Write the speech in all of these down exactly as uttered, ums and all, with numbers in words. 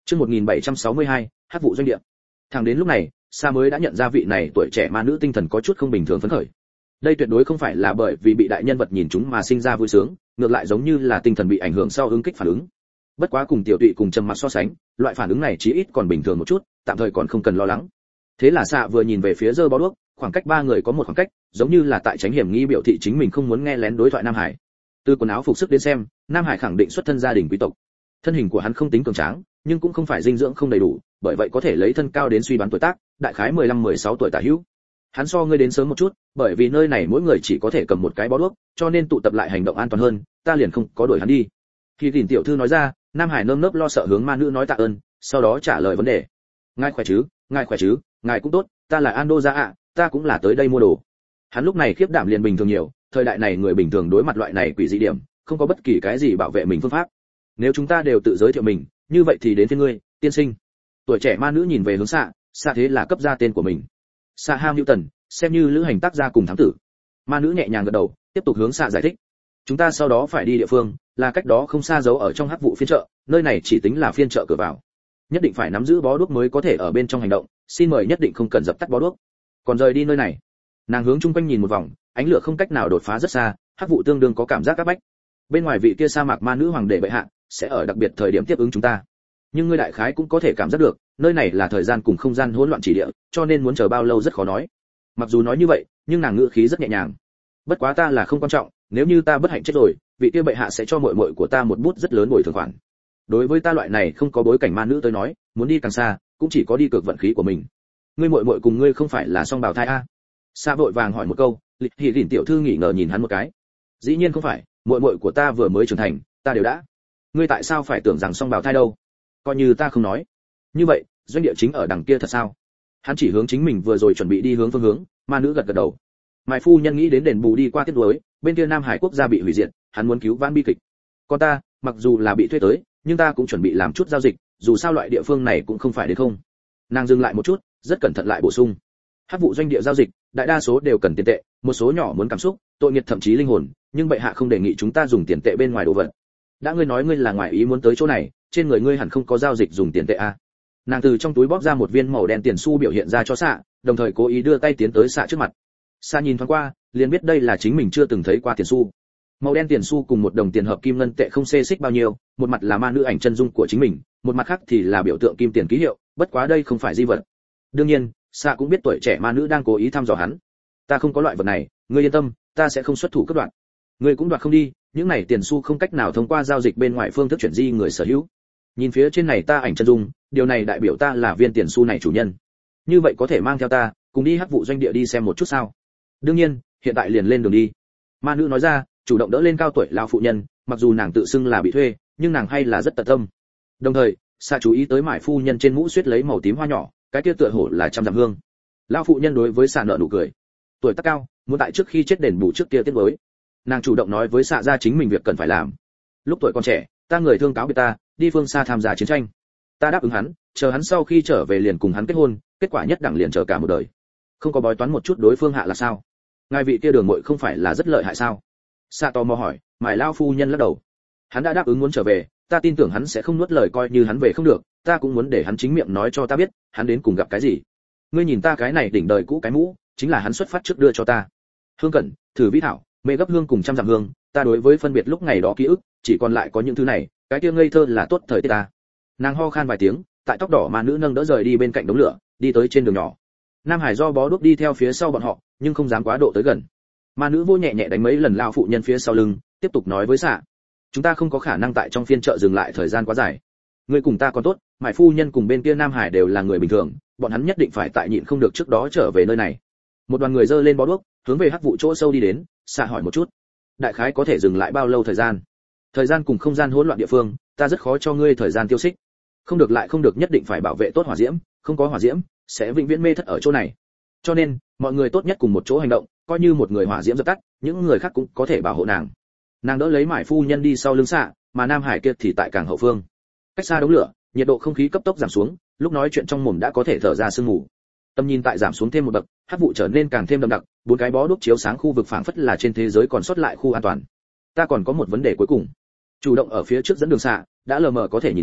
Chương một nghìn bảy trăm sáu mươi hai, hắc vụ doanh địa. Thẳng đến lúc này, Sa mới đã nhận ra vị này tuổi trẻ ma nữ tinh thần có chút không bình thường phấn khởi. Đây tuyệt đối không phải là bởi vì bị đại nhân vật nhìn chúng mà sinh ra vui sướng, ngược lại giống như là tinh thần bị ảnh hưởng sau ứng kích phản ứng. Bất quá cùng tiểu tụy cùng trầm mặc so sánh, loại phản ứng này chí ít còn bình thường một chút, tạm thời còn không cần lo lắng. Thế là Sa vừa nhìn về phía giơ bó đuốc, khoảng cách ba người có một khoảng cách, giống như là tại tránh hiểm nghi biểu thị chính mình không muốn nghe lén đối thoại Nam Hải. Từ quần áo phục sức đến xem, Nam Hải khẳng định xuất thân gia đình quý tộc. Thân hình của hắn không tính cường tráng, nhưng cũng không phải dinh dưỡng không đầy đủ, bởi vậy có thể lấy thân cao đến suy đoán tuổi tác, đại khái mười lăm mười sáu tuổi tả hữu. Hắn so ngươi đến sớm một chút, bởi vì nơi này mỗi người chỉ có thể cầm một cái bó đuốc, cho nên tụ tập lại hành động an toàn hơn, ta liền không có đuổi hắn đi. Khi Kình tiểu thư nói ra, Nam Hải nơm nớp lo sợ hướng ma nữ nói tạ ơn, sau đó trả lời vấn đề. Ngài khỏe chứ, ngài khỏe chứ, ngài cũng tốt, ta là Ando Gia ạ, ta cũng là tới đây mua đồ. Hắn lúc này khiếp đảm liền bình thường nhiều, thời đại này người bình thường đối mặt loại này quỷ dị điểm, không có bất kỳ cái gì bảo vệ mình phương pháp. Nếu chúng ta đều tự giới thiệu mình, như vậy thì đến phía ngươi, tiên sinh. Tuổi trẻ ma nữ nhìn về hướng Xạ, Xạ thế là cấp ra tên của mình. Xạ Ham Newton, xem như lữ hành tác gia cùng thám tử. Ma nữ nhẹ nhàng gật đầu, tiếp tục hướng Xạ giải thích. Chúng ta sau đó phải đi địa phương, là cách đó không xa giấu ở trong hắc vụ phiên chợ, nơi này chỉ tính là phiên chợ cửa vào. Nhất định phải nắm giữ bó đuốc mới có thể ở bên trong hành động, xin mời nhất định không cần dập tắt bó đuốc. Còn rời đi nơi này. Nàng hướng chung quanh nhìn một vòng, ánh lửa không cách nào đột phá rất xa, hắc vụ tương đương có cảm giác áp bách. Bên ngoài vị kia sa mạc ma nữ hoàng đệ bệ hạ sẽ ở đặc biệt thời điểm tiếp ứng chúng ta. Nhưng ngươi đại khái cũng có thể cảm giác được, nơi này là thời gian cùng không gian hỗn loạn chỉ địa, cho nên muốn chờ bao lâu rất khó nói. Mặc dù nói như vậy, nhưng nàng ngữ khí rất nhẹ nhàng. Bất quá ta là không quan trọng, nếu như ta bất hạnh chết rồi, vị kia bệ hạ sẽ cho muội muội của ta một bút rất lớn bồi thường khoản. Đối với ta loại này không có bối cảnh ma nữ tới nói, muốn đi càng xa, cũng chỉ có đi cược vận khí của mình. Ngươi muội muội cùng ngươi không phải là song bào thai a? Sa vội vàng hỏi một câu, Lịch Hỉ Lĩnh tiểu thư nghỉ ngờ nhìn hắn một cái. Dĩ nhiên không phải, muội muội của ta vừa mới trưởng thành, ta đều đã. Ngươi tại sao phải tưởng rằng song bào thai đâu? Coi như ta không nói. Như vậy, doanh địa chính ở đằng kia thật sao? Hắn chỉ hướng chính mình vừa rồi chuẩn bị đi hướng phương hướng, ma nữ gật gật đầu. Mai phu nhân nghĩ đến đền bù đi qua tiết đối, bên kia Nam Hải quốc gia bị hủy diệt, hắn muốn cứu vãn bi kịch. Còn ta, mặc dù là bị thuê tới, nhưng ta cũng chuẩn bị làm chút giao dịch, dù sao loại địa phương này cũng không phải đến không. Nàng dừng lại một chút, rất cẩn thận lại bổ sung. Hắc vụ doanh địa giao dịch, đại đa số đều cần tiền tệ, một số nhỏ muốn cảm xúc, tội nghiệp thậm chí linh hồn, nhưng bệ hạ không đề nghị chúng ta dùng tiền tệ bên ngoài đồ vật. Đã ngươi nói ngươi là ngoại ý muốn tới chỗ này, trên người ngươi hẳn không có giao dịch dùng tiền tệ a. À? Nàng từ trong túi bóc ra một viên màu đen tiền xu biểu hiện ra cho Xạ, đồng thời cố ý đưa tay tiến tới Xạ trước mặt. Xạ nhìn thoáng qua, liền biết đây là chính mình chưa từng thấy qua tiền xu. Màu đen tiền xu cùng một đồng tiền hợp kim ngân tệ không xê xích bao nhiêu, một mặt là ma nữ ảnh chân dung của chính mình, một mặt khác thì là biểu tượng kim tiền ký hiệu, bất quá đây không phải di vật. Đương nhiên, Xạ cũng biết tuổi trẻ ma nữ đang cố ý thăm dò hắn. Ta không có loại vật này, ngươi yên tâm, ta sẽ không xuất thủ cướp đoạt. Ngươi cũng đoạt không đi, những này tiền xu không cách nào thông qua giao dịch bên ngoài phương thức chuyển di người sở hữu. Nhìn phía trên này ta ảnh chân dung, điều này đại biểu ta là viên tiền xu này chủ nhân. Như vậy có thể mang theo ta, cùng đi hắc vụ doanh địa đi xem một chút sao? Đương nhiên, hiện tại liền lên đường đi. Ma nữ nói ra, chủ động đỡ lên cao tuổi lão phụ nhân, mặc dù nàng tự xưng là bị thuê, nhưng nàng hay là rất tận tâm. Đồng thời, Sa chú ý tới mải phu nhân trên mũ xuyết lấy màu tím hoa nhỏ, cái kia tựa hồ là trăm dặm hương. Lão phụ nhân đối với Sa nợ nụ cười. Tuổi tác cao, muốn tại trước khi chết đền bù trước kia tiết với. Nàng chủ động nói với Sa ra chính mình việc cần phải làm. Lúc tuổi còn trẻ, ta người thương cáo biệt ta, đi phương xa tham gia chiến tranh. Ta đáp ứng hắn, chờ hắn sau khi trở về liền cùng hắn kết hôn, kết quả nhất đẳng liền chờ cả một đời. Không có bói toán một chút đối phương hạ là sao? Ngài vị kia đường muội không phải là rất lợi hại sao? Sa tò mò hỏi, mải lao phu nhân lắc đầu. Hắn đã đáp ứng muốn trở về, ta tin tưởng hắn sẽ không nuốt lời coi như hắn về không được, ta cũng muốn để hắn chính miệng nói cho ta biết, hắn đến cùng gặp cái gì. Ngươi nhìn ta cái này đỉnh đời cũ cái mũ, chính là hắn xuất phát trước đưa cho ta. Hương cẩn, thử vĩ thảo, mê gấp hương cùng trăm dặm hương, ta đối với phân biệt lúc ngày đó ký ức, chỉ còn lại có những thứ này, cái kia ngây thơ là tốt thời tiết ta. Nàng ho khan vài tiếng, tại tóc đỏ mà nữ nâng đỡ rời đi bên cạnh đống lửa, đi tới trên đường nhỏ. Nam Hải do bó đuốc đi theo phía sau bọn họ, nhưng không dám quá độ tới gần. Ma nữ vô nhẹ nhẹ đánh mấy lần lao phụ nhân phía sau lưng, tiếp tục nói với Xạ, chúng ta không có khả năng tại trong phiên chợ dừng lại thời gian quá dài. Người cùng ta còn tốt, mải phu nhân cùng bên kia Nam Hải đều là người bình thường, bọn hắn nhất định phải tại nhịn không được trước đó trở về nơi này. Một đoàn người dơ lên bó đuốc, hướng về hắc vụ chỗ sâu đi đến. Xạ hỏi một chút, đại khái có thể dừng lại bao lâu thời gian? Thời gian cùng không gian hỗn loạn địa phương, ta rất khó cho ngươi thời gian tiêu xích. Không được lại không được, nhất định phải bảo vệ tốt hỏa diễm, không có hỏa diễm sẽ vĩnh viễn mê thất ở chỗ này. Cho nên, mọi người tốt nhất cùng một chỗ hành động, coi như một người hỏa diễm dập tắt, những người khác cũng có thể bảo hộ nàng. Nàng đỡ lấy mải phu nhân đi sau lưng Xạ, mà Nam Hải kia thì tại càng hậu phương. Cách xa đống lửa, nhiệt độ không khí cấp tốc giảm xuống, lúc nói chuyện trong mồm đã có thể thở ra sương mù. Tầm nhìn tại giảm xuống thêm một bậc, hắc vụ trở nên càng thêm đậm đặc, bốn cái bó đuốc chiếu sáng khu vực phảng phất là trên thế giới còn sót lại khu an toàn. Ta còn có một vấn đề cuối cùng. Chủ động ở phía trước dẫn đường Xạ, đã lờ mờ có thể nhìn thấy,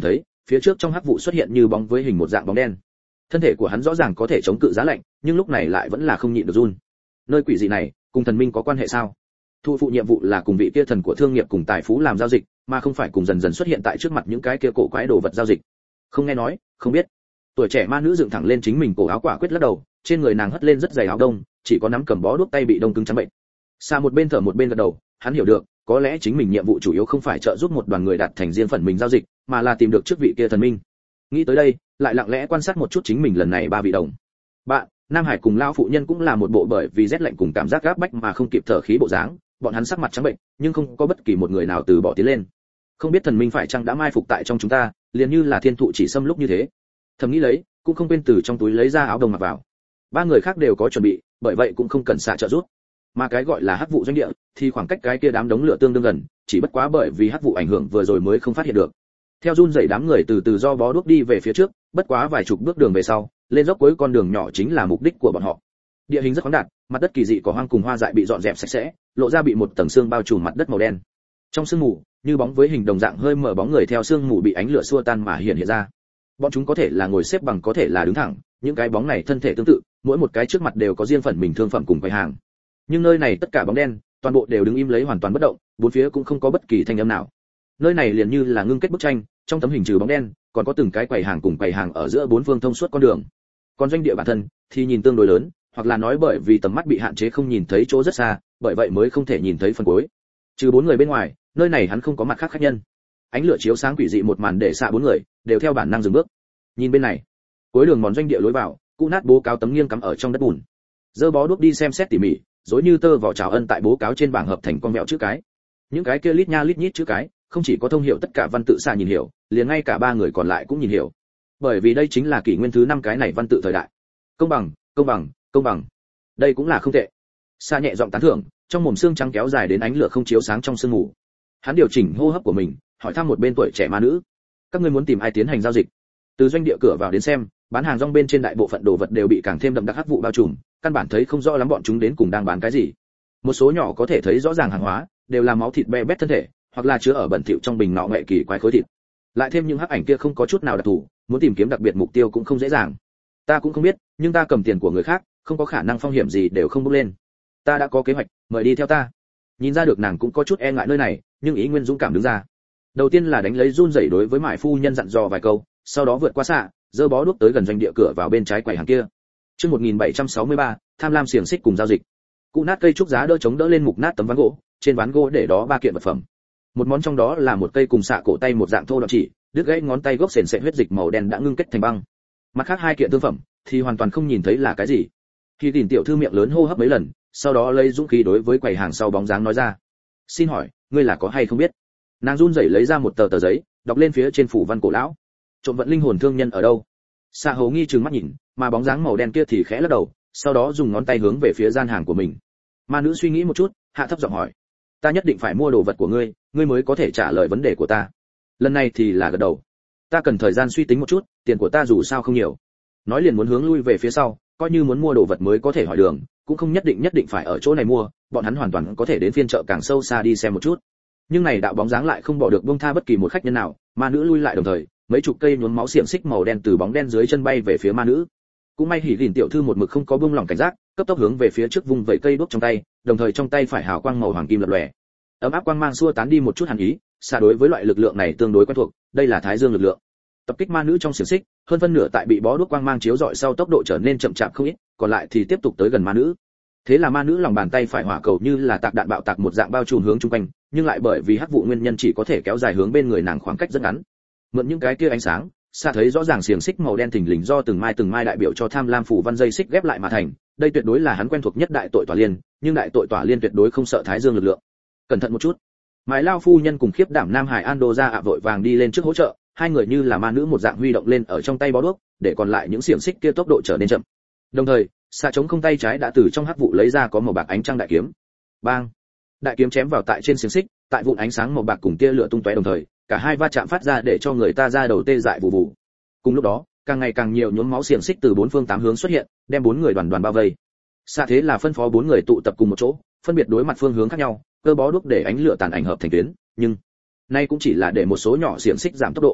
phía trước trong hắc vụ xuất hiện như bóng với hình một dạng bóng đen. Thân thể của hắn rõ ràng có thể chống cự giá lạnh, nhưng lúc này lại vẫn là không nhịn được run. Nơi quỷ dị này, cùng thần minh có quan hệ sao? Thu phụ nhiệm vụ là cùng vị kia thần của thương nghiệp cùng tài phú làm giao dịch, mà không phải cùng dần dần xuất hiện tại trước mặt những cái kia cổ quái đồ vật giao dịch. Không nghe nói, không biết. Tuổi trẻ ma nữ dựng thẳng lên chính mình cổ áo, quả quyết lắc đầu, trên người nàng hất lên rất dày áo đông, chỉ có nắm cầm bó đuốc tay bị đông cứng trắng bệnh. Xa một bên thở một bên gật đầu, hắn hiểu được, có lẽ chính mình nhiệm vụ chủ yếu không phải trợ giúp một đoàn người đạt thành riêng phần mình giao dịch, mà là tìm được chức vị kia thần minh. Nghĩ tới đây, lại lặng lẽ quan sát một chút chính mình lần này ba vị đồng bạn. Nam Hải cùng lão phụ nhân cũng là một bộ bởi vì rét lạnh cùng cảm giác gáp bách mà không kịp thở khí bộ dáng, bọn hắn sắc mặt trắng bệnh, nhưng không có bất kỳ một người nào từ bỏ tiến lên. Không biết thần minh phải chăng đã mai phục tại trong chúng ta, liền như là thiên thụ chỉ xâm lúc như thế. Thầm nghĩ lấy, cũng không quên từ trong túi lấy ra áo đồng mặc vào. Ba người khác đều có chuẩn bị, bởi vậy cũng không cần xạ trợ giúp. Mà cái gọi là hắc vụ doanh địa, thì khoảng cách cái kia đám đống lửa tương đương gần, chỉ bất quá bởi vì hắc vụ ảnh hưởng vừa rồi mới không phát hiện được. Theo run rẩy đám người từ từ do bó đuốc đi về phía trước, bất quá vài chục bước đường về sau, lên dốc cuối con đường nhỏ chính là mục đích của bọn họ. Địa hình rất khoáng đạt, mặt đất kỳ dị cỏ hoang cùng hoa dại bị dọn dẹp sạch sẽ, lộ ra bị một tầng sương bao trùm mặt đất màu đen. Trong sương mù, như bóng với hình đồng dạng hơi mở bóng người theo sương mù bị ánh lửa xua tan mà hiện hiện ra. Bọn chúng có thể là ngồi xếp bằng, có thể là đứng thẳng, những cái bóng này thân thể tương tự, mỗi một cái trước mặt đều có riêng phần mình thương phẩm cùng quầy hàng. Nhưng nơi này tất cả bóng đen, toàn bộ đều đứng im lấy hoàn toàn bất động, bốn phía cũng không có bất kỳ thanh âm nào. Nơi này liền như là ngưng kết bức tranh, trong tấm hình trừ bóng đen, còn có từng cái quầy hàng cùng quầy hàng ở giữa bốn phương thông suốt con đường. Còn doanh địa bản thân thì nhìn tương đối lớn, hoặc là nói bởi vì tầm mắt bị hạn chế không nhìn thấy chỗ rất xa, bởi vậy mới không thể nhìn thấy phần cuối. Trừ bốn người bên ngoài, nơi này hắn không có mặt khác khách nhân. Ánh lửa chiếu sáng quỷ dị một màn để xạ bốn người đều theo bản năng dừng bước. Nhìn bên này, cuối đường mòn doanh địa lối vào, cũ nát bố cáo tấm nghiêng cắm ở trong đất bùn. Dơ bó đuốc đi xem xét tỉ mỉ, rối như tơ vỏ trào ân tại bố cáo trên bảng hợp thành con mẹo chữ cái. Những cái kia lít nha lít nhít chữ cái, không chỉ có thông hiểu tất cả văn tự xạ nhìn hiểu, liền ngay cả ba người còn lại cũng nhìn hiểu. Bởi vì đây chính là kỷ nguyên thứ năm cái này văn tự thời đại. Công bằng, công bằng, công bằng. Đây cũng là không tệ. Sa nhẹ giọng tán thưởng, trong mồm xương trắng kéo dài đến ánh lửa không chiếu sáng trong sương mù. Hắn điều chỉnh hô hấp của mình, hỏi thăm một bên tuổi trẻ ma nữ, các ngươi muốn tìm ai tiến hành giao dịch? Từ doanh địa cửa vào đến xem, bán hàng rong bên trên đại bộ phận đồ vật đều bị càng thêm đậm đặc hắc vụ bao trùm, căn bản thấy không rõ lắm bọn chúng đến cùng đang bán cái gì. Một số nhỏ có thể thấy rõ ràng hàng hóa, đều là máu thịt be bét thân thể, hoặc là chứa ở bẩn thỉu trong bình nọ nghệ kỳ quái khối thịt. Lại thêm những hắc ảnh kia không có chút nào đặc thù, muốn tìm kiếm đặc biệt mục tiêu cũng không dễ dàng. Ta cũng không biết, nhưng ta cầm tiền của người khác, không có khả năng phong hiểm gì đều không bốc lên. Ta đã có kế hoạch, mời đi theo ta. Nhìn ra được nàng cũng có chút e ngại nơi này, nhưng ý nguyên dũng cảm đứng ra. Đầu tiên là đánh lấy run rẩy đối với mại phu nhân dặn dò vài câu, sau đó vượt qua xạ, giơ bó đuốc tới gần doanh địa cửa vào bên trái quầy hàng kia. Chương một nghìn bảy trăm sáu mươi ba, tham lam xiềng xích cùng giao dịch. Cụ nát cây trúc giá đỡ chống đỡ lên mục nát tấm ván gỗ, trên ván gỗ để đó ba kiện vật phẩm. Một món trong đó là một cây cùng xạ cổ tay một dạng thô đoạn chỉ, đứt gãy ngón tay gốc sền sệt huyết dịch màu đen đã ngưng kết thành băng. Mặt khác hai kiện thương phẩm thì hoàn toàn không nhìn thấy là cái gì. Khi tìm tiểu thư miệng lớn hô hấp mấy lần, sau đó lấy dũng khí đối với quầy hàng sau bóng dáng nói ra, xin hỏi ngươi là có hay không biết? Nàng run rẩy lấy ra một tờ tờ giấy, đọc lên phía trên phủ văn cổ lão, trộm vận linh hồn thương nhân ở đâu? Sa hầu nghi trừng mắt nhìn, mà bóng dáng màu đen kia thì khẽ lắc đầu, sau đó dùng ngón tay hướng về phía gian hàng của mình. Ma nữ suy nghĩ một chút, hạ thấp giọng hỏi, ta nhất định phải mua đồ vật của ngươi, ngươi mới có thể trả lời vấn đề của ta. Lần này thì là gật đầu. Ta cần thời gian suy tính một chút, tiền của ta dù sao không nhiều. Nói liền muốn hướng lui về phía sau, coi như muốn mua đồ vật mới có thể hỏi đường, cũng không nhất định nhất định phải ở chỗ này mua, bọn hắn hoàn toàn có thể đến phiên chợ càng sâu xa đi xem một chút. Nhưng này đạo bóng dáng lại không bỏ được buông tha bất kỳ một khách nhân nào, ma nữ lui lại đồng thời, mấy chục cây nhuốm máu xiềng xích màu đen từ bóng đen dưới chân bay về phía ma nữ. Cũng may hỉ lìn tiểu thư một mực không có buông lỏng cảnh giác, cấp tốc hướng về phía trước vung vẩy cây đuốc trong tay, đồng thời trong tay phải hào quang màu hoàng kim lập lòe. Ấm áp quang mang xua tán đi một chút hàn ý, xa đối với loại lực lượng này tương đối quen thuộc, đây là thái dương lực lượng. Tập kích ma nữ trong xiềng xích, hơn phân nửa tại bị bó đuốc quang mang chiếu rọi sau tốc độ trở nên chậm chạp không ít, còn lại thì tiếp tục tới gần ma nữ. Thế là ma nữ lòng bàn tay phải hỏa cầu như là tạc đạn bạo tạc một dạng bao trùm hướng chung quanh, nhưng lại bởi vì hắc vụ nguyên nhân chỉ có thể kéo dài hướng bên người nàng khoảng cách rất ngắn. Mượn những cái kia ánh sáng, xa thấy rõ ràng xiềng xích màu đen thình lình do từng mai từng mai đại biểu cho tham lam phủ văn dây xích ghép lại mà thành, đây tuyệt đối là hắn quen thuộc nhất đại tội tỏa liên, nhưng đại tội tỏa liên tuyệt đối không sợ thái dương lực lượng. Cẩn thận một chút. Mãi lao phu nhân cùng khiếp đảm nam hải Ando ra ạ vội vàng đi lên trước hỗ trợ, hai người như là ma nữ một dạng huy động lên ở trong tay bó đuốc, để còn lại những xiềng xích kia tốc độ trở nên chậm. Đồng thời, xạ chống không tay trái đã từ trong hắc vụ lấy ra có màu bạc ánh trăng đại kiếm. Bang! Đại kiếm chém vào tại trên xiềng xích, tại vụn ánh sáng màu bạc cùng tia lửa tung tóe đồng thời, cả hai va chạm phát ra để cho người ta ra đầu tê dại vụ vụ. Cùng lúc đó, càng ngày càng nhiều nhuốm máu xiềng xích từ bốn phương tám hướng xuất hiện, đem bốn người đoàn đoàn bao vây. Xạ thế là phân phó bốn người tụ tập cùng một chỗ, phân biệt đối mặt phương hướng khác nhau, cơ bó đuốc để ánh lửa tàn ảnh hợp thành tuyến, nhưng nay cũng chỉ là để một số nhỏ xiềng xích giảm tốc độ.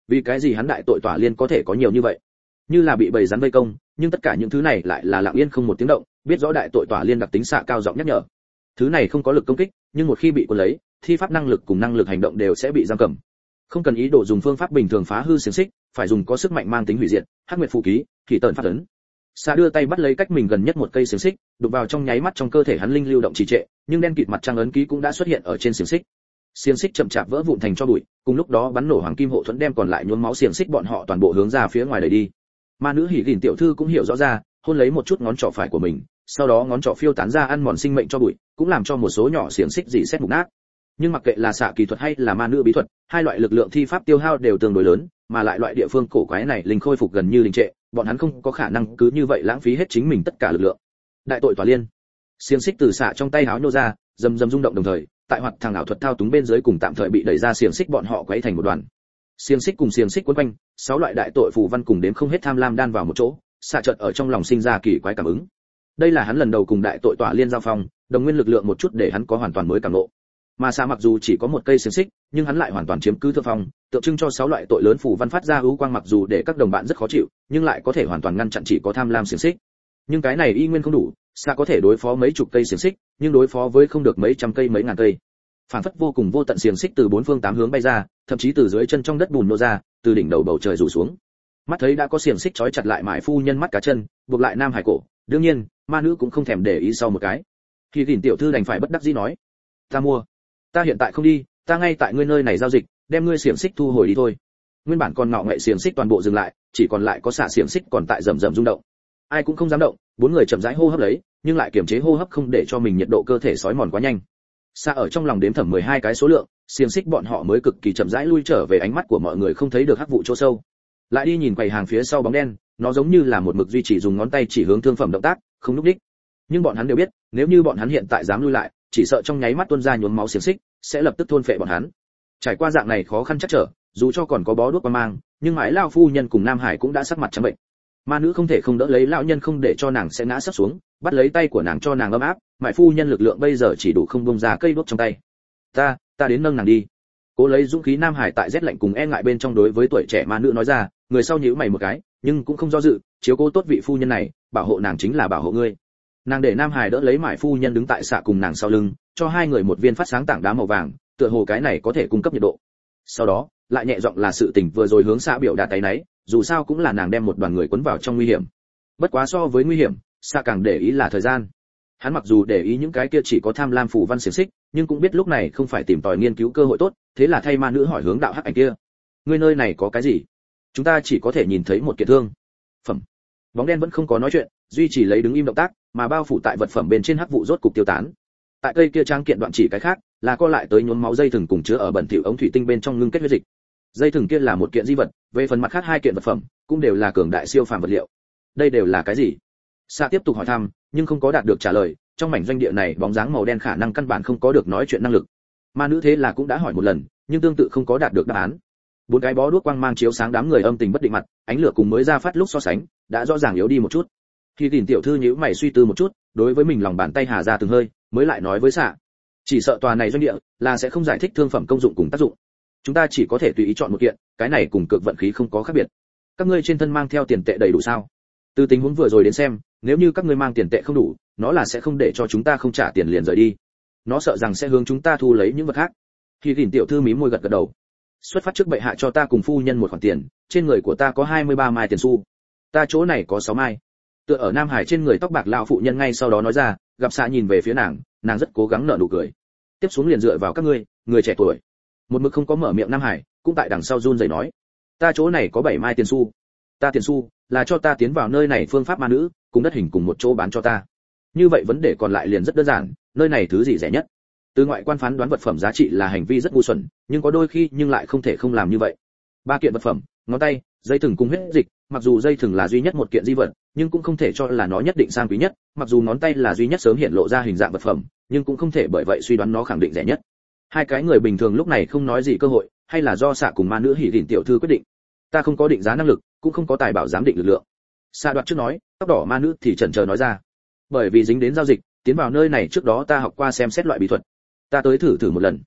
Vì cái gì hắn đại tội tỏa liên có thể có nhiều như vậy? Như là bị bầy rắn vây công, nhưng tất cả những thứ này lại là lặng yên không một tiếng động, biết rõ đại tội tỏa liên đặc tính xạ cao giọng nhắc nhở. Thứ này không có lực công kích, nhưng một khi bị cuốn lấy, thi pháp năng lực cùng năng lực hành động đều sẽ bị giam cầm. Không cần ý đồ dùng phương pháp bình thường phá hư xiềng xích, phải dùng có sức mạnh mang tính hủy diệt, Hắc Nguyệt phù ký, thì tận phát ấn. Xạ đưa tay bắt lấy cách mình gần nhất một cây xiềng xích, đụng vào trong nháy mắt trong cơ thể hắn linh lưu động trì trệ, nhưng đen kịt mặt trăng ấn ký cũng đã xuất hiện ở trên xiềng xích. Xiềng xích chậm chạp vỡ vụn thành tro bụi, cùng lúc đó bắn nổ hoàng kim hộ thuẫn đem còn lại nhuốm máu xiềng xích bọn họ toàn bộ hướng ra phía ngoài đẩy đi. Ma nữ Hỉ Lìn tiểu thư cũng hiểu rõ ra, hôn lấy một chút ngón trỏ phải của mình, sau đó ngón trỏ phiêu tán ra ăn mòn sinh mệnh cho bụi, cũng làm cho một số nhỏ xiềng xích dị xét mục nát. Nhưng mặc kệ là xạ kỳ thuật hay là ma nữ bí thuật, hai loại lực lượng thi pháp tiêu hao đều tương đối lớn, mà lại loại địa phương cổ quái này linh khôi phục gần như đình trệ, bọn hắn không có khả năng cứ như vậy lãng phí hết chính mình tất cả lực lượng. Đại tội tỏa liên, xiềng xích từ xạ trong tay háo nhô ra, rầm rầm rung động đồng thời, tại hoạt thằng ảo thuật thao túng bên dưới cùng tạm thời bị đẩy ra xiềng xích bọn họ quấy thành một đoàn. Xiềng xích cùng xiềng xích quấn quanh, sáu loại đại tội phù văn cùng đến không hết tham lam đan vào một chỗ, xạ chợt ở trong lòng sinh ra kỳ quái cảm ứng. Đây là hắn lần đầu cùng đại tội tỏa liên giao phong, đồng nguyên lực lượng một chút để hắn có hoàn toàn mới cảm ngộ. Mà xạ mặc dù chỉ có một cây xiềng xích, nhưng hắn lại hoàn toàn chiếm cứ thượng phong, tượng trưng cho sáu loại tội lớn phù văn phát ra ưu quang mặc dù để các đồng bạn rất khó chịu, nhưng lại có thể hoàn toàn ngăn chặn chỉ có tham lam xiềng xích. Nhưng cái này y nguyên không đủ, xạ có thể đối phó mấy chục cây xiềng xích, nhưng đối phó với không được mấy trăm cây mấy ngàn cây. Phản phất vô cùng vô tận xiềng xích từ bốn phương tám hướng bay ra, thậm chí từ dưới chân trong đất bùn nô ra, từ đỉnh đầu bầu trời rủ xuống. Mắt thấy đã có xiềng xích trói chặt lại mại phu nhân mắt cá chân, buộc lại nam hải cổ, đương nhiên, ma nữ cũng không thèm để ý sau một cái. Khi Lìn tiểu thư đành phải bất đắc dĩ nói, ta mua, ta hiện tại không đi, ta ngay tại ngươi nơi này giao dịch, đem ngươi xiềng xích thu hồi đi thôi. Nguyên bản còn ngọ ngậy xiềng xích toàn bộ dừng lại, chỉ còn lại có xả xiềng xích còn tại rầm rầm rung động. Ai cũng không dám động, bốn người chậm rãi hô hấp lấy, nhưng lại kiềm chế hô hấp không để cho mình nhiệt độ cơ thể sói mòn quá nhanh. Xa ở trong lòng đếm thẩm mười hai cái số lượng, xiềng xích bọn họ mới cực kỳ chậm rãi lui trở về ánh mắt của mọi người không thấy được hắc vụ chỗ sâu. Lại đi nhìn quầy hàng phía sau bóng đen, nó giống như là một mực duy trì dùng ngón tay chỉ hướng thương phẩm động tác, không lúc đích. Nhưng bọn hắn đều biết, nếu như bọn hắn hiện tại dám lui lại, chỉ sợ trong nháy mắt tuôn ra nhuốm máu xiềng xích, sẽ lập tức thôn phệ bọn hắn. Trải qua dạng này khó khăn chắc trở, dù cho còn có bó đuốc qua mang, nhưng mãi lão phu nhân cùng Nam Hải cũng đã sắc mặt trắng bệnh. Ma nữ không thể không đỡ lấy lão nhân không để cho nàng sẽ ngã sắp xuống, bắt lấy tay của nàng cho nàng ấm áp, mãi phu nhân lực lượng bây giờ chỉ đủ không bung ra cây đuốc trong tay. Ta, ta đến nâng nàng đi. Cố lấy dũng khí Nam Hải tại rét lạnh cùng e ngại bên trong đối với tuổi trẻ ma nữ nói ra, người sau nhíu mày một cái, nhưng cũng không do dự, chiếu cố tốt vị phu nhân này, bảo hộ nàng chính là bảo hộ ngươi. Nàng để Nam Hải đỡ lấy mãi phu nhân đứng tại xạ cùng nàng sau lưng, cho hai người một viên phát sáng tảng đá màu vàng, tựa hồ cái này có thể cung cấp nhiệt độ. Sau đó, lại nhẹ giọng là sự tình vừa rồi hướng xạ biểu đạt tay nấy, dù sao cũng là nàng đem một đoàn người cuốn vào trong nguy hiểm. Bất quá so với nguy hiểm, xạ càng để ý là thời gian. Hắn mặc dù để ý những cái kia chỉ có tham lam phù văn xiềng xích, nhưng cũng biết lúc này không phải tìm tòi nghiên cứu cơ hội tốt, thế là thay ma nữ hỏi hướng đạo hắc ảnh kia, ngươi nơi này có cái gì? Chúng ta chỉ có thể nhìn thấy một kiện thương phẩm. Bóng đen vẫn không có nói chuyện, duy trì lấy đứng im động tác, mà bao phủ tại vật phẩm bên trên hắc vụ rốt cục tiêu tán. Tại cây kia trang kiện đoạn chỉ cái khác, là co lại tới nhuốm máu dây thừng cùng chứa ở bẩn thỉu ống thủy tinh bên trong ngưng kết huyết dịch. Dây thừng kia là một kiện di vật, về phần mặt khác hai kiện vật phẩm, cũng đều là cường đại siêu phàm vật liệu. Đây đều là cái gì? Sa tiếp tục hỏi thăm, nhưng không có đạt được trả lời, trong mảnh doanh địa này bóng dáng màu đen khả năng căn bản không có được nói chuyện năng lực. Ma nữ thế là cũng đã hỏi một lần, nhưng tương tự không có đạt được đáp án. Bốn cái bó đuốc quang mang chiếu sáng đám người âm tình bất định mặt, ánh lửa cùng mới ra phát lúc so sánh, đã rõ ràng yếu đi một chút. Khi Lìn tiểu thư nhíu mày suy tư một chút, đối với mình lòng bàn tay hà ra từng hơi, mới lại nói với Sa, chỉ sợ tòa này doanh địa là sẽ không giải thích thương phẩm công dụng cùng tác dụng. Chúng ta chỉ có thể tùy ý chọn một kiện, cái này cùng cực vận khí không có khác biệt. Các ngươi trên thân mang theo tiền tệ đầy đủ sao? Từ tình huống vừa rồi đến xem, nếu như các ngươi mang tiền tệ không đủ, nó là sẽ không để cho chúng ta không trả tiền liền rời đi. Nó sợ rằng sẽ hướng chúng ta thu lấy những vật khác. Khi Lìn tiểu thư mím môi gật gật đầu. Xuất phát trước bệ hạ cho ta cùng phu nhân một khoản tiền, trên người của ta có hai mươi ba mai tiền xu. Ta chỗ này có sáu mai. Tựa ở Nam Hải trên người tóc bạc lão phụ nhân ngay sau đó nói ra, gặp Sa nhìn về phía nàng, nàng rất cố gắng nở nụ cười. Tiếp xuống liền dựa vào các ngươi, người trẻ tuổi. Một mực không có mở miệng Nam Hải, cũng tại đằng sau run rẩy nói, ta chỗ này có bảy mai tiền xu. Ta tiền xu là cho ta tiến vào nơi này phương pháp ma nữ, cùng đất hình cùng một chỗ bán cho ta. Như vậy vấn đề còn lại liền rất đơn giản, nơi này thứ gì rẻ nhất? Từ ngoại quan phán đoán vật phẩm giá trị là hành vi rất ngu xuẩn, nhưng có đôi khi nhưng lại không thể không làm như vậy. Ba kiện vật phẩm, ngón tay, dây thừng cùng huyết dịch, mặc dù dây thừng là duy nhất một kiện di vật, nhưng cũng không thể cho là nó nhất định sang quý nhất, mặc dù ngón tay là duy nhất sớm hiện lộ ra hình dạng vật phẩm, nhưng cũng không thể bởi vậy suy đoán nó khẳng định rẻ nhất. Hai cái người bình thường lúc này không nói gì cơ hội, hay là do Sa cùng ma nữ Hỉ Lìn tiểu thư quyết định. Ta không có định giá năng lực, cũng không có tài bảo giám định lực lượng. Sa đoạt trước nói, tóc đỏ ma nữ thì chần chờ nói ra, bởi vì dính đến giao dịch, tiến vào nơi này trước đó ta học qua xem xét loại bí thuật, ta tới thử thử một lần.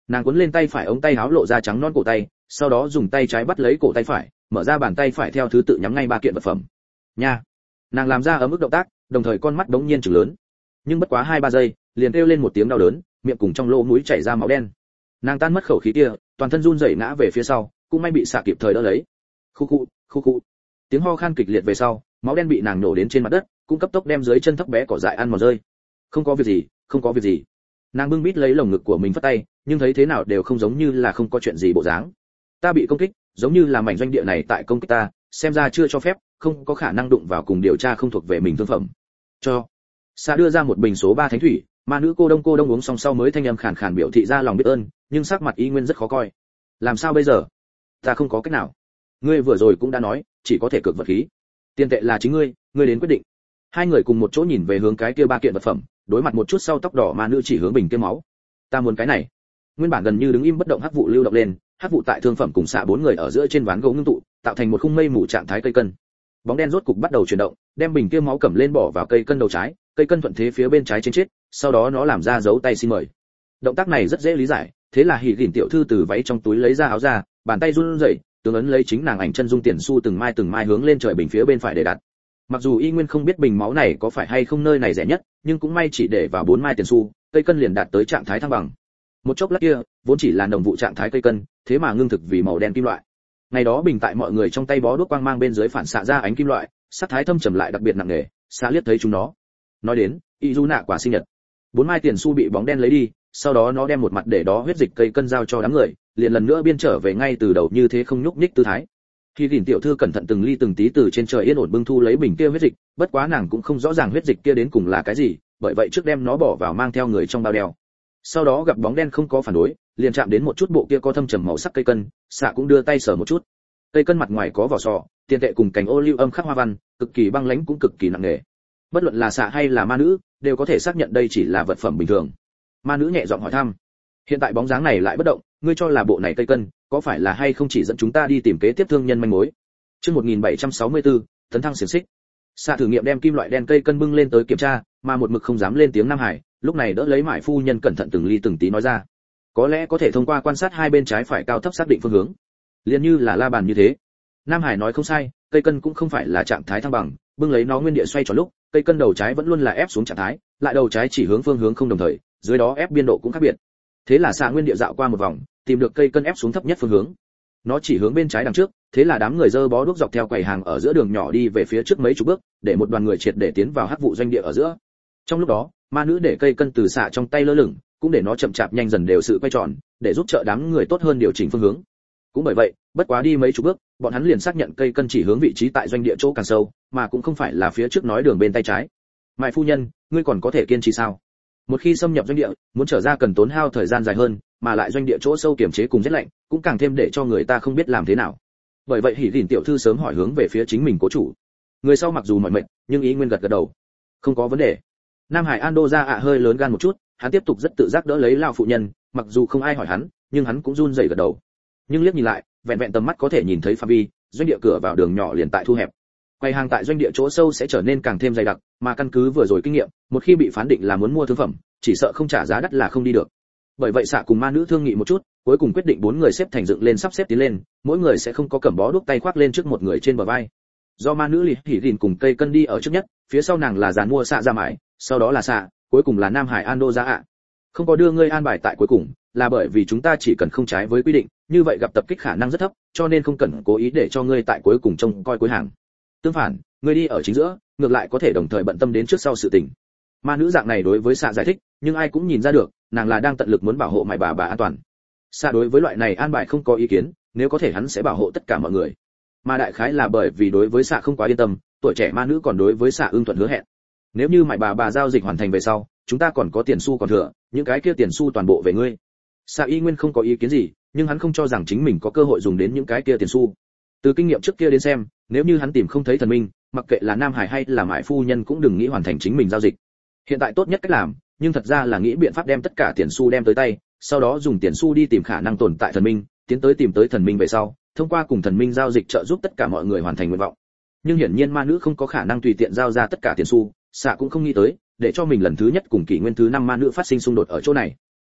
Nàng cuốn lên tay phải ống tay áo lộ ra trắng non cổ tay, sau đó dùng tay trái bắt lấy cổ tay phải, mở ra bàn tay phải theo thứ tự nhắm ngay ba kiện vật phẩm. Nha. Nàng làm ra ở mức động tác, đồng thời con mắt đống nhiên trừng lớn. Nhưng bất quá hai ba giây, liền kêu lên một tiếng đau đớn, miệng cùng trong lỗ mũi chảy ra máu đen. Nàng tan mất khẩu khí kia, toàn thân run rẩy ngã về phía sau, cũng may bị xạ kịp thời đỡ lấy. Khu khu, khu khu. Tiếng ho khan kịch liệt về sau, máu đen bị nàng nổ đến trên mặt đất, cũng cấp tốc đem dưới chân thấp bé cỏ dại ăn mòn rơi. Không có việc gì, không có việc gì. Nàng bưng bít lấy lồng ngực của mình phất tay, nhưng thấy thế nào đều không giống như là không có chuyện gì bộ dáng. Ta bị công kích, giống như là mảnh doanh địa này tại công kích ta, xem ra chưa cho phép, không có khả năng đụng vào cùng điều tra không thuộc về mình thương phẩm. Cho. Sa đưa ra một bình số ba thánh thủy, ma nữ cô đông cô đông uống xong sau mới thanh âm khàn khàn biểu thị ra lòng biết ơn, nhưng sắc mặt y nguyên rất khó coi. Làm sao bây giờ? Ta không có cách nào. Ngươi vừa rồi cũng đã nói, chỉ có thể cược vật khí. Tiền tệ là chính ngươi, ngươi đến quyết định. Hai người cùng một chỗ nhìn về hướng cái kia ba kiện vật phẩm, đối mặt một chút sau tóc đỏ ma nữ chỉ hướng bình kia máu. Ta muốn cái này. Nguyên bản gần như đứng im bất động hắc vụ lưu động lên, hắc vụ tại thương phẩm cùng xạ bốn người ở giữa trên ván gỗ ngưng tụ, tạo thành một khung mây mù trạng thái cây cân. Bóng đen rốt cục bắt đầu chuyển động, đem bình kia máu cầm lên bỏ vào cây cân đầu trái, cây cân thuận thế phía bên trái trên chết, sau đó nó làm ra dấu tay xin mời. Động tác này rất dễ lý giải, thế là Hỉ Gìn tiểu thư từ váy trong túi lấy ra áo ra, bàn tay run rẩy, tương ấn lấy chính nàng ảnh chân dung tiền xu từng mai từng mai hướng lên trời bình phía bên phải để đặt. Mặc dù y nguyên không biết bình máu này có phải hay không nơi này rẻ nhất, nhưng cũng may chỉ để vào bốn mai tiền xu, cây cân liền đạt tới trạng thái thăng bằng. Một chốc lát kia, vốn chỉ là đồng vụ trạng thái cây cân, thế mà ngưng thực vì màu đen kim loại. Ngày đó bình tại mọi người trong tay bó đuốc quang mang bên dưới phản xạ ra ánh kim loại, sắc thái thâm trầm lại đặc biệt nặng nề, xa liếc thấy chúng nó. Nói đến, y du nạ quả sinh nhật. Bốn mai tiền xu bị bóng đen lấy đi, sau đó nó đem một mặt để đó huyết dịch cây cân giao cho đám người, liền lần nữa biên trở về ngay từ đầu như thế không nhúc nhích tư thái. Khi Gìn tiểu thư cẩn thận từng ly từng tí từ trên trời yên ổn bưng thu lấy bình kia huyết dịch, bất quá nàng cũng không rõ ràng huyết dịch kia đến cùng là cái gì, bởi vậy trước đem nó bỏ vào mang theo người trong bao đeo. Sau đó gặp bóng đen không có phản đối, liền chạm đến một chút bộ kia có thâm trầm màu sắc cây cân, xạ cũng đưa tay sờ một chút. Cây cân mặt ngoài có vỏ sò, tiền tệ cùng cành ô liu âm khắc hoa văn, cực kỳ băng lãnh cũng cực kỳ nặng nề. Bất luận là xạ hay là ma nữ, đều có thể xác nhận đây chỉ là vật phẩm bình thường. Ma nữ nhẹ giọng hỏi thăm, hiện tại bóng dáng này lại bất động, ngươi cho là bộ này cây cân, có phải là hay không chỉ dẫn chúng ta đi tìm kế tiếp thương nhân manh mối? Chương một nghìn bảy trăm sáu mươi tư, tấn thăng xiển xích. Xạ thử nghiệm đem kim loại đen cây cân bưng lên tới kiểm tra, mà một mực không dám lên tiếng Nam Hải, lúc này đỡ lấy Mại phu nhân cẩn thận từng ly từng tí nói ra, có lẽ có thể thông qua quan sát hai bên trái phải cao thấp xác định phương hướng, liền như là la bàn như thế. Nam Hải nói không sai, cây cân cũng không phải là trạng thái thăng bằng, bưng lấy nó nguyên địa xoay tròn lúc, cây cân đầu trái vẫn luôn là ép xuống trạng thái, lại đầu trái chỉ hướng phương hướng không đồng thời, dưới đó ép biên độ cũng khác biệt. Thế là xạ nguyên địa dạo qua một vòng, tìm được cây cân ép xuống thấp nhất phương hướng. Nó chỉ hướng bên trái đằng trước, thế là đám người dơ bó đuốc dọc theo quầy hàng ở giữa đường nhỏ đi về phía trước mấy chục bước, để một đoàn người triệt để tiến vào hắc vụ doanh địa ở giữa. Trong lúc đó, ma nữ để cây cân từ xạ trong tay lơ lửng, cũng để nó chậm chạp nhanh dần đều sự quay tròn, để giúp trợ đám người tốt hơn điều chỉnh phương hướng. Cũng bởi vậy, bất quá đi mấy chục bước, bọn hắn liền xác nhận cây cân chỉ hướng vị trí tại doanh địa chỗ càng sâu, mà cũng không phải là phía trước nói đường bên tay trái. Mại phu nhân, ngươi còn có thể kiên trì sao? Một khi xâm nhập doanh địa, muốn trở ra cần tốn hao thời gian dài hơn, mà lại doanh địa chỗ sâu kiềm chế cùng rét lạnh, cũng càng thêm để cho người ta không biết làm thế nào. Bởi vậy Hỉ Gìn tiểu thư sớm hỏi hướng về phía chính mình cố chủ. Người sau mặc dù mỏi mệt, nhưng ý nguyên gật gật đầu. Không có vấn đề. Nam Hải Ando ra ạ hơi lớn gan một chút, hắn tiếp tục rất tự giác đỡ lấy lão phụ nhân, mặc dù không ai hỏi hắn, nhưng hắn cũng run rẩy gật đầu. Nhưng liếc nhìn lại, vẹn vẹn tầm mắt có thể nhìn thấy phạm vi, doanh địa cửa vào đường nhỏ liền tại thu hẹp. Quầy hàng tại doanh địa chỗ sâu sẽ trở nên càng thêm dày đặc, mà căn cứ vừa rồi kinh nghiệm, một khi bị phán định là muốn mua thương phẩm, chỉ sợ không trả giá đắt là không đi được. Bởi vậy xạ cùng ma nữ thương nghị một chút, cuối cùng quyết định bốn người xếp thành dựng lên sắp xếp tiến lên, mỗi người sẽ không có cầm bó đuốc tay khoác lên trước một người trên bờ vai. Do ma nữ lì Hỉ Gìn cùng cây cân đi ở trước nhất, phía sau nàng là dàn mua xạ ra mãi, sau đó là xạ, cuối cùng là Nam Hải Ando ra ạ. Không có đưa ngươi an bài tại cuối cùng, là bởi vì chúng ta chỉ cần không trái với quy định, như vậy gặp tập kích khả năng rất thấp, cho nên không cần cố ý để cho ngươi tại cuối cùng trông coi cuối hàng. Tương phản, ngươi đi ở chính giữa, ngược lại có thể đồng thời bận tâm đến trước sau sự tình. Ma nữ dạng này đối với xạ giải thích, nhưng ai cũng nhìn ra được, nàng là đang tận lực muốn bảo hộ mày bà bà an toàn. Xạ đối với loại này an bài không có ý kiến, nếu có thể hắn sẽ bảo hộ tất cả mọi người. Mà đại khái là bởi vì đối với xạ không quá yên tâm, tuổi trẻ ma nữ còn đối với xạ ưng thuận hứa hẹn. Nếu như mày bà bà giao dịch hoàn thành về sau, chúng ta còn có tiền xu còn thừa, những cái kia tiền xu toàn bộ về ngươi. Xạ y nguyên không có ý kiến gì, nhưng hắn không cho rằng chính mình có cơ hội dùng đến những cái kia tiền xu. Từ kinh nghiệm trước kia đến xem, nếu như hắn tìm không thấy thần minh, mặc kệ là Nam Hải hay là Mại phu nhân cũng đừng nghĩ hoàn thành chính mình giao dịch. Hiện tại tốt nhất cách làm, nhưng thật ra là nghĩ biện pháp đem tất cả tiền xu đem tới tay, sau đó dùng tiền xu đi tìm khả năng tồn tại thần minh, tiến tới tìm tới thần minh về sau, thông qua cùng thần minh giao dịch trợ giúp tất cả mọi người hoàn thành nguyện vọng. Nhưng hiển nhiên ma nữ không có khả năng tùy tiện giao ra tất cả tiền xu, xạ cũng không nghĩ tới, để cho mình lần thứ nhất cùng kỷ nguyên thứ năm ma nữ phát sinh xung đột ở chỗ này.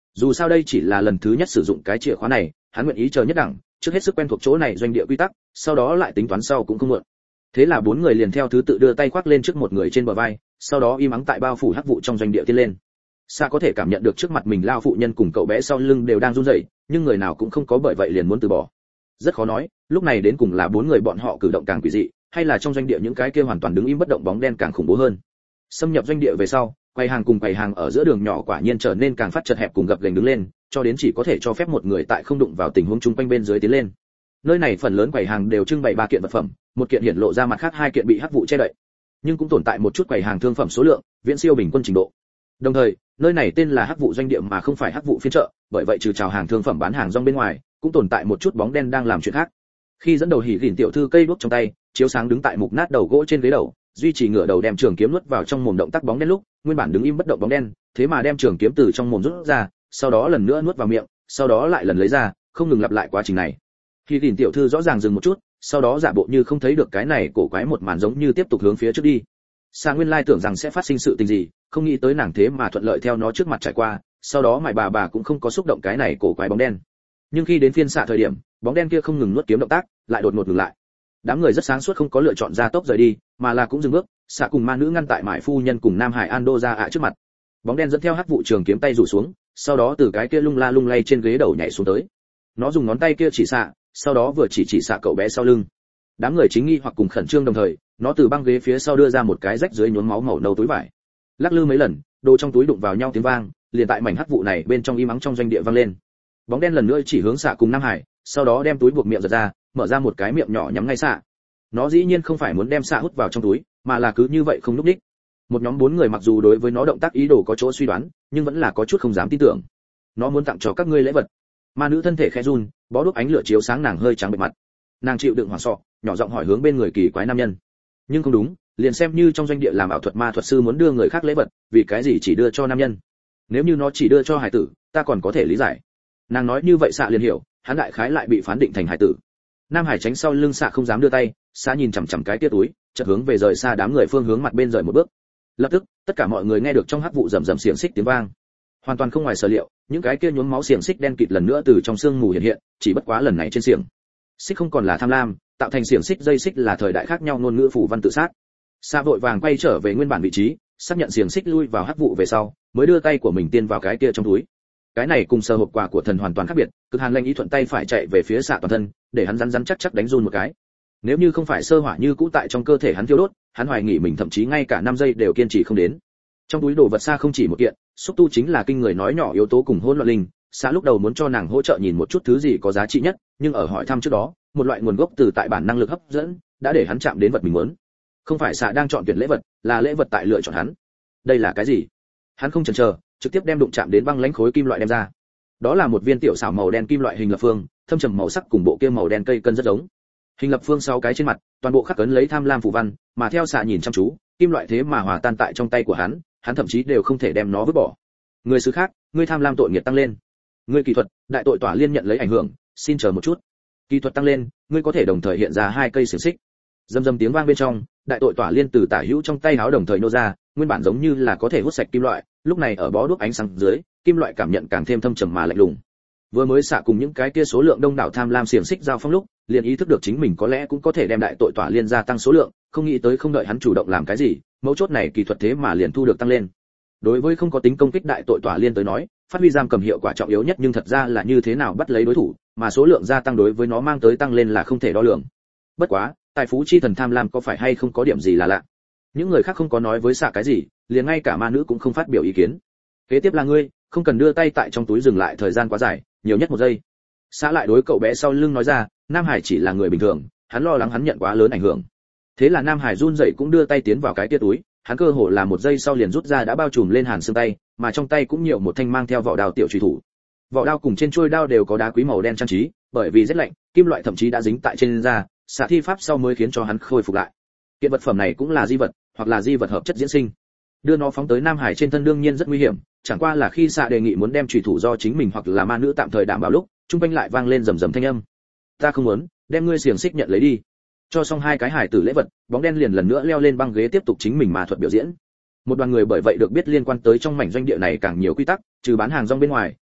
Dù sao đây chỉ là lần thứ nhất sử dụng cái chìa khóa này, hắn nguyện ý chờ nhất đẳng, trước hết sức quen thuộc chỗ này doanh địa quy tắc, sau đó lại tính toán sau cũng không muộn. Thế là bốn người liền theo thứ tự đưa tay khoác lên trước một người trên bờ vai, sau đó im ắng tại bao phủ hắc vụ trong doanh địa tiến lên. Sa có thể cảm nhận được trước mặt mình lao phụ nhân cùng cậu bé sau lưng đều đang run rẩy, nhưng người nào cũng không có bởi vậy liền muốn từ bỏ. Rất khó nói, lúc này đến cùng là bốn người bọn họ cử động càng quỷ dị, hay là trong doanh địa những cái kia hoàn toàn đứng im bất động bóng đen càng khủng bố hơn. Xâm nhập doanh địa về sau, quầy hàng cùng quầy hàng ở giữa đường nhỏ quả nhiên trở nên càng phát chật hẹp cùng gập ghềnh đứng lên, cho đến chỉ có thể cho phép một người tại không đụng vào tình huống chung quanh bên dưới tiến lên. Nơi này phần lớn quầy hàng đều trưng bày ba kiện vật phẩm, một kiện hiển lộ ra mặt khác hai kiện bị hắc vụ che đậy. Nhưng cũng tồn tại một chút quầy hàng thương phẩm số lượng, viễn siêu bình quân trình độ. Đồng thời, nơi này tên là hắc vụ doanh địa mà không phải hắc vụ phiên chợ, bởi vậy trừ chào hàng thương phẩm bán hàng rong bên ngoài, cũng tồn tại một chút bóng đen đang làm chuyện khác. Khi dẫn đầu hỉ gỉn tiểu thư cây đuốc trong tay, chiếu sáng đứng tại mục nát đầu gỗ trên ghế đầu, duy trì ngửa đầu đem trường kiếm nuốt vào trong mồm động tác bóng đen lúc, nguyên bản đứng im bất động bóng đen, thế mà đem trường kiếm từ trong mồm rút ra, sau đó lần nữa nuốt vào miệng, sau đó lại lần lấy ra, không ngừng lặp lại quá trình này. Hỉ gỉn tiểu thư rõ ràng dừng một chút, sau đó giả bộ như không thấy được cái này cổ quái một màn giống như tiếp tục hướng phía trước đi. Sa nguyên lai tưởng rằng sẽ phát sinh sự tình gì, không nghĩ tới nàng thế mà thuận lợi theo nó trước mặt trải qua, sau đó mày bà bà cũng không có xúc động cái này cổ quái bóng đen. Nhưng khi đến phiên xạ thời điểm, bóng đen kia không ngừng nuốt kiếm động tác, lại đột ngột ngừng lại. Đám người rất sáng suốt không có lựa chọn ra tốc rời đi, mà là cũng dừng bước, xạ cùng ma nữ ngăn tại mại phu nhân cùng Nam Hải Ando ra ạ trước mặt. Bóng đen dẫn theo hắc vụ trường kiếm tay rủ xuống, sau đó từ cái kia lung la lung lay trên ghế đầu nhảy xuống tới. Nó dùng ngón tay kia chỉ xạ, sau đó vừa chỉ chỉ xạ cậu bé sau lưng. Đám người chính nghi hoặc cùng khẩn trương đồng thời, nó từ băng ghế phía sau đưa ra một cái rách dưới nhuốm máu màu nâu túi vải. Lắc lư mấy lần, đồ trong túi đụng vào nhau tiếng vang, liền tại mảnh hắc vụ này bên trong im ắng trong doanh địa vang lên. Bóng đen lần nữa chỉ hướng xạ cùng Nam Hải, sau đó đem túi buộc miệng giật ra, mở ra một cái miệng nhỏ nhắm ngay xạ. Nó dĩ nhiên không phải muốn đem xạ hút vào trong túi, mà là cứ như vậy không lúc đích. Một nhóm bốn người mặc dù đối với nó động tác ý đồ có chỗ suy đoán, nhưng vẫn là có chút không dám tin tưởng. Nó muốn tặng cho các ngươi lễ vật. Ma nữ thân thể khẽ run, bó đuốc ánh lửa chiếu sáng nàng hơi trắng bệch mặt. Nàng chịu đựng hoảng sợ, nhỏ giọng hỏi hướng bên người kỳ quái nam nhân. Nhưng không đúng, liền xem như trong doanh địa làm ảo thuật ma thuật sư muốn đưa người khác lễ vật, vì cái gì chỉ đưa cho nam nhân? Nếu như nó chỉ đưa cho hải tử, ta còn có thể lý giải. Nàng nói như vậy xạ liền hiểu, hắn đại khái lại bị phán định thành hải tử. Nam Hải tránh sau lưng xạ không dám đưa tay, xạ nhìn chằm chằm cái tia túi, chợt hướng về rời xa đám người phương hướng mặt bên rời một bước. Lập tức, tất cả mọi người nghe được trong hắc vụ rầm rầm xiềng xích tiếng vang. Hoàn toàn không ngoài sở liệu, những cái kia nhuốm máu xiềng xích đen kịt lần nữa từ trong sương mù hiện hiện, chỉ bất quá lần này trên xiềng xích không còn là tham lam, tạo thành xiềng xích dây xích là thời đại khác nhau ngôn ngữ phủ văn tự sát. Sa vội vàng quay trở về nguyên bản vị trí, xác nhận xiềng xích lui vào hắc vụ về sau, mới đưa tay của mình tiên vào cái kia trong túi. Cái này cùng sờ hộp quà của thần hoàn toàn khác biệt, cực hàn lanh ý thuận tay phải chạy về phía xạ toàn thân, để hắn rắn rắn chắc chắc đánh run một cái. Nếu như không phải sơ hỏa như cũ tại trong cơ thể hắn thiêu đốt, hắn hoài nghĩ mình thậm chí ngay cả năm giây đều kiên trì không đến. Trong túi đồ vật xa không chỉ một kiện, xúc tu chính là kinh người nói nhỏ yếu tố cùng hỗn loạn linh. Xã lúc đầu muốn cho nàng hỗ trợ nhìn một chút thứ gì có giá trị nhất, nhưng ở hỏi thăm trước đó, một loại nguồn gốc từ tại bản năng lực hấp dẫn đã để hắn chạm đến vật mình muốn. Không phải xã đang chọn tuyển lễ vật, là lễ vật tại lựa chọn hắn. Đây là cái gì? Hắn không chần chờ, trực tiếp đem đụng chạm đến băng lãnh khối kim loại đem ra. Đó là một viên tiểu xảo màu đen kim loại hình lập phương, thâm trầm màu sắc cùng bộ kia màu đen cây cân rất giống. Hình lập phương sáu cái trên mặt, toàn bộ khắc cấn lấy tham lam phù văn, mà theo xạ nhìn chăm chú, kim loại thế mà hòa tan tại trong tay của hắn, hắn thậm chí đều không thể đem nó vứt bỏ. Người xứ khác, ngươi tham lam tội nghiệp tăng lên. Ngươi kỳ thuật, đại tội tỏa liên nhận lấy ảnh hưởng, xin chờ một chút. Kỳ thuật tăng lên, ngươi có thể đồng thời hiện ra hai cây xiềng xích. Rầm rầm tiếng vang bên trong, đại tội tỏa liên từ tả hữu trong tay áo đồng thời nô ra, nguyên bản giống như là có thể hút sạch kim loại, lúc này ở bó đuốc ánh sáng dưới, kim loại cảm nhận càng thêm thâm trầm mà lạnh lùng. Vừa mới xạ cùng những cái kia số lượng đông đảo tham lam xiềng xích giao phong lúc, liền ý thức được chính mình có lẽ cũng có thể đem đại tội tỏa liên gia tăng số lượng, không nghĩ tới không đợi hắn chủ động làm cái gì, mấu chốt này kỳ thuật thế mà liền thu được tăng lên. Đối với không có tính công kích đại tội tỏa liên tới nói, phát huy giam cầm hiệu quả trọng yếu nhất, nhưng thật ra là như thế nào bắt lấy đối thủ, mà số lượng gia tăng đối với nó mang tới tăng lên là không thể đo lường. Bất quá, tài phú chi thần tham lam có phải hay không có điểm gì là lạ. Những người khác không có nói với xạ cái gì, liền ngay cả ma nữ cũng không phát biểu ý kiến. Kế tiếp là ngươi, không cần đưa tay tại trong túi dừng lại thời gian quá dài, nhiều nhất một giây. Xạ lại đối cậu bé sau lưng nói ra, Nam Hải chỉ là người bình thường, hắn lo lắng hắn nhận quá lớn ảnh hưởng. Thế là Nam Hải run rẩy cũng đưa tay tiến vào cái kia túi, hắn cơ hồ là một giây sau liền rút ra đã bao trùm lên hàn xương tay, mà trong tay cũng nhiều một thanh mang theo vỏ đao tiểu truy thủ. Vỏ đao cùng trên chuôi đao đều có đá quý màu đen trang trí, bởi vì rất lạnh, kim loại thậm chí đã dính tại trên da, xạ thi pháp sau mới khiến cho hắn khôi phục lại. Kiện vật phẩm này cũng là di vật, hoặc là di vật hợp chất diễn sinh. Đưa nó phóng tới Nam Hải trên thân đương nhiên rất nguy hiểm, chẳng qua là khi xạ đề nghị muốn đem truy thủ do chính mình hoặc là ma nữ tạm thời đảm bảo lúc, trung quanh lại vang lên rầm rầm thanh âm. Ta không muốn, đem ngươi xiềng xích nhận lấy đi. Cho xong hai cái hải tử lễ vật, bóng đen liền lần nữa leo lên băng ghế tiếp tục chính mình mà thuật biểu diễn. Một đoàn người bởi vậy được biết liên quan tới trong mảnh doanh địa này càng nhiều quy tắc, trừ bán hàng rong bên ngoài,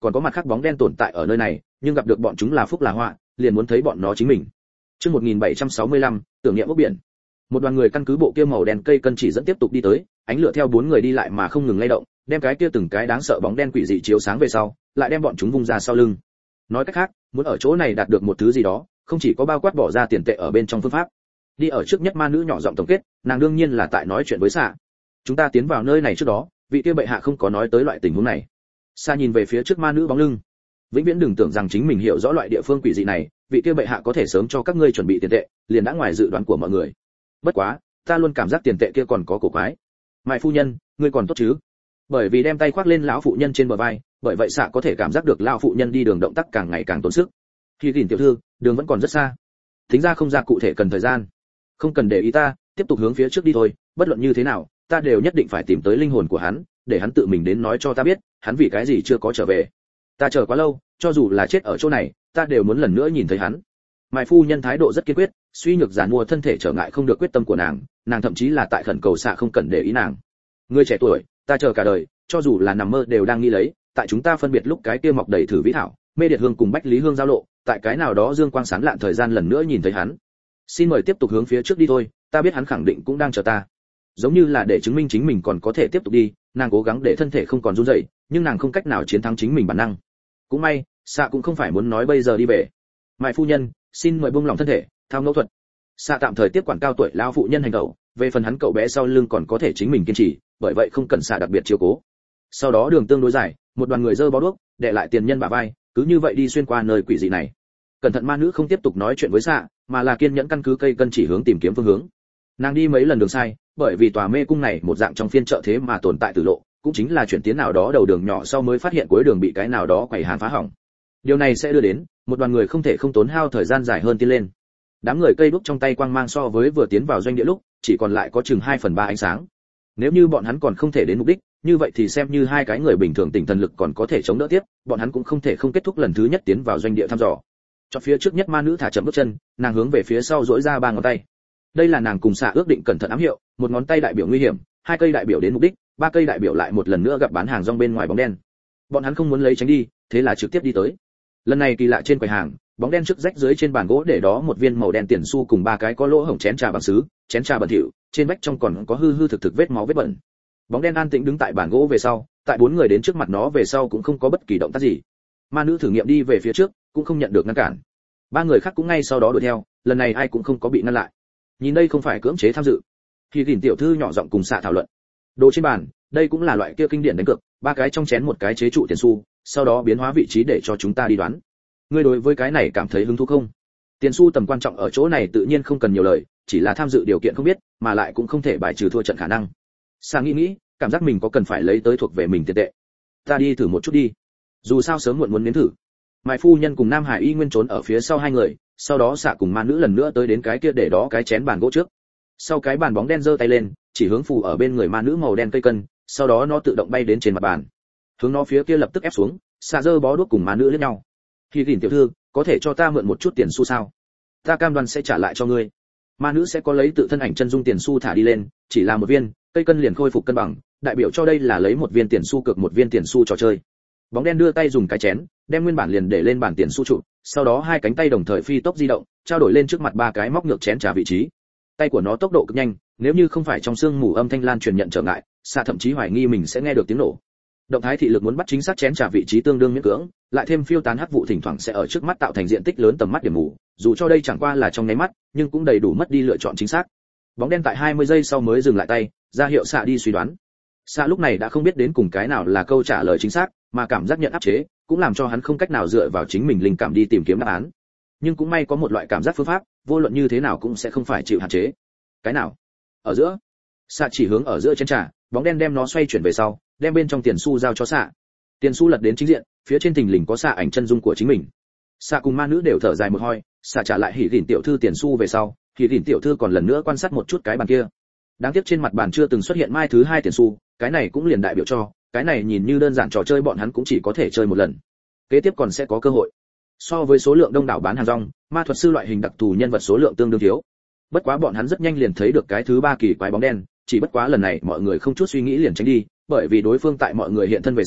còn có mặt khác bóng đen tồn tại ở nơi này, nhưng gặp được bọn chúng là phúc là họa, liền muốn thấy bọn nó chính mình. Chương một nghìn bảy trăm sáu mươi lăm, tưởng niệm ốc biển. Một đoàn người căn cứ bộ kia màu đen cây cân chỉ dẫn tiếp tục đi tới, ánh lửa theo bốn người đi lại mà không ngừng lay động, đem cái kia từng cái đáng sợ bóng đen quỷ dị chiếu sáng về sau, lại đem bọn chúng vung ra sau lưng. Nói cách khác, muốn ở chỗ này đạt được một thứ gì đó, không chỉ có bao quát bỏ ra tiền tệ ở bên trong phương pháp. Đi ở trước nhất ma nữ nhỏ giọng tổng kết, nàng đương nhiên là tại nói chuyện với xạ. Chúng ta tiến vào nơi này trước đó, vị kia bệ hạ không có nói tới loại tình huống này. Xạ nhìn về phía trước ma nữ bóng lưng. Vĩnh viễn đừng tưởng rằng chính mình hiểu rõ loại địa phương quỷ dị này, vị kia bệ hạ có thể sớm cho các ngươi chuẩn bị tiền tệ, liền đã ngoài dự đoán của mọi người. Bất quá, ta luôn cảm giác tiền tệ kia còn có cổ quái. Mại phu nhân, ngươi còn tốt chứ? Bởi vì đem tay khoác lên lão phụ nhân trên bờ vai, bởi vậy xạ có thể cảm giác được lão phụ nhân đi đường động tác càng ngày càng tốn sức. Khi gìn tiểu thư, đường vẫn còn rất xa. Tính ra không ra cụ thể cần thời gian. Không cần để ý ta, tiếp tục hướng phía trước đi thôi, bất luận như thế nào, ta đều nhất định phải tìm tới linh hồn của hắn, để hắn tự mình đến nói cho ta biết, hắn vì cái gì chưa có trở về. Ta chờ quá lâu, cho dù là chết ở chỗ này, ta đều muốn lần nữa nhìn thấy hắn. Mai phu nhân thái độ rất kiên quyết, suy nhược giàn mua thân thể trở ngại không được quyết tâm của nàng, nàng thậm chí là tại khẩn cầu xạ không cần để ý nàng. Ngươi trẻ tuổi, ta chờ cả đời, cho dù là nằm mơ đều đang nghĩ lấy, tại chúng ta phân biệt lúc cái kia mọc đầy thử vĩ thảo, mê điệt hương cùng bách lý hương giao lộ, tại cái nào đó dương quang sáng lạn thời gian lần nữa nhìn thấy hắn. Xin mời tiếp tục hướng phía trước đi thôi, ta biết hắn khẳng định cũng đang chờ ta. Giống như là để chứng minh chính mình còn có thể tiếp tục đi, nàng cố gắng để thân thể không còn run rẩy, nhưng nàng không cách nào chiến thắng chính mình bản năng. Cũng may, xạ cũng không phải muốn nói bây giờ đi về. Mai phu nhân, xin mời buông lỏng thân thể, thao ngẫu thuật. Xạ tạm thời tiếp quản cao tuổi lão phụ nhân hành động, về phần hắn cậu bé sau lưng còn có thể chính mình kiên trì, bởi vậy không cần xạ đặc biệt chiếu cố. Sau đó đường tương đối dài, một đoàn người dơ bó đuốc, để lại tiền nhân bả vai, cứ như vậy đi xuyên qua nơi quỷ dị này. Cẩn thận ma nữ không tiếp tục nói chuyện với xạ, mà là kiên nhẫn căn cứ cây cân chỉ hướng tìm kiếm phương hướng. Nàng đi mấy lần đường sai, bởi vì tòa mê cung này một dạng trong phiên chợ thế mà tồn tại tử lộ, cũng chính là chuyển tiến nào đó đầu đường nhỏ sau mới phát hiện cuối đường bị cái nào đó quầy hàng phá hỏng. Điều này sẽ đưa đến một đoàn người không thể không tốn hao thời gian dài hơn tiến lên. Đám người cây đuốc trong tay quang mang so với vừa tiến vào doanh địa lúc, chỉ còn lại có chừng hai phần ba ánh sáng. Nếu như bọn hắn còn không thể đến mục đích, như vậy thì xem như hai cái người bình thường tỉnh thần lực còn có thể chống đỡ tiếp, bọn hắn cũng không thể không kết thúc lần thứ nhất tiến vào doanh địa thăm dò. Cho phía trước nhất ma nữ thả chậm bước chân, nàng hướng về phía sau duỗi ra ba ngón tay. Đây là nàng cùng xạ ước định cẩn thận ám hiệu, một ngón tay đại biểu nguy hiểm, hai cây đại biểu đến mục đích, ba cây đại biểu lại một lần nữa gặp bán hàng rong bên ngoài bóng đen. Bọn hắn không muốn lấy tránh đi, thế là trực tiếp đi tới. Lần này kỳ lạ trên quầy hàng, bóng đen trước rách dưới trên bàn gỗ để đó một viên màu đen tiền xu cùng ba cái có lỗ hổng chén trà bằng sứ, chén trà bẩn thỉu, trên vách trong còn có hư hư thực thực vết máu vết bẩn. Bóng đen an tĩnh đứng tại bàn gỗ về sau, tại bốn người đến trước mặt nó về sau cũng không có bất kỳ động tác gì. Ma nữ thử nghiệm đi về phía trước, cũng không nhận được ngăn cản. Ba người khác cũng ngay sau đó đuổi theo, lần này ai cũng không có bị ngăn lại. Nhìn đây không phải cưỡng chế tham dự. Khi gìn tiểu thư nhỏ giọng cùng xạ thảo luận. Đồ trên bàn, đây cũng là loại kia kinh điển đánh cược, ba cái trong chén một cái chế trụ tiền xu, sau đó biến hóa vị trí để cho chúng ta đi đoán. Ngươi đối với cái này cảm thấy hứng thú không? Tiền xu tầm quan trọng ở chỗ này tự nhiên không cần nhiều lời, chỉ là tham dự điều kiện không biết, mà lại cũng không thể bài trừ thua trận khả năng. Xạ nghĩ nghĩ, cảm giác mình có cần phải lấy tới thuộc về mình tiền tệ. Ta đi thử một chút đi. Dù sao sớm muộn muốn nếm thử. Mai phu nhân cùng Nam Hải Y Nguyên trốn ở phía sau hai người, sau đó xạ cùng ma nữ lần nữa tới đến cái kia để đó cái chén bàn gỗ trước. Sau cái bàn bóng đen giơ tay lên, chỉ hướng phù ở bên người ma nữ màu đen cây cân, sau đó nó tự động bay đến trên mặt bàn. Hướng nó phía kia lập tức ép xuống, xạ giơ bó đuốc cùng ma nữ liếc nhau. Khi gìn tiểu thư, có thể cho ta mượn một chút tiền xu sao? Ta cam đoan sẽ trả lại cho ngươi. Ma nữ sẽ có lấy tự thân ảnh chân dung tiền xu thả đi lên, chỉ là một viên, cây cân liền khôi phục cân bằng, đại biểu cho đây là lấy một viên tiền xu cược một viên tiền xu trò chơi. Bóng đen đưa tay dùng cái chén, đem nguyên bản liền để lên bàn tiền xu trụ, sau đó hai cánh tay đồng thời phi tốc di động, trao đổi lên trước mặt ba cái móc ngược chén trà vị trí. Tay của nó tốc độ cực nhanh, nếu như không phải trong xương mù âm thanh lan truyền nhận trở ngại, xạ thậm chí hoài nghi mình sẽ nghe được tiếng nổ. Động thái thị lực muốn bắt chính xác chén trà vị trí tương đương miễn cưỡng, lại thêm phiêu tán hắc vụ thỉnh thoảng sẽ ở trước mắt tạo thành diện tích lớn tầm mắt điểm mù, dù cho đây chẳng qua là trong nháy mắt, nhưng cũng đầy đủ mất đi lựa chọn chính xác. Bóng đen tại hai mươi giây sau mới dừng lại tay, ra hiệu xạ đi suy đoán. Xạ lúc này đã không biết đến cùng cái nào là câu trả lời chính xác, mà cảm giác nhận áp chế, cũng làm cho hắn không cách nào dựa vào chính mình linh cảm đi tìm kiếm đáp án. Nhưng cũng may có một loại cảm giác phương pháp, vô luận như thế nào cũng sẽ không phải chịu hạn chế. Cái nào? Ở giữa. Xạ chỉ hướng ở giữa chén trà, bóng đen đem nó xoay chuyển về sau, đem bên trong tiền xu giao cho xạ. Tiền xu lật đến chính diện, phía trên thình lình có xạ ảnh chân dung của chính mình. Xạ cùng ma nữ đều thở dài một hơi, xạ trả lại hỉ gìn tiểu thư tiền xu về sau, hỉ gìn tiểu thư còn lần nữa quan sát một chút cái bàn kia. Đáng tiếc trên mặt bàn chưa từng xuất hiện mai thứ hai tiền xu, cái này cũng liền đại biểu cho, cái này nhìn như đơn giản trò chơi bọn hắn cũng chỉ có thể chơi một lần. Kế tiếp còn sẽ có cơ hội. So với số lượng đông đảo bán hàng rong, ma thuật sư loại hình đặc thù nhân vật số lượng tương đương thiếu. Bất quá bọn hắn rất nhanh liền thấy được cái thứ ba kỳ quái bóng đen, chỉ bất quá lần này mọi người không chút suy nghĩ liền tránh đi, bởi vì đối phương tại mọi người hiện thân về sau,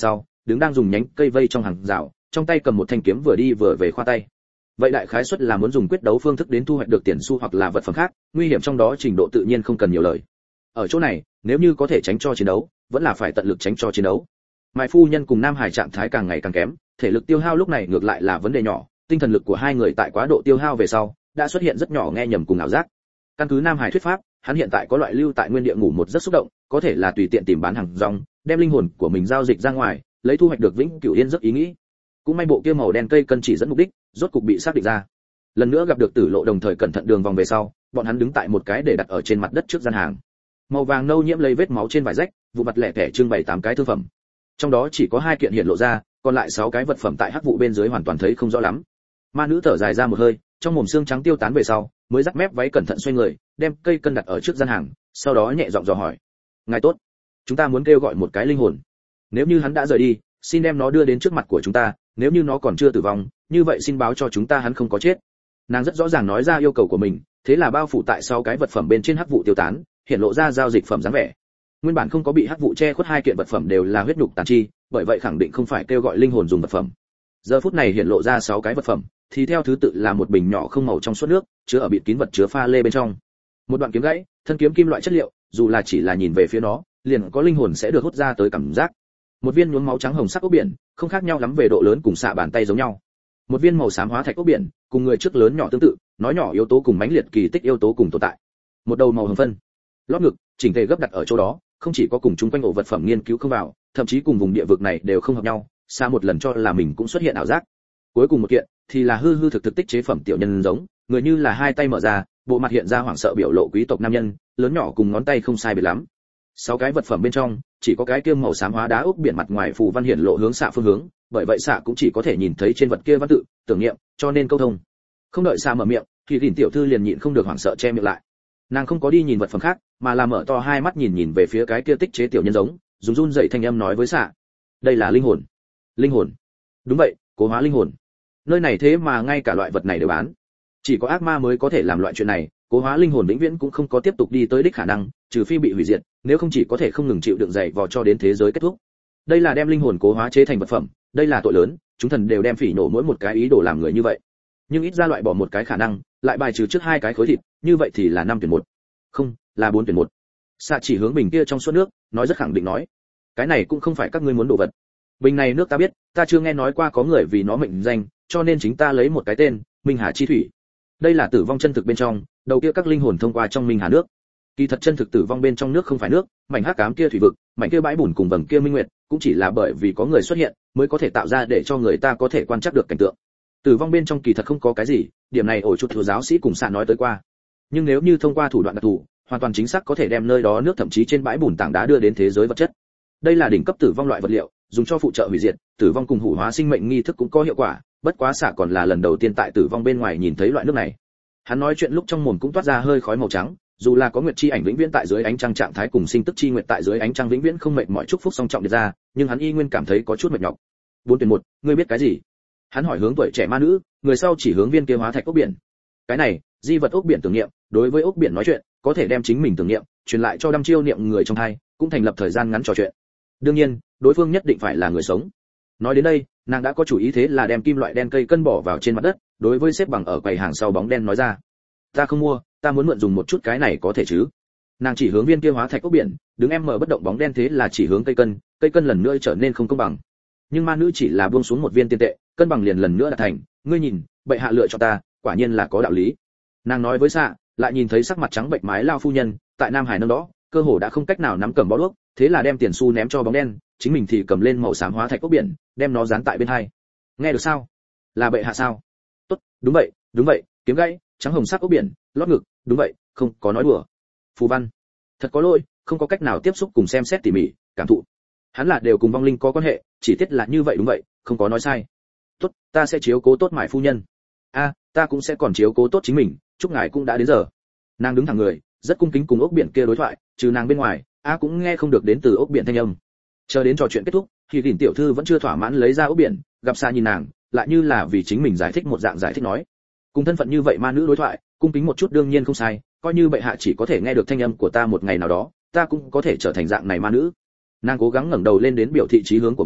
đứng đang dùng nhánh cây vây trong hàng rào, trong tay cầm một thanh kiếm vừa đi vừa về khoa tay. Vậy đại khái suất là muốn dùng quyết đấu phương thức đến thu hoạch được tiền xu hoặc là vật phẩm khác, nguy hiểm trong đó trình độ tự nhiên không cần nhiều lời. Ở chỗ này, nếu như có thể tránh cho chiến đấu, vẫn là phải tận lực tránh cho chiến đấu. Mai phu nhân cùng Nam Hải trạng thái càng ngày càng kém, thể lực tiêu hao lúc này ngược lại là vấn đề nhỏ, tinh thần lực của hai người tại quá độ tiêu hao về sau, đã xuất hiện rất nhỏ nghe nhầm cùng ảo giác. Căn cứ Nam Hải thuyết pháp, hắn hiện tại có loại lưu tại nguyên địa ngủ một giấc xúc động, có thể là tùy tiện tìm bán hàng rong, đem linh hồn của mình giao dịch ra ngoài, lấy thu hoạch được vĩnh cửu yên giấc ý nghĩ. Cũng may bộ kia màu đen cây cân chỉ dẫn mục đích, rốt cục bị xác định ra. Lần nữa gặp được Tử Lộ đồng thời cẩn thận đường vòng về sau, bọn hắn đứng tại một cái để đặt ở trên mặt đất trước gian hàng. Màu vàng nâu nhiễm lấy vết máu trên vải rách, vụ mặt lẻ tẻ trưng bày tám cái thương phẩm. Trong đó chỉ có hai kiện hiện lộ ra, còn lại sáu cái vật phẩm tại hắc vụ bên dưới hoàn toàn thấy không rõ lắm. Ma nữ thở dài ra một hơi, trong mồm xương trắng tiêu tán về sau, mới rắc mép váy cẩn thận xoay người, đem cây cân đặt ở trước gian hàng, sau đó nhẹ giọng dò hỏi: "Ngài tốt, chúng ta muốn kêu gọi một cái linh hồn. Nếu như hắn đã rời đi, xin đem nó đưa đến trước mặt của chúng ta, nếu như nó còn chưa tử vong, như vậy xin báo cho chúng ta hắn không có chết." Nàng rất rõ ràng nói ra yêu cầu của mình, thế là bao phủ tại sau cái vật phẩm bên trên hắc vụ tiêu tán, hiện lộ ra giao dịch phẩm dáng vẻ. Nguyên bản không có bị hắc vụ che khuất hai kiện vật phẩm đều là huyết nhục tàn chi, bởi vậy khẳng định không phải kêu gọi linh hồn dùng vật phẩm. Giờ phút này hiện lộ ra sáu cái vật phẩm, thì theo thứ tự là một bình nhỏ không màu trong suốt nước, chứa ở bịt kín vật chứa pha lê bên trong. Một đoạn kiếm gãy, thân kiếm kim loại chất liệu, dù là chỉ là nhìn về phía nó, liền có linh hồn sẽ được hút ra tới cảm giác. Một viên nhuốm máu trắng hồng sắc ốc biển, không khác nhau lắm về độ lớn cùng xạ bàn tay giống nhau. Một viên màu xám hóa thạch ốc biển, cùng người trước lớn nhỏ tương tự, nói nhỏ yếu tố cùng mãnh liệt kỳ tích yếu tố cùng tồn tại. Một đầu màu hồng phân, lót ngực, chỉnh thể gấp đặt ở chỗ đó, không chỉ có cùng chung quanh ổ vật phẩm nghiên cứu không vào, thậm chí cùng vùng địa vực này đều không hợp nhau, xa một lần cho là mình cũng xuất hiện ảo giác. Cuối cùng một kiện thì là hư hư thực thực tích chế phẩm tiểu nhân giống, người như là hai tay mở ra, bộ mặt hiện ra hoảng sợ biểu lộ quý tộc nam nhân, lớn nhỏ cùng ngón tay không sai biệt lắm. Sáu cái vật phẩm bên trong, chỉ có cái kia màu xám hóa đá ốc biển mặt ngoài phù văn hiển lộ hướng xạ phương hướng, bởi vậy xạ cũng chỉ có thể nhìn thấy trên vật kia văn tự, tưởng niệm, cho nên câu thông. Không đợi xạ mở miệng, thì Lìn tiểu thư liền nhịn không được hoảng sợ che miệng lại. Nàng không có đi nhìn vật phẩm khác, mà là mở to hai mắt nhìn nhìn về phía cái kia tích chế tiểu nhân giống, dùng run dậy thanh âm nói với xạ: "Đây là linh hồn." "Linh hồn?" "Đúng vậy, cố hóa linh hồn. Nơi này thế mà ngay cả loại vật này đều bán. Chỉ có ác ma mới có thể làm loại chuyện này, cố hóa linh hồn vĩnh viễn cũng không có tiếp tục đi tới đích khả năng, trừ phi bị hủy diệt, nếu không chỉ có thể không ngừng chịu đựng dày vò cho đến thế giới kết thúc. Đây là đem linh hồn cố hóa chế thành vật phẩm, đây là tội lớn, chúng thần đều đem phỉ nổ mỗi một cái ý đồ làm người như vậy. Nhưng ít ra loại bỏ một cái khả năng, lại bài trừ trước hai cái khối thịt, như vậy thì là năm tuyển một. Không, là bốn tuyển một. Xạ chỉ hướng bình kia trong suốt nước, nói rất khẳng định nói: "Cái này cũng không phải các ngươi muốn đồ vật. Bình này nước ta biết, ta chưa nghe nói qua có người vì nó mệnh danh, cho nên chính ta lấy một cái tên, Minh Hà chi thủy. Đây là tử vong chân thực bên trong, đầu kia các linh hồn thông qua trong Minh Hà nước. Kỳ thật chân thực tử vong bên trong nước không phải nước, mảnh hắc ám kia thủy vực, mảnh kia bãi bùn cùng vầng kia minh nguyệt, cũng chỉ là bởi vì có người xuất hiện, mới có thể tạo ra để cho người ta có thể quan trắc được cảnh tượng. Tử vong bên trong kỳ thật không có cái gì, điểm này ổ chuột thiếu giáo sĩ cùng sạn nói tới qua. Nhưng nếu như thông qua thủ đoạn đặc thù, hoàn toàn chính xác có thể đem nơi đó nước thậm chí trên bãi bùn tảng đá đưa đến thế giới vật chất. Đây là đỉnh cấp tử vong loại vật liệu, dùng cho phụ trợ hủy diệt, tử vong cùng hủ hóa sinh mệnh nghi thức cũng có hiệu quả, bất quá xạ còn là lần đầu tiên tại tử vong bên ngoài nhìn thấy loại nước này. Hắn nói chuyện lúc trong mồm cũng toát ra hơi khói màu trắng, dù là có nguyệt chi ảnh vĩnh viễn tại dưới ánh trăng trạng thái cùng sinh tức chi nguyệt tại dưới ánh trăng vĩnh viễn không mệt mỏi chúc phúc song trọng được ra, nhưng hắn y nguyên cảm thấy có chút mệt nhọc. Bốn tuyển một, ngươi biết cái gì? Hắn hỏi hướng tuổi trẻ ma nữ, người sau chỉ hướng viên kia hóa thạch ốc biển. Cái này, di vật ốc biển tưởng niệm, đối với ốc biển nói chuyện, có thể đem chính mình tưởng niệm truyền lại cho đăm chiêu niệm người trong hai, cũng thành lập thời gian ngắn trò chuyện. Đương nhiên, đối phương nhất định phải là người sống. Nói đến đây, nàng đã có chủ ý, thế là đem kim loại đen cây cân bỏ vào trên mặt đất, đối với xếp bằng ở quầy hàng sau bóng đen nói ra: "Ta không mua, ta muốn mượn dùng một chút, cái này có thể chứ?" Nàng chỉ hướng viên kia hóa thạch ốc biển, đứng em mở bất động bóng đen, thế là chỉ hướng cây cân, cây cân lần nữa trở nên không công bằng. Nhưng ma nữ chỉ là buông xuống một viên tiền tệ, cân bằng liền lần nữa đạt thành. "Ngươi nhìn, bệ hạ lựa cho ta, quả nhiên là có đạo lý." Nàng nói với xạ, lại nhìn thấy sắc mặt trắng bệch mái lao phu nhân, tại Nam Hải nâng đó, cơ hồ đã không cách nào nắm cầm bó đuốc, thế là đem tiền xu ném cho bóng đen, chính mình thì cầm lên màu xám hóa thạch ốc biển, đem nó dán tại bên hai. "Nghe được sao? Là bệ hạ sao?" "Tốt, đúng vậy, đúng vậy." Kiếm gãy, trắng hồng sắc ốc biển, lót ngực, đúng vậy, không có nói đùa. Phù văn, thật có lỗi, không có cách nào tiếp xúc cùng xem xét tỉ mỉ, cảm thụ. Hắn là đều cùng vong linh có quan hệ, chỉ tiết là như vậy, đúng vậy, không có nói sai. "Tốt, ta sẽ chiếu cố tốt Mại phu nhân." "A, ta cũng sẽ còn chiếu cố tốt chính mình, chúc ngài cũng đã đến giờ." Nàng đứng thẳng người, rất cung kính cùng ốc biển kia đối thoại, trừ nàng bên ngoài, a cũng nghe không được đến từ ốc biển thanh âm. Chờ đến trò chuyện kết thúc, thì Lìn tiểu thư vẫn chưa thỏa mãn lấy ra ốc biển, gặp xa nhìn nàng, lại như là vì chính mình giải thích một dạng giải thích nói: "Cùng thân phận như vậy ma nữ đối thoại, cung kính một chút đương nhiên không sai, coi như bệ hạ chỉ có thể nghe được thanh âm của ta một ngày nào đó, ta cũng có thể trở thành dạng này ma nữ." Nàng cố gắng ngẩng đầu lên đến biểu thị chí hướng của mình,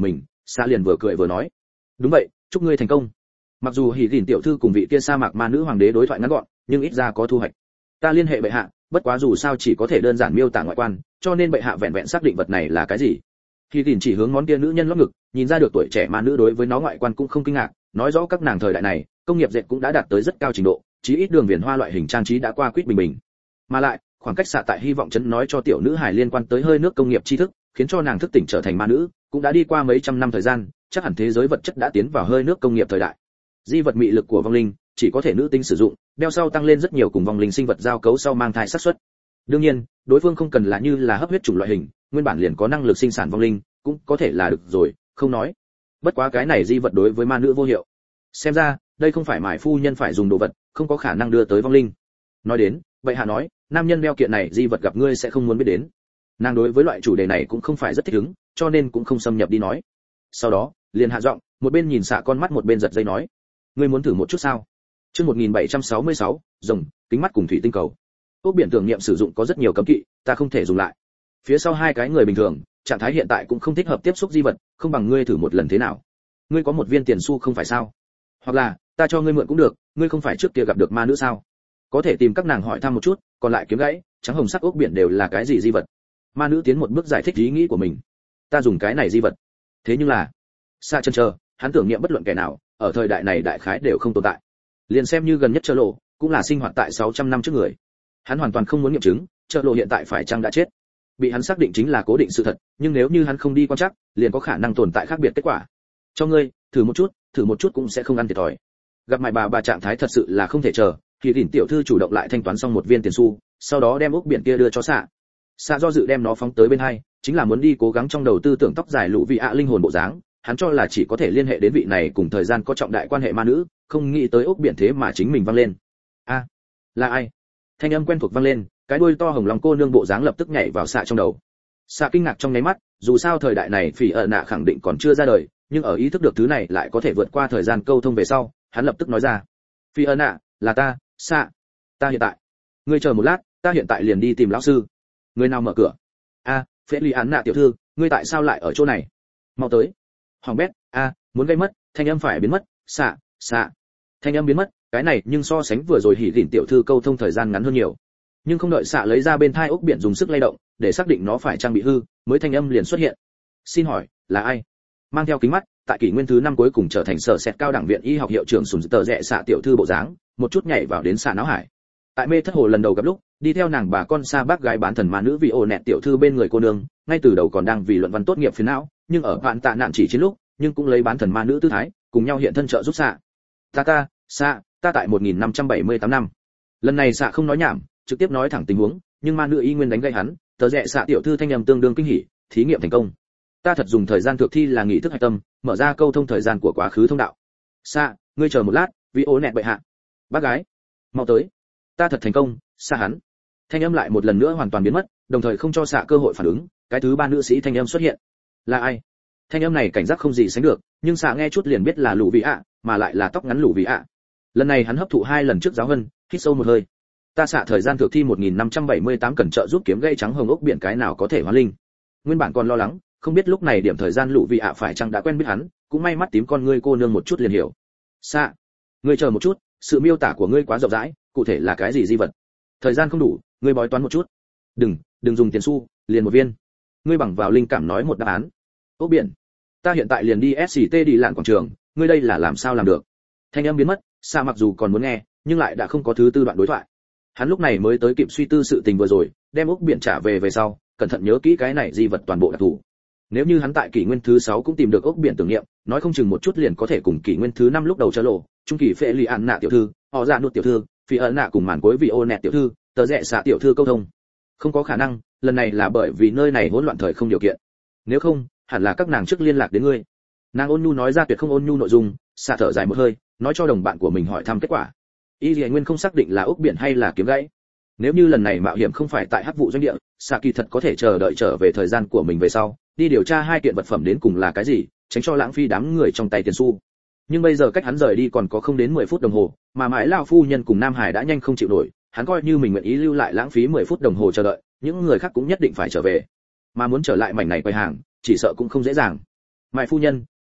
Sa liền vừa cười vừa nói, đúng vậy, chúc ngươi thành công. Mặc dù Hỉ Gìn tiểu thư cùng vị kia sa mạc ma nữ hoàng đế đối thoại ngắn gọn, nhưng ít ra có thu hoạch. Ta liên hệ bệ hạ, bất quá dù sao chỉ có thể đơn giản miêu tả ngoại quan, cho nên bệ hạ vẹn vẹn xác định vật này là cái gì. Hỉ Gìn chỉ hướng món kia nữ nhân lót ngực, nhìn ra được tuổi trẻ ma nữ đối với nó ngoại quan cũng không kinh ngạc, nói rõ các nàng thời đại này, công nghiệp dệt cũng đã đạt tới rất cao trình độ, chí ít đường viền hoa loại hình trang trí đã qua quýt bình bình. Mà lại, khoảng cách xạ tại hy vọng chấn nói cho tiểu nữ hài liên quan tới hơi nước công nghiệp tri thức, khiến cho nàng thức tỉnh trở thành ma nữ, cũng đã đi qua mấy trăm năm thời gian, chắc hẳn thế giới vật chất đã tiến vào hơi nước công nghiệp thời đại. Di vật mị lực của vong linh chỉ có thể nữ tính sử dụng, đeo sau tăng lên rất nhiều cùng vong linh sinh vật giao cấu sau mang thai xác suất. Đương nhiên, đối phương không cần là như là hấp huyết chủng loại hình, nguyên bản liền có năng lực sinh sản vong linh, cũng có thể là được rồi, không nói. Bất quá cái này di vật đối với ma nữ vô hiệu. Xem ra, đây không phải mải phu nhân phải dùng đồ vật, không có khả năng đưa tới vong linh. Nói đến, vậy hạ nói, nam nhân đeo kiện này di vật gặp ngươi sẽ không muốn biết đến. Nàng đối với loại chủ đề này cũng không phải rất thích ứng, cho nên cũng không xâm nhập đi nói. Sau đó, liền hạ giọng, một bên nhìn xạ con mắt một bên giật dây nói, ngươi muốn thử một chút sao? Chương một nghìn bảy trăm sáu mươi sáu, rồng, kính mắt cùng thủy tinh cầu. Ốc biển tưởng niệm sử dụng có rất nhiều cấm kỵ, ta không thể dùng lại. Phía sau hai cái người bình thường, trạng thái hiện tại cũng không thích hợp tiếp xúc di vật, không bằng ngươi thử một lần thế nào? Ngươi có một viên tiền xu không phải sao? Hoặc là, ta cho ngươi mượn cũng được, ngươi không phải trước kia gặp được ma nữ sao? Có thể tìm các nàng hỏi thăm một chút, còn lại kiếm gãy, trắng hồng sắc ốc biển đều là cái gì di vật? Ma nữ tiến một bước giải thích ý nghĩ của mình. Ta dùng cái này di vật. Thế nhưng là, xa chân chờ, hắn tưởng niệm bất luận kẻ nào, ở thời đại này đại khái đều không tồn tại. Liền xem như gần nhất Chợ Lộ, cũng là sinh hoạt tại sáu trăm năm trước người. Hắn hoàn toàn không muốn nghiệm chứng, Chợ Lộ hiện tại phải chăng đã chết. Bị hắn xác định chính là cố định sự thật, nhưng nếu như hắn không đi quan trắc, liền có khả năng tồn tại khác biệt kết quả. Cho ngươi, thử một chút, thử một chút cũng sẽ không ăn thiệt thòi. Gặp mày bà bà trạng thái thật sự là không thể chờ, thì đỉnh tiểu thư chủ động lại thanh toán xong một viên tiền xu, sau đó đem ốc biển kia đưa cho xạ. Xạ do dự đem nó phóng tới bên hai, chính là muốn đi cố gắng trong đầu tư tưởng tóc dài lũ vị ạ linh hồn bộ dáng, hắn cho là chỉ có thể liên hệ đến vị này cùng thời gian có trọng đại quan hệ ma nữ, không nghĩ tới ốc biển thế mà chính mình văng lên. A, là ai? Thanh âm quen thuộc vang lên, cái đuôi to hồng lòng cô nương bộ dáng lập tức nhảy vào xạ trong đầu. Xạ kinh ngạc trong nháy mắt, dù sao thời đại này phỉ ở nạ khẳng định còn chưa ra đời, nhưng ở ý thức được thứ này lại có thể vượt qua thời gian câu thông về sau, hắn lập tức nói ra: "Phỉ ở nạ, là ta, xạ. Ta hiện tại. Ngươi chờ một lát, ta hiện tại liền đi tìm lão sư." Người nào mở cửa? A, Phệ Lý Án Nạ tiểu thư, ngươi tại sao lại ở chỗ này? Mau tới. Hoàng bét, a, muốn gây mất, thanh âm phải biến mất, xạ, xạ. Thanh âm biến mất, cái này nhưng so sánh vừa rồi hỉ gỉn tiểu thư câu thông thời gian ngắn hơn nhiều. Nhưng không đợi xạ lấy ra bên thai ốc biển dùng sức lay động, để xác định nó phải trang bị hư, mới thanh âm liền xuất hiện. Xin hỏi, là ai? Mang theo kính mắt, tại kỷ nguyên thứ năm cuối cùng trở thành sở sẹt cao đẳng viện y học hiệu trưởng sùn tờ rẽ xạ tiểu thư bộ dáng, một chút nhảy vào đến xạ não hải. Tại mê thất hồ lần đầu gặp lúc, đi theo nàng bà con xa bác gái bán thần ma nữ vị ổ nẹt tiểu thư bên người cô nương, ngay từ đầu còn đang vì luận văn tốt nghiệp phiền não, nhưng ở vạn tạ nạn chỉ chiến lúc, nhưng cũng lấy bán thần ma nữ tư thái, cùng nhau hiện thân trợ giúp xạ. Ta ta, xạ, ta tại một nghìn năm trăm bảy mươi tám năm. Lần này xạ không nói nhảm, trực tiếp nói thẳng tình huống, nhưng ma nữ y nguyên đánh gây hắn, tờ rẽ xạ tiểu thư thanh âm tương đương kinh hỉ, thí nghiệm thành công. Ta thật dùng thời gian thực thi là nghị thức hạch tâm, mở ra câu thông thời gian của quá khứ thông đạo. Xạ, ngươi chờ một lát, vị ố nẹt bệ hạ. Bác gái, mau tới. Ta thật thành công, xa hắn. Thanh âm lại một lần nữa hoàn toàn biến mất, đồng thời không cho xạ cơ hội phản ứng, cái thứ ba nữ sĩ thanh âm xuất hiện. Là ai? Thanh âm này cảnh giác không gì sánh được, nhưng xạ nghe chút liền biết là lũ vị ạ, mà lại là tóc ngắn lũ vị ạ. Lần này hắn hấp thụ hai lần trước giáo hân, hít sâu một hơi. Ta xạ thời gian thực thi một nghìn năm trăm bảy mươi tám cần trợ giúp kiếm gây trắng hồng ốc biển cái nào có thể hóa linh. Nguyên bản còn lo lắng, không biết lúc này điểm thời gian lũ vị ạ phải chăng đã quen biết hắn, cũng may mắt tím con ngươi cô nương một chút liền hiểu. Xạ, ngươi chờ một chút, sự miêu tả của ngươi quá rộng rãi, cụ thể là cái gì di vật? Thời gian không đủ, ngươi bói toán một chút. Đừng, đừng dùng tiền xu, liền một viên. Ngươi bằng vào linh cảm nói một đáp án. Ốc biển. Ta hiện tại liền đi ét xê tê đi lạn quảng trường, ngươi đây là làm sao làm được? Thanh âm biến mất, Sa mặc dù còn muốn nghe, nhưng lại đã không có thứ tư đoạn đối thoại. Hắn lúc này mới tới kịp suy tư sự tình vừa rồi, đem ốc biển trả về về sau, cẩn thận nhớ kỹ cái này di vật toàn bộ đặc thù. Nếu như hắn tại kỷ nguyên thứ sáu cũng tìm được ốc biển tưởng niệm, nói không chừng một chút liền có thể cùng kỷ nguyên thứ năm lúc đầu Chợ Lộ, trung kỳ Phệ Lý Án Nạ tiểu thư, họ dạ nụt tiểu thư, Phi ẩn nạ cùng màn cuối vị ô nẹt tiểu thư, tờ rẽ xạ tiểu thư câu thông. Không có khả năng, lần này là bởi vì nơi này hỗn loạn thời không điều kiện. Nếu không, hẳn là các nàng trước liên lạc đến ngươi. Nàng ôn nhu nói ra tuyệt không ôn nhu nội dung, xạ thở dài một hơi, nói cho đồng bạn của mình hỏi thăm kết quả. Y Lệ Nguyên không xác định là ốc biển hay là kiếm gãy. Nếu như lần này mạo hiểm không phải tại hắc vụ doanh địa, xạ kỳ thật có thể chờ đợi trở về thời gian của mình về sau, đi điều tra hai kiện vật phẩm đến cùng là cái gì, tránh cho lãng phí đám người trong tay tiền xu. Nhưng bây giờ cách hắn rời đi còn có không đến mười phút đồng hồ, mà mãi lão phu nhân cùng Nam Hải đã nhanh không chịu nổi, hắn coi như mình nguyện ý lưu lại lãng phí mười phút đồng hồ chờ đợi, những người khác cũng nhất định phải trở về. Mà muốn trở lại mảnh này quầy hàng, chỉ sợ cũng không dễ dàng. Mãi phu nhân,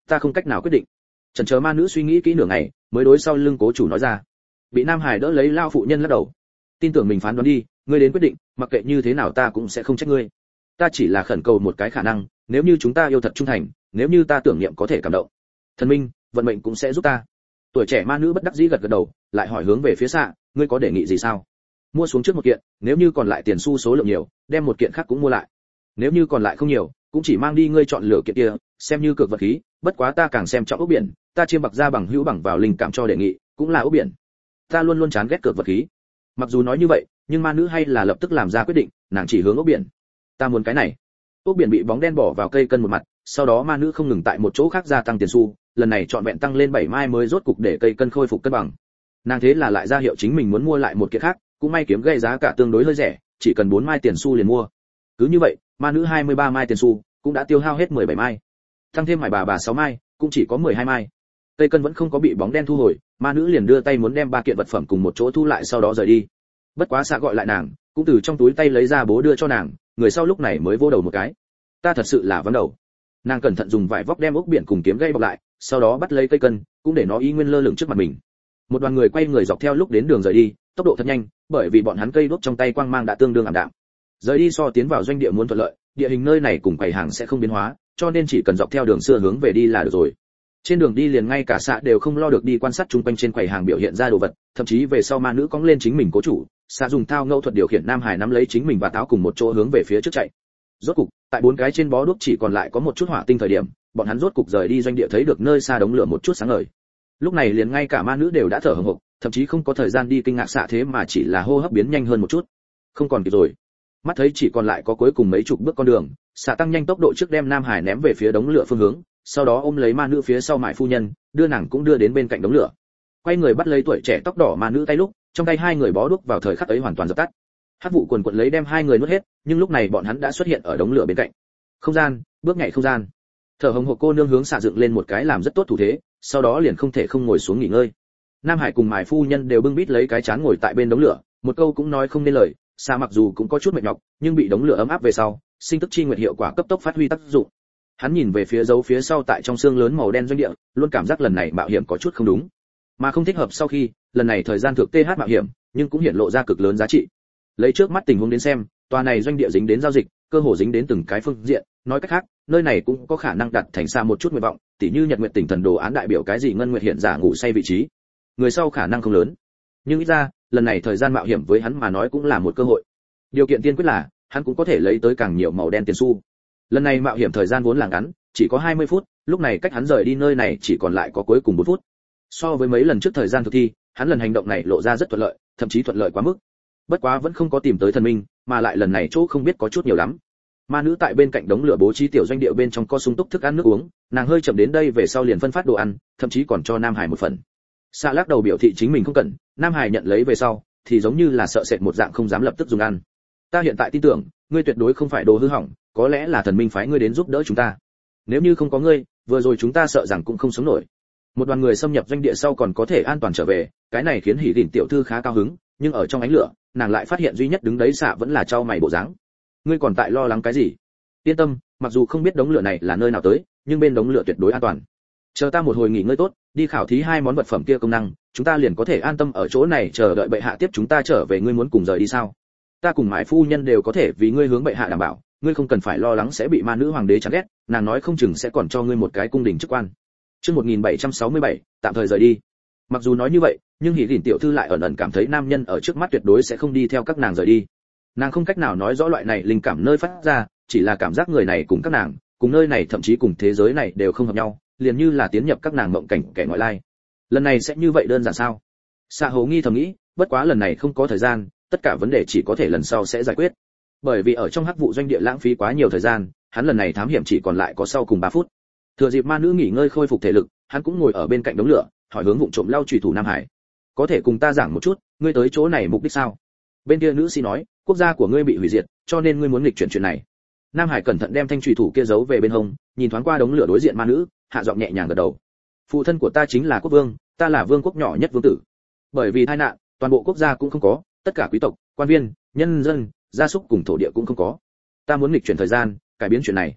ta không cách nào quyết định. Chần chờ ma nữ suy nghĩ kỹ nửa ngày mới đối sau lưng cố chủ nói ra. Bị Nam Hải đỡ lấy lao phụ nhân lắc đầu. Tin tưởng mình phán đoán đi, ngươi đến quyết định, mặc kệ như thế nào ta cũng sẽ không trách ngươi. Ta chỉ là khẩn cầu một cái khả năng, nếu như chúng ta yêu thật trung thành, nếu như ta tưởng niệm có thể cảm động, thần minh vận mệnh cũng sẽ giúp ta. Tuổi trẻ ma nữ bất đắc dĩ gật gật đầu, lại hỏi hướng về phía xạ, ngươi có đề nghị gì sao? Mua xuống trước một kiện, nếu như còn lại tiền xu số lượng nhiều, đem một kiện khác cũng mua lại. Nếu như còn lại không nhiều, cũng chỉ mang đi ngươi chọn lựa kiện kia, xem như cược vật khí, bất quá ta càng xem trọng ốc biển, ta chiêm bạc ra bằng hữu bằng vào linh cảm cho đề nghị, cũng là ốc biển. Ta luôn luôn chán ghét cược vật khí. Mặc dù nói như vậy, nhưng ma nữ hay là lập tức làm ra quyết định, nàng chỉ hướng ốc biển. Ta muốn cái này. Ốc biển bị bóng đen bỏ vào cây cân một mặt, sau đó ma nữ không ngừng tại một chỗ khác gia tăng tiền xu, lần này chọn vẹn tăng lên bảy mai mới rốt cục để cây cân khôi phục cân bằng. Nàng thế là lại ra hiệu chính mình muốn mua lại một kiện khác, cũng may kiếm gây giá cả tương đối hơi rẻ, chỉ cần bốn mai tiền xu liền mua. Cứ như vậy, ma nữ hai mươi ba mai tiền xu cũng đã tiêu hao hết mười bảy mai. Tăng thêm mải bà bà sáu mai, cũng chỉ có mười hai mai. Cây cân vẫn không có bị bóng đen thu hồi, ma nữ liền đưa tay muốn đem ba kiện vật phẩm cùng một chỗ thu lại sau đó rời đi. Bất quá xạ gọi lại nàng, cũng từ trong túi tay lấy ra bố đưa cho nàng, người sau lúc này mới vô đầu một cái. Ta thật sự là vấn đầu. Nàng cẩn thận dùng vải vóc đem ốc biển cùng kiếm gây bọc lại, sau đó bắt lấy cây cân, cũng để nó y nguyên lơ lửng trước mặt mình. Một đoàn người quay người dọc theo lúc đến đường rời đi, tốc độ thật nhanh, bởi vì bọn hắn cây đuốc trong tay quang mang đã tương đương ảm đạm. Rời đi so tiến vào doanh địa muốn thuận lợi, địa hình nơi này cùng quầy hàng sẽ không biến hóa, cho nên chỉ cần dọc theo đường xưa hướng về đi là được rồi. Trên đường đi liền ngay cả xạ đều không lo được đi quan sát chung quanh trên quầy hàng biểu hiện ra đồ vật, thậm chí về sau ma nữ cong lên chính mình cố chủ, xạ dùng thao ngẫu thuật điều khiển Nam Hải nắm lấy chính mình và táo cùng một chỗ hướng về phía trước chạy. Rốt cục, tại bốn cái trên bó đuốc chỉ còn lại có một chút hỏa tinh thời điểm, bọn hắn rốt cục rời đi doanh địa thấy được nơi xa đống lửa một chút sáng ngời. Lúc này liền ngay cả ma nữ đều đã thở hổn hộc, thậm chí không có thời gian đi kinh ngạc xạ thế mà chỉ là hô hấp biến nhanh hơn một chút. Không còn kịp rồi. Mắt thấy chỉ còn lại có cuối cùng mấy chục bước con đường, xạ tăng nhanh tốc độ trước đem Nam Hải ném về phía đống lửa phương hướng, sau đó ôm lấy ma nữ phía sau mại phu nhân, đưa nàng cũng đưa đến bên cạnh đống lửa. Quay người bắt lấy tuổi trẻ tóc đỏ ma nữ tay lúc, trong tay hai người bó đuốc vào thời khắc ấy hoàn toàn dập tắt. Hắc vụ quần quật lấy đem hai người nuốt hết, nhưng lúc này bọn hắn đã xuất hiện ở đống lửa bên cạnh. Không gian, bước nhảy không gian. Thở hồng hộc cô nương hướng xạ dựng lên một cái làm rất tốt thủ thế, sau đó liền không thể không ngồi xuống nghỉ ngơi. Nam Hải cùng mài phu nhân đều bưng bít lấy cái chán ngồi tại bên đống lửa, một câu cũng nói không nên lời. Xạ mặc dù cũng có chút mệt nhọc, nhưng bị đống lửa ấm áp về sau, sinh tức chi nguyệt hiệu quả cấp tốc phát huy tác dụng. Hắn nhìn về phía dấu phía sau tại trong xương lớn màu đen doanh địa, luôn cảm giác lần này mạo hiểm có chút không đúng, mà không thích hợp. Sau khi lần này thời gian thực th mạo hiểm, nhưng cũng hiện lộ ra cực lớn giá trị. Lấy trước mắt tình huống đến xem, tòa này doanh địa dính đến giao dịch, cơ hồ dính đến từng cái phương diện, nói cách khác, nơi này cũng có khả năng đặt thành xa một chút nguyện vọng, tỉ như Nhật Nguyệt Tỉnh thần đồ án đại biểu cái gì ngân nguyệt hiện giả ngủ say vị trí. Người sau khả năng không lớn, nhưng ít ra, lần này thời gian mạo hiểm với hắn mà nói cũng là một cơ hội. Điều kiện tiên quyết là, hắn cũng có thể lấy tới càng nhiều màu đen tiền xu. Lần này mạo hiểm thời gian vốn là ngắn, chỉ có hai mươi phút, lúc này cách hắn rời đi nơi này chỉ còn lại có cuối cùng bốn phút. So với mấy lần trước thời gian thực thi, hắn lần hành động này lộ ra rất thuận lợi, thậm chí thuận lợi quá mức. Bất quá vẫn không có tìm tới thần minh, mà lại lần này chỗ không biết có chút nhiều lắm. Ma nữ tại bên cạnh đống lửa bố trí tiểu doanh địa bên trong có sung túc thức ăn nước uống, nàng hơi chậm đến đây về sau liền phân phát đồ ăn, thậm chí còn cho Nam Hải một phần. Sa lắc đầu biểu thị chính mình không cần, Nam Hải nhận lấy về sau, thì giống như là sợ sệt một dạng không dám lập tức dùng ăn. Ta hiện tại tin tưởng, ngươi tuyệt đối không phải đồ hư hỏng, có lẽ là thần minh phái ngươi đến giúp đỡ chúng ta. Nếu như không có ngươi, vừa rồi chúng ta sợ rằng cũng không sống nổi. Một đoàn người xâm nhập doanh địa sau còn có thể an toàn trở về, cái này khiến Hỉ Đỉnh tiểu thư khá cao hứng, nhưng ở trong ánh lửa, nàng lại phát hiện duy nhất đứng đấy xạ vẫn là trao mày bộ dáng. Ngươi còn tại lo lắng cái gì? Yên tâm, mặc dù không biết đống lửa này là nơi nào tới, nhưng bên đống lửa tuyệt đối an toàn. Chờ ta một hồi nghỉ ngơi tốt, đi khảo thí hai món vật phẩm kia công năng, chúng ta liền có thể an tâm ở chỗ này chờ đợi bệ hạ tiếp chúng ta trở về. Ngươi muốn cùng rời đi sao? Ta cùng mãi phu nhân đều có thể vì ngươi hướng bệ hạ đảm bảo, ngươi không cần phải lo lắng sẽ bị ma nữ hoàng đế chán ghét, nàng nói không chừng sẽ còn cho ngươi một cái cung đình chức quan. Chương một nghìn bảy trăm sáu mươi bảy, tạm thời rời đi. Mặc dù nói như vậy, nhưng Hỉ Đỉnh tiểu thư lại ẩn ẩn cảm thấy nam nhân ở trước mắt tuyệt đối sẽ không đi theo các nàng rời đi. Nàng không cách nào nói rõ loại này linh cảm nơi phát ra, chỉ là cảm giác người này cùng các nàng, cùng nơi này thậm chí cùng thế giới này đều không hợp nhau, liền như là tiến nhập các nàng mộng cảnh kẻ ngoại lai. Lần này sẽ như vậy đơn giản sao? Sa Hầu nghi thầm nghĩ, bất quá lần này không có thời gian, tất cả vấn đề chỉ có thể lần sau sẽ giải quyết. Bởi vì ở trong hắc vụ doanh địa lãng phí quá nhiều thời gian, hắn lần này thám hiểm chỉ còn lại có sau cùng ba phút. Thừa dịp ma nữ nghỉ ngơi khôi phục thể lực, hắn cũng ngồi ở bên cạnh đống lửa, hỏi hướng vụng trộm lau chùy thủ Nam Hải. Có thể cùng ta giảng một chút, ngươi tới chỗ này mục đích sao? Bên kia nữ sĩ nói, quốc gia của ngươi bị hủy diệt, cho nên ngươi muốn nghịch chuyển chuyện này. Nam Hải cẩn thận đem thanh chùy thủ kia giấu về bên hông, nhìn thoáng qua đống lửa đối diện ma nữ, hạ giọng nhẹ nhàng gật đầu. Phụ thân của ta chính là quốc vương, ta là vương quốc nhỏ nhất vương tử. Bởi vì tai nạn, toàn bộ quốc gia cũng không có, tất cả quý tộc, quan viên, nhân dân, gia súc cùng thổ địa cũng không có. Ta muốn nghịch chuyển thời gian, cải biến chuyện này.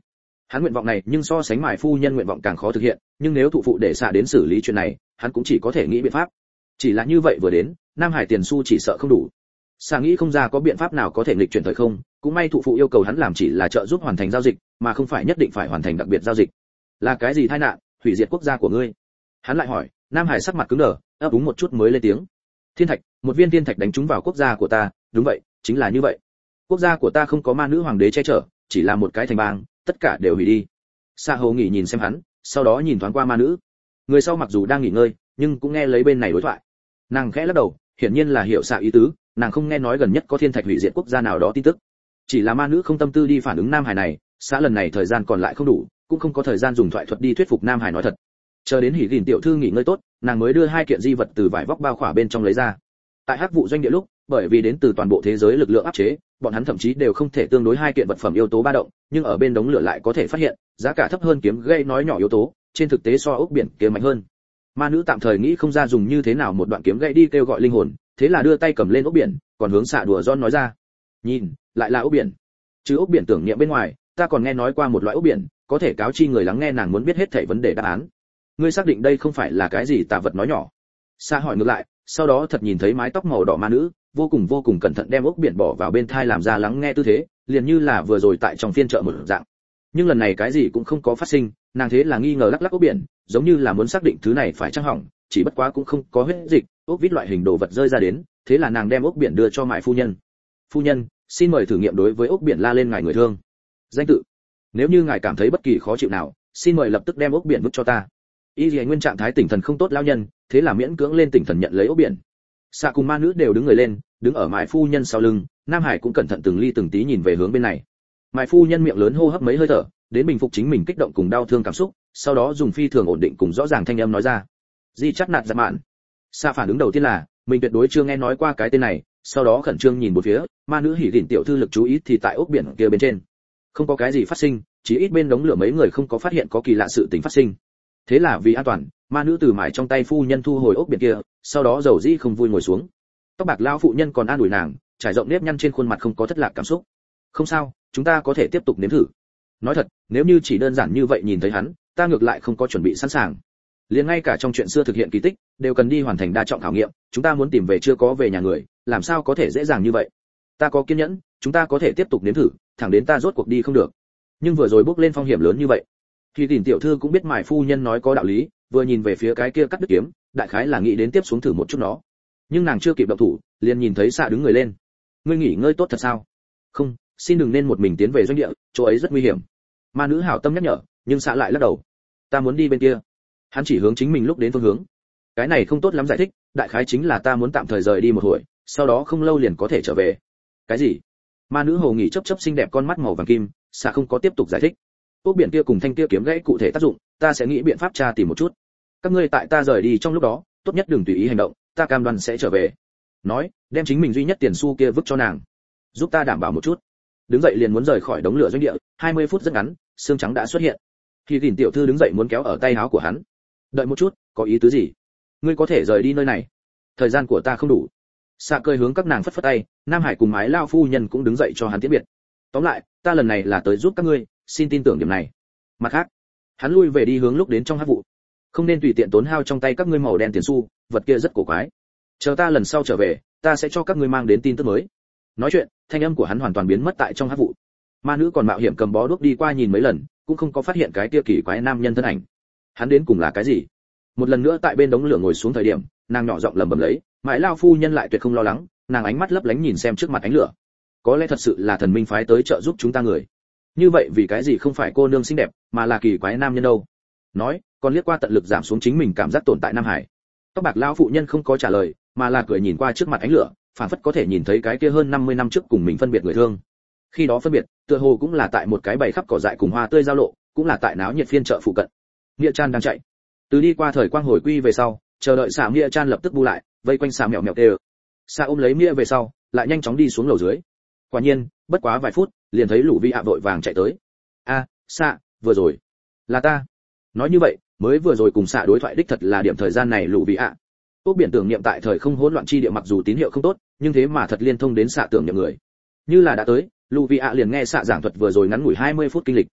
Hắn nguyện vọng này nhưng so sánh mài phu nhân nguyện vọng càng khó thực hiện, nhưng nếu thụ phụ để xạ đến xử lý chuyện này, hắn cũng chỉ có thể nghĩ biện pháp. Chỉ là như vậy vừa đến, Nam Hải tiền xu chỉ sợ không đủ. Xạ nghĩ không ra có biện pháp nào có thể nghịch chuyển thời không, cũng may thụ phụ yêu cầu hắn làm chỉ là trợ giúp hoàn thành giao dịch, mà không phải nhất định phải hoàn thành đặc biệt giao dịch. Là cái gì tai nạn, hủy diệt quốc gia của ngươi? Hắn lại hỏi. Nam Hải sắc mặt cứng đờ, ấp úng một chút mới lên tiếng. Thiên thạch, một viên thiên thạch đánh trúng vào quốc gia của ta, đúng vậy, chính là như vậy. Quốc gia của ta không có ma nữ hoàng đế che chở, chỉ là một cái thành bang, tất cả đều hủy đi. Sa Hồ nghỉ nhìn xem hắn, sau đó nhìn thoáng qua ma nữ. Người sau mặc dù đang nghỉ ngơi, nhưng cũng nghe lấy bên này đối thoại. Nàng khẽ lắc đầu, hiển nhiên là hiểu Sa ý tứ, nàng không nghe nói gần nhất có thiên thạch hủy diệt quốc gia nào đó tin tức. Chỉ là ma nữ không tâm tư đi phản ứng Nam Hải này, xã lần này thời gian còn lại không đủ, cũng không có thời gian dùng thoại thuật đi thuyết phục Nam Hải nói thật. Chờ đến Hỉ Gìn tiểu thư nghỉ ngơi tốt, nàng mới đưa hai kiện di vật từ vải vóc bao khỏa bên trong lấy ra. Tại Hắc vụ doanh địa lúc, bởi vì đến từ toàn bộ thế giới lực lượng áp chế, bọn hắn thậm chí đều không thể tương đối hai kiện vật phẩm yếu tố ba động, nhưng ở bên đống lửa lại có thể phát hiện, giá cả thấp hơn kiếm gây nói nhỏ yếu tố, trên thực tế so ốc biển kia mạnh hơn. Ma nữ tạm thời nghĩ không ra dùng như thế nào một đoạn kiếm gãy đi kêu gọi linh hồn, thế là đưa tay cầm lên ốc biển, còn hướng xạ đùa John nói ra. Nhìn, lại là ốc biển. Chứ ốc biển tưởng niệm bên ngoài, ta còn nghe nói qua một loại ốc biển, có thể cáo chi người lắng nghe nàng muốn biết hết thảy vấn đề đáp án. Ngươi xác định đây không phải là cái gì tà vật nói nhỏ? Xạ hỏi ngược lại, sau đó thật nhìn thấy mái tóc màu đỏ ma nữ, vô cùng vô cùng cẩn thận đem ốc biển bỏ vào bên thai làm ra lắng nghe tư thế, liền như là vừa rồi tại trong phiên chợ một dạng. Nhưng lần này cái gì cũng không có phát sinh, nàng thế là nghi ngờ lắc lắc ốc biển, giống như là muốn xác định thứ này phải chăng hỏng, chỉ bất quá cũng không có huyết dịch, ốc vít loại hình đồ vật rơi ra đến, thế là nàng đem ốc biển đưa cho mại phu nhân. Phu nhân, xin mời thử nghiệm đối với ốc biển la lên ngài người thương. Danh tự. Nếu như ngài cảm thấy bất kỳ khó chịu nào, xin mời lập tức đem ốc biển vứt cho ta. Y Lệ nguyên trạng thái tỉnh thần không tốt lao nhân, thế là miễn cưỡng lên tỉnh thần nhận lấy ốc biển. Xạ cùng ma nữ đều đứng người lên, đứng ở mại phu nhân sau lưng, Nam Hải cũng cẩn thận từng ly từng tí nhìn về hướng bên này. Mại phu nhân miệng lớn hô hấp mấy hơi thở, đến bình phục chính mình kích động cùng đau thương cảm xúc, sau đó dùng phi thường ổn định cùng rõ ràng thanh âm nói ra. Di chắc nạt giật mạn. Xạ phản ứng đầu tiên là, mình tuyệt đối chưa nghe nói qua cái tên này, sau đó khẩn trương nhìn một phía, ma nữ Hỉ Gìn tiểu thư lực chú ý thì tại ốc biển kia bên trên. Không có cái gì phát sinh, chỉ ít bên đống lửa mấy người không có phát hiện có kỳ lạ sự tình phát sinh. Thế là vì an toàn, ma nữ từ mải trong tay phu nhân thu hồi ốc biển kia, sau đó dầu dĩ không vui ngồi xuống. Tóc bạc lão phụ nhân còn an ủi nàng, trải rộng nếp nhăn trên khuôn mặt không có thất lạc cảm xúc. Không sao, chúng ta có thể tiếp tục nếm thử. Nói thật, nếu như chỉ đơn giản như vậy nhìn thấy hắn, ta ngược lại không có chuẩn bị sẵn sàng. Liền ngay cả trong chuyện xưa thực hiện kỳ tích, đều cần đi hoàn thành đa trọng khảo nghiệm, chúng ta muốn tìm về chưa có về nhà người, làm sao có thể dễ dàng như vậy? Ta có kiên nhẫn, chúng ta có thể tiếp tục nếm thử, thẳng đến ta rốt cuộc đi không được. Nhưng vừa rồi bước lên phong hiểm lớn như vậy, thì Tỉnh tiểu thư cũng biết mải phu nhân nói có đạo lý, vừa nhìn về phía cái kia cắt đứt kiếm, đại khái là nghĩ đến tiếp xuống thử một chút nó. Nhưng nàng chưa kịp động thủ, liền nhìn thấy Xạ đứng người lên. Ngươi nghỉ ngơi tốt thật sao? Không, xin đừng nên một mình tiến về doanh địa, chỗ ấy rất nguy hiểm. Ma nữ hảo tâm nhắc nhở, nhưng Xạ lại lắc đầu. Ta muốn đi bên kia. Hắn chỉ hướng chính mình lúc đến phương hướng. Cái này không tốt lắm giải thích, đại khái chính là ta muốn tạm thời rời đi một hồi, sau đó không lâu liền có thể trở về. Cái gì? Ma nữ hồ nghỉ chớp chớp xinh đẹp con mắt màu vàng kim, Xạ không có tiếp tục giải thích. Ốc biển kia cùng thanh kia kiếm gãy cụ thể tác dụng, ta sẽ nghĩ biện pháp tra tìm một chút. Các ngươi tại ta rời đi trong lúc đó, tốt nhất đừng tùy ý hành động, ta cam đoan sẽ trở về. Nói, đem chính mình duy nhất tiền xu kia vứt cho nàng, giúp ta đảm bảo một chút. Đứng dậy liền muốn rời khỏi đống lửa doanh địa, hai mươi phút rất ngắn, xương trắng đã xuất hiện. Khi Gìn tiểu thư đứng dậy muốn kéo ở tay áo của hắn. Đợi một chút, có ý tứ gì? Ngươi có thể rời đi nơi này. Thời gian của ta không đủ. Xạ cười hướng các nàng phất phất tay, Nam Hải cùng mái lao phu nhân cũng đứng dậy cho hắn tiễn biệt. Tóm lại, ta lần này là tới giúp các ngươi, xin tin tưởng điểm này. Mặt khác, hắn lui về đi hướng lúc đến trong hắc vụ. Không nên tùy tiện tốn hao trong tay các ngươi màu đen tiền xu, vật kia rất cổ quái. Chờ ta lần sau trở về, ta sẽ cho các ngươi mang đến tin tức mới. Nói chuyện, thanh âm của hắn hoàn toàn biến mất tại trong hắc vụ. Ma nữ còn mạo hiểm cầm bó đuốc đi qua nhìn mấy lần, cũng không có phát hiện cái kia kỳ quái nam nhân thân ảnh. Hắn đến cùng là cái gì? Một lần nữa tại bên đống lửa ngồi xuống thời điểm, nàng nhỏ giọng lẩm bẩm lấy, mãi lao phu nhân lại tuyệt không lo lắng, nàng ánh mắt lấp lánh nhìn xem trước mặt ánh lửa. Có lẽ thật sự là thần minh phái tới trợ giúp chúng ta người. Như vậy vì cái gì không phải cô nương xinh đẹp, mà là kỳ quái nam nhân đâu? Nói, còn liếc qua tận lực giảm xuống chính mình cảm giác tồn tại Nam Hải. Tóc bạc lão phụ nhân không có trả lời, mà là cười nhìn qua trước mặt ánh lửa, phản phất có thể nhìn thấy cái kia hơn năm mươi năm trước cùng mình phân biệt người thương. Khi đó phân biệt, tựa hồ cũng là tại một cái bầy khắp cỏ dại cùng hoa tươi giao lộ, cũng là tại náo nhiệt phiên chợ phụ cận. Nghĩa Chan đang chạy. Từ đi qua thời quang hồi quy về sau, chờ đợi xà Nghĩa Chan lập tức bu lại, vây quanh xà mèo mèo tê. Xà ôm lấy Nghĩa về sau, lại nhanh chóng đi xuống lầu dưới. Quả nhiên, bất quá vài phút, liền thấy Lũ Vi ạ vội vàng chạy tới. A, xà, vừa rồi, là ta. Nói như vậy, mới vừa rồi cùng xà đối thoại đích thật là điểm thời gian này Lũ Vi ạ. Ốc biển tưởng niệm tại thời không hỗn loạn chi địa mặc dù tín hiệu không tốt, nhưng thế mà thật liên thông đến xạ tưởng niệm người. Như là đã tới, Lũ Vi ạ liền nghe xạ giảng thuật vừa rồi ngắn ngủi hai mươi phút kinh lịch.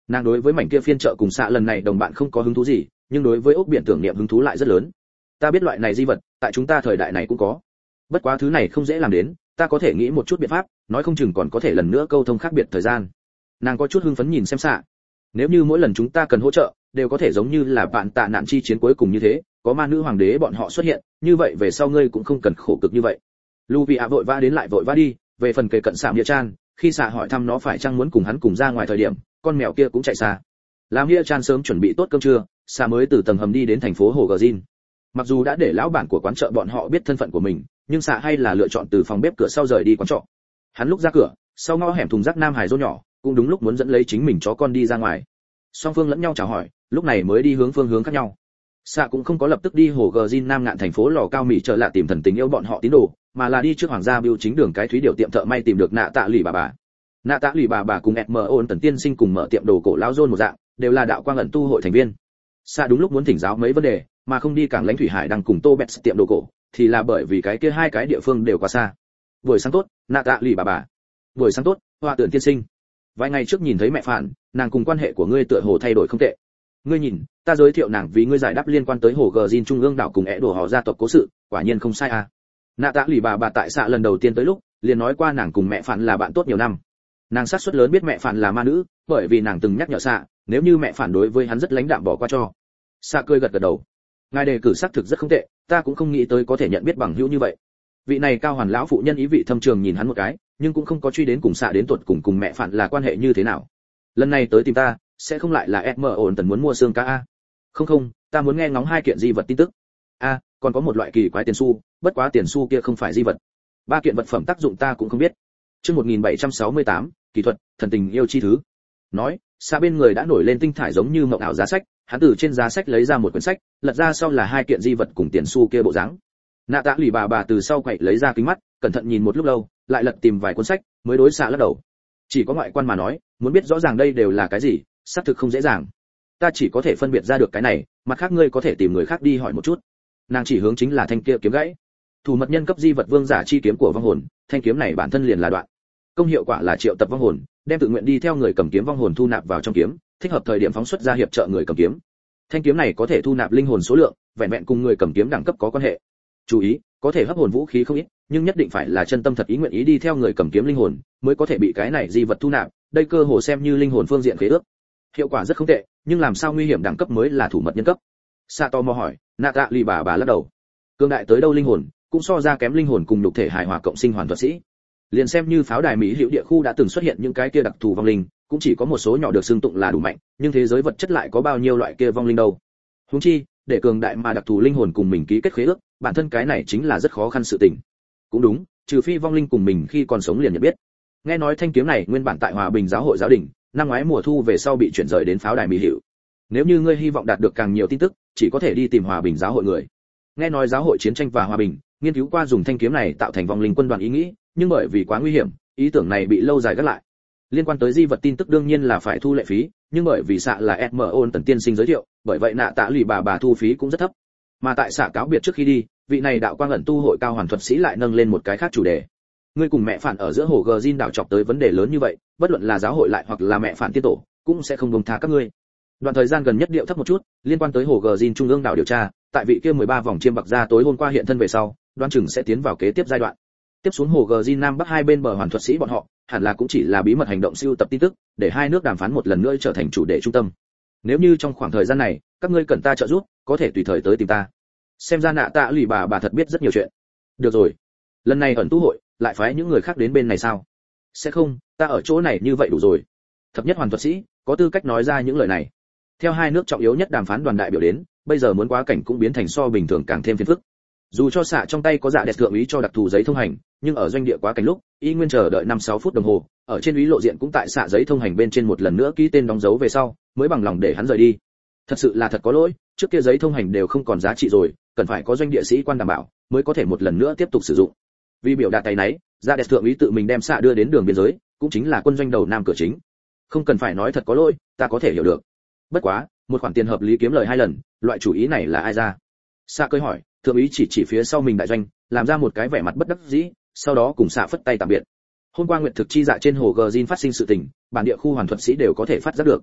Nàng đối với mảnh kia phiên chợ cùng xạ lần này đồng bạn không có hứng thú gì, nhưng đối với ốc biển tưởng niệm hứng thú lại rất lớn. Ta biết loại này di vật tại chúng ta thời đại này cũng có, bất quá thứ này không dễ làm đến, ta có thể nghĩ một chút biện pháp, nói không chừng còn có thể lần nữa câu thông khác biệt thời gian. Nàng có chút hưng phấn nhìn xem xạ. Nếu như mỗi lần chúng ta cần hỗ trợ đều có thể giống như là bạn tạ nạn chi chiến cuối cùng như thế, có ma nữ hoàng đế bọn họ xuất hiện, như vậy về sau ngươi cũng không cần khổ cực như vậy. Luvia vội vã đến lại vội vã đi, về phần kề cận xạ Nghĩa Chan, khi xạ hỏi thăm nó phải chăng muốn cùng hắn cùng ra ngoài thời điểm, con mèo kia cũng chạy xa. Làm Nghĩa Chan sớm chuẩn bị tốt cơm trưa, xạ mới từ tầng hầm đi đến thành phố Hồ Gordin. Mặc dù đã để lão bản của quán chợ bọn họ biết thân phận của mình, nhưng xạ hay là lựa chọn từ phòng bếp cửa sau rời đi quán trọ. Hắn lúc ra cửa, sau ngõ hẻm thùng rác Nam Hải rô nhỏ, cũng đúng lúc muốn dẫn lấy chính mình chó con đi ra ngoài. Song phương lẫn nhau chào hỏi, lúc này mới đi hướng phương hướng khác nhau. Xạ cũng không có lập tức đi Hồ Gordin Nam ngạn thành phố lò cao mỹ trở lại tìm thần tình yêu bọn họ tín đồ, mà là đi trước hoàng gia biêu chính đường cái thúy điều tiệm thợ may tìm được nạ tạ lì bà bà. Nạ tạ lì bà bà cùng ét em o tần tiên sinh cùng mở tiệm đồ cổ lão rôn một dạng, đều là đạo quang ẩn tu hội thành viên. Xạ đúng lúc muốn thỉnh giáo mấy vấn đề, mà không đi cảng lãnh thủy hải đang cùng tô bẹt tiệm đồ cổ, thì là bởi vì cái kia hai cái địa phương đều quá xa. Buổi sáng tốt, nạ tạ lì bà bà. Buổi sáng tốt, hoa tượng tiên sinh. Vài ngày trước nhìn thấy mẹ phản, nàng cùng quan hệ của ngươi tựa hồ thay đổi không tệ. Ngươi nhìn, ta giới thiệu nàng vì ngươi giải đáp liên quan tới hồ Gordin trung ương đảo cùng ẻ đổ họ gia tộc cố sự, quả nhiên không sai à. Nạ tạ lì bà bà tại xạ lần đầu tiên tới lúc, liền nói qua nàng cùng mẹ phản là bạn tốt nhiều năm. Nàng xác suất lớn biết mẹ phản là ma nữ, bởi vì nàng từng nhắc nhở xạ, nếu như mẹ phản đối với hắn rất lãnh đạm bỏ qua cho. Xạ cười gật gật đầu. Ngài đề cử xác thực rất không tệ, ta cũng không nghĩ tới có thể nhận biết bằng hữu như vậy. Vị này cao hoàn lão phụ nhân ý vị thâm trường nhìn hắn một cái, nhưng cũng không có truy đến cùng xạ đến tuột cùng cùng mẹ phản là quan hệ như thế nào. Lần này tới tìm ta, sẽ không lại là ét em o tần muốn mua xương cá a? Không không, ta muốn nghe ngóng hai kiện di vật tin tức. A, còn có một loại kỳ quái tiền xu, bất quá tiền xu kia không phải di vật. Ba kiện vật phẩm tác dụng ta cũng không biết. Chương một nghìn bảy trăm sáu mươi tám, kỹ thuật, thần tình yêu chi thứ. Nói, xa bên người đã nổi lên tinh thải giống như mộng ảo giá sách, hắn từ trên giá sách lấy ra một quyển sách, lật ra sau là hai kiện di vật cùng tiền xu kia bộ dáng. Nạ tạ lì bà bà từ sau quậy lấy ra kính mắt, cẩn thận nhìn một lúc lâu, lại lật tìm vài cuốn sách, mới đối xạ lắc đầu. Chỉ có ngoại quan mà nói, muốn biết rõ ràng đây đều là cái gì, xác thực không dễ dàng. Ta chỉ có thể phân biệt ra được cái này, mặt khác ngươi có thể tìm người khác đi hỏi một chút. Nàng chỉ hướng chính là thanh kia kiếm gãy. Thủ mật nhân cấp di vật vương giả chi kiếm của vong hồn, thanh kiếm này bản thân liền là đoạn. Công hiệu quả là triệu tập vong hồn, đem tự nguyện đi theo người cầm kiếm vong hồn thu nạp vào trong kiếm, thích hợp thời điểm phóng xuất ra hiệp trợ người cầm kiếm. Thanh kiếm này có thể thu nạp linh hồn số lượng, vẹn vẹn cùng người cầm kiếm đẳng cấp có quan hệ. Chú ý, có thể hấp hồn vũ khí không ít, nhưng nhất định phải là chân tâm thật ý nguyện ý đi theo người cầm kiếm linh hồn, mới có thể bị cái này di vật thu nạp, đây cơ hồ xem như linh hồn phương diện khế ước. Hiệu quả rất không tệ, nhưng làm sao nguy hiểm đẳng cấp mới là thủ mật nhân cấp? Sato mò hỏi, nạ tạ lì bà bà lắc đầu. Cương đại tới đâu linh hồn, cũng so ra kém linh hồn cùng nhục thể hài hòa cộng sinh hoàn thuật sĩ. Liền xem như pháo đài mỹ hữu địa khu đã từng xuất hiện những cái kia đặc thù vong linh, cũng chỉ có một số nhỏ được xưng tụng là đủ mạnh, nhưng thế giới vật chất lại có bao nhiêu loại kia vong linh đâu? Huống chi, để cường đại mà đặc thù linh hồn cùng mình ký kết khế ước, bản thân cái này chính là rất khó khăn sự tình. Cũng đúng, trừ phi vong linh cùng mình khi còn sống liền nhận biết. Nghe nói thanh kiếm này nguyên bản tại Hòa Bình giáo hội giáo đình, năm ngoái mùa thu về sau bị chuyển rời đến pháo đài mỹ hữu. Nếu như ngươi hy vọng đạt được càng nhiều tin tức, chỉ có thể đi tìm Hòa Bình giáo hội người. Nghe nói giáo hội chiến tranh và hòa bình, nghiên cứu qua dùng thanh kiếm này tạo thành vong linh quân đoàn ý nghĩ, nhưng bởi vì quá nguy hiểm, ý tưởng này bị lâu dài gác lại. Liên quan tới di vật tin tức đương nhiên là phải thu lệ phí, nhưng bởi vì xạ là ét em o tần tiên sinh giới thiệu, bởi vậy nạ tạ lì bà bà thu phí cũng rất thấp. Mà tại xạ cáo biệt trước khi đi, vị này đạo quang ẩn tu hội cao hoàn thuật sĩ lại nâng lên một cái khác chủ đề. Ngươi cùng mẹ phản ở giữa hồ Gordin đảo chọc tới vấn đề lớn như vậy, bất luận là giáo hội lại hoặc là mẹ phản tiên tổ, cũng sẽ không buông tha các ngươi. Đoạn thời gian gần nhất điệu thấp một chút, liên quan tới hồ Gordin trung ương đảo điều tra, tại vị kia mười ba vòng chiêm bạc ra tối hôm qua hiện thân về sau, đoán chừng sẽ tiến vào kế tiếp giai đoạn. Tiếp xuống hồ Gordin Nam Bắc hai bên bờ hoàn thuật sĩ bọn họ, hẳn là cũng chỉ là bí mật hành động siêu tập tin tức, để hai nước đàm phán một lần nữa trở thành chủ đề trung tâm. Nếu như trong khoảng thời gian này, các ngươi cần ta trợ giúp, có thể tùy thời tới tìm ta. Xem ra nạ tạ lì bà bà thật biết rất nhiều chuyện. Được rồi, lần này ẩn tu hội lại phái những người khác đến bên này sao? Sẽ không, ta ở chỗ này như vậy đủ rồi. Thập nhất hoàn thuật sĩ có tư cách nói ra những lời này. Theo hai nước trọng yếu nhất đàm phán đoàn đại biểu đến, bây giờ muốn quá cảnh cũng biến thành so bình thường càng thêm phiền phức. Dù cho xạ trong tay có dạ đẹp thượng úy cho đặc thù giấy thông hành, nhưng ở doanh địa quá cảnh lúc, y nguyên chờ đợi năm sáu phút đồng hồ, ở trên úy lộ diện cũng tại xạ giấy thông hành bên trên một lần nữa ký tên đóng dấu về sau, mới bằng lòng để hắn rời đi. Thật sự là thật có lỗi, trước kia giấy thông hành đều không còn giá trị rồi, cần phải có doanh địa sĩ quan đảm bảo, mới có thể một lần nữa tiếp tục sử dụng. Vì biểu đạt tay nấy, dạ đẹp thượng úy tự mình đem xạ đưa đến đường biên giới, cũng chính là quân doanh đầu nam cửa chính. Không cần phải nói thật có lỗi, ta có thể hiểu được. Bất quá, một khoản tiền hợp lý kiếm lời hai lần, loại chủ ý này là ai ra? Xạ cười hỏi, thượng úy chỉ chỉ phía sau mình đại doanh, làm ra một cái vẻ mặt bất đắc dĩ, sau đó cùng xạ phất tay tạm biệt. Hôm qua nguyệt thực chi dạ trên hồ Gordin phát sinh sự tình, bản địa khu hoàn thuật sĩ đều có thể phát giác được.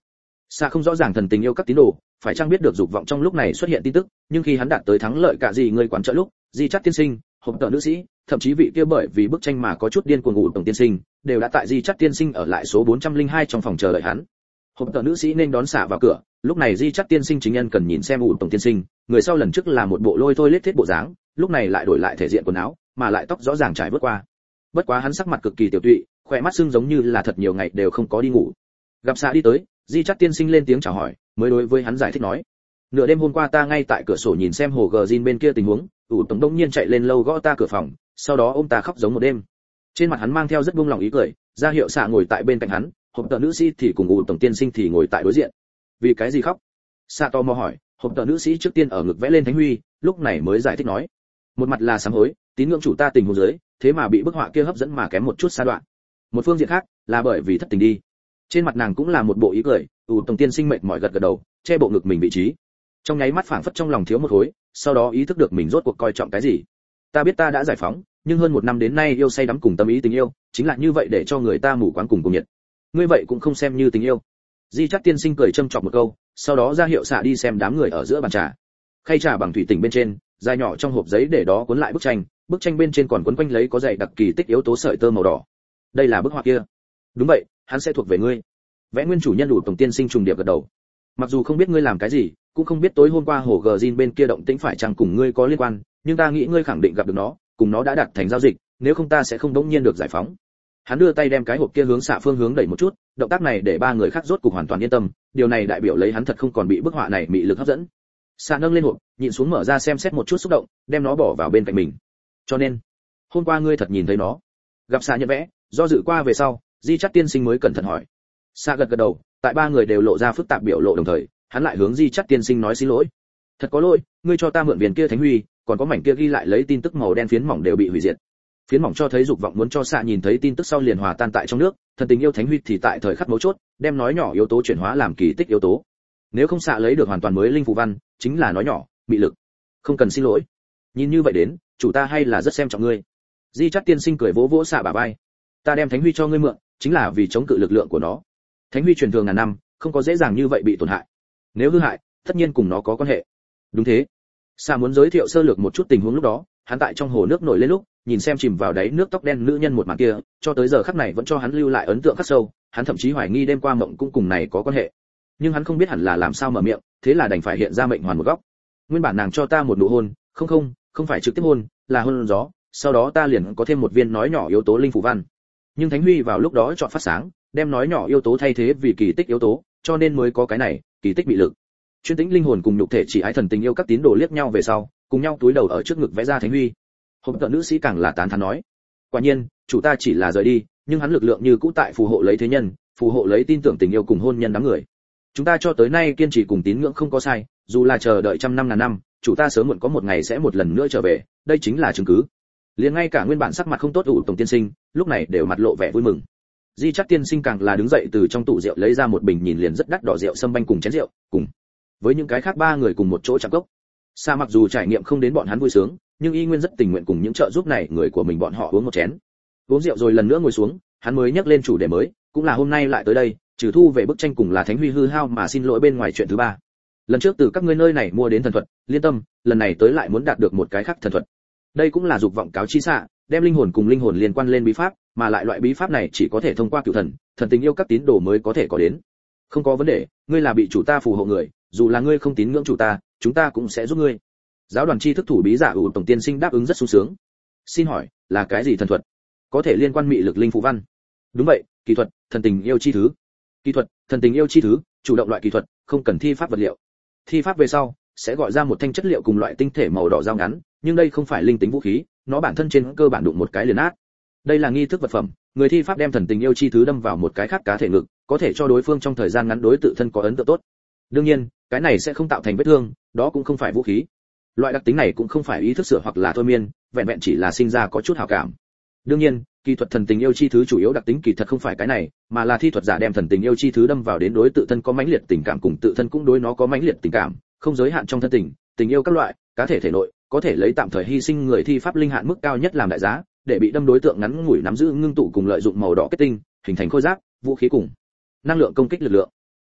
Sa không rõ ràng thần tình yêu các tín đồ phải chăng biết được dục vọng trong lúc này xuất hiện tin tức, nhưng khi hắn đạt tới thắng lợi cả gì người quán trợ lúc, Di Chát tiên sinh, hộp tợ nữ sĩ, thậm chí vị kia bởi vì bức tranh mà có chút điên cuồng ngủ tổng tiên sinh, đều đã tại Di Chát tiên sinh ở lại số bốn trăm lẻ hai trong phòng chờ đợi hắn. Hộp tợ nữ sĩ nên đón Sa vào cửa, lúc này Di Chát tiên sinh chính nhân cần nhìn xem ngủ tổng tiên sinh, người sau lần trước là một bộ lôi thôi lết thiết bộ dáng, lúc này lại đổi lại thể diện quần áo, mà lại tóc rõ ràng trải vớt qua. Bất quá hắn sắc mặt cực kỳ tiểu tụy, khỏe mắt sưng giống như là thật nhiều ngày đều không có đi ngủ. Gặp Sa đi tới, Di Chát tiên sinh lên tiếng chào hỏi, mới đối với hắn giải thích nói: nửa đêm hôm qua ta ngay tại cửa sổ nhìn xem hồ gờ Jin bên kia tình huống, ủ tổng đông nhiên chạy lên lâu gõ ta cửa phòng, sau đó ôm ta khóc giống một đêm. Trên mặt hắn mang theo rất buông lòng ý cười, ra hiệu Sa ngồi tại bên cạnh hắn, hộp tợ nữ sĩ thì cùng ủ tổng tiên sinh thì ngồi tại đối diện. Vì cái gì khóc? Sa to mò hỏi. Hộp tợ nữ sĩ trước tiên ở ngực vẽ lên thánh huy, lúc này mới giải thích nói: một mặt là sám hối, tín ngưỡng chủ ta tình huống dưới, thế mà bị bức họa kia hấp dẫn mà kém một chút sa đoạn. Một phương diện khác là bởi vì thất tình đi. Trên mặt nàng cũng là một bộ ý cười, ủ tổng tiên sinh mệt mỏi gật gật đầu, che bộ ngực mình vị trí. Trong nháy mắt phảng phất trong lòng thiếu một khối, sau đó ý thức được mình rốt cuộc coi trọng cái gì. Ta biết ta đã giải phóng, nhưng hơn một năm đến nay yêu say đắm cùng tâm ý tình yêu, chính là như vậy để cho người ta mù quáng cùng cùng nhiệt. Ngươi vậy cũng không xem như tình yêu. Di Chát tiên sinh cười châm chọc một câu, sau đó ra hiệu Sa đi xem đám người ở giữa bàn trà. Khay trà bằng thủy tinh bên trên, dài nhỏ trong hộp giấy để đó cuốn lại bức tranh, bức tranh bên trên còn quấn quanh lấy có dày đặc kỳ tích yếu tố sợi tơ màu đỏ. Đây là bức họa kia. Đúng vậy, hắn sẽ thuộc về ngươi. Vẽ nguyên chủ nhân đủ tổng tiên sinh trùng điệp gật đầu. Mặc dù không biết ngươi làm cái gì, cũng không biết tối hôm qua hồ gờ Jin bên kia động tĩnh phải chăng cùng ngươi có liên quan, nhưng ta nghĩ ngươi khẳng định gặp được nó, cùng nó đã đạt thành giao dịch, nếu không ta sẽ không đống nhiên được giải phóng. Hắn đưa tay đem cái hộp kia hướng xạ phương hướng đẩy một chút, động tác này để ba người khác rốt cục hoàn toàn yên tâm, điều này đại biểu lấy hắn thật không còn bị bức họa này mị lực hấp dẫn. Xạ nâng lên hộp, nhịn xuống mở ra xem xét một chút xúc động, đem nó bỏ vào bên cạnh mình. Cho nên, hôm qua ngươi thật nhìn thấy nó? Gặp Xạ nhận vẽ, do dự qua về sau, Di Chát tiên sinh mới cẩn thận hỏi. Xạ gật gật đầu, tại ba người đều lộ ra phức tạp biểu lộ đồng thời, hắn lại hướng Di Chát tiên sinh nói xin lỗi. Thật có lỗi, ngươi cho ta mượn viền kia thánh huy, còn có mảnh kia ghi lại lấy tin tức màu đen phiến mỏng đều bị hủy diệt. Phiến mỏng cho thấy dục vọng muốn cho Xạ nhìn thấy tin tức sau liền hòa tan tại trong nước, thần tình yêu thánh huy thì tại thời khắc mấu chốt, đem nói nhỏ yếu tố chuyển hóa làm kỳ tích yếu tố. Nếu không Xạ lấy được hoàn toàn mới linh phù văn, chính là nói nhỏ, bị lực. Không cần xin lỗi. Nhìn như vậy đến, chủ ta hay là rất xem trọng ngươi. Di Chát tiên sinh cười vỗ vỗ Xạ bả vai. Ta đem thánh huy cho ngươi mượn, chính là vì chống cự lực lượng của nó. Thánh huy truyền thường ngàn năm, không có dễ dàng như vậy bị tổn hại. Nếu hư hại, tất nhiên cùng nó có quan hệ. Đúng thế. Xạ muốn giới thiệu sơ lược một chút tình huống lúc đó, hắn tại trong hồ nước nổi lên lúc, nhìn xem chìm vào đáy nước tóc đen nữ nhân một màn kia, cho tới giờ khắc này vẫn cho hắn lưu lại ấn tượng khắc sâu, hắn thậm chí hoài nghi đêm qua mộng cũng cùng này có quan hệ. Nhưng hắn không biết hẳn là làm sao mở miệng, thế là đành phải hiện ra mệnh hoàn một góc. Nguyên bản nàng cho ta một nụ hôn, không không, không phải trực tiếp hôn, là hôn gió, sau đó ta liền có thêm một viên nói nhỏ yếu tố linh phù văn. Nhưng Thánh Huy vào lúc đó chọn phát sáng, đem nói nhỏ yếu tố thay thế vì kỳ tích yếu tố, cho nên mới có cái này, kỳ tích bị lực. Chuyên tĩnh linh hồn cùng nhục thể chỉ ái thần tình yêu các tín đồ liếc nhau về sau, cùng nhau túi đầu ở trước ngực vẽ ra Thánh Huy. Hộp tợ nữ sĩ càng là tán thán nói, quả nhiên, chủ ta chỉ là rời đi, nhưng hắn lực lượng như cũ tại phù hộ lấy thế nhân, phù hộ lấy tin tưởng tình yêu cùng hôn nhân đám người. Chúng ta cho tới nay kiên trì cùng tín ngưỡng không có sai, dù là chờ đợi trăm năm ngàn năm, chủ ta sớm muộn có một ngày sẽ một lần nữa trở về, đây chính là chứng cứ. Liền ngay cả nguyên bản sắc mặt không tốt ủ tổng tiên sinh, lúc này đều mặt lộ vẻ vui mừng. Di Chát tiên sinh càng là đứng dậy từ trong tủ rượu lấy ra một bình nhìn liền rất đắt đỏ rượu sâm banh cùng chén rượu, cùng với những cái khác ba người cùng một chỗ chạm cốc. Sa mặc dù trải nghiệm không đến bọn hắn vui sướng, nhưng y nguyên rất tình nguyện cùng những trợ giúp này người của mình bọn họ uống một chén. Uống rượu rồi lần nữa ngồi xuống, hắn mới nhắc lên chủ đề mới, cũng là hôm nay lại tới đây, trừ thu về bức tranh cùng là Thánh Huy hư hao mà xin lỗi bên ngoài chuyện thứ ba. Lần trước từ các ngươi nơi này mua đến thần thuật, liên tâm, lần này tới lại muốn đạt được một cái khác thần thuật. Đây cũng là dục vọng cáo chi xạ, đem linh hồn cùng linh hồn liên quan lên bí pháp, mà lại loại bí pháp này chỉ có thể thông qua cửu thần, thần tình yêu các tín đồ mới có thể có đến. Không có vấn đề, ngươi là bị chủ ta phù hộ người, dù là ngươi không tín ngưỡng chủ ta, chúng ta cũng sẽ giúp ngươi. Giáo đoàn chi thức thủ bí giả ủ tổng tiên sinh đáp ứng rất sung sướng. Xin hỏi, là cái gì thần thuật? Có thể liên quan mị lực linh phù văn? Đúng vậy, kỳ thuật, thần tình yêu chi thứ. Kỳ thuật, thần tình yêu chi thứ, chủ động loại kỳ thuật, không cần thi pháp vật liệu. Thi pháp về sau, sẽ gọi ra một thanh chất liệu cùng loại tinh thể màu đỏ dao ngắn, nhưng đây không phải linh tính vũ khí, nó bản thân trên cơ bản đụng một cái liền nát. Đây là nghi thức vật phẩm, người thi pháp đem thần tình yêu chi thứ đâm vào một cái khác cá thể ngực, có thể cho đối phương trong thời gian ngắn đối tự thân có ấn tượng tốt. Đương nhiên, cái này sẽ không tạo thành vết thương, đó cũng không phải vũ khí. Loại đặc tính này cũng không phải ý thức sửa hoặc là thôi miên, vẹn vẹn chỉ là sinh ra có chút hảo cảm. Đương nhiên, kỳ thuật thần tình yêu chi thứ chủ yếu đặc tính kỳ thật không phải cái này, mà là thi thuật giả đem thần tình yêu chi thứ đâm vào đến đối tự thân có mãnh liệt tình cảm cùng tự thân cũng đối nó có mãnh liệt tình cảm, không giới hạn trong thân tình, tình yêu các loại, cá thể thể nội, có thể lấy tạm thời hy sinh người thi pháp linh hạn mức cao nhất làm đại giá, để bị đâm đối tượng ngắn ngủi nắm giữ ngưng tụ cùng lợi dụng màu đỏ kết tinh, hình thành khôi giáp, vũ khí cùng năng lượng công kích lực lượng.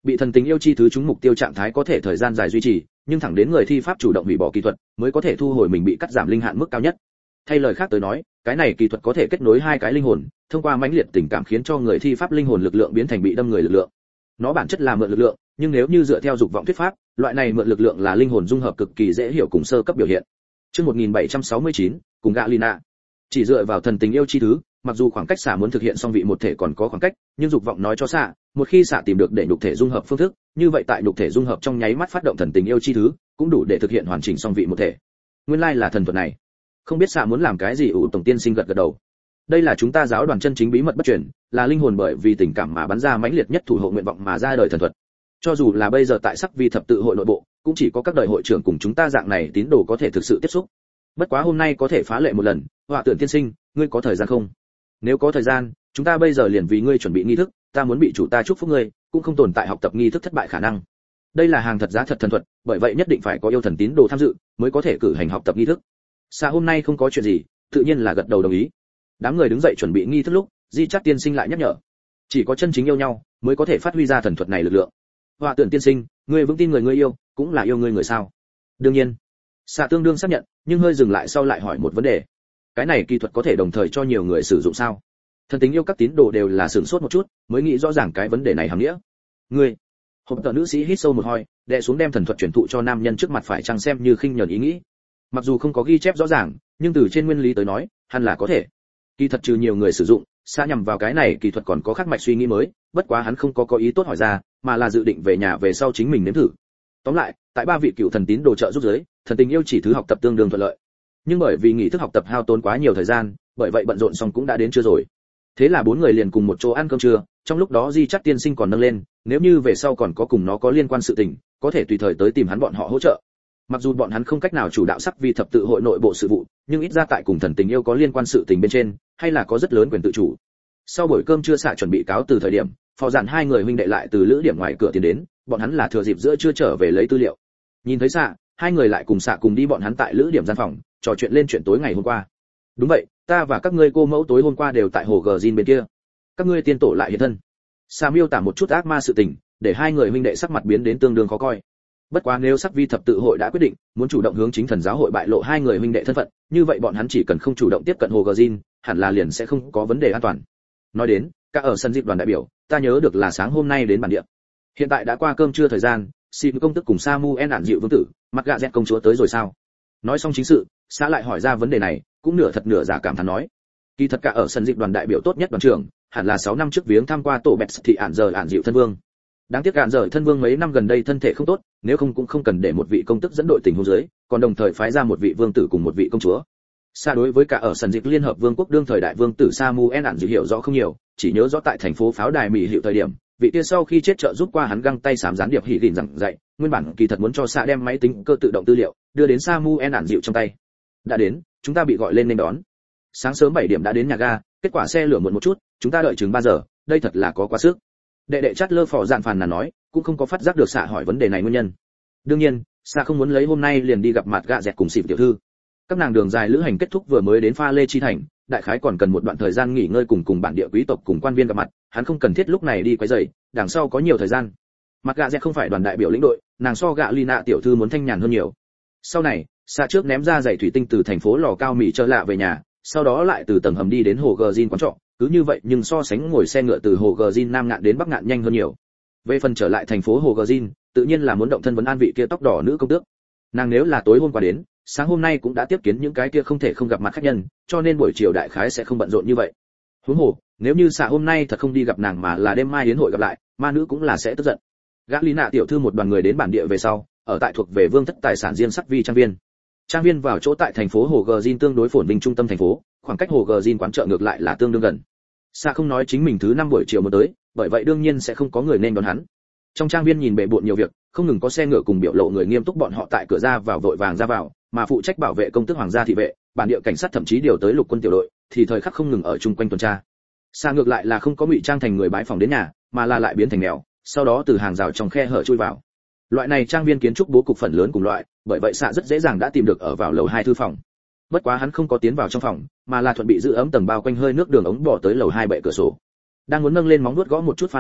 bị thần tình yêu chi thứ trúng mục tiêu trạng thái có thể thời gian dài duy trì, nhưng thẳng đến người thi pháp chủ động hủy bỏ kỹ thuật mới có thể thu hồi mình bị cắt giảm linh hạn mức cao nhất. Thay lời khác tới nói, cái này kỹ thuật có thể kết nối hai cái linh hồn, thông qua mãnh liệt tình cảm khiến cho người thi pháp linh hồn lực lượng biến thành bị đâm người lực lượng. Nó bản chất là mượn lực lượng, nhưng nếu như dựa theo dục vọng thuyết pháp, loại này mượn lực lượng là linh hồn dung hợp cực kỳ dễ hiểu cùng sơ cấp biểu hiện. Chương một nghìn bảy trăm sáu mươi chín, cùng gạ Lina. Chỉ dựa vào thần tình yêu chi thứ, mặc dù khoảng cách xạ muốn thực hiện song vị một thể còn có khoảng cách, nhưng dục vọng nói cho xạ, một khi xạ tìm được để nhục thể dung hợp phương thức, như vậy tại nhục thể dung hợp trong nháy mắt phát động thần tình yêu chi thứ, cũng đủ để thực hiện hoàn chỉnh song vị một thể. Nguyên lai là thần thuật này. Không biết xạ muốn làm cái gì, ủ tổng tiên sinh gật gật đầu. Đây là chúng ta giáo đoàn chân chính bí mật bất truyền, là linh hồn bởi vì tình cảm mà bắn ra mãnh liệt nhất thủ hộ nguyện vọng mà ra đời thần thuật. Cho dù là bây giờ tại sắc vi thập tự hội nội bộ, cũng chỉ có các đời hội trưởng cùng chúng ta dạng này tín đồ có thể thực sự tiếp xúc. Bất quá hôm nay có thể phá lệ một lần, Họa Tưởng tiên sinh, ngươi có thời gian không? Nếu có thời gian, chúng ta bây giờ liền vì ngươi chuẩn bị nghi thức, ta muốn bị chủ ta chúc phúc ngươi, cũng không tồn tại học tập nghi thức thất bại khả năng. Đây là hàng thật giá thật thần thuật, bởi vậy nhất định phải có yêu thần tín đồ tham dự, mới có thể cử hành học tập nghi thức. Xa hôm nay không có chuyện gì, tự nhiên là gật đầu đồng ý. Đám người đứng dậy chuẩn bị nghi thức lúc, Di Chát tiên sinh lại nhắc nhở, chỉ có chân chính yêu nhau mới có thể phát huy ra thần thuật này lực lượng. Họa Tưởng tiên sinh, ngươi vững tin người ngươi yêu, cũng là yêu ngươi người sao? Đương nhiên. Xạ tương đương xác nhận, nhưng hơi dừng lại sau lại hỏi một vấn đề. Cái này kỹ thuật có thể đồng thời cho nhiều người sử dụng sao? Thần tính yêu các tín đồ đều là sửng sốt một chút, mới nghĩ rõ ràng cái vấn đề này hàm nghĩa. Ngươi, hộp tờ nữ sĩ hít sâu một hơi, đè xuống đem thần thuật truyền thụ cho nam nhân trước mặt phải chăng xem như khinh nhờn ý nghĩ. Mặc dù không có ghi chép rõ ràng, nhưng từ trên nguyên lý tới nói, hẳn là có thể. Kỳ thật trừ nhiều người sử dụng, xa nhằm vào cái này kỳ thuật còn có khác mạch suy nghĩ mới, bất quá hắn không có có ý tốt hỏi ra, mà là dự định về nhà về sau chính mình nếm thử. Tóm lại, tại ba vị cựu thần tín đồ trợ giúp giới, thần tình yêu chỉ thứ học tập tương đương thuận lợi. Nhưng bởi vì nghỉ thức học tập hao tốn quá nhiều thời gian, bởi vậy bận rộn xong cũng đã đến trưa rồi. Thế là bốn người liền cùng một chỗ ăn cơm trưa, trong lúc đó Di Chát tiên sinh còn nâng lên, nếu như về sau còn có cùng nó có liên quan sự tình, có thể tùy thời tới tìm hắn bọn họ hỗ trợ. Mặc dù bọn hắn không cách nào chủ đạo sắc vi thập tự hội nội bộ sự vụ, nhưng ít ra tại cùng thần tình yêu có liên quan sự tình bên trên, hay là có rất lớn quyền tự chủ. Sau buổi cơm trưa xạ chuẩn bị cáo từ thời điểm, phò dàn hai người huynh đệ lại từ lữ điểm ngoài cửa tiến đến, bọn hắn là thừa dịp giữa trưa trở về lấy tư liệu. Nhìn thấy xạ, hai người lại cùng xạ cùng đi bọn hắn tại lữ điểm gian phòng, trò chuyện lên chuyện tối ngày hôm qua. Đúng vậy, ta và các ngươi cô mẫu tối hôm qua đều tại hồ gờ Jin bên kia. Các ngươi tiên tổ lại hiện thân. Xạ miêu tả một chút ác ma sự tình, để hai người huynh đệ sắc mặt biến đến tương đương khó coi. Bất quá nếu sắc vi thập tự hội đã quyết định muốn chủ động hướng chính thần giáo hội bại lộ hai người huynh đệ thân phận, như vậy bọn hắn chỉ cần không chủ động tiếp cận hồ gờ Jin, hẳn là liền sẽ không có vấn đề an toàn. Nói đến, cả ở sân dịp đoàn đại biểu, ta nhớ được là sáng hôm nay đến bản địa. Hiện tại đã qua cơm trưa thời gian, xin công tức cùng Samuel ản dịu vương tử, mặt gạ dẹt công chúa tới rồi sao? Nói xong chính sự, xã lại hỏi ra vấn đề này, cũng nửa thật nửa giả cảm thán nói. Kỳ thật cả ở sân dịp đoàn đại biểu tốt nhất đoàn trưởng, hẳn là sáu năm trước viếng tham qua tổ bẹt thì ản giờ ản dịu thân vương. Đáng tiếc ản giờ thân vương mấy năm gần đây thân thể không tốt, nếu không cũng không cần để một vị công tức dẫn đội tình huống dưới, còn đồng thời phái ra một vị vương tử cùng một vị công chúa. Xa đối với cả ở sân dịp liên hợp vương quốc đương thời đại vương tử Samuel ản dịu hiểu rõ không nhiều, chỉ nhớ rõ tại thành phố pháo đài mỹ hiệu thời điểm, vị kia sau khi chết trợ giúp qua hắn găng tay sám gián điệp hỉ gìn rằng dạy, nguyên bản kỳ thật muốn cho Sa đem máy tính cơ tự động tư liệu đưa đến Samuel ản dịu trong tay. Đã đến, chúng ta bị gọi lên nên đón. Sáng sớm bảy điểm đã đến nhà ga, kết quả xe lửa muộn một chút, chúng ta đợi chừng ba giờ, đây thật là có quá sức. Đệ đệ chát lơ phò dạn phàn nàn nói, cũng không có phát giác được Sa hỏi vấn đề này nguyên nhân. Đương nhiên, Sa không muốn lấy hôm nay liền đi gặp mặt gạ dẹt cùng xịp tiểu thư. Các nàng đường dài lữ hành kết thúc vừa mới đến pha lê chi thành, đại khái còn cần một đoạn thời gian nghỉ ngơi cùng cùng bản địa quý tộc cùng quan viên gặp mặt, hắn không cần thiết lúc này đi quấy rầy, đằng sau có nhiều thời gian. Mặt gạ dẹt không phải đoàn đại biểu lĩnh đội, nàng so gạ Lina tiểu thư muốn thanh nhàn hơn nhiều. Sau này, Sa trước ném ra giày thủy tinh từ thành phố lò cao mỹ trở lạ về nhà, sau đó lại từ tầng hầm đi đến hồ gờ Jin quán trọ, cứ như vậy nhưng so sánh ngồi xe ngựa từ hồ gờ Jin nam ngạn đến bắc ngạn nhanh hơn nhiều. Về phần trở lại thành phố hồ gờ Jin, tự nhiên là muốn động thân vấn an vị kia tóc đỏ nữ công tước. Nàng nếu là tối hôm qua đến, sáng hôm nay cũng đã tiếp kiến những cái kia không thể không gặp mặt khách nhân, cho nên buổi chiều đại khái sẽ không bận rộn như vậy. Huống hồ, nếu như Sa hôm nay thật không đi gặp nàng mà là đêm mai đến hội gặp lại, ma nữ cũng là sẽ tức giận. Gã Lý Nạ tiểu thư một đoàn người đến bản địa về sau, ở tại thuộc về vương thất tài sản riêng sắc vi trang viên. Trang viên vào chỗ tại thành phố hồ gờ Jin tương đối phồn vinh trung tâm thành phố, khoảng cách hồ gờ Jin quán chợ ngược lại là tương đương gần. Sa không nói chính mình thứ năm buổi chiều mới tới, bởi vậy đương nhiên sẽ không có người nên đón hắn. Trong trang viên nhìn bề bộn nhiều việc, không ngừng có xe ngựa cùng biểu lộ người nghiêm túc bọn họ tại cửa ra vào vội vàng ra vào, mà phụ trách bảo vệ công tước hoàng gia thị vệ, bản địa cảnh sát thậm chí điều tới lục quân tiểu đội, thì thời khắc không ngừng ở chung quanh tuần tra. Sa ngược lại là không có ngụy trang thành người bái phòng đến nhà, mà là lại biến thành mèo, sau đó từ hàng rào trong khe hở chui vào. Loại này trang viên kiến trúc bố cục phần lớn cùng loại, bởi vậy Sa rất dễ dàng đã tìm được ở vào lầu hai thư phòng. Bất quá hắn không có tiến vào trong phòng, mà là thuận bị giữ ấm tầng bao quanh hơi nước đường ống bỏ tới lầu hai bệ cửa sổ. Đang muốn nâng lên móng vuốt gõ một chút pha lê,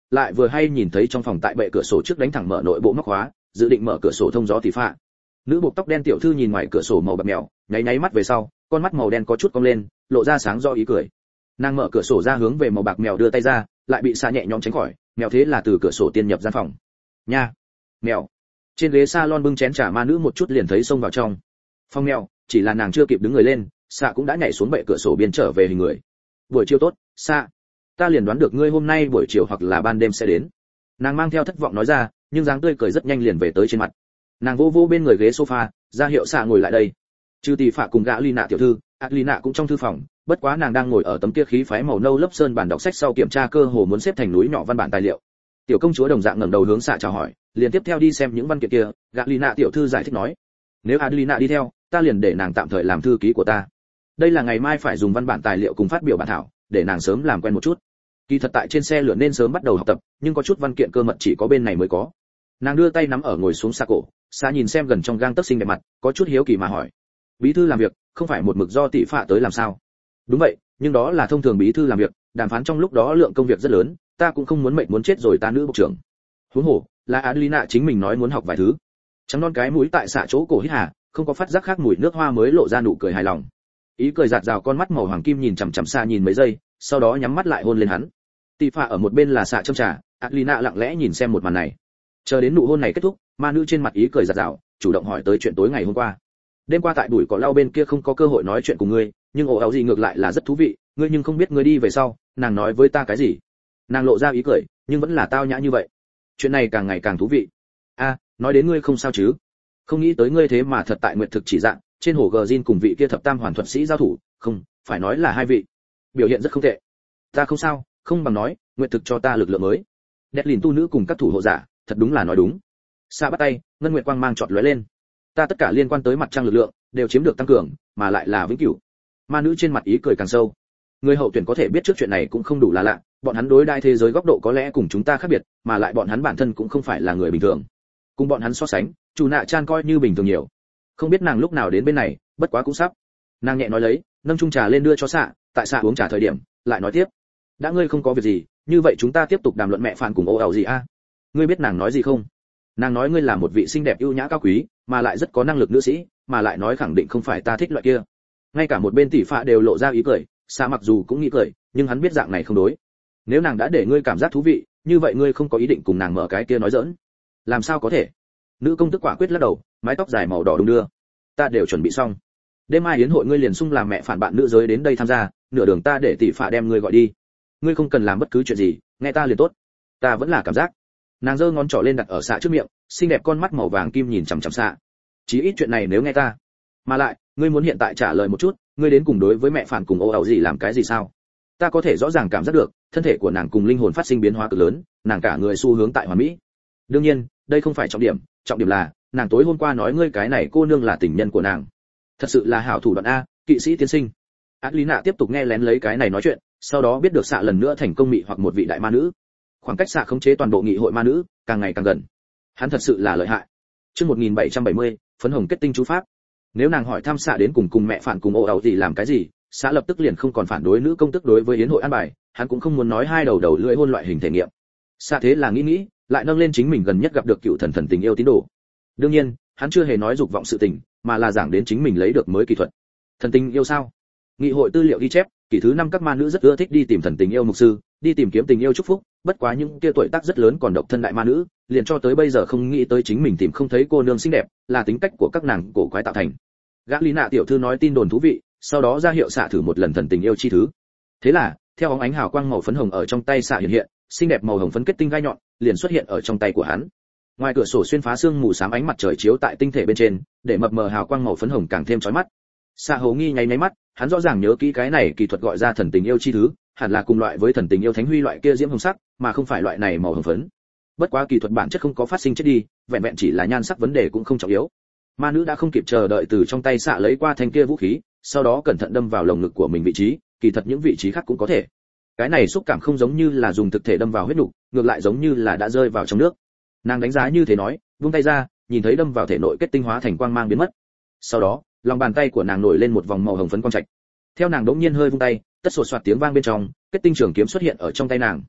lại vừa hay nhìn thấy trong phòng tại bệ cửa sổ trước đánh thẳng mở nội bộ móc khóa, dự định mở cửa sổ thông gió tỷ phạ. Nữ buộc tóc đen tiểu thư nhìn ngoài cửa sổ màu bạc mèo, nháy nháy mắt về sau, con mắt màu đen có chút cong lên, lộ ra sáng do ý cười. Nàng mở cửa sổ ra hướng về màu bạc mèo đưa tay ra, lại bị xạ nhẹ nhõm tránh khỏi, mèo thế là từ cửa sổ tiên nhập gian phòng. Nha, mèo. Trên ghế salon bưng chén trà ma nữ một chút liền thấy xông vào trong. Phong mèo, chỉ là nàng chưa kịp đứng người lên, xạ cũng đã nhảy xuống bệ cửa sổ biên trở về hình người. Buổi chiều tốt, xạ. Ta liền đoán được ngươi hôm nay buổi chiều hoặc là ban đêm sẽ đến. Nàng mang theo thất vọng nói ra, nhưng dáng tươi cười rất nhanh liền về tới trên mặt. Nàng vô vô bên người ghế sofa, ra hiệu xạ ngồi lại đây. Trừ tỷ phạ cùng gã Lina tiểu thư, Atlina cũng trong thư phòng, bất quá nàng đang ngồi ở tấm kia khí phái màu nâu lớp sơn bàn đọc sách sau kiểm tra cơ hồ muốn xếp thành núi nhỏ văn bản tài liệu. Tiểu công chúa đồng dạng ngẩng đầu hướng xạ chào hỏi, liền tiếp theo đi xem những văn kiện kia. Gã Lina tiểu thư giải thích nói, nếu Atlina đi theo, ta liền để nàng tạm thời làm thư ký của ta. Đây là ngày mai phải dùng văn bản tài liệu cùng phát biểu bản thảo, để nàng sớm làm quen một chút. Kỳ thật tại trên xe lửa nên sớm bắt đầu học tập, nhưng có chút văn kiện cơ mật chỉ có bên này mới có. Nàng đưa tay nắm ở ngồi xuống xa cổ, xa nhìn xem gần trong gang tấc xinh đẹp mặt, có chút hiếu kỳ mà hỏi, bí thư làm việc không phải một mực do tỷ phạ tới làm sao? Đúng vậy, nhưng đó là thông thường bí thư làm việc, đàm phán trong lúc đó lượng công việc rất lớn, ta cũng không muốn mệnh muốn chết rồi ta nữ bộ trưởng. Huống hồ là Adelina chính mình nói muốn học vài thứ. Trắng non cái mũi tại xạ chỗ cổ hít hà, không có phát giác khác mùi nước hoa mới lộ ra nụ cười hài lòng. Ý cười giạt rào con mắt màu hoàng kim nhìn chằm chằm xa nhìn mấy giây, sau đó nhắm mắt lại hôn lên hắn. Tỷ phạ ở một bên là xạ châm trà, Adelina lặng lẽ nhìn xem một màn này. Chờ đến nụ hôn này kết thúc, ma nữ trên mặt ý cười giạt rào, chủ động hỏi tới chuyện tối ngày hôm qua. Đêm qua tại bụi cỏ lau bên kia không có cơ hội nói chuyện cùng ngươi, nhưng ồ áo gì ngược lại là rất thú vị, ngươi nhưng không biết ngươi đi về sau, nàng nói với ta cái gì? Nàng lộ ra ý cười, nhưng vẫn là tao nhã như vậy. Chuyện này càng ngày càng thú vị. A, à, nói đến ngươi không sao chứ? Không nghĩ tới ngươi thế mà thật tại nguyệt thực chỉ dạng, trên hồ gờ Jin cùng vị kia thập tam hoàn thuật sĩ giao thủ, không, phải nói là hai vị. Biểu hiện rất không tệ. Ta không sao, không bằng nói, nguyệt thực cho ta lực lượng mới. Đẹp lìn tu nữ cùng các thủ hộ giả, thật đúng là nói đúng. Sa bắt tay, ngân nguyệt quang mang chọt lóe lên. Ta tất cả liên quan tới mặt trăng lực lượng đều chiếm được tăng cường, mà lại là vĩnh cửu. Ma nữ trên mặt ý cười càng sâu. Người hậu tuyển có thể biết trước chuyện này cũng không đủ là lạ, bọn hắn đối đãi thế giới góc độ có lẽ cùng chúng ta khác biệt, mà lại bọn hắn bản thân cũng không phải là người bình thường. Cùng bọn hắn so sánh, chủ nạ chan coi như bình thường nhiều. Không biết nàng lúc nào đến bên này, bất quá cũng sắp. Nàng nhẹ nói lấy, nâng chung trà lên đưa cho xạ, tại xạ uống trà thời điểm, lại nói tiếp. Đã ngươi không có việc gì, như vậy chúng ta tiếp tục đàm luận mẹ phản cùng ô ảo gì a? Ngươi biết nàng nói gì không? Nàng nói ngươi là một vị xinh đẹp ưu nhã cao quý, mà lại rất có năng lực nữ sĩ, mà lại nói khẳng định không phải ta thích loại kia. Ngay cả một bên tỷ phạ đều lộ ra ý cười, xạ mặc dù cũng nghĩ cười, nhưng hắn biết dạng này không đối. Nếu nàng đã để ngươi cảm giác thú vị, như vậy ngươi không có ý định cùng nàng mở cái kia nói giỡn. Làm sao có thể? Nữ công tức quả quyết lắc đầu, mái tóc dài màu đỏ đung đưa. Ta đều chuẩn bị xong. Đêm mai yến hội ngươi liền sung làm mẹ phản bạn nữ giới đến đây tham gia, nửa đường ta để tỷ phạ đem ngươi gọi đi. Ngươi không cần làm bất cứ chuyện gì, nghe ta liền tốt. Ta vẫn là cảm giác. Nàng giơ ngón trỏ lên đặt ở xạ trước miệng, xinh đẹp con mắt màu vàng kim nhìn chằm chằm xạ. Chí ít chuyện này nếu nghe ta. Mà lại, ngươi muốn hiện tại trả lời một chút, ngươi đến cùng đối với mẹ phản cùng ô ảo gì làm cái gì sao? Ta có thể rõ ràng cảm giác được, thân thể của nàng cùng linh hồn phát sinh biến hóa cực lớn, nàng cả người xu hướng tại hoàn mỹ. Đương nhiên, đây không phải trọng điểm, trọng điểm là, nàng tối hôm qua nói ngươi cái này cô nương là tình nhân của nàng. Thật sự là hảo thủ đoạn a, kỵ sĩ tiên sinh. Adelina tiếp tục nghe lén lấy cái này nói chuyện, sau đó biết được xạ lần nữa thành công mị hoặc một vị đại ma nữ. Khoảng cách xạ khống chế toàn bộ nghị hội ma nữ, càng ngày càng gần. Hắn thật sự là lợi hại. Chương một nghìn bảy trăm bảy mươi, phấn hồng kết tinh chú pháp. Nếu nàng hỏi thăm xạ đến cùng cùng mẹ phản cùng ô ảo gì làm cái gì, xạ lập tức liền không còn phản đối nữ công tức đối với yến hội an bài, hắn cũng không muốn nói hai đầu đầu lưỡi hôn loại hình thể nghiệm. Xạ thế là nghĩ nghĩ, lại nâng lên chính mình gần nhất gặp được cựu thần thần tình yêu tín đồ. Đương nhiên, hắn chưa hề nói dục vọng sự tình, mà là giảng đến chính mình lấy được mới kỹ thuật. Thần tình yêu sao? Nghị hội tư liệu ghi chép, kỷ thứ năm các ma nữ rất ưa thích đi tìm thần tình yêu mục sư, đi tìm kiếm tình yêu chúc phúc, bất quá những kia tuổi tác rất lớn còn độc thân đại ma nữ, liền cho tới bây giờ không nghĩ tới chính mình tìm không thấy cô nương xinh đẹp, là tính cách của các nàng cổ quái tạo thành. Gã Lý Nạ tiểu thư nói tin đồn thú vị, sau đó ra hiệu xạ thử một lần thần tình yêu chi thứ. Thế là, theo óng ánh hào quang màu phấn hồng ở trong tay xạ hiện hiện, xinh đẹp màu hồng phấn kết tinh gai nhọn, liền xuất hiện ở trong tay của hắn. Ngoài cửa sổ xuyên phá sương mù xám ánh mặt trời chiếu tại tinh thể bên trên, để mập mờ hào quang màu phấn hồng càng thêm chói mắt. Xạ hầu nghi nháy nháy mắt, hắn rõ ràng nhớ kỹ cái này kỳ thuật gọi ra thần tình yêu chi thứ, hẳn là cùng loại với thần tình yêu thánh huy loại kia diễm hồng sắc, mà không phải loại này màu hồng phấn. Bất quá kỳ thuật bản chất không có phát sinh chết đi, vẹn vẹn chỉ là nhan sắc vấn đề cũng không trọng yếu. Ma nữ đã không kịp chờ đợi từ trong tay xạ lấy qua thanh kia vũ khí, sau đó cẩn thận đâm vào lồng ngực của mình vị trí, kỳ thật những vị trí khác cũng có thể. Cái này xúc cảm không giống như là dùng thực thể đâm vào huyết nục, ngược lại giống như là đã rơi vào trong nước. Nàng đánh giá như thế nói, vung tay ra, nhìn thấy đâm vào thể nội kết tinh hóa thành quang mang biến mất. Sau đó, lòng bàn tay của nàng nổi lên một vòng màu hồng phấn quang trạch. Theo nàng đống nhiên hơi vung tay, tất sột soạt tiếng vang bên trong, kết tinh trường kiếm xuất hiện ở trong tay nàng.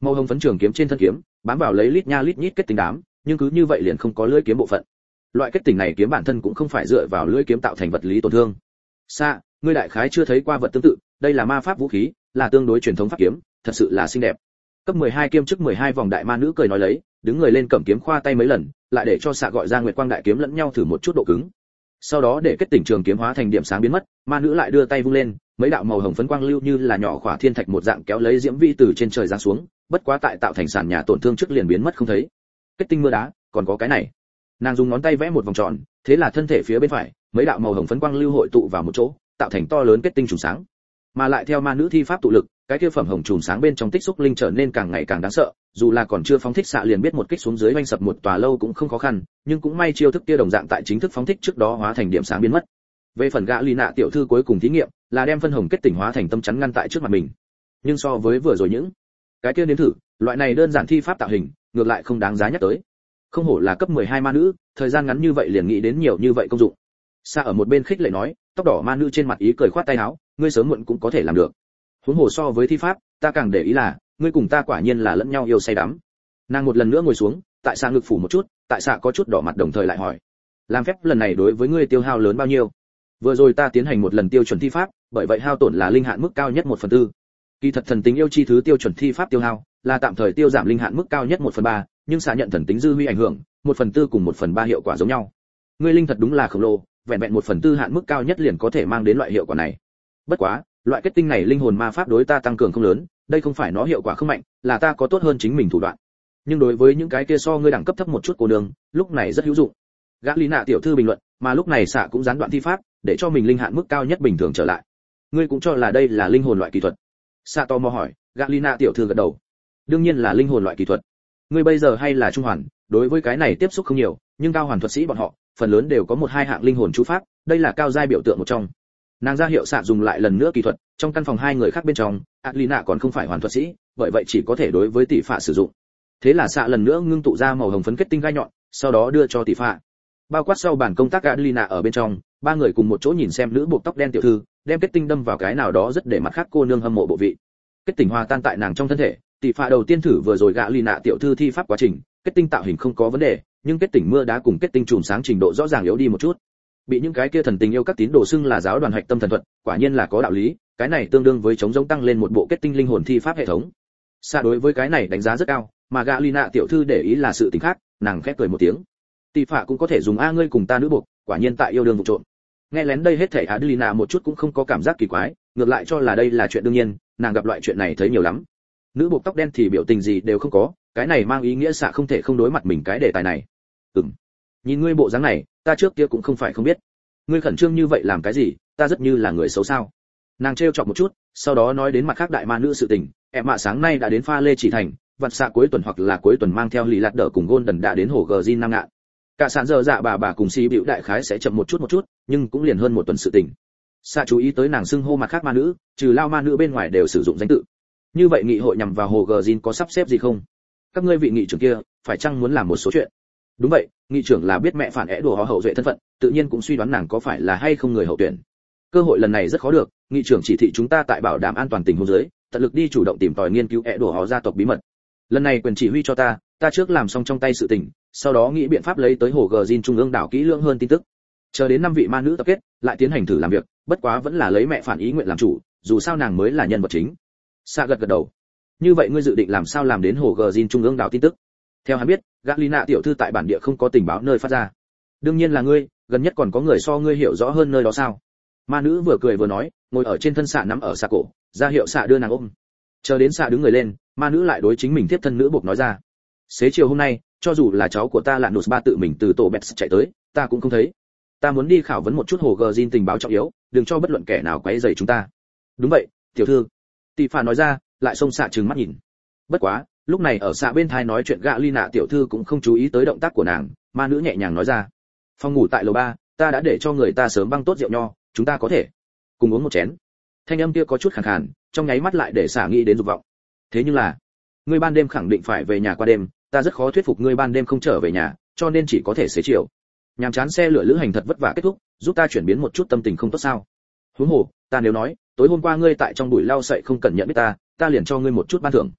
Màu hồng phấn trường kiếm trên thân kiếm bám vào lấy lít nha lít nhít kết tinh đám, nhưng cứ như vậy liền không có lưỡi kiếm bộ phận. Loại kết tinh này kiếm bản thân cũng không phải dựa vào lưỡi kiếm tạo thành vật lý tổn thương. Xa, ngươi đại khái chưa thấy qua vật tương tự, đây là ma pháp vũ khí, là tương đối truyền thống pháp kiếm, thật sự là xinh đẹp. Cấp mười hai kiêm chức mười hai vòng đại ma nữ cười nói lấy, đứng người lên cầm kiếm khoa tay mấy lần, lại để cho xạ gọi ra nguyệt quang đại kiếm lẫn nhau thử một chút độ cứng. Sau đó để kết tỉnh trường kiếm hóa thành điểm sáng biến mất, ma nữ lại đưa tay vung lên, mấy đạo màu hồng phấn quang lưu như là nhỏ khỏa thiên thạch một dạng kéo lấy diễm vi từ trên trời giáng xuống, bất quá tại tạo thành sàn nhà tổn thương trước liền biến mất không thấy. Kết tinh mưa đá, còn có cái này. Nàng dùng ngón tay vẽ một vòng tròn, thế là thân thể phía bên phải, mấy đạo màu hồng phấn quang lưu hội tụ vào một chỗ, tạo thành to lớn kết tinh trùng sáng. Mà lại theo ma nữ thi pháp tụ lực, cái kia phẩm hồng trùng sáng bên trong tích xúc linh trở nên càng ngày càng đáng sợ, dù là còn chưa phóng thích xạ liền biết một kích xuống dưới vanh sập một tòa lâu cũng không khó khăn, nhưng cũng may chiêu thức kia đồng dạng tại chính thức phóng thích trước đó hóa thành điểm sáng biến mất. Về phần gã Ly Nạ tiểu thư cuối cùng thí nghiệm, là đem phân hồng kết tỉnh hóa thành tâm chắn ngăn tại trước mặt mình. Nhưng so với vừa rồi những cái kia nếm thử, loại này đơn giản thi pháp tạo hình, ngược lại không đáng giá nhắc tới. Không hổ là cấp mười hai ma nữ, thời gian ngắn như vậy liền nghĩ đến nhiều như vậy công dụng. Xa ở một bên khích lệ nói, tóc đỏ ma nữ trên mặt ý cười khoát tay áo, ngươi sớm muộn cũng có thể làm được. Huống hồ so với thi pháp, ta càng để ý là, ngươi cùng ta quả nhiên là lẫn nhau yêu say đắm. Nàng một lần nữa ngồi xuống, tại xạ ngực phủ một chút, tại xạ có chút đỏ mặt đồng thời lại hỏi, làm phép lần này đối với ngươi tiêu hao lớn bao nhiêu? Vừa rồi ta tiến hành một lần tiêu chuẩn thi pháp, bởi vậy hao tổn là linh hạn mức cao nhất một phần tư. Kỳ thật thần tính yêu chi thứ tiêu chuẩn thi pháp tiêu hao, là tạm thời tiêu giảm linh hạn mức cao nhất một phần ba, nhưng xạ nhận thần tính dư huy ảnh hưởng, một phần tư cùng một phần ba hiệu quả giống nhau. Ngươi linh thật đúng là khổng lồ, vẹn vẹn một phần tư hạn mức cao nhất liền có thể mang đến loại hiệu quả này. Bất quá, loại kết tinh này linh hồn ma pháp đối ta tăng cường không lớn, đây không phải nó hiệu quả không mạnh, là ta có tốt hơn chính mình thủ đoạn. Nhưng đối với những cái kia so ngươi đẳng cấp thấp một chút cô đường, lúc này rất hữu dụng. Gã Lý Nạ tiểu thư bình luận, mà lúc này xạ cũng gián đoạn thi pháp, để cho mình linh hạn mức cao nhất bình thường trở lại. Ngươi cũng cho là đây là linh hồn loại kỹ thuật? Xạ tò mò hỏi. Gã Lý Nạ tiểu thư gật đầu. Đương nhiên là linh hồn loại kỹ thuật. Ngươi bây giờ hay là trung hoàn, đối với cái này tiếp xúc không nhiều, nhưng cao hoàn thuật sĩ bọn họ, phần lớn đều có một hai hạng linh hồn chú pháp, đây là cao giai biểu tượng một trong. Nàng ra hiệu xạ dùng lại lần nữa kỹ thuật, trong căn phòng hai người khác bên trong, Atlina còn không phải hoàn thuật sĩ, bởi vậy chỉ có thể đối với tỷ phạ sử dụng. Thế là xạ lần nữa ngưng tụ ra màu hồng phấn kết tinh gai nhọn, sau đó đưa cho tỷ phạ. Bao quát sau bàn công tác Atlina ở bên trong, ba người cùng một chỗ nhìn xem nữ buộc tóc đen tiểu thư, đem kết tinh đâm vào cái nào đó rất để mặt khác cô nương hâm mộ bộ vị. Kết tinh hòa tan tại nàng trong thân thể, tỷ phạ đầu tiên thử vừa rồi gạ Lina tiểu thư thi pháp quá trình, kết tinh tạo hình không có vấn đề, nhưng kết tinh mưa đá cùng kết tinh chùm sáng trình độ rõ ràng yếu đi một chút. Bị những cái kia thần tình yêu các tín đồ xưng là giáo đoàn hạch tâm thần thuật, quả nhiên là có đạo lý, cái này tương đương với chống giống tăng lên một bộ kết tinh linh hồn thi pháp hệ thống. Xa đối với cái này đánh giá rất cao, mà gạ Lina tiểu thư để ý là sự tình khác, nàng khép cười một tiếng. Tỷ phạ cũng có thể dùng a ngươi cùng ta nữ buộc, quả nhiên tại yêu đương vụ trộn. Nghe lén đây hết thảy Adelina một chút cũng không có cảm giác kỳ quái, ngược lại cho là đây là chuyện đương nhiên, nàng gặp loại chuyện này thấy nhiều lắm. Nữ buộc tóc đen thì biểu tình gì đều không có, cái này mang ý nghĩa xạ không thể không đối mặt mình cái đề tài này. Ừm. Nhìn ngươi bộ dáng này, ta trước kia cũng không phải không biết. Ngươi khẩn trương như vậy làm cái gì, ta rất như là người xấu sao? Nàng trêu chọc một chút, sau đó nói đến mặt khác đại ma nữ sự tình, em mạ sáng nay đã đến pha lê chỉ thành, vặt xạ cuối tuần hoặc là cuối tuần mang theo lì lạt đỡ cùng Golden đã đến hồ Gờ Jin Nam ngạn. Cả sạn giờ dạ bà bà cùng si bịu đại khái sẽ chậm một chút một chút, nhưng cũng liền hơn một tuần sự tình. Xạ chú ý tới nàng xưng hô mặt khác ma nữ, trừ lao ma nữ bên ngoài đều sử dụng danh tự. Như vậy nghị hội nhằm vào hồ Gờ Jin có sắp xếp gì không? Các ngươi vị nghị trưởng kia, phải chăng muốn làm một số chuyện? Đúng vậy, nghị trưởng là biết mẹ phản é đùa họ hậu duệ thân phận, tự nhiên cũng suy đoán nàng có phải là hay không người hậu tuyển. Cơ hội lần này rất khó được, nghị trưởng chỉ thị chúng ta tại bảo đảm an toàn tình huống dưới, tận lực đi chủ động tìm tòi nghiên cứu é đùa họ gia tộc bí mật. Lần này quyền chỉ huy cho ta, ta trước làm xong trong tay sự tình, sau đó nghĩ biện pháp lấy tới hồ Gờ Jin trung ương đảo kỹ lưỡng hơn tin tức. Chờ đến năm vị ma nữ tập kết, lại tiến hành thử làm việc, bất quá vẫn là lấy mẹ phản ý nguyện làm chủ, dù sao nàng mới là nhân vật chính. Sa gật gật đầu. Như vậy ngươi dự định làm sao làm đến hồ Gờ Jin trung ương đảo tin tức? Theo hắn biết, Gatlina tiểu thư tại bản địa không có tình báo nơi phát ra. Đương nhiên là ngươi, gần nhất còn có người so ngươi hiểu rõ hơn nơi đó sao? Ma nữ vừa cười vừa nói, ngồi ở trên thân xạ nắm ở xạ cổ, ra hiệu xạ đưa nàng ôm. Chờ đến xạ đứng người lên, ma nữ lại đối chính mình tiếp thân nữ buộc nói ra. Xế chiều hôm nay, cho dù là cháu của ta là Nus ba tự mình từ tổ bẹt chạy tới, ta cũng không thấy. Ta muốn đi khảo vấn một chút hồ Gờ Jin tình báo trọng yếu, đừng cho bất luận kẻ nào quấy rầy chúng ta. Đúng vậy, tiểu thư. Tỷ phà nói ra, lại xông xạ trừng mắt nhìn. Bất quá, lúc này ở xạ bên thai nói chuyện gạ Lina tiểu thư cũng không chú ý tới động tác của nàng, ma nữ nhẹ nhàng nói ra. Phòng ngủ tại lầu ba, ta đã để cho người ta sớm băng tốt rượu nho, chúng ta có thể cùng uống một chén. Thanh âm kia có chút khàn khàn, trong nháy mắt lại để xạ nghĩ đến dục vọng. Thế nhưng là, ngươi ban đêm khẳng định phải về nhà qua đêm, ta rất khó thuyết phục ngươi ban đêm không trở về nhà, cho nên chỉ có thể xế chiều. Nhàm chán xe lửa lữ hành thật vất vả kết thúc, giúp ta chuyển biến một chút tâm tình không tốt sao? Huống hồ, ta nếu nói, tối hôm qua ngươi tại trong bụi lau sậy không cẩn nhận biết ta, ta liền cho ngươi một chút ban thưởng.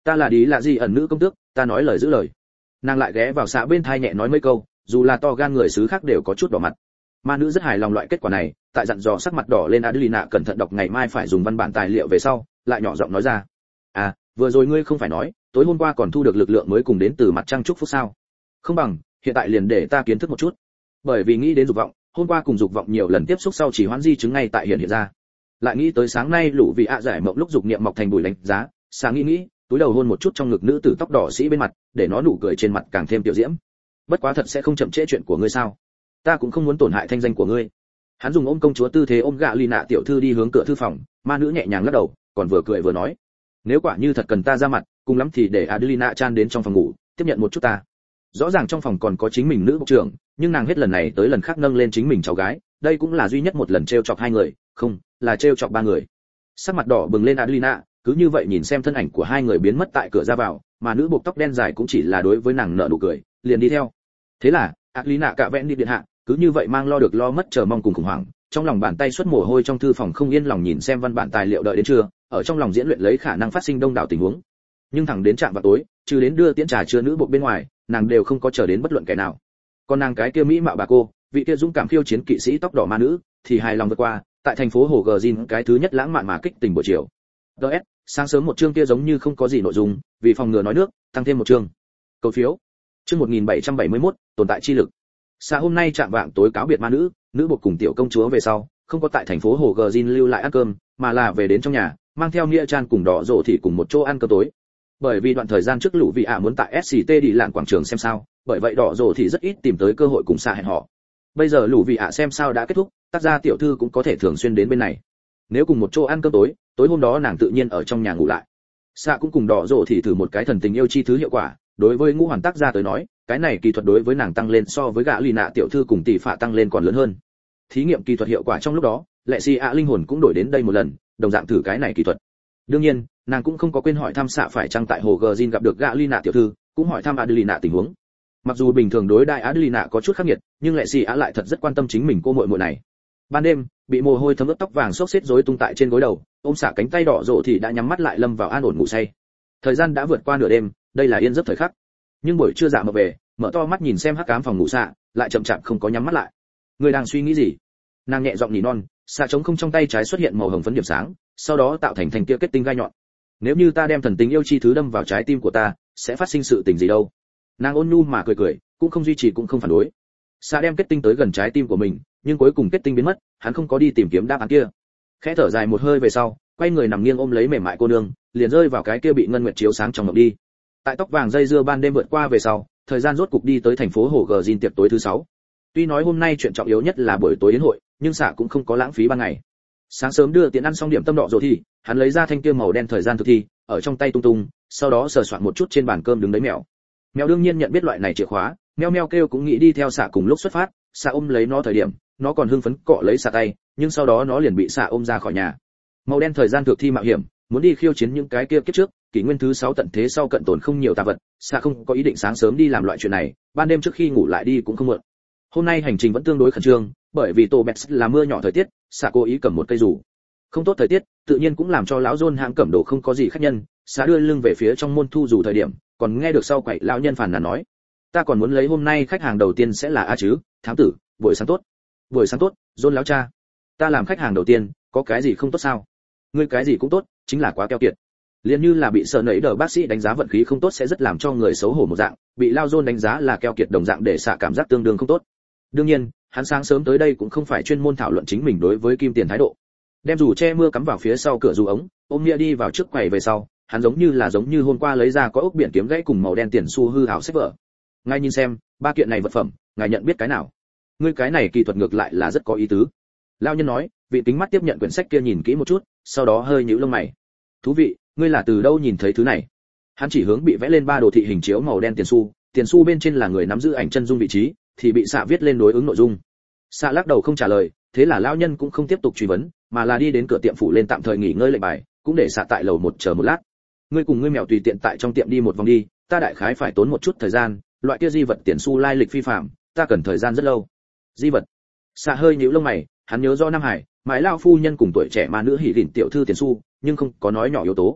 Ta là đi là gì ẩn nữ công tước, ta nói lời giữ lời. Nàng lại ghé vào xạ bên thai nhẹ nói mấy câu, dù là to gan người xứ khác đều có chút đỏ mặt. Ma nữ rất hài lòng loại kết quả này, tại dặn dò sắc mặt đỏ lên Adelina cẩn thận đọc ngày mai phải dùng văn bản tài liệu về sau, lại nhỏ giọng nói ra. À, vừa rồi ngươi không phải nói, tối hôm qua còn thu được lực lượng mới cùng đến từ mặt trăng chúc phúc sao? Không bằng, hiện tại liền để ta kiến thức một chút. Bởi vì nghĩ đến dục vọng, hôm qua cùng dục vọng nhiều lần tiếp xúc sau chỉ hoãn di chứng ngay tại hiện hiện ra. Lại nghĩ tới sáng nay lũ vị ạ giải mộng lúc dục niệm mọc thành bụi đánh giá, sáng nghĩ nghĩ, túi đầu hôn một chút trong ngực nữ tử tóc đỏ sĩ bên mặt, để nó nụ cười trên mặt càng thêm tiểu diễm. Bất quá thật sẽ không chậm trễ chuyện của ngươi sao? Ta cũng không muốn tổn hại thanh danh của ngươi. Hắn dùng ôm công chúa tư thế ôm gạ ly nạ tiểu thư đi hướng cửa thư phòng, ma nữ nhẹ nhàng lắc đầu, còn vừa cười vừa nói, nếu quả như thật cần ta ra mặt, cùng lắm thì để Adelina chan đến trong phòng ngủ, tiếp nhận một chút ta. Rõ ràng trong phòng còn có chính mình nữ bộ trưởng, nhưng nàng hết lần này tới lần khác nâng lên chính mình cháu gái, đây cũng là duy nhất một lần trêu chọc hai người, không, là trêu chọc ba người. Sắc mặt đỏ bừng lên Adelina, cứ như vậy nhìn xem thân ảnh của hai người biến mất tại cửa ra vào, mà nữ buộc tóc đen dài cũng chỉ là đối với nàng nở nụ cười, liền đi theo. Thế là, Adelina cạ vẹn đi điện hạ, cứ như vậy mang lo được lo mất chờ mong cùng khủng hoảng, trong lòng bàn tay xuất mồ hôi trong thư phòng không yên lòng nhìn xem văn bản tài liệu đợi đến trưa, ở trong lòng diễn luyện lấy khả năng phát sinh đông đảo tình huống. Nhưng thẳng đến trạm vào tối, trừ đến đưa tiễn trà trưa nữ buộc bên ngoài, nàng đều không có chờ đến bất luận kẻ nào. Còn nàng cái kia mỹ mạo bà cô, vị kia dũng cảm khiêu chiến kỵ sĩ tóc đỏ ma nữ, thì hài lòng vượt qua, tại thành phố Hồ Gijin cái thứ nhất lãng mạn mà kích tình buổi chiều. đê ét, sáng sớm một chương kia giống như không có gì nội dung, vì phòng ngừa nói nước, tăng thêm một chương. Cầu phiếu. Chương một nghìn bảy trăm bảy mươi mốt, tồn tại chi lực. Sáng hôm nay trạm vạng tối cáo biệt ma nữ, nữ buộc cùng tiểu công chúa về sau, không có tại thành phố Hồ Gijin lưu lại ăn cơm, mà là về đến trong nhà, mang theo Nghĩa Chan cùng đỏ rộ thì cùng một chỗ ăn cơm tối. Bởi vì đoạn thời gian trước lũ vị ạ muốn tại ét xê tê đi lạn quảng trường xem sao, bởi vậy đỏ rộ thì rất ít tìm tới cơ hội cùng xạ hẹn họ. Bây giờ lũ vị ạ xem sao đã kết thúc, tác gia tiểu thư cũng có thể thường xuyên đến bên này. Nếu cùng một chỗ ăn cơm tối, tối hôm đó nàng tự nhiên ở trong nhà ngủ lại. Xạ cũng cùng đỏ rộ thì thử một cái thần tình yêu chi thứ hiệu quả, đối với ngũ hoàn tác gia tới nói, cái này kỳ thuật đối với nàng tăng lên so với gã lì nạ tiểu thư cùng tỷ phạ tăng lên còn lớn hơn. Thí nghiệm kỳ thuật hiệu quả trong lúc đó, lệ si ạ linh hồn cũng đổi đến đây một lần, đồng dạng thử cái này kỳ thuật. Đương nhiên, nàng cũng không có quên hỏi thăm xạ phải chăng tại hồ Gijin gặp được gã lì nạ tiểu thư, cũng hỏi thăm Adelina tình huống. Mặc dù bình thường đối đại Adelina có chút khắc nghiệt, nhưng lệ si ạ lại thật rất quan tâm chính mình cô muội muội này. Ban đêm, bị mồ hôi thấm ướt tóc vàng xốc xếp rối tung tại trên gối đầu, ôm xạ cánh tay đỏ rộ thì đã nhắm mắt lại lâm vào an ổn ngủ say. Thời gian đã vượt qua nửa đêm, đây là yên giấc thời khắc. Nhưng buổi trưa dạ mờ về, mở to mắt nhìn xem hắc ám phòng ngủ xạ, lại chậm chạp không có nhắm mắt lại. Người đang suy nghĩ gì? Nàng nhẹ giọng nỉ non, xạ trống không trong tay trái xuất hiện màu hồng phấn điểm sáng, sau đó tạo thành thành tia kết tinh gai nhọn. Nếu như ta đem thần tính yêu chi thứ đâm vào trái tim của ta, sẽ phát sinh sự tình gì đâu? Nàng ôn nhu mà cười cười, cũng không duy trì cũng không phản đối. Xạ đem kết tinh tới gần trái tim của mình, nhưng cuối cùng kết tinh biến mất, hắn không có đi tìm kiếm đáp án kia. Khẽ thở dài một hơi về sau, quay người nằm nghiêng ôm lấy mềm mại cô nương, liền rơi vào cái kia bị ngân nguyệt chiếu sáng trong mộng đi. Tại tóc vàng dây dưa ban đêm vượt qua về sau, thời gian rốt cục đi tới thành phố Hồ Gijin tiệc tối thứ sáu. Tuy nói hôm nay chuyện trọng yếu nhất là buổi tối yến hội, nhưng xạ cũng không có lãng phí ban ngày. Sáng sớm đưa tiện ăn xong điểm tâm đỏ rồi thì, hắn lấy ra thanh kia màu đen thời gian thực thi, ở trong tay tung tung, sau đó sờ soạn một chút trên bàn cơm đứng đấy mèo. Mèo đương nhiên nhận biết loại này chìa khóa, meo meo kêu cũng nghĩ đi theo xạ cùng lúc xuất phát, xạ ôm lấy nó thời điểm, nó còn hưng phấn cọ lấy xạ tay, nhưng sau đó nó liền bị xạ ôm ra khỏi nhà. Màu đen thời gian thực thi mạo hiểm, muốn đi khiêu chiến những cái kia kiếp trước, kỷ nguyên thứ sáu tận thế sau cận tồn không nhiều tà vật, xạ không có ý định sáng sớm đi làm loại chuyện này, ban đêm trước khi ngủ lại đi cũng không muộn. Hôm nay hành trình vẫn tương đối khẩn trương, bởi vì tô bẹt là mưa nhỏ thời tiết, xạ cố ý cầm một cây dù. Không tốt thời tiết, tự nhiên cũng làm cho lão John hạng cẩm đồ không có gì khách nhân, xạ đưa lưng về phía trong môn thu dù thời điểm, còn nghe được sau quậy lão nhân phàn nàn nói, ta còn muốn lấy hôm nay khách hàng đầu tiên sẽ là a chứ, thám tử, buổi sáng tốt. Buổi sáng tốt, John lão cha. Ta làm khách hàng đầu tiên, có cái gì không tốt sao? Ngươi cái gì cũng tốt, chính là quá keo kiệt. Liên như là bị sợ nảy đờ bác sĩ đánh giá vận khí không tốt sẽ rất làm cho người xấu hổ một dạng, bị lao John đánh giá là keo kiệt đồng dạng để xạ cảm giác tương đương không tốt. Đương nhiên, hắn sáng sớm tới đây cũng không phải chuyên môn thảo luận chính mình đối với kim tiền thái độ. Đem dù che mưa cắm vào phía sau cửa dù ống, ôm Mia đi vào trước quầy về sau, hắn giống như là giống như hôm qua lấy ra có ốc biển kiếm gãy cùng màu đen tiền xu hư hảo sách vở. Ngay nhìn xem, ba kiện này vật phẩm, ngài nhận biết cái nào? Ngươi cái này kỳ thuật ngược lại là rất có ý tứ. Lão nhân nói, vị kính mắt tiếp nhận quyển sách kia nhìn kỹ một chút, sau đó hơi nhíu lông mày. Thú vị, ngươi là từ đâu nhìn thấy thứ này? Hắn chỉ hướng bị vẽ lên ba đồ thị hình chiếu màu đen tiền xu, tiền xu bên trên là người nắm giữ ảnh chân dung vị trí, thì bị xạ viết lên đối ứng nội dung. Xạ lắc đầu không trả lời, thế là lão nhân cũng không tiếp tục truy vấn, mà là đi đến cửa tiệm phủ lên tạm thời nghỉ ngơi lệnh bài, cũng để xạ tại lầu một chờ một lát. Ngươi cùng ngươi mèo tùy tiện tại trong tiệm đi một vòng đi, ta đại khái phải tốn một chút thời gian, loại kia di vật tiền xu lai lịch phi phạm, ta cần thời gian rất lâu. Di vật? Xạ hơi nhíu lông mày, hắn nhớ do Nam Hải, mãi lao phu nhân cùng tuổi trẻ ma nữ hỉ lìn tiểu thư tiền xu, nhưng không có nói nhỏ yếu tố.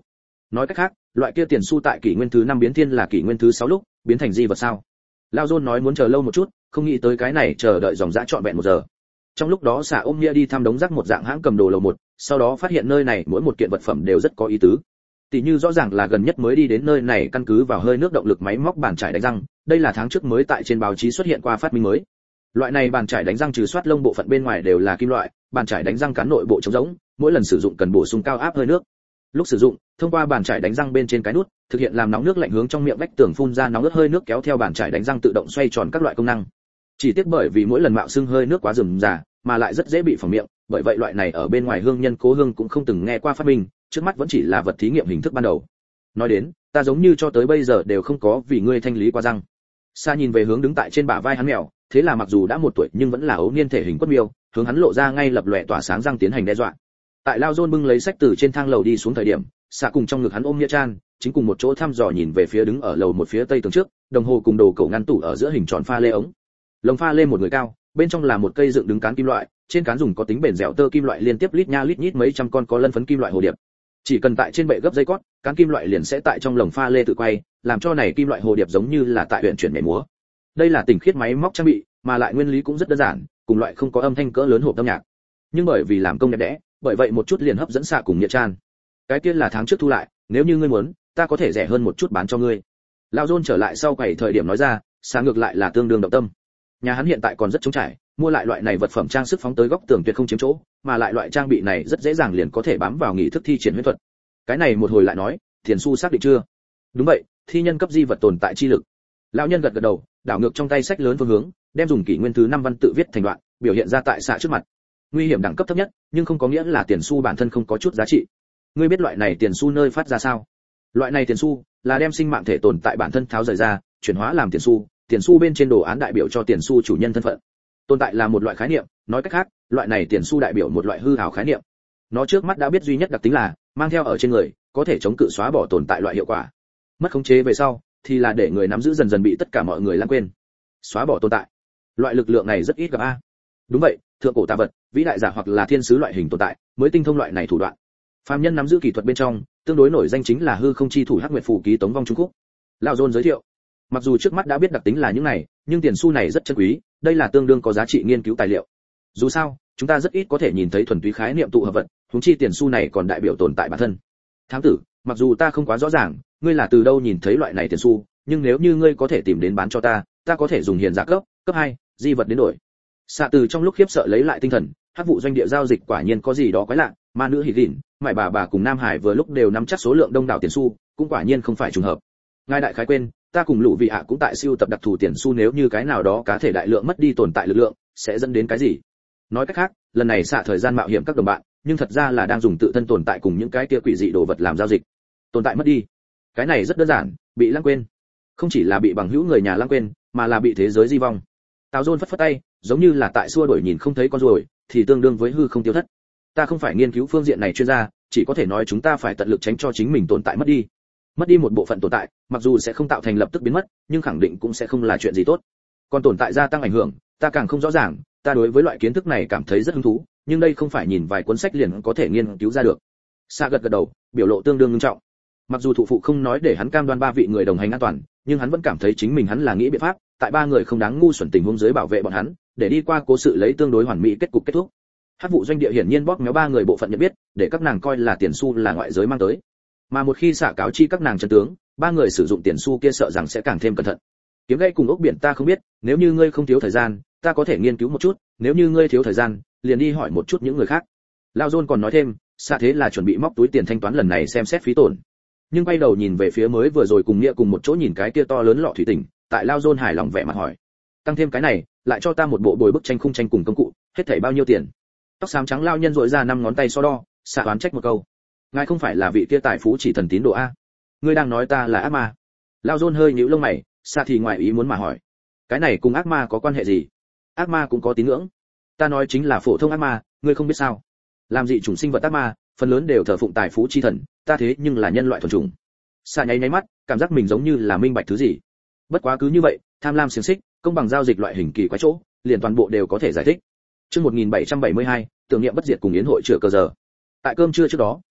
Nói cách khác, loại kia tiền xu tại kỷ nguyên thứ năm biến thiên là kỷ nguyên thứ sáu lúc biến thành di vật sao? Lao John nói muốn chờ lâu một chút, không nghĩ tới cái này chờ đợi dòng dã trọn vẹn một giờ. Trong lúc đó xả ôm nghĩa đi thăm đống rác một dạng hãng cầm đồ lầu một, sau đó phát hiện nơi này mỗi một kiện vật phẩm đều rất có ý tứ. Tỷ như rõ ràng là gần nhất mới đi đến nơi này căn cứ vào hơi nước động lực máy móc bàn chải đánh răng, đây là tháng trước mới tại trên báo chí xuất hiện qua phát minh mới. Loại này bàn chải đánh răng trừ soát lông bộ phận bên ngoài đều là kim loại, bàn chải đánh răng cán nội bộ trống rỗng, mỗi lần sử dụng cần bổ sung cao áp hơi nước. Lúc sử dụng, thông qua bàn chải đánh răng bên trên cái nút, thực hiện làm nóng nước lạnh hướng trong miệng vách tường phun ra nóng ướt hơi nước kéo theo bàn chải đánh răng tự động xoay tròn các loại công năng. Chỉ tiếc bởi vì mỗi lần mạo xưng hơi nước quá rườm rà, mà lại rất dễ bị phỏng miệng, bởi vậy loại này ở bên ngoài hương nhân cố hương cũng không từng nghe qua phát minh, trước mắt vẫn chỉ là vật thí nghiệm hình thức ban đầu. Nói đến, ta giống như cho tới bây giờ đều không có vì ngươi thanh lý qua răng. Sa nhìn về hướng đứng tại trên bả vai hắn mèo, thế là mặc dù đã một tuổi nhưng vẫn là ấu niên thể hình quất miêu, hướng hắn lộ ra ngay lập lòe tỏa sáng răng tiến hành đe dọa. Tại Lao John bưng lấy sách từ trên thang lầu đi xuống thời điểm, Sa cùng trong ngực hắn ôm Nghĩa Chan, chính cùng một chỗ thăm dò nhìn về phía đứng ở lầu một phía tây tường trước, đồng hồ cùng đồ cổ ngăn tủ ở giữa hình tròn pha lê ống. Lồng pha lê một người cao, bên trong là một cây dựng đứng cán kim loại, trên cán dùng có tính bền dẻo tơ kim loại liên tiếp lít nha lít nhít mấy trăm con có lân phấn kim loại hồ điệp. Chỉ cần tại trên bệ gấp dây cót, cán kim loại liền sẽ tại trong lồng pha lê tự quay, làm cho này kim loại hồ điệp giống như là tại huyện chuyển nhảy múa. Đây là tinh khiết máy móc trang bị, mà lại nguyên lý cũng rất đơn giản, cùng loại không có âm thanh cỡ lớn hộp âm nhạc. Nhưng bởi vì làm công đẹp đẽ, bởi vậy một chút liền hấp dẫn Xạ cùng Nghĩa Chan. Cái kia là tháng trước thu lại, nếu như ngươi muốn, ta có thể rẻ hơn một chút bán cho ngươi. Lão John trở lại sau quầy thời điểm nói ra, Xạ ngược lại là tương đương động tâm. Nhà hắn hiện tại còn rất trống trải, mua lại loại này vật phẩm trang sức phóng tới góc tường tuyệt không chiếm chỗ, mà lại loại trang bị này rất dễ dàng liền có thể bám vào nghị thức thi triển huyễn thuật. Cái này một hồi lại nói, tiền xu xác định chưa? Đúng vậy, thi nhân cấp di vật tồn tại chi lực. Lão nhân gật gật đầu, đảo ngược trong tay sách lớn phương hướng, đem dùng kỷ nguyên thứ năm văn tự viết thành đoạn, biểu hiện ra tại Xạ trước mặt. Nguy hiểm đẳng cấp thấp nhất, nhưng không có nghĩa là tiền xu bản thân không có chút giá trị. Ngươi biết loại này tiền xu nơi phát ra sao? Loại này tiền xu là đem sinh mạng thể tồn tại bản thân tháo rời ra, chuyển hóa làm tiền xu, tiền xu bên trên đồ án đại biểu cho tiền xu chủ nhân thân phận. Tồn tại là một loại khái niệm, nói cách khác, loại này tiền xu đại biểu một loại hư ảo khái niệm. Nó trước mắt đã biết duy nhất đặc tính là mang theo ở trên người, có thể chống cự xóa bỏ tồn tại loại hiệu quả. Mất khống chế về sau, thì là để người nắm giữ dần dần bị tất cả mọi người lãng quên. Xóa bỏ tồn tại. Loại lực lượng này rất ít gặp a. Đúng vậy, thượng cổ tà vật, vĩ đại giả hoặc là thiên sứ loại hình tồn tại, mới tinh thông loại này thủ đoạn. Phàm nhân nắm giữ kỹ thuật bên trong, tương đối nổi danh chính là hư không chi thủ Hắc Nguyệt Phù ký Tống Vong Trung Quốc. Lão John giới thiệu. Mặc dù trước mắt đã biết đặc tính là những này, nhưng tiền xu này rất chân quý, đây là tương đương có giá trị nghiên cứu tài liệu. Dù sao, chúng ta rất ít có thể nhìn thấy thuần túy khái niệm tụ hợp vật, huống chi tiền xu này còn đại biểu tồn tại bản thân. Thám tử, mặc dù ta không quá rõ ràng, ngươi là từ đâu nhìn thấy loại này tiền xu, nhưng nếu như ngươi có thể tìm đến bán cho ta, ta có thể dùng hiền giá cấp, cấp hai, di vật đến đổi. Xạ từ trong lúc khiếp sợ lấy lại tinh thần, hắc vụ doanh địa giao dịch quả nhiên có gì đó quái lạ, ma nữ hỉ đỉnh, mại bà bà cùng Nam Hải vừa lúc đều nắm chắc số lượng đông đảo tiền xu, cũng quả nhiên không phải trùng hợp. Ngài đại khái quên, ta cùng lũ vị hạ cũng tại siêu tập đặc thù tiền xu, nếu như cái nào đó cá thể đại lượng mất đi tồn tại lực lượng, sẽ dẫn đến cái gì? Nói cách khác, lần này xạ thời gian mạo hiểm các đồng bạn, nhưng thật ra là đang dùng tự thân tồn tại cùng những cái kia quỷ dị đồ vật làm giao dịch. Tồn tại mất đi, cái này rất đơn giản, bị lãng quên. Không chỉ là bị bằng hữu người nhà lãng quên, mà là bị thế giới di vong. Tào Dôn phất phất tay, giống như là tại xua đuổi nhìn không thấy con ruồi, thì tương đương với hư không tiêu thất. Ta không phải nghiên cứu phương diện này chuyên gia, chỉ có thể nói chúng ta phải tận lực tránh cho chính mình tồn tại mất đi. Mất đi một bộ phận tồn tại, mặc dù sẽ không tạo thành lập tức biến mất, nhưng khẳng định cũng sẽ không là chuyện gì tốt. Còn tồn tại gia tăng ảnh hưởng, ta càng không rõ ràng, ta đối với loại kiến thức này cảm thấy rất hứng thú, nhưng đây không phải nhìn vài cuốn sách liền có thể nghiên cứu ra được. Sa gật gật đầu, biểu lộ tương đương nghiêm trọng. Mặc dù thụ phụ không nói để hắn cam đoan ba vị người đồng hành an toàn, nhưng hắn vẫn cảm thấy chính mình hắn là nghĩ biện pháp, tại ba người không đáng ngu xuẩn tình huống dưới bảo vệ bọn hắn, để đi qua cố sự lấy tương đối hoàn mỹ kết cục kết thúc. Hắc vụ doanh địa hiển nhiên bóp méo ba người bộ phận nhận biết, để các nàng coi là tiền xu là ngoại giới mang tới. Mà một khi xả cáo chi các nàng chân tướng, ba người sử dụng tiền xu kia sợ rằng sẽ càng thêm cẩn thận. Kiếm gãy cùng ốc biển ta không biết, nếu như ngươi không thiếu thời gian, ta có thể nghiên cứu một chút, nếu như ngươi thiếu thời gian, liền đi hỏi một chút những người khác. Lao John còn nói thêm, xạ thế là chuẩn bị móc túi tiền thanh toán lần này xem xét phí tổn. Nhưng quay đầu nhìn về phía mới vừa rồi cùng nghĩa cùng một chỗ nhìn cái kia to lớn lọ thủy tinh, tại Lao John hài lòng vẻ mặt hỏi, tăng thêm cái này, lại cho ta một bộ bồi bức tranh khung tranh cùng công cụ, hết thảy bao nhiêu tiền? Tóc xám trắng lao nhân rỗi ra năm ngón tay so đo, xạ đoán trách một câu, ngài không phải là vị kia tài phú chỉ thần tín đồ a? Ngươi đang nói ta là ác ma? Lao John hơi nhíu lông mày, xạ thì ngoài ý muốn mà hỏi, cái này cùng ác ma có quan hệ gì? Ác ma cũng có tín ngưỡng. Ta nói chính là phổ thông ác ma, ngươi không biết sao? Làm gì chủng sinh vật ác ma, phần lớn đều thờ phụng tài phú chi thần, ta thế nhưng là nhân loại thuần chủng. Xạ nháy nháy mắt, cảm giác mình giống như là minh bạch thứ gì. Bất quá cứ như vậy, tham lam xiềng xích, công bằng giao dịch loại hình kỳ quái chỗ, liền toàn bộ đều có thể giải thích. Chương một nghìn bảy trăm bảy mươi hai, tưởng niệm bất diệt cùng yến hội chữa cờ giờ. Tại cơm trưa trước đó,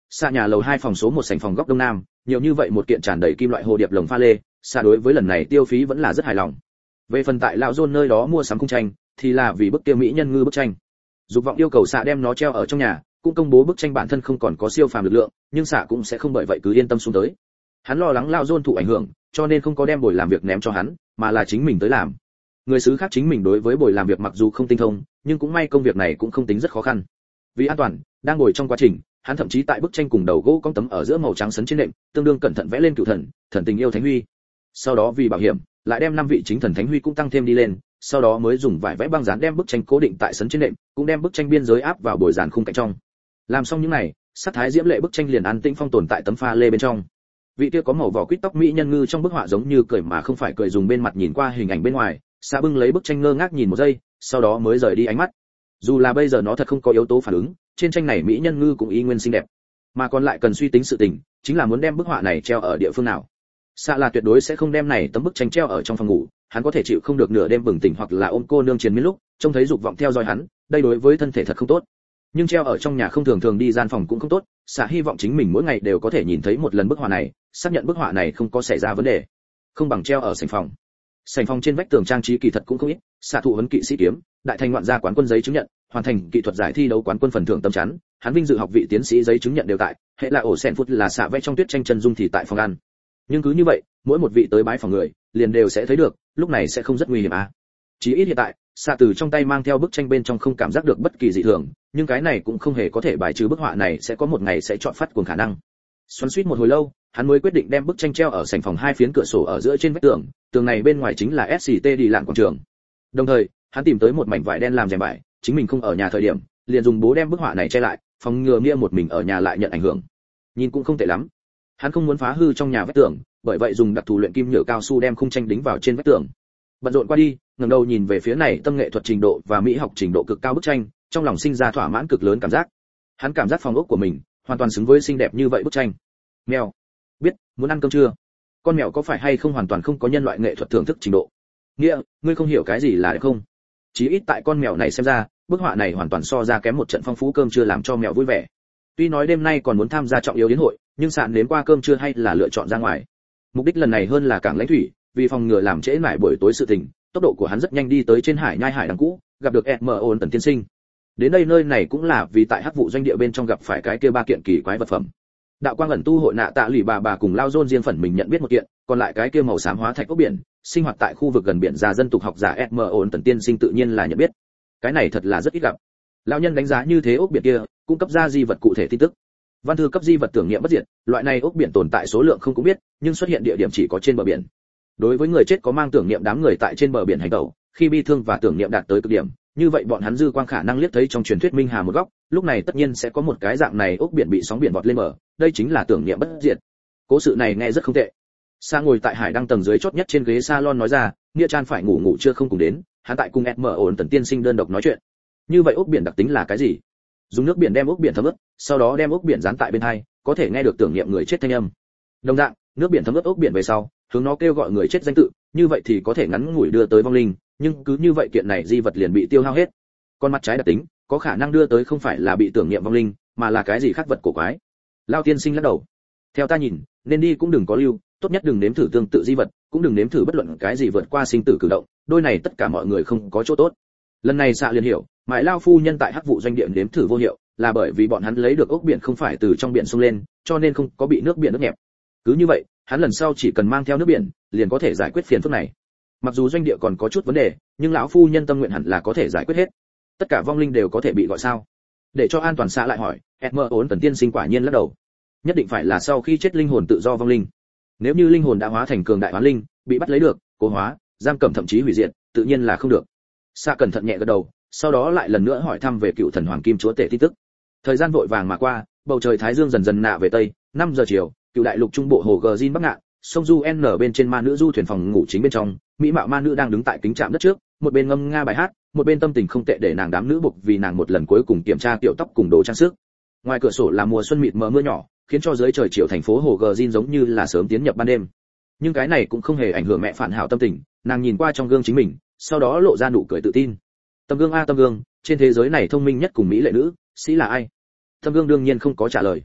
Xa nhà lầu hai phòng số một sảnh phòng góc đông nam, nhiều như vậy một kiện tràn đầy kim loại hồ điệp lồng pha lê, xa đối với lần này tiêu phí vẫn là rất hài lòng. Về phần tại lão John nơi đó mua sắm khung tranh, thì là vì bức kia mỹ nhân ngư bức tranh. Dục vọng yêu cầu xạ đem nó treo ở trong nhà, cũng công bố bức tranh bản thân không còn có siêu phàm lực lượng, nhưng xạ cũng sẽ không bởi vậy cứ yên tâm xuống tới. Hắn lo lắng lão John thụ ảnh hưởng, cho nên không có đem buổi làm việc ném cho hắn, mà là chính mình tới làm. Người xứ khác chính mình đối với buổi làm việc mặc dù không tinh thông, nhưng cũng may công việc này cũng không tính rất khó khăn. Vì an toàn, đang ngồi trong quá trình, hắn thậm chí tại bức tranh cùng đầu gỗ cong tấm ở giữa màu trắng sấn trên nệm, tương đương cẩn thận vẽ lên cựu thần, thần tình yêu thánh huy. Sau đó vì bảo hiểm, lại đem năm vị chính thần thánh huy cũng tăng thêm đi lên, sau đó mới dùng vải vẽ băng dán đem bức tranh cố định tại sấn trên nệm, cũng đem bức tranh biên giới áp vào bồi dàn khung cạnh trong. Làm xong những này, sắc thái diễm lệ bức tranh liền an tĩnh phong tồn tại tấm pha lê bên trong. Vị kia có màu vỏ quýt tóc mỹ nhân ngư trong bức họa giống như cười mà không phải cười, dùng bên mặt nhìn qua hình ảnh bên ngoài, Sa bưng lấy bức tranh ngơ ngác nhìn một giây, sau đó mới rời đi ánh mắt. Dù là bây giờ nó thật không có yếu tố phản ứng, trên tranh này mỹ nhân ngư cũng y nguyên xinh đẹp, mà còn lại cần suy tính sự tình, chính là muốn đem bức họa này treo ở địa phương nào. Sa là tuyệt đối sẽ không đem này tấm bức tranh treo ở trong phòng ngủ, hắn có thể chịu không được nửa đêm bừng tỉnh hoặc là ôm cô nương chiến miên lúc, trông thấy dục vọng theo dõi hắn, đây đối với thân thể thật không tốt. Nhưng treo ở trong nhà không thường thường đi gian phòng cũng không tốt, Sa hy vọng chính mình mỗi ngày đều có thể nhìn thấy một lần bức họa này, xác nhận bức họa này không có xảy ra vấn đề. Không bằng treo ở sảnh phòng. Sảnh phòng trên vách tường trang trí kỳ thật cũng không ít, xạ thụ huấn kỵ sĩ kiếm, đại thành ngoạn gia quán quân giấy chứng nhận, hoàn thành kỹ thuật giải thi đấu quán quân phần thưởng tấm chắn, hắn vinh dự học vị tiến sĩ giấy chứng nhận đều tại, hệ là ổ sen phút là xạ vẽ trong tuyết tranh chân dung thì tại phòng ăn. Nhưng cứ như vậy, mỗi một vị tới bái phòng người, liền đều sẽ thấy được, lúc này sẽ không rất nguy hiểm à? Chỉ ít hiện tại, xạ từ trong tay mang theo bức tranh bên trong không cảm giác được bất kỳ dị thường, nhưng cái này cũng không hề có thể bài trừ bức họa này sẽ có một ngày sẽ chọn phát cuồng khả năng. Xoắn xuýt một hồi lâu, hắn mới quyết định đem bức tranh treo ở sảnh phòng hai phiến cửa sổ ở giữa trên vách tường, tường này bên ngoài chính là ét xê tê đi lạn quảng trường. Đồng thời, hắn tìm tới một mảnh vải đen làm rèm vải, chính mình không ở nhà thời điểm, liền dùng bố đem bức họa này che lại, phòng ngừa Mia một mình ở nhà lại nhận ảnh hưởng. Nhìn cũng không tệ lắm. Hắn không muốn phá hư trong nhà vách tường, bởi vậy dùng đặc thù luyện kim nhựa cao su đem khung tranh đính vào trên vách tường. Bận rộn qua đi, ngẩng đầu nhìn về phía này tâm nghệ thuật trình độ và mỹ học trình độ cực cao bức tranh, trong lòng sinh ra thỏa mãn cực lớn cảm giác. Hắn cảm giác phòng ốc của mình hoàn toàn xứng với xinh đẹp như vậy bức tranh. Mèo, biết, muốn ăn cơm chưa? Con mèo có phải hay không hoàn toàn không có nhân loại nghệ thuật thưởng thức trình độ? Nghĩa, ngươi không hiểu cái gì là đẹp không? Chí ít tại con mèo này xem ra, bức họa này hoàn toàn so ra kém một trận phong phú cơm trưa làm cho mèo vui vẻ. Tuy nói đêm nay còn muốn tham gia trọng yếu yến hội, nhưng sạn đến qua cơm trưa hay là lựa chọn ra ngoài. Mục đích lần này hơn là cảng lãnh thủy, vì phòng ngừa làm trễ nải buổi tối sự tình, tốc độ của hắn rất nhanh đi tới trên hải nhai hải đằng cũ, gặp được em o tần tiên sinh. Đến đây nơi này cũng là vì tại hắc vụ doanh địa bên trong gặp phải cái kia ba kiện kỳ quái vật phẩm. Đạo quang ẩn tu hội nạ tạ lụy bà bà cùng lao dôn riêng phần mình nhận biết một kiện, còn lại cái kia màu xám hóa thạch ốc biển, sinh hoạt tại khu vực gần biển già dân tục học giả em o tần tiên sinh tự nhiên là nhận biết. Cái này thật là rất ít gặp. Lão nhân đánh giá như thế ốc biển kia, cung cấp ra di vật cụ thể tin tức. Văn thư cấp di vật tưởng niệm bất diệt, loại này ốc biển tồn tại số lượng không cũng biết, nhưng xuất hiện địa điểm chỉ có trên bờ biển. Đối với người chết có mang tưởng niệm đám người tại trên bờ biển hành động, khi bi thương và tưởng niệm đạt tới cực điểm, như vậy bọn hắn dư quang khả năng liếc thấy trong truyền thuyết minh hà một góc, lúc này tất nhiên sẽ có một cái dạng này ốc biển bị sóng biển vọt lên bờ, đây chính là tưởng niệm bất diệt. Cố sự này nghe rất không tệ. Sa ngồi tại hải đăng tầng dưới chót nhất trên ghế salon nói ra, nghĩa Chan phải ngủ ngủ chưa không cùng đến, hắn tại cùng em o tần tiên sinh đơn độc nói chuyện. Như vậy ốc biển đặc tính là cái gì? Dùng nước biển đem ốc biển thấm ướt, sau đó đem ốc biển dán tại bên hai, có thể nghe được tưởng niệm người chết thanh âm. Đồng dạng, nước biển thấm ướt ốc biển về sau, hướng nó kêu gọi người chết danh tự, như vậy thì có thể ngắn ngủi đưa tới vong linh, nhưng cứ như vậy kiện này di vật liền bị tiêu hao hết. Còn mặt trái đặc tính, có khả năng đưa tới không phải là bị tưởng niệm vong linh, mà là cái gì khác vật cổ quái. Lao tiên sinh lắc đầu. Theo ta nhìn, nên đi cũng đừng có lưu, tốt nhất đừng nếm thử tương tự di vật, cũng đừng nếm thử bất luận cái gì vượt qua sinh tử cử động, đôi này tất cả mọi người không có chỗ tốt. Lần này xạ liền hiểu, mãi lao phu nhân tại hắc vụ doanh địa nếm thử vô hiệu, là bởi vì bọn hắn lấy được ốc biển không phải từ trong biển sông lên, cho nên không có bị nước biển ướt nhẹp. Cứ như vậy, hắn lần sau chỉ cần mang theo nước biển, liền có thể giải quyết phiền phức này. Mặc dù doanh địa còn có chút vấn đề, nhưng lão phu nhân tâm nguyện hẳn là có thể giải quyết hết. Tất cả vong linh đều có thể bị gọi sao? Để cho an toàn xạ lại hỏi, em o tần tiên sinh quả nhiên lắc đầu. Nhất định phải là sau khi chết linh hồn tự do vong linh. Nếu như linh hồn đã hóa thành cường đại hóa linh, bị bắt lấy được, cố hóa, giam cầm thậm chí hủy diệt, tự nhiên là không được. Xạ cẩn thận nhẹ gật đầu, sau đó lại lần nữa hỏi thăm về cựu thần hoàng kim chúa tể tin tức. Thời gian vội vàng mà qua, bầu trời thái dương dần dần nạ về tây, năm giờ chiều, cựu đại lục trung bộ hồ Gjin bắc ngạn, sông Du N bên trên ma nữ du thuyền phòng ngủ chính bên trong, mỹ mạo ma nữ đang đứng tại kính trạm đất trước, một bên ngâm nga bài hát, một bên tâm tình không tệ để nàng đám nữ buộc vì nàng một lần cuối cùng kiểm tra tiểu tóc cùng đồ trang sức. Ngoài cửa sổ là mùa xuân mịt mờ mưa nhỏ, khiến cho dưới trời chiều thành phố hồ Gjin giống như là sớm tiến nhập ban đêm. Nhưng cái này cũng không hề ảnh hưởng mẹ Phản Hảo tâm tình, nàng nhìn qua trong gương chính mình, sau đó lộ ra nụ cười tự tin. Tấm gương a tấm gương, trên thế giới này thông minh nhất cùng mỹ lệ nữ, sĩ là ai? Tấm gương đương nhiên không có trả lời.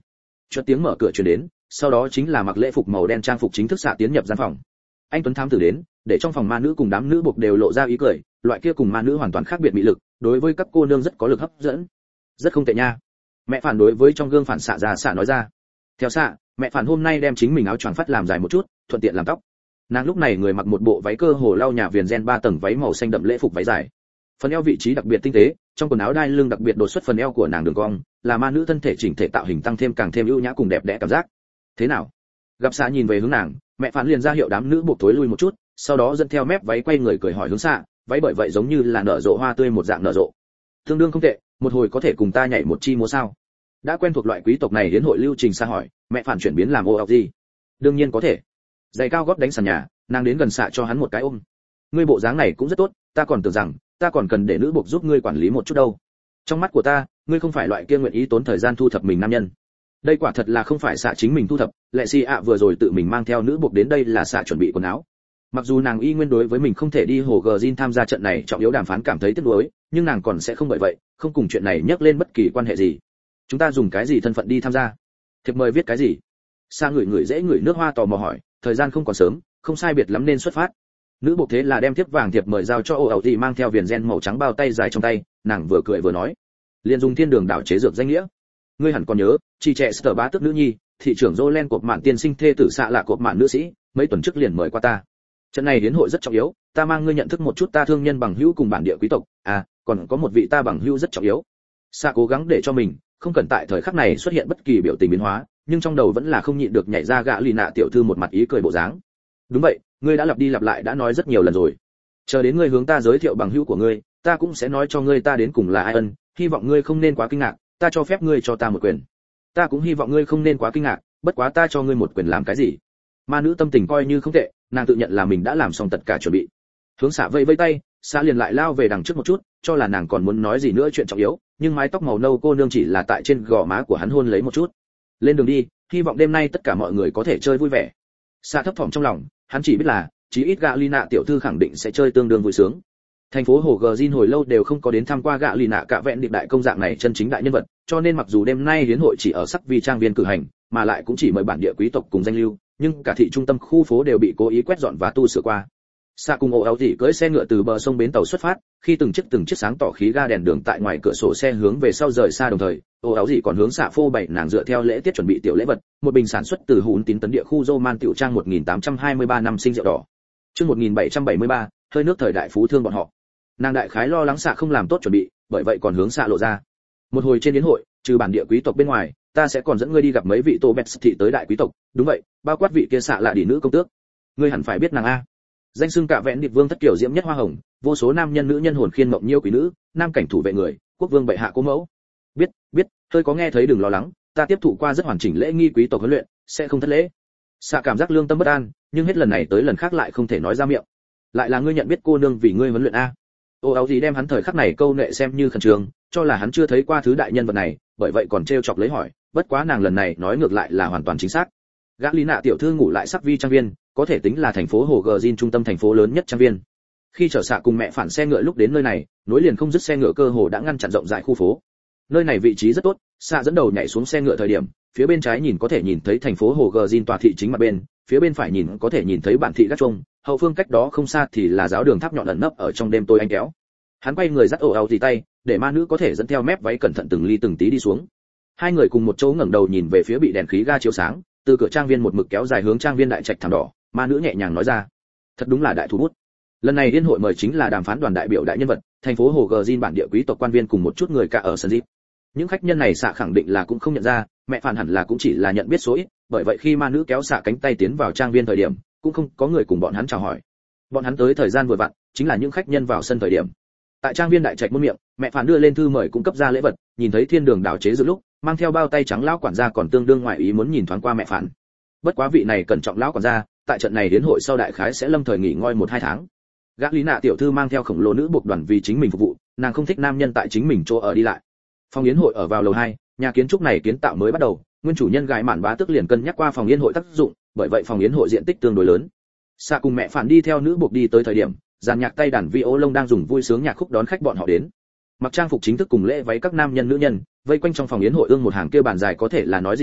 chợt tiếng mở cửa truyền đến, sau đó chính là mặc lễ phục màu đen trang phục chính thức xạ tiến nhập gian phòng. Anh tuấn thám tử đến, để trong phòng ma nữ cùng đám nữ buộc đều lộ ra ý cười, loại kia cùng ma nữ hoàn toàn khác biệt mị lực, đối với các cô nương rất có lực hấp dẫn. Rất không tệ nha. Mẹ phản đối với trong gương phản xạ ra xạ nói ra. Theo xạ, mẹ phản hôm nay đem chính mình áo choàng phát làm dài một chút, thuận tiện làm tóc. Nàng lúc này người mặc một bộ váy cơ hồ lau nhà viền ren ba tầng váy màu xanh đậm lễ phục váy dài. Phần eo vị trí đặc biệt tinh tế, trong quần áo đai lưng đặc biệt đột xuất phần eo của nàng đường cong, là ma nữ thân thể chỉnh thể tạo hình tăng thêm càng thêm ưu nhã cùng đẹp đẽ cảm giác. Thế nào? Gặp xạ nhìn về hướng nàng, mẹ phản liền ra hiệu đám nữ buộc thối lui một chút, sau đó dẫn theo mép váy quay người cười hỏi hướng xạ, váy bởi vậy giống như là nở rộ hoa tươi một dạng nở rộ. Tương đương không tệ, một hồi có thể cùng ta nhảy một chi múa sao? Đã quen thuộc loại quý tộc này đến hội lưu trình xa hỏi, mẹ phản chuyển biến làm ô ọc gì? Đương nhiên có thể. Giày cao gót đánh sàn nhà, nàng đến gần xạ cho hắn một cái ôm. Ngươi bộ dáng này cũng rất tốt, ta còn tưởng rằng ta còn cần để nữ buộc giúp ngươi quản lý một chút đâu. Trong mắt của ta, ngươi không phải loại kia nguyện ý tốn thời gian thu thập mình nam nhân. Đây quả thật là không phải xạ chính mình thu thập, lệ si ạ vừa rồi tự mình mang theo nữ buộc đến đây là xạ chuẩn bị quần áo. Mặc dù nàng y nguyên đối với mình không thể đi hồ gờ Jin tham gia trận này trọng yếu đàm phán cảm thấy tiếc nuối, nhưng nàng còn sẽ không bởi vậy, không cùng chuyện này nhắc lên bất kỳ quan hệ gì. Chúng ta dùng cái gì thân phận đi tham gia? Thiệp mời viết cái gì? Sa người người dễ người nước hoa tò mò hỏi, thời gian không còn sớm, không sai biệt lắm nên xuất phát. Nữ buộc thế là đem thiếp vàng thiệp mời giao cho ô ẩu thì mang theo viền ren màu trắng bao tay dài trong tay, nàng vừa cười vừa nói, liền dùng thiên đường đảo chế dược danh nghĩa. Ngươi hẳn còn nhớ, chị trẻ sở bá tước nữ nhi, thị trưởng Jolen cột mạn tiên sinh thê tử xạ là cột mạn nữ sĩ, mấy tuần trước liền mời qua ta. Trận này đến hội rất trọng yếu, ta mang ngươi nhận thức một chút ta thương nhân bằng hữu cùng bản địa quý tộc, à, còn có một vị ta bằng hữu rất trọng yếu. Xạ cố gắng để cho mình không cần tại thời khắc này xuất hiện bất kỳ biểu tình biến hóa, nhưng trong đầu vẫn là không nhịn được nhảy ra gã lì nạ tiểu thư một mặt ý cười bộ dáng. Đúng vậy, ngươi đã lặp đi lặp lại đã nói rất nhiều lần rồi. Chờ đến ngươi hướng ta giới thiệu bằng hữu của ngươi, ta cũng sẽ nói cho ngươi ta đến cùng là ai ân, hy vọng ngươi không nên quá kinh ngạc, ta cho phép ngươi cho ta một quyền. Ta cũng hy vọng ngươi không nên quá kinh ngạc, bất quá ta cho ngươi một quyền làm cái gì? Ma nữ tâm tình coi như không tệ, nàng tự nhận là mình đã làm xong tất cả chuẩn bị. Hướng xạ vây vây tay, xạ liền lại lao về đằng trước một chút, cho là nàng còn muốn nói gì nữa chuyện trọng yếu, nhưng mái tóc màu nâu cô nương chỉ là tại trên gò má của hắn hôn lấy một chút. Lên đường đi, hy vọng đêm nay tất cả mọi người có thể chơi vui vẻ. Xạ thấp thỏm trong lòng, hắn chỉ biết là, chí ít gạ Lina tiểu thư khẳng định sẽ chơi tương đương vui sướng. Thành phố Hồ Gờ Jin hồi lâu đều không có đến tham qua gạ Lina cả vẹn điệp đại công dạng này chân chính đại nhân vật, cho nên mặc dù đêm nay hiến hội chỉ ở sắc vi trang viên cử hành, mà lại cũng chỉ mời bản địa quý tộc cùng danh lưu, nhưng cả thị trung tâm khu phố đều bị cố ý quét dọn và tu sửa qua. Xạ cùng ổ áo dị cưỡi xe ngựa từ bờ sông bến tàu xuất phát, khi từng chiếc từng chiếc sáng tỏ khí ga đèn đường tại ngoài cửa sổ xe hướng về sau rời xa đồng thời, ổ áo dị còn hướng xạ phô bảy nàng dựa theo lễ tiết chuẩn bị tiểu lễ vật, một bình sản xuất từ hùn tín tấn địa khu Roman tiểu trang một nghìn tám trăm hai mươi ba năm sinh rượu đỏ. Chương một nghìn bảy trăm bảy mươi ba, hơi nước thời đại phú thương bọn họ. Nàng đại khái lo lắng xạ không làm tốt chuẩn bị, bởi vậy còn hướng xạ lộ ra. Một hồi trên yến hội, trừ bản địa quý tộc bên ngoài, ta sẽ còn dẫn ngươi đi gặp mấy vị tô bẹt thị tới đại quý tộc, đúng vậy, bao quát vị kia xạ là đỉ nữ công tước. Ngươi hẳn phải biết nàng a. Danh xưng cả vẹn điệp vương thất kiểu diễm nhất hoa hồng, vô số nam nhân nữ nhân hồn khiên mộng nhiêu quý nữ, nam cảnh thủ vệ người, quốc vương bệ hạ cố mẫu. Biết, biết, hơi có nghe thấy đừng lo lắng, ta tiếp thụ qua rất hoàn chỉnh lễ nghi quý tộc huấn luyện, sẽ không thất lễ. Xạ cảm giác lương tâm bất an, nhưng hết lần này tới lần khác lại không thể nói ra miệng. Lại là ngươi nhận biết cô nương vì ngươi huấn luyện a. Ô áo gì đem hắn thời khắc này câu nệ xem như khẩn trương, cho là hắn chưa thấy qua thứ đại nhân vật này, bởi vậy còn trêu chọc lấy hỏi, bất quá nàng lần này nói ngược lại là hoàn toàn chính xác. Gã Lý Nạ tiểu thư ngủ lại sắc vi trang viên, có thể tính là thành phố Hồ Gờ Jin trung tâm thành phố lớn nhất trang viên. Khi chở xạ cùng mẹ phản xe ngựa lúc đến nơi này, nối liền không dứt xe ngựa cơ hồ đã ngăn chặn rộng rãi khu phố. Nơi này vị trí rất tốt, xạ dẫn đầu nhảy xuống xe ngựa thời điểm, phía bên trái nhìn có thể nhìn thấy thành phố Hồ Gờ Jin tòa thị chính mặt bên, phía bên phải nhìn có thể nhìn thấy bản thị gác chuông, hậu phương cách đó không xa thì là giáo đường tháp nhọn ẩn nấp ở trong đêm tối ánh kéo. Hắn quay người dắt ổ áo gì tay, để ma nữ có thể dẫn theo mép váy cẩn thận từng ly từng tí đi xuống. Hai người cùng một chỗ ngẩng đầu nhìn về phía bị đèn khí ga chiếu sáng, từ cửa trang viên một mực kéo dài hướng trang viên đại trạch thảm đỏ, ma nữ nhẹ nhàng nói ra, thật đúng là đại thủ bút. Lần này liên hội mời chính là đàm phán đoàn đại biểu đại nhân vật, thành phố Hồ Gờ Jin bản địa quý tộc quan viên cùng một chút người cả ở sân dịp. Những khách nhân này xạ khẳng định là cũng không nhận ra, mẹ phản hẳn là cũng chỉ là nhận biết số ít, bởi vậy khi ma nữ kéo xạ cánh tay tiến vào trang viên thời điểm, cũng không có người cùng bọn hắn chào hỏi. Bọn hắn tới thời gian vừa vặn, chính là những khách nhân vào sân thời điểm. Tại trang viên đại trạch muôn miệng, mẹ phản đưa lên thư mời cung cấp ra lễ vật, nhìn thấy thiên đường đảo chế dự lúc, mang theo bao tay trắng lão quản gia còn tương đương ngoại ý muốn nhìn thoáng qua mẹ phản. Bất quá vị này cẩn trọng lão quản gia, tại trận này đến hội sau đại khái sẽ lâm thời nghỉ ngơi một hai tháng. Gã Lý Nạ tiểu thư mang theo khổng lồ nữ buộc đoàn vì chính mình phục vụ, nàng không thích nam nhân tại chính mình chỗ ở đi lại. Phòng yến hội ở vào lầu hai, nhà kiến trúc này kiến tạo mới bắt đầu, nguyên chủ nhân gái mạn bá tức liền cân nhắc qua phòng yến hội tác dụng, bởi vậy phòng yến hội diện tích tương đối lớn. Xạ cùng mẹ phản đi theo nữ buộc đi tới thời điểm, dàn nhạc tay đàn vi ô lông đang dùng vui sướng nhạc khúc đón khách bọn họ đến. Mặc trang phục chính thức cùng lễ váy các nam nhân nữ nhân, vây quanh trong phòng yến hội ương một hàng kia bàn dài có thể là nói dị uyển,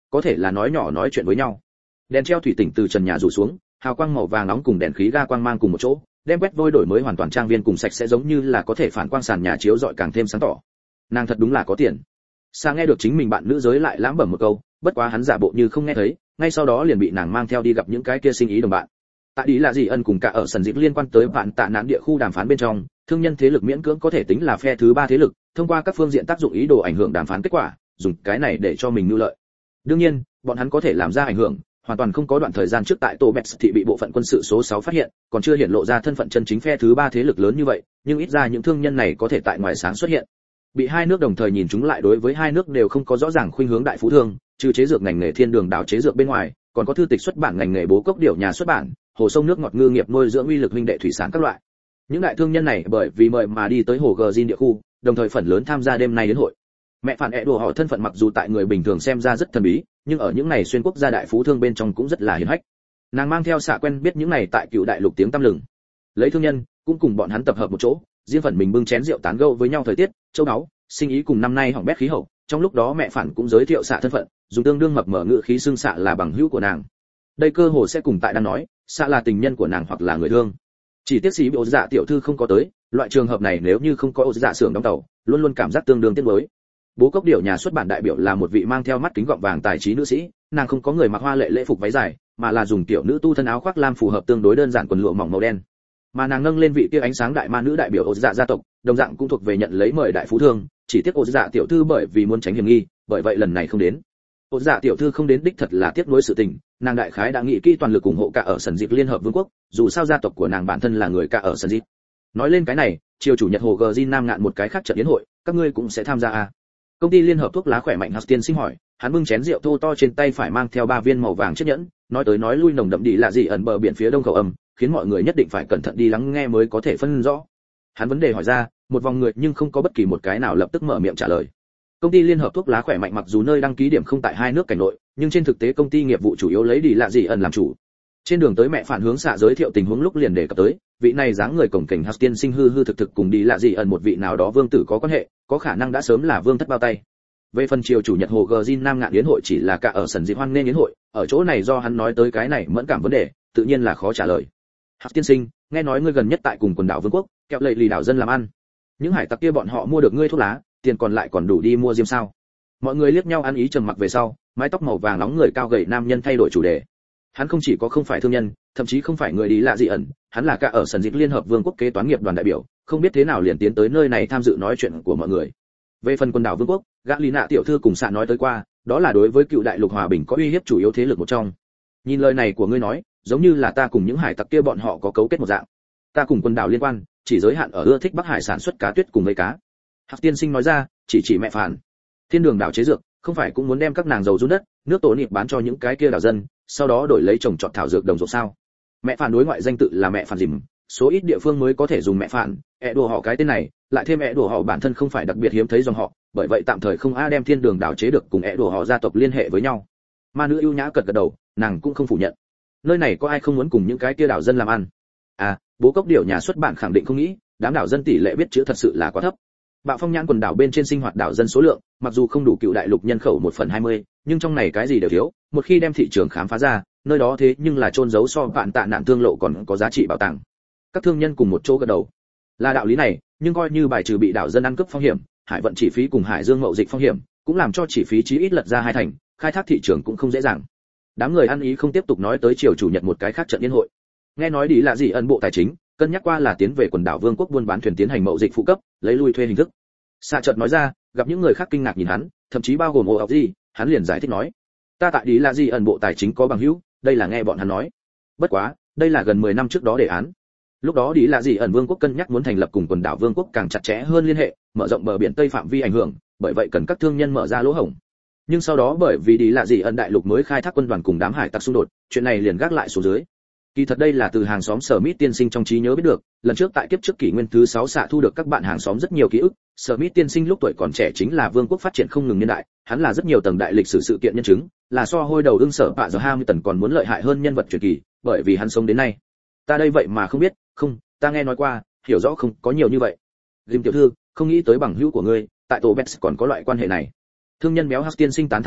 có thể là nói nhỏ nói chuyện với nhau. Đèn treo thủy tỉnh từ trần nhà rủ xuống, hào quang màu vàng nóng cùng đèn khí ga quang mang cùng một chỗ, đem quét vôi đổi mới hoàn toàn trang viên cùng sạch sẽ giống như là có thể phản quang sàn nhà chiếu rọi càng thêm sáng tỏ. Nàng thật đúng là có tiền. Sa nghe được chính mình bạn nữ giới lại lãm bẩm một câu, bất quá hắn giả bộ như không nghe thấy, ngay sau đó liền bị nàng mang theo đi gặp những cái kia sinh ý đồng bạn. Tại đi là gì ân cùng cả ở sần dịp liên quan tới bạn tạ nạn địa khu đàm phán bên trong, thương nhân thế lực miễn cưỡng có thể tính là phe thứ ba thế lực, thông qua các phương diện tác dụng ý đồ ảnh hưởng đàm phán kết quả, dùng cái này để cho mình nưu lợi. Đương nhiên, bọn hắn có thể làm ra ảnh hưởng, hoàn toàn không có đoạn thời gian trước tại Tô Bẹt thị bị bộ phận quân sự số sáu phát hiện, còn chưa hiện lộ ra thân phận chân chính phe thứ ba thế lực lớn như vậy, nhưng ít ra những thương nhân này có thể tại ngoài sáng xuất hiện. Bị hai nước đồng thời nhìn chúng lại đối với hai nước đều không có rõ ràng khuynh hướng đại phú thương, trừ chế dược ngành nghề thiên đường đảo chế dược bên ngoài, còn có thư tịch xuất bản ngành nghề bố cốc điểu nhà xuất bản, hồ sông nước ngọt ngư nghiệp nuôi dưỡng uy lực huynh đệ thủy sản các loại. Những đại thương nhân này bởi vì mời mà đi tới hồ Gờ địa khu, đồng thời phần lớn tham gia đêm nay đến hội. Mẹ phản ẹ đùa họ thân phận mặc dù tại người bình thường xem ra rất thần bí, nhưng ở những này xuyên quốc gia đại phú thương bên trong cũng rất là hiển hách. Nàng mang theo xạ quen biết những này tại cựu đại lục tiếng tăm lừng. Lấy thương nhân, cũng cùng bọn hắn tập hợp một chỗ, riêng phần mình bưng chén rượu tán gẫu với nhau thời tiết, châu báu, sinh ý cùng năm nay hỏng bét khí hậu. Trong lúc đó mẹ phản cũng giới thiệu xạ thân phận, dùng tương đương mập mờ ngữ khí xưng xạ là bằng hữu của nàng. Đây cơ hồ sẽ cùng tại đang nói, xạ là tình nhân của nàng hoặc là người thương. Chỉ tiếc sĩ bộ dạ tiểu thư không có tới, loại trường hợp này nếu như không có ô dạ xưởng đóng tàu, luôn luôn cảm giác tương đương tiếc nuối. Bố cốc điểu nhà xuất bản đại biểu là một vị mang theo mắt kính gọng vàng tài trí nữ sĩ, nàng không có người mặc hoa lệ lễ phục váy dài, mà là dùng tiểu nữ tu thân áo khoác lam phù hợp tương đối đơn giản quần lụa mỏng màu đen. Mà nàng nâng lên vị kia ánh sáng đại ma nữ đại biểu ô dạ gia tộc, đồng dạng cũng thuộc về nhận lấy mời đại phú thương, chỉ tiếc ô dạ tiểu thư bởi vì muốn tránh hiểm nghi, bởi vậy lần này không đến. Ô dạ tiểu thư không đến đích thật là tiếc nuối sự tình, nàng đại khái đã nghĩ kỹ toàn lực ủng hộ cả ở sần dịp liên hợp vương quốc, dù sao gia tộc của nàng bản thân là người cả ở sần dịp. Nói lên cái này, chiều chủ nhật hồ gờ nam ngạn một cái khác trận yến hội, các ngươi cũng sẽ tham gia à? Công ty liên hợp thuốc lá khỏe mạnh Hắc Tiên Sinh hỏi, hắn bưng chén rượu thô to trên tay phải mang theo ba viên màu vàng chiếc nhẫn, nói tới nói lui nồng đậm đi là gì ẩn bờ biển phía đông khẩu âm, khiến mọi người nhất định phải cẩn thận đi lắng nghe mới có thể phân rõ. Hắn vấn đề hỏi ra, một vòng người nhưng không có bất kỳ một cái nào lập tức mở miệng trả lời. Công ty liên hợp thuốc lá khỏe mạnh mặc dù nơi đăng ký điểm không tại hai nước cảnh nội, nhưng trên thực tế công ty nghiệp vụ chủ yếu lấy đi là gì ẩn làm chủ. Trên đường tới mẹ phản hướng xạ giới thiệu tình huống lúc liền đề cập tới, vị này dáng người cổng cảnh Hắc Tiên Sinh hư hư thực thực cùng đi là gì ẩn một vị nào đó vương tử có quan hệ, có khả năng đã sớm là vương thất bao tay. Về phần chiều chủ nhật hồ gờ nam ngạn yến hội chỉ là cả ở sần dịp hoan nên yến hội, ở chỗ này do hắn nói tới cái này mẫn cảm vấn đề, tự nhiên là khó trả lời. Hắc Tiên Sinh, nghe nói ngươi gần nhất tại cùng quần đảo vương quốc kẹo lầy lì đảo dân làm ăn, những hải tặc kia bọn họ mua được ngươi thuốc lá, tiền còn lại còn đủ đi mua diêm sao? Mọi người liếc nhau ăn ý trầm mặc về sau, mái tóc màu vàng nóng người cao gầy nam nhân thay đổi chủ đề. Hắn không chỉ có không phải thương nhân, thậm chí không phải người đi lạ gì ẩn, hắn là cả ở sần dịp liên hợp vương quốc kế toán nghiệp đoàn đại biểu, không biết thế nào liền tiến tới nơi này tham dự nói chuyện của mọi người. Về phần quần đảo vương quốc, gã lý nạ tiểu thư cùng xạ nói tới qua, đó là đối với cựu đại lục hòa bình có uy hiếp chủ yếu thế lực một trong. Nhìn lời này của ngươi nói, giống như là ta cùng những hải tặc kia bọn họ có cấu kết một dạng. Ta cùng quần đảo liên quan, chỉ giới hạn ở ưa thích Bắc Hải sản xuất cá tuyết cùng mấy cá. Hắc Tiên Sinh nói ra, chỉ chỉ mẹ phản. Thiên đường đảo chế dược, không phải cũng muốn đem các nàng dầu run đất, nước tổ nịp bán cho những cái kia đảo dân, sau đó đổi lấy trồng trọt thảo dược đồng ruộng sao? Mẹ phản đối ngoại danh tự là mẹ phản dìm, số ít địa phương mới có thể dùng mẹ phản, ẹ đùa họ cái tên này, lại thêm ẹ đùa họ bản thân không phải đặc biệt hiếm thấy dòng họ, bởi vậy tạm thời không a đem thiên đường đảo chế được cùng ẹ đùa họ gia tộc liên hệ với nhau. Ma nữ ưu nhã cật gật đầu, nàng cũng không phủ nhận. Nơi này có ai không muốn cùng những cái kia đảo dân làm ăn? À, bố cốc điểu nhà xuất bản khẳng định không nghĩ, đám đảo dân tỷ lệ biết chữ thật sự là quá thấp. Bạo phong nhãn quần đảo bên trên sinh hoạt đảo dân số lượng, mặc dù không đủ cựu đại lục nhân khẩu một phần hai mươi, nhưng trong này cái gì đều thiếu, một khi đem thị trường khám phá ra, nơi đó thế nhưng là trôn giấu so vạn tạ nạn thương lộ còn có giá trị bảo tàng. Các thương nhân cùng một chỗ gật đầu. Là đạo lý này, nhưng coi như bài trừ bị đảo dân ăn cướp phong hiểm, hải vận chỉ phí cùng hải dương mậu dịch phong hiểm, cũng làm cho chỉ phí chí ít lật ra hai thành, khai thác thị trường cũng không dễ dàng. Đám người ăn ý không tiếp tục nói tới chiều chủ nhật một cái khác trận yến hội. Nghe nói đi là gì ân bộ tài chính, cân nhắc qua là tiến về quần đảo vương quốc buôn bán thuyền tiến hành mậu dịch phụ cấp, lấy lui thuê hình thức. Sa chợt nói ra, gặp những người khác kinh ngạc nhìn hắn, thậm chí bao gồm ô ọc gì, hắn liền giải thích nói, ta tại đi là gì ẩn bộ tài chính có bằng hữu, đây là nghe bọn hắn nói. Bất quá, đây là gần mười năm trước đó đề án. Lúc đó đi là gì ẩn vương quốc cân nhắc muốn thành lập cùng quần đảo vương quốc càng chặt chẽ hơn liên hệ, mở rộng bờ biển tây phạm vi ảnh hưởng, bởi vậy cần các thương nhân mở ra lỗ hổng. Nhưng sau đó bởi vì đi là gì ẩn đại lục mới khai thác quân đoàn cùng đám hải tặc xung đột, chuyện này liền gác lại xuống dưới. Kỳ thật đây là từ hàng xóm Smith tiên sinh trong trí nhớ biết được, lần trước tại kiếp trước kỷ nguyên thứ sáu xạ thu được các bạn hàng xóm rất nhiều ký ức, Smith tiên sinh lúc tuổi còn trẻ chính là vương quốc phát triển không ngừng niên đại, hắn là rất nhiều tầng đại lịch sử sự kiện nhân chứng, là so hôi đầu ưng sở bạ giờ Hamilton còn muốn lợi hại hơn nhân vật truyền kỳ, bởi vì hắn sống đến nay. Ta đây vậy mà không biết, không, ta nghe nói qua, hiểu rõ không, có nhiều như vậy. Jim tiểu thư, không nghĩ tới bằng hữu của ngươi, tại tổ Bets còn có loại quan hệ này. Thương nhân béo Hắc tiên sinh tán thán nói,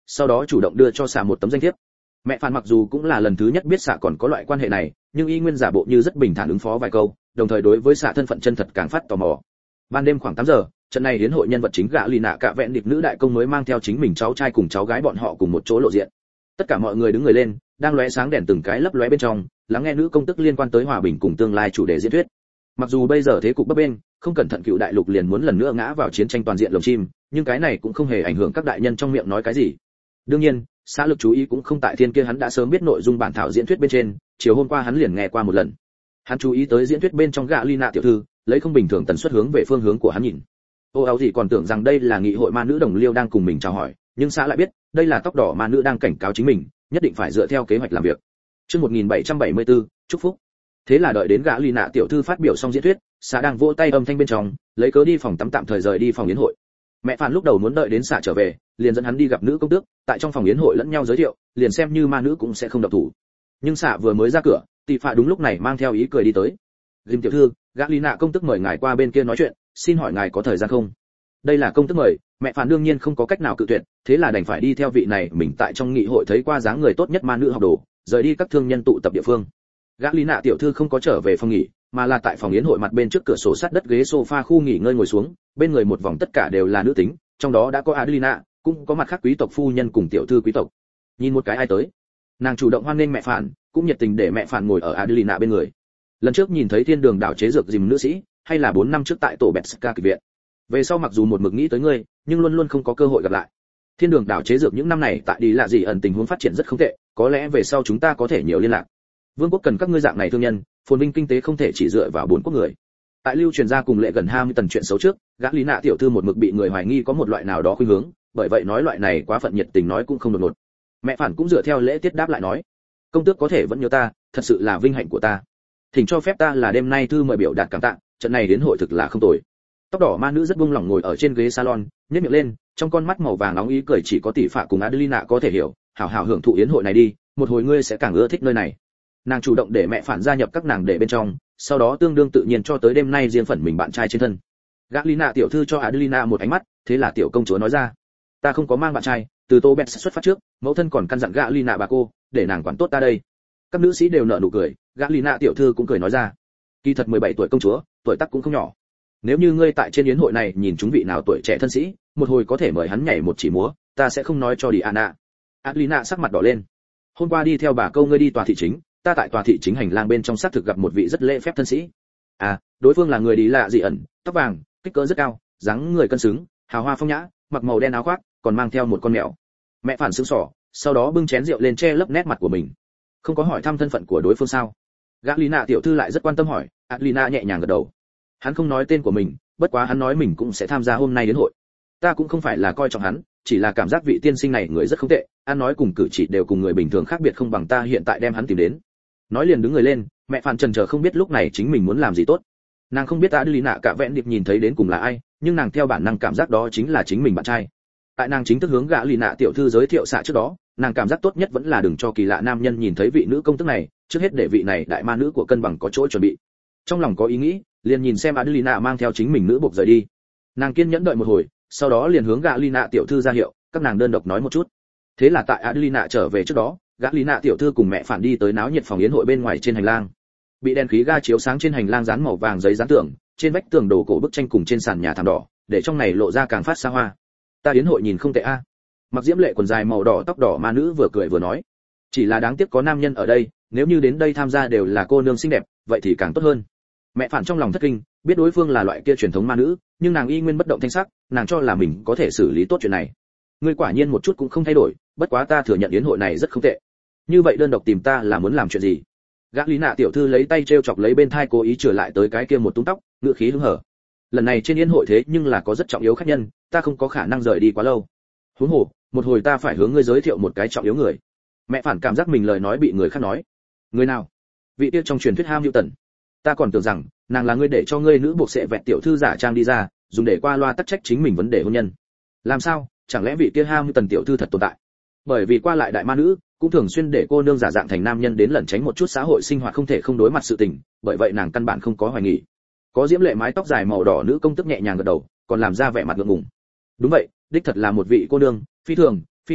sau đó chủ động đưa cho xạ một tấm danh thiếp. Mẹ Phản mặc dù cũng là lần thứ nhất biết xạ còn có loại quan hệ này, nhưng y nguyên giả bộ như rất bình thản ứng phó vài câu, đồng thời đối với xạ thân phận chân thật càng phát tò mò. Ban đêm khoảng tám giờ, trận này đến hội nhân vật chính gã lì nạ cả vẹn điệp nữ đại công mới mang theo chính mình cháu trai cùng cháu gái bọn họ cùng một chỗ lộ diện. Tất cả mọi người đứng người lên, đang lóe sáng đèn từng cái lấp lóe bên trong, lắng nghe nữ công tức liên quan tới hòa bình cùng tương lai chủ đề diễn thuyết. Mặc dù bây giờ thế cục bấp bênh, không cẩn thận cựu đại lục liền muốn lần nữa ngã vào chiến tranh toàn diện lồng chim, nhưng cái này cũng không hề ảnh hưởng các đại nhân trong miệng nói cái gì. Đương nhiên, xã lực chú ý cũng không tại thiên kia, hắn đã sớm biết nội dung bản thảo diễn thuyết bên trên, chiều hôm qua hắn liền nghe qua một lần. Hắn chú ý tới diễn thuyết bên trong gã Lina tiểu thư, lấy không bình thường tần suất hướng về phương hướng của hắn nhìn. Ô áo gì còn tưởng rằng đây là nghị hội ma nữ đồng liêu đang cùng mình chào hỏi, nhưng xã lại biết, đây là tóc đỏ ma nữ đang cảnh cáo chính mình, nhất định phải dựa theo kế hoạch làm việc. Chương một nghìn bảy trăm bảy mươi tư, chúc phúc. Thế là đợi đến gã Lina tiểu thư phát biểu xong diễn thuyết, xã đang vỗ tay âm thanh bên trong, lấy cớ đi phòng tắm tạm thời rời đi phòng yến hội. Mẹ Phản lúc đầu muốn đợi đến xã trở về, liền dẫn hắn đi gặp nữ công tước, tại trong phòng yến hội lẫn nhau giới thiệu, liền xem như ma nữ cũng sẽ không động thủ. Nhưng xã vừa mới ra cửa, tỷ phạ đúng lúc này mang theo ý cười đi tới. Dìm tiểu thư, gã Lina công tước mời ngài qua bên kia nói chuyện, xin hỏi ngài có thời gian không? Đây là công tước mời, Mẹ Phản đương nhiên không có cách nào cự tuyệt, thế là đành phải đi theo vị này mình tại trong nghị hội thấy qua dáng người tốt nhất ma nữ học đồ, rời đi các thương nhân tụ tập địa phương. Gã Lina tiểu thư không có trở về phòng nghỉ, mà là tại phòng yến hội mặt bên trước cửa sổ sắt đất ghế sofa khu nghỉ ngơi ngồi xuống, bên người một vòng tất cả đều là nữ tính, trong đó đã có Adelina, cũng có mặt khác quý tộc phu nhân cùng tiểu thư quý tộc. Nhìn một cái ai tới, nàng chủ động hoan nghênh Mẹ Phản, cũng nhiệt tình để Mẹ Phản ngồi ở Adelina bên người. Lần trước nhìn thấy thiên đường đảo chế dược dìm nữ sĩ, hay là bốn năm trước tại tổ Betska kịch viện. Về sau mặc dù một mực nghĩ tới ngươi, nhưng luôn luôn không có cơ hội gặp lại. Thiên đường đảo chế dược những năm này tại đi là gì ẩn tình huống phát triển rất không tệ, có lẽ về sau chúng ta có thể nhiều liên lạc. Vương quốc cần các ngươi dạng này thương nhân, phồn vinh kinh tế không thể chỉ dựa vào bốn quốc người. Tại lưu truyền ra cùng lệ gần hai mươi tần chuyện xấu trước, gã Lý Nạ tiểu thư một mực bị người hoài nghi có một loại nào đó khuynh hướng, bởi vậy nói loại này quá phận nhiệt tình nói cũng không đột ngột. Mẹ Phản cũng dựa theo lễ tiết đáp lại nói, công tước có thể vẫn nhớ ta, thật sự là vinh hạnh của ta. Thỉnh cho phép ta là đêm nay thư mời biểu đạt cảm tạ, trận này đến hội thực là không tồi. Tóc đỏ ma nữ rất buông lỏng ngồi ở trên ghế salon, nhếch miệng lên, trong con mắt màu vàng nóng ý cười chỉ có tỷ phạ cùng Adelina có thể hiểu, hảo hảo hưởng thụ yến hội này đi, một hồi ngươi sẽ càng ưa thích nơi này. Nàng chủ động để Mẹ Phản gia nhập các nàng để bên trong, sau đó tương đương tự nhiên cho tới đêm nay riêng phần mình bạn trai trên thân. Galina tiểu thư cho Adelina một ánh mắt, thế là tiểu công chúa nói ra, ta không có mang bạn trai, từ Tô Bẹt xuất phát trước, mẫu thân còn căn dặn Galina bà cô, để nàng quản tốt ta đây. Các nữ sĩ đều nở nụ cười, Galina tiểu thư cũng cười nói ra, kỳ thật mười bảy tuổi công chúa, tuổi tác cũng không nhỏ. Nếu như ngươi tại trên yến hội này nhìn chúng vị nào tuổi trẻ thân sĩ, một hồi có thể mời hắn nhảy một chỉ múa, ta sẽ không nói cho Diana. Adelina sắc mặt đỏ lên. Hôm qua đi theo bà câu ngươi đi tòa thị chính, ta tại tòa thị chính hành lang bên trong xác thực gặp một vị rất lễ phép thân sĩ. À, đối phương là người đi lạ dị ẩn, tóc vàng, kích cỡ rất cao, dáng người cân xứng, hào hoa phong nhã, mặc màu đen áo khoác, còn mang theo một con mèo. Mẹ Phản sững sỏ, sau đó bưng chén rượu lên che lấp nét mặt của mình. Không có hỏi thăm thân phận của đối phương sao? Galina tiểu thư lại rất quan tâm hỏi, Adelina nhẹ nhàng gật đầu. Hắn không nói tên của mình, bất quá hắn nói mình cũng sẽ tham gia hôm nay đến hội. Ta cũng không phải là coi trọng hắn, chỉ là cảm giác vị tiên sinh này người rất không tệ, ăn nói cùng cử chỉ đều cùng người bình thường khác biệt không bằng ta hiện tại đem hắn tìm đến. Nói liền đứng người lên, Mẹ Phản chần chờ không biết lúc này chính mình muốn làm gì tốt. Nàng không biết Adelina cả vẹn điệp nhìn thấy đến cùng là ai, nhưng nàng theo bản năng cảm giác đó chính là chính mình bạn trai. Tại nàng chính thức hướng gã Lina tiểu thư giới thiệu xạ trước đó, nàng cảm giác tốt nhất vẫn là đừng cho kỳ lạ nam nhân nhìn thấy vị nữ công tước này, trước hết để vị này đại ma nữ của cân bằng có chỗ chuẩn bị. Trong lòng có ý nghĩ, liền nhìn xem Adelina mang theo chính mình nữ buộc rời đi. Nàng kiên nhẫn đợi một hồi, sau đó liền hướng gã Lina tiểu thư ra hiệu, các nàng đơn độc nói một chút. Thế là tại Adelina trở về trước đó, gã Lina tiểu thư cùng Mẹ Phản đi tới náo nhiệt phòng yến hội bên ngoài trên hành lang. Bị đèn khí ga chiếu sáng trên hành lang dán màu vàng giấy dán tường, trên vách tường đồ cổ bức tranh cùng trên sàn nhà thảm đỏ, để trong này lộ ra càng phát xa hoa. Ta yến hội nhìn không tệ a. Mặc diễm lệ quần dài màu đỏ tóc đỏ ma nữ vừa cười vừa nói, chỉ là đáng tiếc có nam nhân ở đây, nếu như đến đây tham gia đều là cô nương xinh đẹp, vậy thì càng tốt hơn. Mẹ Phản trong lòng thất kinh, biết đối phương là loại kia truyền thống ma nữ, nhưng nàng y nguyên bất động thanh sắc, nàng cho là mình có thể xử lý tốt chuyện này. Ngươi quả nhiên một chút cũng không thay đổi, bất quá ta thừa nhận yến hội này rất không tệ. Như vậy đơn độc tìm ta là muốn làm chuyện gì? Gã Lý Nạ tiểu thư lấy tay treo chọc lấy bên thai cố ý trở lại tới cái kia một túm tóc, ngữ khí hứng hở. Lần này trên yến hội thế nhưng là có rất trọng yếu khách nhân, ta không có khả năng rời đi quá lâu. Huống hồ, một hồi ta phải hướng ngươi giới thiệu một cái trọng yếu người. Mẹ Phản cảm giác mình lời nói bị người khác nói. Người nào? Vị kia trong truyền thuyết Ham Newton. Ta còn tưởng rằng nàng là ngươi để cho ngươi nữ buộc sẽ vẹt tiểu thư giả trang đi ra, dùng để qua loa tắc trách chính mình vấn đề hôn nhân. Làm sao? Chẳng lẽ vị kia Ham Newton tiểu thư thật tồn tại? Bởi vì qua lại đại ma nữ cũng thường xuyên để cô nương giả dạng thành nam nhân đến lẩn tránh một chút xã hội sinh hoạt không thể không đối mặt sự tình, bởi vậy nàng căn bản không có hoài nghi. Có diễm lệ mái tóc dài màu đỏ nữ công tức nhẹ nhàng gật đầu, còn làm ra vẻ mặt ngượng ngùng. Đúng vậy, đích thật là một vị cô nương, phi thường, phi thường,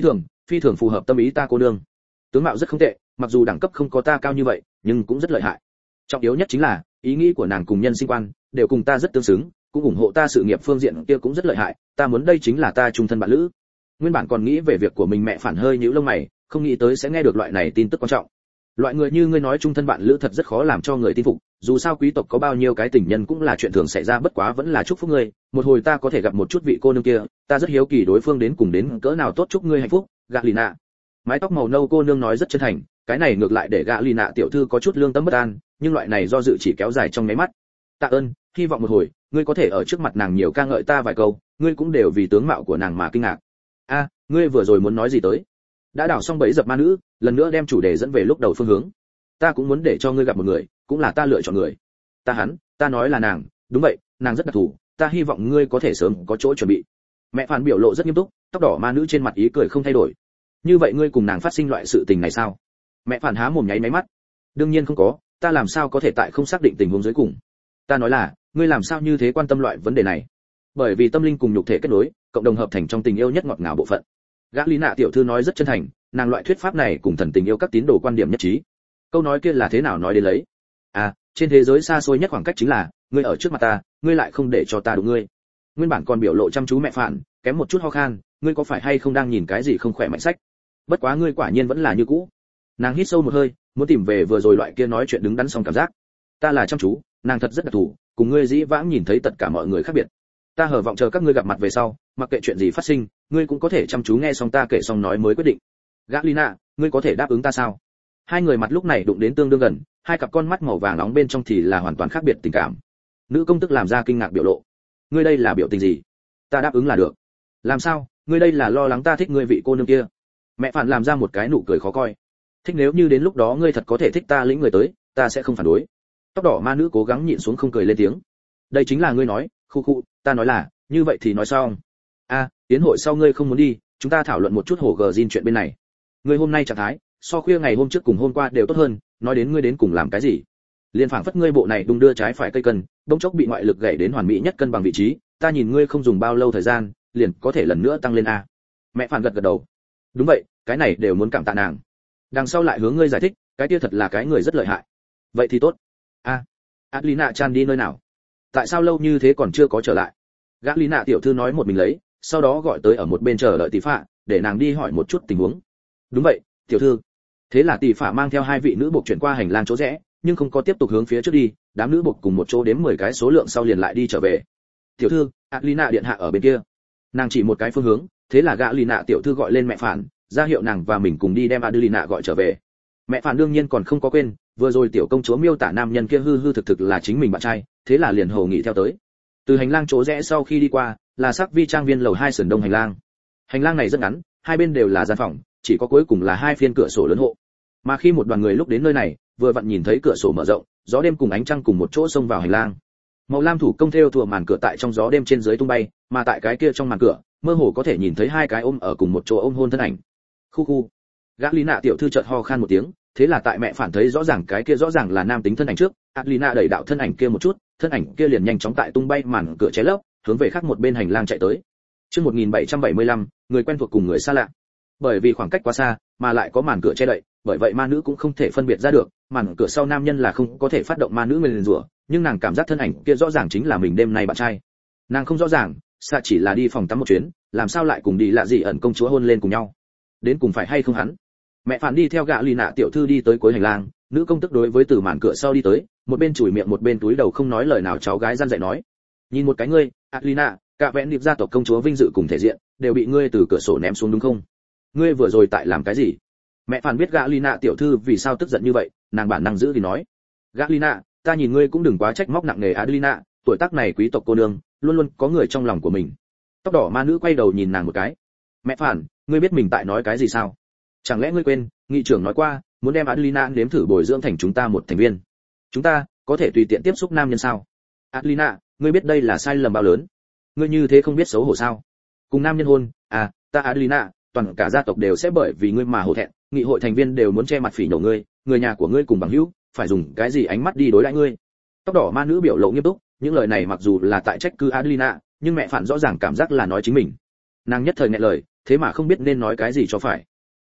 phi thường phù hợp tâm ý ta cô nương. Tướng mạo rất không tệ, mặc dù đẳng cấp không có ta cao như vậy, nhưng cũng rất lợi hại. Trọng yếu nhất chính là, ý nghĩ của nàng cùng nhân sinh quan đều cùng ta rất tương xứng, cũng ủng hộ ta sự nghiệp phương diện kia cũng rất lợi hại, ta muốn đây chính là ta chung thân bạn lữ. Nguyên bản còn nghĩ về việc của mình, mẹ Phản hơi nhíu lông mày, không nghĩ tới sẽ nghe được loại này tin tức quan trọng. Loại người như ngươi nói chung thân bạn lữ thật rất khó làm cho người tin phục, dù sao quý tộc có bao nhiêu cái tình nhân cũng là chuyện thường xảy ra, bất quá vẫn là chúc phúc ngươi, một hồi ta có thể gặp một chút vị cô nương kia, ta rất hiếu kỳ đối phương đến cùng đến cỡ nào tốt, chúc ngươi hạnh phúc, Galina. Mái tóc màu nâu cô nương nói rất chân thành, cái này ngược lại để Galina tiểu thư có chút lương tâm bất an, nhưng loại này do dự chỉ kéo dài trong mấy mắt. Tạ ơn, hy vọng một hồi ngươi có thể ở trước mặt nàng nhiều ca ngợi ta vài câu, ngươi cũng đều vì tướng mạo của nàng mà kinh ngạc. A, ngươi vừa rồi muốn nói gì tới? Đã đảo xong bẫy dập ma nữ, lần nữa đem chủ đề dẫn về lúc đầu phương hướng. Ta cũng muốn để cho ngươi gặp một người, cũng là ta lựa chọn người. Ta hắn, ta nói là nàng, đúng vậy, nàng rất đặc thù, ta hy vọng ngươi có thể sớm có chỗ chuẩn bị. Mẹ Phản biểu lộ rất nghiêm túc, tóc đỏ ma nữ trên mặt ý cười không thay đổi. Như vậy ngươi cùng nàng phát sinh loại sự tình này sao? Mẹ Phản há mồm nháy máy mắt. Đương nhiên không có, ta làm sao có thể tại không xác định tình huống dưới cùng. Ta nói là, ngươi làm sao như thế quan tâm loại vấn đề này? Bởi vì tâm linh cùng nhục thể kết nối, cộng đồng hợp thành trong tình yêu nhất ngọt ngào bộ phận. Gã Lý Nạ tiểu thư nói rất chân thành, nàng loại thuyết pháp này cùng thần tình yêu các tín đồ quan điểm nhất trí. Câu nói kia là thế nào nói đến lấy? À, trên thế giới xa xôi nhất khoảng cách chính là, ngươi ở trước mặt ta, ngươi lại không để cho ta đụng ngươi. Nguyên bản còn biểu lộ chăm chú mẹ Phản, kém một chút ho khan, ngươi có phải hay không đang nhìn cái gì không khỏe mạnh sách? Bất quá ngươi quả nhiên vẫn là như cũ. Nàng hít sâu một hơi, muốn tìm về vừa rồi loại kia nói chuyện đứng đắn xong cảm giác. Ta là chăm chú, nàng thật rất đặc thù, cùng ngươi dĩ vãng nhìn thấy tất cả mọi người khác biệt. Ta hờ vọng chờ các ngươi gặp mặt về sau, mặc kệ chuyện gì phát sinh, ngươi cũng có thể chăm chú nghe xong ta kể xong nói mới quyết định. Galina, ngươi có thể đáp ứng ta sao? Hai người mặt lúc này đụng đến tương đương gần, hai cặp con mắt màu vàng nóng bên trong thì là hoàn toàn khác biệt tình cảm. Nữ công tức làm ra kinh ngạc biểu lộ. Ngươi đây là biểu tình gì? Ta đáp ứng là được. Làm sao? Ngươi đây là lo lắng ta thích ngươi vị cô nương kia? Mẹ Phản làm ra một cái nụ cười khó coi. Thích nếu như đến lúc đó ngươi thật có thể thích ta lĩnh người tới, ta sẽ không phản đối. Tóc đỏ ma nữ cố gắng nhịn xuống không cười lên tiếng. Đây chính là ngươi nói, khu khu, ta nói là, như vậy thì nói sao? A, tiến hội sau ngươi không muốn đi, chúng ta thảo luận một chút hồ gờ Jin chuyện bên này. Ngươi hôm nay trạng thái, so khuya ngày hôm trước cùng hôm qua đều tốt hơn, nói đến ngươi đến cùng làm cái gì? Liên phảng phất ngươi bộ này đung đưa trái phải cây cân, bỗng chốc bị ngoại lực gãy đến hoàn mỹ nhất cân bằng vị trí, ta nhìn ngươi không dùng bao lâu thời gian, liền có thể lần nữa tăng lên a. Mẹ Phản gật gật đầu. Đúng vậy, cái này đều muốn cảm tạ nàng. Đằng sau lại hướng ngươi giải thích, cái kia thật là cái người rất lợi hại. Vậy thì tốt. A, Adelina Chan đi nơi nào? Tại sao lâu như thế còn chưa có trở lại? Galina tiểu thư nói một mình lấy, sau đó gọi tới ở một bên chờ đợi tỷ phạ, để nàng đi hỏi một chút tình huống. Đúng vậy, tiểu thư. Thế là tỷ phạ mang theo hai vị nữ buộc chuyển qua hành lang chỗ rẽ, nhưng không có tiếp tục hướng phía trước đi, đám nữ buộc cùng một chỗ đếm mười cái số lượng sau liền lại đi trở về. Tiểu thư, Adelina điện hạ ở bên kia. Nàng chỉ một cái phương hướng, thế là Galina tiểu thư gọi lên mẹ Phản, ra hiệu nàng và mình cùng đi đem Adelina gọi trở về. Mẹ Phản đương nhiên còn không có quên, vừa rồi tiểu công chúa miêu tả nam nhân kia hư hư thực thực là chính mình bạn trai, thế là liền hầu nghị theo tới. Từ hành lang chỗ rẽ sau khi đi qua, là sắc vi trang viên lầu hai sườn đông hành lang. Hành lang này rất ngắn, hai bên đều là gian phòng, chỉ có cuối cùng là hai phiên cửa sổ lớn hộ. Mà khi một đoàn người lúc đến nơi này, vừa vặn nhìn thấy cửa sổ mở rộng, gió đêm cùng ánh trăng cùng một chỗ xông vào hành lang. Màu lam thủ công thêu thùa màn cửa tại trong gió đêm trên dưới tung bay, mà tại cái kia trong màn cửa, mơ hồ có thể nhìn thấy hai cái ôm ở cùng một chỗ ôm hôn thân ảnh. Khu khu. Galina tiểu thư chợt ho khan một tiếng, thế là tại mẹ Phản thấy rõ ràng cái kia rõ ràng là nam tính thân ảnh trước, Adelina đẩy đạo thân ảnh kia một chút, thân ảnh kia liền nhanh chóng tại tung bay màn cửa cháy lấp, hướng về khác một bên hành lang chạy tới. Chương một nghìn bảy trăm bảy mươi lăm, người quen thuộc cùng người xa lạ. Bởi vì khoảng cách quá xa, mà lại có màn cửa che đậy, bởi vậy ma nữ cũng không thể phân biệt ra được, màn cửa sau nam nhân là không có thể phát động ma nữ nguyền rủa, nhưng nàng cảm giác thân ảnh kia rõ ràng chính là mình đêm nay bạn trai. Nàng không rõ ràng, xa chỉ là đi phòng tắm một chuyến, làm sao lại cùng đi lạ gì ẩn công chúa hôn lên cùng nhau? Đến cùng phải hay không hắn? Mẹ Phản đi theo gã lì nạ tiểu thư đi tới cuối hành lang, nữ công tức đối với từ màn cửa sau đi tới, một bên chùi miệng một bên túi đầu không nói lời nào, cháu gái gian dạy nói: nhìn một cái ngươi, Adelina, cả vẹn điệp gia tộc công chúa vinh dự cùng thể diện đều bị ngươi từ cửa sổ ném xuống đúng không? Ngươi vừa rồi tại làm cái gì? Mẹ Phản biết gã lì nạ tiểu thư vì sao tức giận như vậy, nàng bản năng giữ thì nói: gã lì nạ, ta nhìn ngươi cũng đừng quá trách móc nặng nề Adelina, tuổi tác này quý tộc cô nương, luôn luôn có người trong lòng của mình. Tóc đỏ ma nữ quay đầu nhìn nàng một cái. Mẹ Phản, ngươi biết mình tại nói cái gì sao? Chẳng lẽ ngươi quên, nghị trưởng nói qua, muốn đem Adelina nếm thử bồi dưỡng thành chúng ta một thành viên. Chúng ta có thể tùy tiện tiếp xúc nam nhân sao? Adelina, ngươi biết đây là sai lầm bao lớn? Ngươi như thế không biết xấu hổ sao? Cùng nam nhân hôn, à, ta Adelina, toàn cả gia tộc đều sẽ bởi vì ngươi mà hổ thẹn, nghị hội thành viên đều muốn che mặt phỉ nhổ ngươi, người nhà của ngươi cùng bằng hữu, phải dùng cái gì ánh mắt đi đối đãi ngươi? Tóc đỏ ma nữ biểu lộ nghiêm túc, những lời này mặc dù là tại trách cứ Adelina, nhưng mẹ Phản rõ ràng cảm giác là nói chính mình. Nàng nhất thời nghẹn lời, thế mà không biết nên nói cái gì cho phải.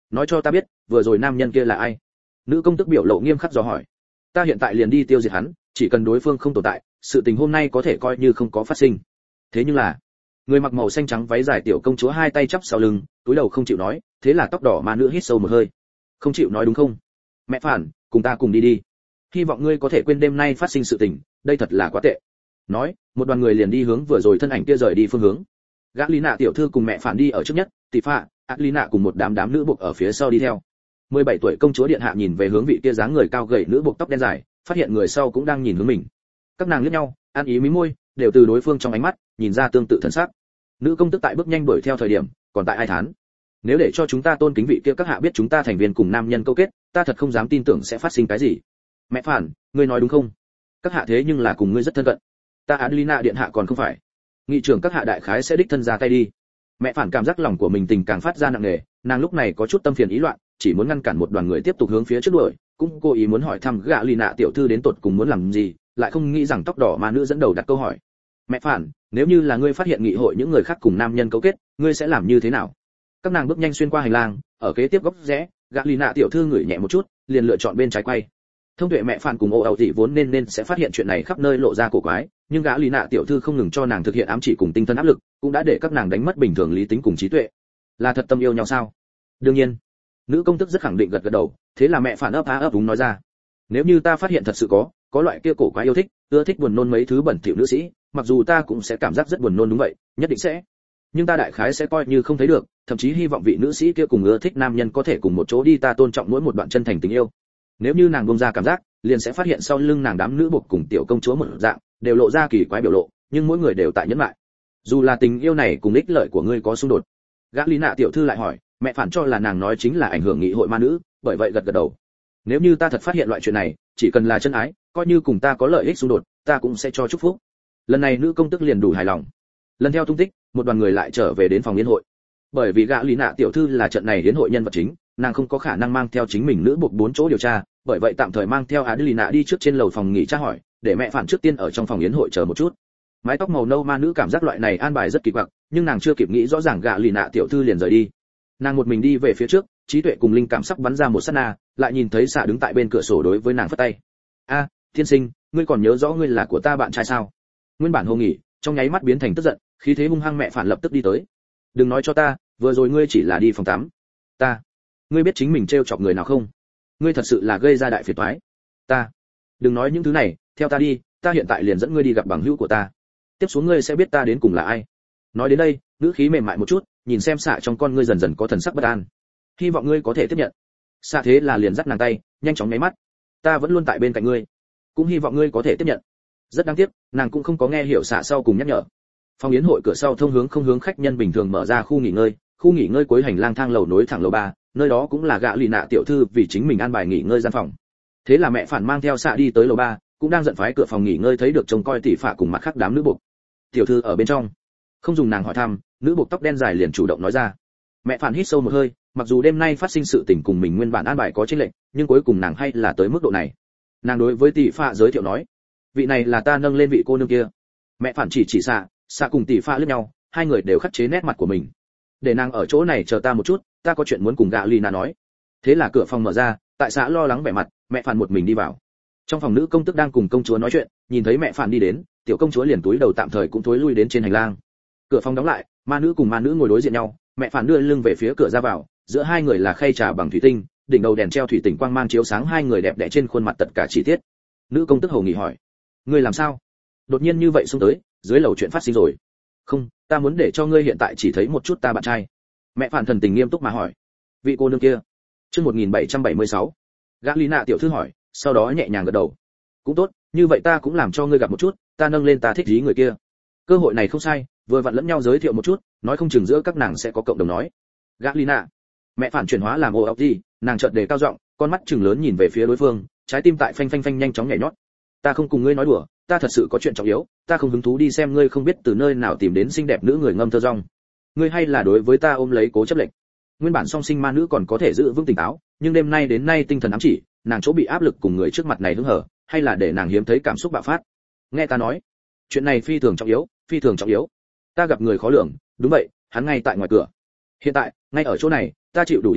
nói cho ta biết vừa rồi nam nhân kia là ai. Nữ công tức biểu lộ nghiêm khắc dò hỏi. Ta hiện tại liền đi tiêu diệt hắn, chỉ cần đối phương không tồn tại, sự tình hôm nay có thể coi như không có phát sinh. Thế nhưng là, người mặc màu xanh trắng váy dài tiểu công chúa hai tay chắp sau lưng, túi đầu không chịu nói, thế là tóc đỏ ma nữ hít sâu một hơi. Không chịu nói đúng không? Mẹ phản, cùng ta cùng đi đi. Hy vọng ngươi có thể quên đêm nay phát sinh sự tình, đây thật là quá tệ. Nói, một đoàn người liền đi hướng vừa rồi thân ảnh kia rời đi phương hướng. Gã Lý Nạ tiểu thư cùng mẹ phản đi ở trước nhất, tỷ phạ, Alina cùng một đám đám nữ buộc ở phía sau đi theo. mười bảy tuổi công chúa điện hạ nhìn về hướng vị kia dáng người cao gầy nữ buộc tóc đen dài, phát hiện người sau cũng đang nhìn hướng mình. Các nàng liếc nhau, ăn ý mí môi, đều từ đối phương trong ánh mắt nhìn ra tương tự thần sắc. Nữ công tức tại bước nhanh đuổi theo thời điểm, còn tại ai thán: nếu để cho chúng ta tôn kính vị kia các hạ biết chúng ta thành viên cùng nam nhân câu kết, ta thật không dám tin tưởng sẽ phát sinh cái gì. Mẹ phản, ngươi nói đúng không? Các hạ thế nhưng là cùng ngươi rất thân cận. Ta Adelina điện hạ còn không phải. Nghị trưởng các hạ đại khái sẽ đích thân ra tay đi. Mẹ phản cảm giác lòng của mình tình càng phát ra nặng nề, nàng lúc này có chút tâm phiền ý loạn, chỉ muốn ngăn cản một đoàn người tiếp tục hướng phía trước đuổi, cũng cố ý muốn hỏi thăm gã Lì Nạ tiểu thư đến tột cùng muốn làm gì, lại không nghĩ rằng tóc đỏ ma nữ dẫn đầu đặt câu hỏi. Mẹ phản, nếu như là ngươi phát hiện nghị hội những người khác cùng nam nhân cấu kết, ngươi sẽ làm như thế nào? Các nàng bước nhanh xuyên qua hành lang, ở kế tiếp góc rẽ, gã Lì Nạ tiểu thư ngửi nhẹ một chút, liền lựa chọn bên trái quay. Thông tuệ mẹ phản cùng ô ẩu thị vốn nên nên sẽ phát hiện chuyện này khắp nơi lộ ra cổ quái, nhưng gã Lý Nạ tiểu thư không ngừng cho nàng thực hiện ám chỉ cùng tinh thần áp lực, cũng đã để các nàng đánh mất bình thường lý tính cùng trí tuệ. Là thật tâm yêu nhau sao? Đương nhiên. Nữ công tức rất khẳng định gật gật đầu, thế là mẹ phản ấp á ấp úng nói ra. Nếu như ta phát hiện thật sự có, có loại kia cổ quái yêu thích, ưa thích buồn nôn mấy thứ bẩn thỉu nữ sĩ, mặc dù ta cũng sẽ cảm giác rất buồn nôn đúng vậy, nhất định sẽ. Nhưng ta đại khái sẽ coi như không thấy được, thậm chí hy vọng vị nữ sĩ kia cùng ưa thích nam nhân có thể cùng một chỗ đi, ta tôn trọng mỗi một đoạn chân thành tình yêu. Nếu như nàng buông ra cảm giác, liền sẽ phát hiện sau lưng nàng đám nữ buộc cùng tiểu công chúa một dạng, đều lộ ra kỳ quái biểu lộ, nhưng mỗi người đều tại nhẫn lại. Dù là tình yêu này cùng ích lợi của ngươi có xung đột. Gã Lý Nạ tiểu thư lại hỏi, mẹ phản cho là nàng nói chính là ảnh hưởng nghị hội ma nữ, bởi vậy gật gật đầu. Nếu như ta thật phát hiện loại chuyện này, chỉ cần là chân ái, coi như cùng ta có lợi ích xung đột, ta cũng sẽ cho chúc phúc. Lần này nữ công tức liền đủ hài lòng. Lần theo tung tích, một đoàn người lại trở về đến phòng yến hội. Bởi vì gã Lý Nạ tiểu thư là trận này yến hội nhân vật chính, nàng không có khả năng mang theo chính mình nữ buộc bốn chỗ điều tra, bởi vậy tạm thời mang theo Adelina đi trước trên lầu phòng nghỉ tra hỏi, để mẹ phản trước tiên ở trong phòng yến hội chờ một chút. Mái tóc màu nâu ma nữ cảm giác loại này an bài rất kỳ quặc, nhưng nàng chưa kịp nghĩ rõ ràng gã Lì Nạ tiểu thư liền rời đi. Nàng một mình đi về phía trước, trí tuệ cùng linh cảm sắc bắn ra một sát na, lại nhìn thấy xạ đứng tại bên cửa sổ đối với nàng phất tay. A, à, tiên sinh, ngươi còn nhớ rõ ngươi là của ta bạn trai sao? Nguyên bản hồ nghỉ, trong nháy mắt biến thành tức giận, khí thế hung hăng mẹ phản lập tức đi tới. Đừng nói cho ta, vừa rồi ngươi chỉ là đi phòng tắm. Ta, ngươi biết chính mình trêu chọc người nào không? Ngươi thật sự là gây ra đại phiền toái. Ta, đừng nói những thứ này, theo ta đi, ta hiện tại liền dẫn ngươi đi gặp bằng hữu của ta. Tiếp xuống ngươi sẽ biết ta đến cùng là ai. Nói đến đây, ngữ khí mềm mại một chút, nhìn xem xạ trong con ngươi dần dần có thần sắc bất an. Hy vọng ngươi có thể tiếp nhận. Xạ thế là liền dắt nàng tay, nhanh chóng nháy mắt. Ta vẫn luôn tại bên cạnh ngươi, cũng hy vọng ngươi có thể tiếp nhận. Rất đáng tiếc, nàng cũng không có nghe hiểu xạ sau cùng nhắc nhở. Phòng yến hội cửa sau thông hướng không hướng khách nhân bình thường mở ra khu nghỉ ngơi, khu nghỉ ngơi cuối hành lang thang lầu nối thẳng lầu ba, nơi đó cũng là gã Lì Nạ tiểu thư vì chính mình an bài nghỉ ngơi gian phòng. Thế là mẹ phản mang theo xạ đi tới lầu ba, cũng đang giận phái cửa phòng nghỉ ngơi thấy được trông coi tỷ phạ cùng mặt khác đám nữ buộc. Tiểu thư ở bên trong. Không dùng nàng hỏi thăm, nữ buộc tóc đen dài liền chủ động nói ra. Mẹ phản hít sâu một hơi, mặc dù đêm nay phát sinh sự tình cùng mình nguyên bản an bài có chênh lệch, nhưng cuối cùng nàng hay là tới mức độ này. Nàng đối với tỷ phạ giới thiệu nói, vị này là ta nâng lên vị cô nương kia. Mẹ phản chỉ chỉ xạ, xạ cùng tỷ phạ liếc nhau, hai người đều khắc chế nét mặt của mình. Để nàng ở chỗ này chờ ta một chút, ta có chuyện muốn cùng gã Lì Nạ nói. Thế là cửa phòng mở ra, tại xã lo lắng vẻ mặt, mẹ phản một mình đi vào. Trong phòng nữ công tức đang cùng công chúa nói chuyện, nhìn thấy mẹ phản đi đến, tiểu công chúa liền túi đầu tạm thời cũng thối lui đến trên hành lang. Cửa phòng đóng lại, ma nữ cùng ma nữ ngồi đối diện nhau, mẹ phản đưa lưng về phía cửa ra vào, giữa hai người là khay trà bằng thủy tinh, đỉnh đầu đèn treo thủy tinh quang mang chiếu sáng hai người đẹp đẽ trên khuôn mặt tất cả chi tiết. Nữ công tức hầu nghị hỏi, ngươi làm sao? Đột nhiên như vậy xuống tới, dưới lầu chuyện phát sinh rồi. Không, ta muốn để cho ngươi hiện tại chỉ thấy một chút ta bạn trai. Mẹ phản thần tình nghiêm túc mà hỏi, vị cô nương kia. Chương một nghìn bảy trăm bảy mươi sáu. Gã Lý Nạ tiểu thư hỏi, sau đó nhẹ nhàng gật đầu. Cũng tốt, như vậy ta cũng làm cho ngươi gặp một chút, ta nâng lên ta thích ý người kia. Cơ hội này không sai, vừa vặn lẫn nhau giới thiệu một chút, nói không chừng giữa các nàng sẽ có cộng đồng nói. Gã Lý Nạ. Mẹ phản chuyển hóa làm ô ốc gì, nàng chợt đề cao giọng, con mắt trừng lớn nhìn về phía đối phương, trái tim tại phanh phanh phanh nhanh chóng nhảy nhót. Ta không cùng ngươi nói đùa, ta thật sự có chuyện trọng yếu, ta không hứng thú đi xem ngươi không biết từ nơi nào tìm đến xinh đẹp nữ người ngâm thơ rong. Ngươi hay là đối với ta ôm lấy cố chấp lệnh. Nguyên bản song sinh ma nữ còn có thể giữ vững tỉnh táo, nhưng đêm nay đến nay tinh thần ám chỉ, nàng chỗ bị áp lực cùng người trước mặt này hứng hở, hay là để nàng hiếm thấy cảm xúc bạo phát. Nghe ta nói, chuyện này phi thường trọng yếu, phi thường trọng yếu. Ta gặp người khó lường, đúng vậy, hắn ngay tại ngoài cửa. Hiện tại, ngay ở chỗ này, ta chịu đủ yến hội,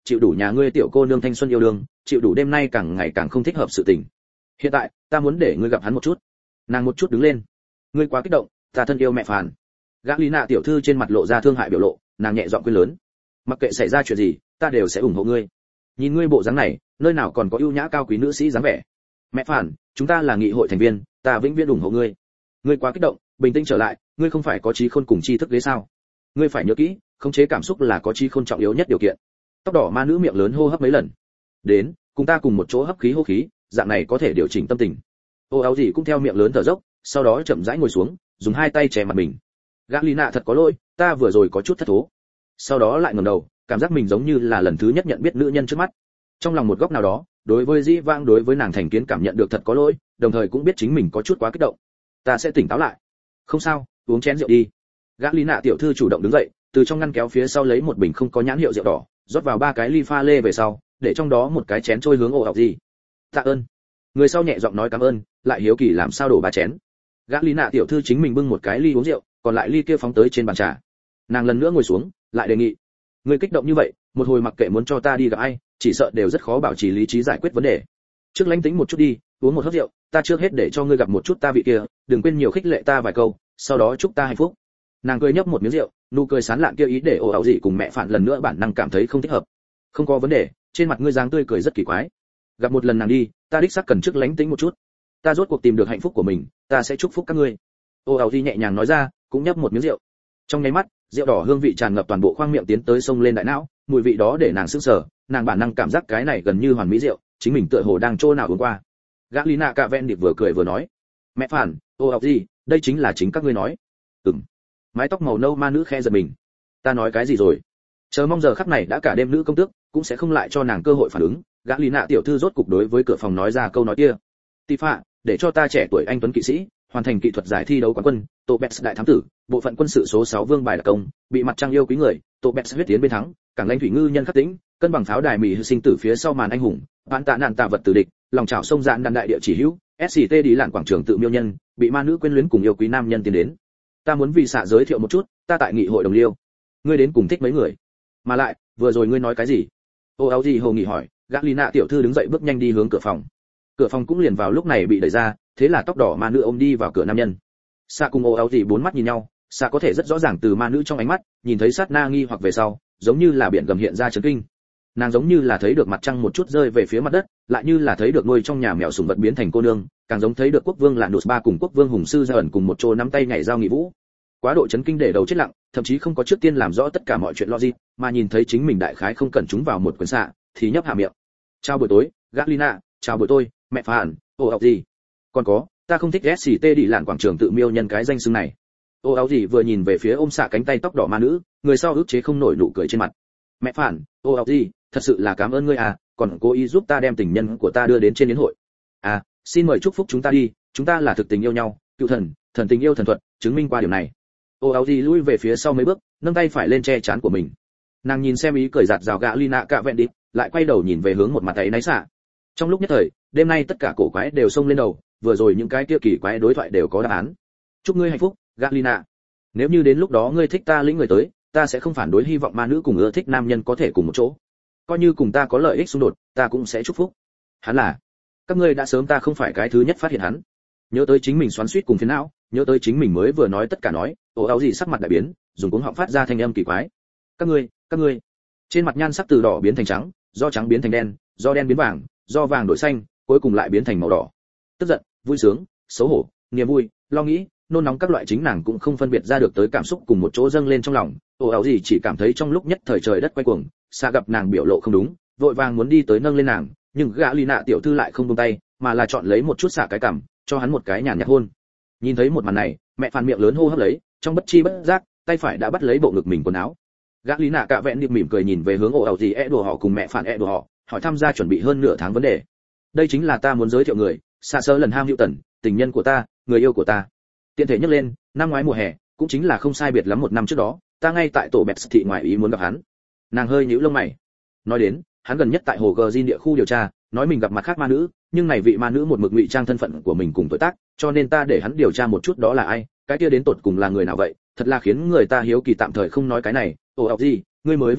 chịu đủ nhà ngươi tiểu cô nương thanh xuân yêu đương, chịu đủ đêm nay càng ngày càng không thích hợp sự tình. Hiện tại, ta muốn để ngươi gặp hắn một chút. Nàng một chút đứng lên. Ngươi quá kích động, ta thân yêu mẹ phàn. Gã Lý Nạ tiểu thư trên mặt lộ ra thương hại biểu lộ, nàng nhẹ giọng khuyên lớn. Mặc kệ xảy ra chuyện gì, ta đều sẽ ủng hộ ngươi. Nhìn ngươi bộ dáng này, nơi nào còn có ưu nhã cao quý nữ sĩ dáng vẻ. Mẹ phản, chúng ta là nghị hội thành viên, ta vĩnh viễn ủng hộ ngươi. Ngươi quá kích động, bình tĩnh trở lại, ngươi không phải có trí khôn cùng tri thức đấy sao? Ngươi phải nhớ kỹ, khống chế cảm xúc là có trí khôn trọng yếu nhất điều kiện. Tóc đỏ ma nữ miệng lớn hô hấp mấy lần. Đến, cùng ta cùng một chỗ hấp khí hô khí, dạng này có thể điều chỉnh tâm tình. Ô áo gì cũng theo miệng lớn thở dốc, sau đó chậm rãi ngồi xuống, dùng hai tay che mặt mình. Gã Lý Nạ thật có lỗi, ta vừa rồi có chút thất thố. Sau đó lại ngẩng đầu, cảm giác mình giống như là lần thứ nhất nhận biết nữ nhân trước mắt. Trong lòng một góc nào đó, đối với Dĩ Vãng đối với nàng thành kiến cảm nhận được thật có lỗi, đồng thời cũng biết chính mình có chút quá kích động. Ta sẽ tỉnh táo lại. Không sao, uống chén rượu đi. Gã Lý Nạ tiểu thư chủ động đứng dậy, từ trong ngăn kéo phía sau lấy một bình không có nhãn hiệu rượu đỏ, rót vào ba cái ly pha lê về sau, để trong đó một cái chén trôi hướng ổ ọc gì. Tạ ơn. Người sau nhẹ giọng nói cảm ơn, lại hiếu kỳ làm sao đổ ba chén. Gã Lý Nạ tiểu thư chính mình bưng một cái ly uống rượu, còn lại ly kia phóng tới trên bàn trà. Nàng lần nữa ngồi xuống, lại đề nghị. Người kích động như vậy, một hồi mặc kệ muốn cho ta đi gặp ai, chỉ sợ đều rất khó bảo trì lý trí giải quyết vấn đề. Trước lánh tính một chút đi, uống một hớp rượu, ta trước hết để cho ngươi gặp một chút ta vị kia, đừng quên nhiều khích lệ ta vài câu, sau đó chúc ta hạnh phúc. Nàng cười nhấp một miếng rượu, nụ cười sán lạn kia ý để ồ ảo gì cùng mẹ phản lần nữa bản năng cảm thấy không thích hợp. Không có vấn đề, trên mặt ngươi dáng tươi cười rất kỳ quái. Gặp một lần nàng đi, ta đích xác cần trước lánh tính một chút. Ta rốt cuộc tìm được hạnh phúc của mình, ta sẽ chúc phúc các ngươi. Ồ ảo gì nhẹ nhàng nói ra, cũng nhấp một miếng rượu. Trong nháy mắt, rượu đỏ hương vị tràn ngập toàn bộ khoang miệng tiến tới sông lên đại não, mùi vị đó để nàng sững sờ, nàng bản năng cảm giác cái này gần như hoàn mỹ rượu, chính mình tựa hồ đang chỗ nào uống qua. Gã Lý Nạ cạ ven điệp vừa cười vừa nói, mẹ phản, ô học gì, đây chính là chính các ngươi nói. Ừm. Mái tóc màu nâu ma nữ khe giật mình. Ta nói cái gì rồi? Chờ mong giờ khắc này đã cả đêm nữ công tước, cũng sẽ không lại cho nàng cơ hội phản ứng. Gã Lý Nạ tiểu thư rốt cục đối với cửa phòng nói ra câu nói kia. Tỷ phạ, để cho ta trẻ tuổi anh tuấn kỵ sĩ, hoàn thành kỹ thuật giải thi đấu quán quân, Tô Bets đại thám tử, bộ phận quân sự số sáu vương bài đặc công, bị mặt trăng yêu quý người, Tô Bets huyết tiến bên thắng, cảng lãnh thủy ngư nhân khắc tĩnh, cân bằng pháo đài mỹ hư sinh tử phía sau màn anh hùng, bạn tạ nạn tạ vật tử địch, lòng trào sông dạn đàn đại địa chỉ hữu, ét xê tê đi lạn quảng trường tự miêu nhân, bị ma nữ quyến luyến cùng yêu quý nam nhân tiến đến. Ta muốn vì xạ giới thiệu một chút, ta tại nghị hội đồng liêu. Ngươi đến cùng thích mấy người? Mà lại, vừa rồi ngươi nói cái gì? Ô áo gì hồ nghỉ hỏi, gã Lý Nạ tiểu thư đứng dậy bước nhanh đi hướng cửa phòng. Cửa phòng cũng liền vào lúc này bị đẩy ra, thế là tóc đỏ ma nữ ôm đi vào cửa nam nhân. Xạ cùng ô áo gì bốn mắt nhìn nhau, Xạ có thể rất rõ ràng từ ma nữ trong ánh mắt, nhìn thấy sát na nghi hoặc về sau, giống như là biển gầm hiện ra chấn kinh. Nàng giống như là thấy được mặt trăng một chút rơi về phía mặt đất, lại như là thấy được nuôi trong nhà mèo sủng vật biến thành cô nương, càng giống thấy được quốc vương là nụt ba cùng quốc vương hùng sư ra ẩn cùng một chỗ nắm tay nhảy giao nghị vũ. Quá độ chấn kinh để đầu chết lặng, thậm chí không có trước tiên làm rõ tất cả mọi chuyện logic, mà nhìn thấy chính mình đại khái không cần chúng vào một quyển xạ, thì nhấp hạ miệng. Chào buổi tối, Gatlina, chào buổi tối, mẹ phản, ô học gì? Còn có, ta không thích ét xê tê đi lạn quảng trường tự miêu nhân cái danh xưng này. Ô áo gì vừa nhìn về phía ôm xạ cánh tay tóc đỏ ma nữ, người sau ức chế không nổi nụ cười trên mặt. Mẹ phản, ô áo gì, thật sự là cảm ơn ngươi à, còn cố ý giúp ta đem tình nhân của ta đưa đến trên yến hội. À, xin mời chúc phúc chúng ta đi, chúng ta là thực tình yêu nhau, cựu thần, thần tình yêu thần thuật, chứng minh qua điều này. Ô áo gì lui về phía sau mấy bước, nâng tay phải lên che chán của mình. Nàng nhìn xem ý cười giạt rào gã Lina cạ vẹn đi, lại quay đầu nhìn về hướng một mặt ấy náy xạ. Trong lúc nhất thời, đêm nay tất cả cổ quái đều xông lên đầu, vừa rồi những cái kia kỳ quái đối thoại đều có đáp án. Chúc ngươi hạnh phúc, Gatlina. Nếu như đến lúc đó ngươi thích ta lĩnh người tới, ta sẽ không phản đối hy vọng ma nữ cùng ưa thích nam nhân có thể cùng một chỗ. Coi như cùng ta có lợi ích xung đột, ta cũng sẽ chúc phúc. Hắn là, các ngươi đã sớm ta không phải cái thứ nhất phát hiện hắn. Nhớ tới chính mình xoắn xuýt cùng phiền não, nhớ tới chính mình mới vừa nói tất cả nói, ồ áo gì sắc mặt đại biến, dùng cuống họng phát ra thanh âm kỳ quái. Các ngươi, các ngươi. Trên mặt nhan sắc từ đỏ biến thành trắng, do trắng biến thành đen, do đen biến vàng, do vàng đổi xanh, cuối cùng lại biến thành màu đỏ. Tức giận, vui sướng, xấu hổ, niềm vui, lo nghĩ, nôn nóng các loại chính nàng cũng không phân biệt ra được tới cảm xúc cùng một chỗ dâng lên trong lòng. Ồ áo gì chỉ cảm thấy trong lúc nhất thời trời đất quay cuồng, xa gặp nàng biểu lộ không đúng, vội vàng muốn đi tới nâng lên nàng, nhưng gã Lina tiểu thư lại không buông tay, mà là chọn lấy một chút xả cái cằm, cho hắn một cái nhàn nhạt hôn. Nhìn thấy một màn này, mẹ phàn miệng lớn hô hấp lấy, trong bất chi bất giác, tay phải đã bắt lấy bộ ngực mình quần áo. Gã Lina cạ vẹn điệp mỉm cười nhìn về hướng ồ áo gì e đùa họ cùng mẹ phàn e đùa họ, hỏi tham gia chuẩn bị hơn nửa tháng vấn đề. Đây chính là ta muốn giới thiệu người, xa sơ lần ham hữu tần, tình nhân của ta, người yêu của ta. Tiện thể nhắc lên, năm ngoái mùa hè, cũng chính là không sai biệt lắm một năm trước đó, ta ngay tại tổ bẹt thị ngoài ý muốn gặp hắn. Nàng hơi nhíu lông mày. Nói đến, hắn gần nhất tại hồ Gờ địa khu điều tra, nói mình gặp mặt khác ma nữ, nhưng này vị ma nữ một mực ngụy trang thân phận của mình cùng tuổi tác, cho nên ta để hắn điều tra một chút đó là ai, cái kia đến tột cùng là người nào vậy, thật là khiến người ta hiếu kỳ tạm thời không nói cái này. Ồ ọc gì, ngươi mới vừa nói,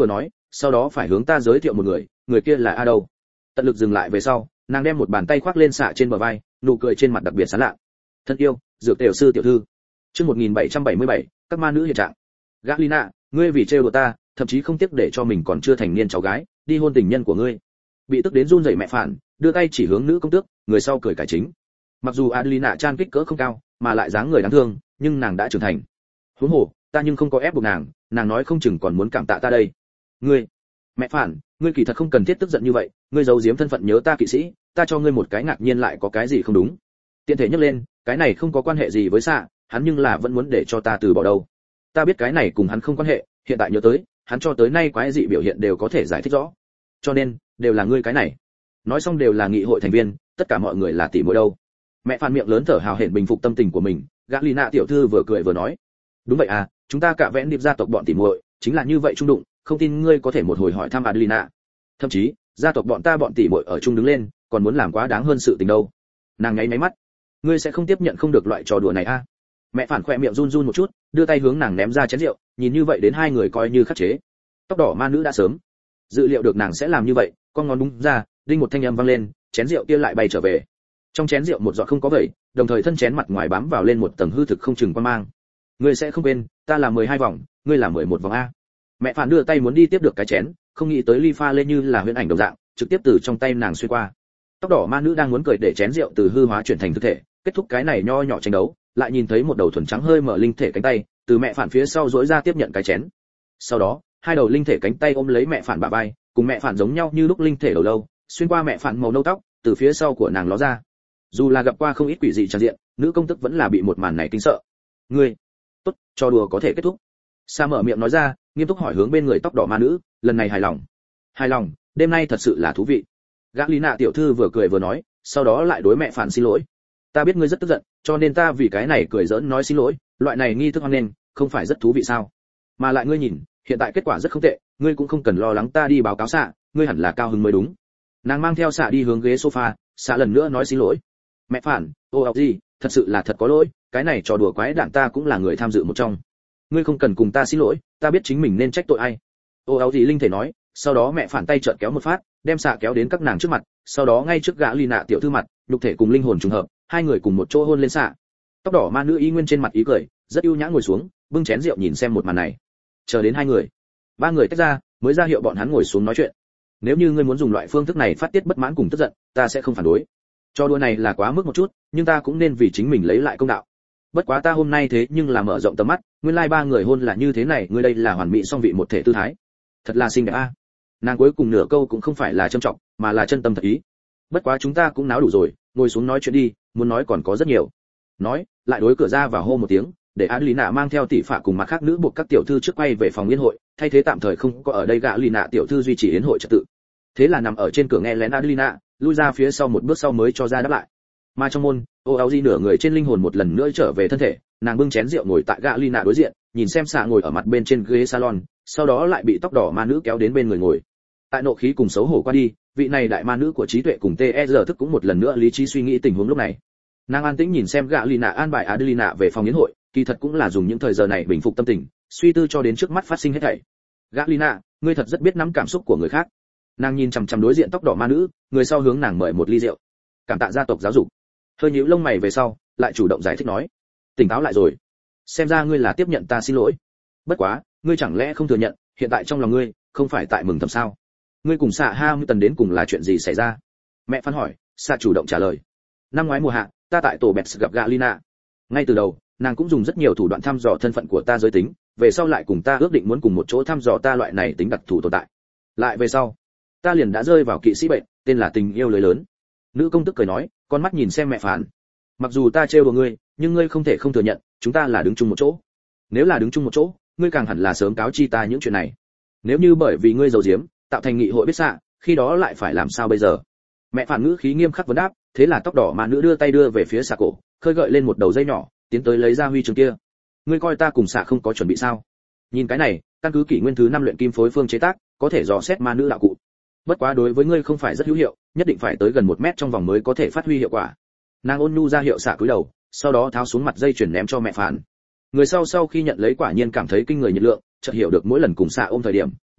sau đó phải hướng ta giới thiệu một người, người kia là a đâu. Tận lực dừng lại về sau, nàng đem một bàn tay khoác lên xạ trên bờ vai, nụ cười trên mặt đặc biệt sán lạ. Thân yêu, dược tiểu sư tiểu thư. Chương một nghìn bảy trăm bảy mươi bảy, các ma nữ hiện trạng. Galina, ngươi vì trêu đùa ta, thậm chí không tiếc để cho mình còn chưa thành niên cháu gái đi hôn tình nhân của ngươi. Bị tức đến run rẩy mẹ phản, đưa tay chỉ hướng nữ công tước, người sau cười cải chính. Mặc dù Adelina Chan kích cỡ không cao, mà lại dáng người đáng thương, nhưng nàng đã trưởng thành. Huống hồ, ta nhưng không có ép buộc nàng, nàng nói không chừng còn muốn cảm tạ ta đây. Ngươi, mẹ phản, ngươi kỳ thật không cần thiết tức giận như vậy, ngươi giấu giếm thân phận nhớ ta kỵ sĩ, ta cho ngươi một cái ngạc nhiên lại có cái gì không đúng. Tiện thể nhắc lên, cái này không có quan hệ gì với xạ, hắn nhưng là vẫn muốn để cho ta từ bỏ đâu. Ta biết cái này cùng hắn không quan hệ, hiện tại nhớ tới, hắn cho tới nay quái dị biểu hiện đều có thể giải thích rõ. Cho nên, đều là ngươi cái này. Nói xong đều là nghị hội thành viên, tất cả mọi người là tỷ muội đâu. Mẹ phản miệng lớn thở hào hển bình phục tâm tình của mình, Galina tiểu thư vừa cười vừa nói, đúng vậy à, chúng ta cả vẽn điệp gia tộc bọn tỷ muội, chính là như vậy trung đụng, không tin ngươi có thể một hồi hỏi thăm Adelina. Thậm chí, gia tộc bọn ta bọn tỷ muội ở chung đứng lên, còn muốn làm quá đáng hơn sự tình đâu. Nàng nháy máy mắt, ngươi sẽ không tiếp nhận không được loại trò đùa này à? Mẹ phản khỏe miệng run run một chút, đưa tay hướng nàng ném ra chén rượu, nhìn như vậy đến hai người coi như khắc chế. Tóc đỏ ma nữ đã sớm dự liệu được nàng sẽ làm như vậy, con ngón búng ra, đinh một thanh âm vang lên, chén rượu kia lại bay trở về. Trong chén rượu một giọt không có vẩy, đồng thời thân chén mặt ngoài bám vào lên một tầng hư thực không chừng quan mang. Ngươi sẽ không quên, ta là mười hai vòng, ngươi là mười một vòng a. Mẹ phản đưa tay muốn đi tiếp được cái chén, không nghĩ tới ly pha lên như là huyễn ảnh đồng dạng, trực tiếp từ trong tay nàng xuyên qua. Tóc đỏ ma nữ đang muốn cười để chén rượu từ hư hóa chuyển thành thực thể, kết thúc cái này nho nhỏ tranh đấu, lại nhìn thấy một đầu thuần trắng hơi mở linh thể cánh tay, từ mẹ phản phía sau duỗi ra tiếp nhận cái chén. Sau đó, hai đầu linh thể cánh tay ôm lấy mẹ phản bả vai, cùng mẹ phản giống nhau như lúc linh thể đầu lâu, xuyên qua mẹ phản màu nâu tóc, từ phía sau của nàng ló ra. Dù là gặp qua không ít quỷ dị tràn diện, nữ công tức vẫn là bị một màn này kinh sợ. Ngươi, tốt, cho đùa có thể kết thúc. Sa mở miệng nói ra, nghiêm túc hỏi hướng bên người tóc đỏ ma nữ, lần này hài lòng. Hài lòng, đêm nay thật sự là thú vị. Galina tiểu thư vừa cười vừa nói, sau đó lại đối mẹ phản xin lỗi. Ta biết ngươi rất tức giận, cho nên ta vì cái này cười giỡn nói xin lỗi, loại này nghi thức hoan nghênh, không phải rất thú vị sao? Mà lại ngươi nhìn, hiện tại kết quả rất không tệ, ngươi cũng không cần lo lắng ta đi báo cáo xạ, ngươi hẳn là cao hứng mới đúng. Nàng mang theo xạ đi hướng ghế sofa, xạ lần nữa nói xin lỗi. Mẹ phản, ô học gì, thật sự là thật có lỗi, cái này trò đùa quái đản ta cũng là người tham dự một trong. Ngươi không cần cùng ta xin lỗi, ta biết chính mình nên trách tội ai. Ô áo gì linh thể nói, sau đó mẹ phản tay trợn kéo một phát, đem xạ kéo đến các nàng trước mặt, sau đó ngay trước gã Lina tiểu thư mặt, nhục thể cùng linh hồn trùng hợp, hai người cùng một chỗ hôn lên xạ. Tóc đỏ ma nữ y nguyên trên mặt ý cười, rất ưu nhã ngồi xuống, bưng chén rượu nhìn xem một màn này. Chờ đến hai người, ba người tách ra, mới ra hiệu bọn hắn ngồi xuống nói chuyện. Nếu như ngươi muốn dùng loại phương thức này phát tiết bất mãn cùng tức giận, ta sẽ không phản đối. Cho đùa này là quá mức một chút, nhưng ta cũng nên vì chính mình lấy lại công đạo. Bất quá ta hôm nay thế nhưng là mở rộng tầm mắt, nguyên lai ba người hôn là như thế này, ngươi đây là hoàn mỹ song vị một thể tư thái. Thật là xinh đẹp a. Nàng cuối cùng nửa câu cũng không phải là trâm trọng, mà là chân tâm thật ý. Bất quá chúng ta cũng náo đủ rồi, ngồi xuống nói chuyện đi, muốn nói còn có rất nhiều. Nói, lại đối cửa ra vào hô một tiếng, để Adelina mang theo tỷ phạ cùng mặt khác nữ buộc các tiểu thư trước quay về phòng yến hội, thay thế tạm thời không có ở đây gã Lina tiểu thư duy trì yến hội trật tự. Thế là nằm ở trên cửa nghe lén Adelina, lui ra phía sau một bước sau mới cho ra đáp lại. Mà trong môn, ô áo di nửa người trên linh hồn một lần nữa trở về thân thể, nàng bưng chén rượu ngồi tại gã Lina đối diện, nhìn xem xạ ngồi ở mặt bên trên ghế salon, sau đó lại bị tóc đỏ ma nữ kéo đến bên người ngồi. Tại nộ khí cùng xấu hổ qua đi, vị này đại ma nữ của trí tuệ cùng tê e rờ thức cũng một lần nữa lý trí suy nghĩ tình huống lúc này. Nàng an tĩnh nhìn xem gã Lina an bài Adelina về phòng yến hội, kỳ thật cũng là dùng những thời giờ này bình phục tâm tình, suy tư cho đến trước mắt phát sinh hết thảy. Gã Lina, ngươi thật rất biết nắm cảm xúc của người khác. Nàng nhìn chằm chằm đối diện tóc đỏ ma nữ, người sau hướng nàng mời một ly rượu. Cảm tạ gia tộc giáo dục. Hơi nhíu lông mày về sau, lại chủ động giải thích nói, tỉnh táo lại rồi. Xem ra ngươi là tiếp nhận ta xin lỗi. Bất quá, ngươi chẳng lẽ không thừa nhận, hiện tại trong lòng ngươi không phải tại mừng thầm sao? Ngươi cùng xạ ham tần đến cùng là chuyện gì xảy ra? Mẹ phán hỏi, xạ chủ động trả lời. Năm ngoái mùa hạ, ta tại tổ bẹt gặp gã Lina. Ngay từ đầu, nàng cũng dùng rất nhiều thủ đoạn thăm dò thân phận của ta giới tính, về sau lại cùng ta ước định muốn cùng một chỗ thăm dò ta loại này tính đặc thù tồn tại. Lại về sau, ta liền đã rơi vào kỵ sĩ bệnh, tên là tình yêu lưới lớn. Nữ công tức cười nói, con mắt nhìn xem mẹ phản. Mặc dù ta trêu đùa ngươi, nhưng ngươi không thể không thừa nhận, chúng ta là đứng chung một chỗ. Nếu là đứng chung một chỗ, ngươi càng hẳn là sớm cáo chi ta những chuyện này. Nếu như bởi vì ngươi giấu giếm, tạo thành nghị hội biết xạ, khi đó lại phải làm sao bây giờ? Mẹ phản ngữ khí nghiêm khắc vấn đáp, thế là tóc đỏ mà nữ đưa tay đưa về phía xạ cổ, khơi gợi lên một đầu dây nhỏ, tiến tới lấy ra huy chương kia. Ngươi coi ta cùng xạ không có chuẩn bị sao? Nhìn cái này, căn cứ kỷ nguyên thứ năm luyện kim phối phương chế tác, có thể dò xét ma nữ đạo cụ. Bất quá đối với ngươi không phải rất hữu hiệu, nhất định phải tới gần một mét trong vòng mới có thể phát huy hiệu quả. Nàng ôn nhu ra hiệu xạ cúi đầu, sau đó tháo xuống mặt dây chuyển ném cho mẹ phản. Người sau sau khi nhận lấy quả nhiên cảm thấy kinh người nhiệt lượng, chợt hiểu được mỗi lần cùng xạ ôm thời điểm,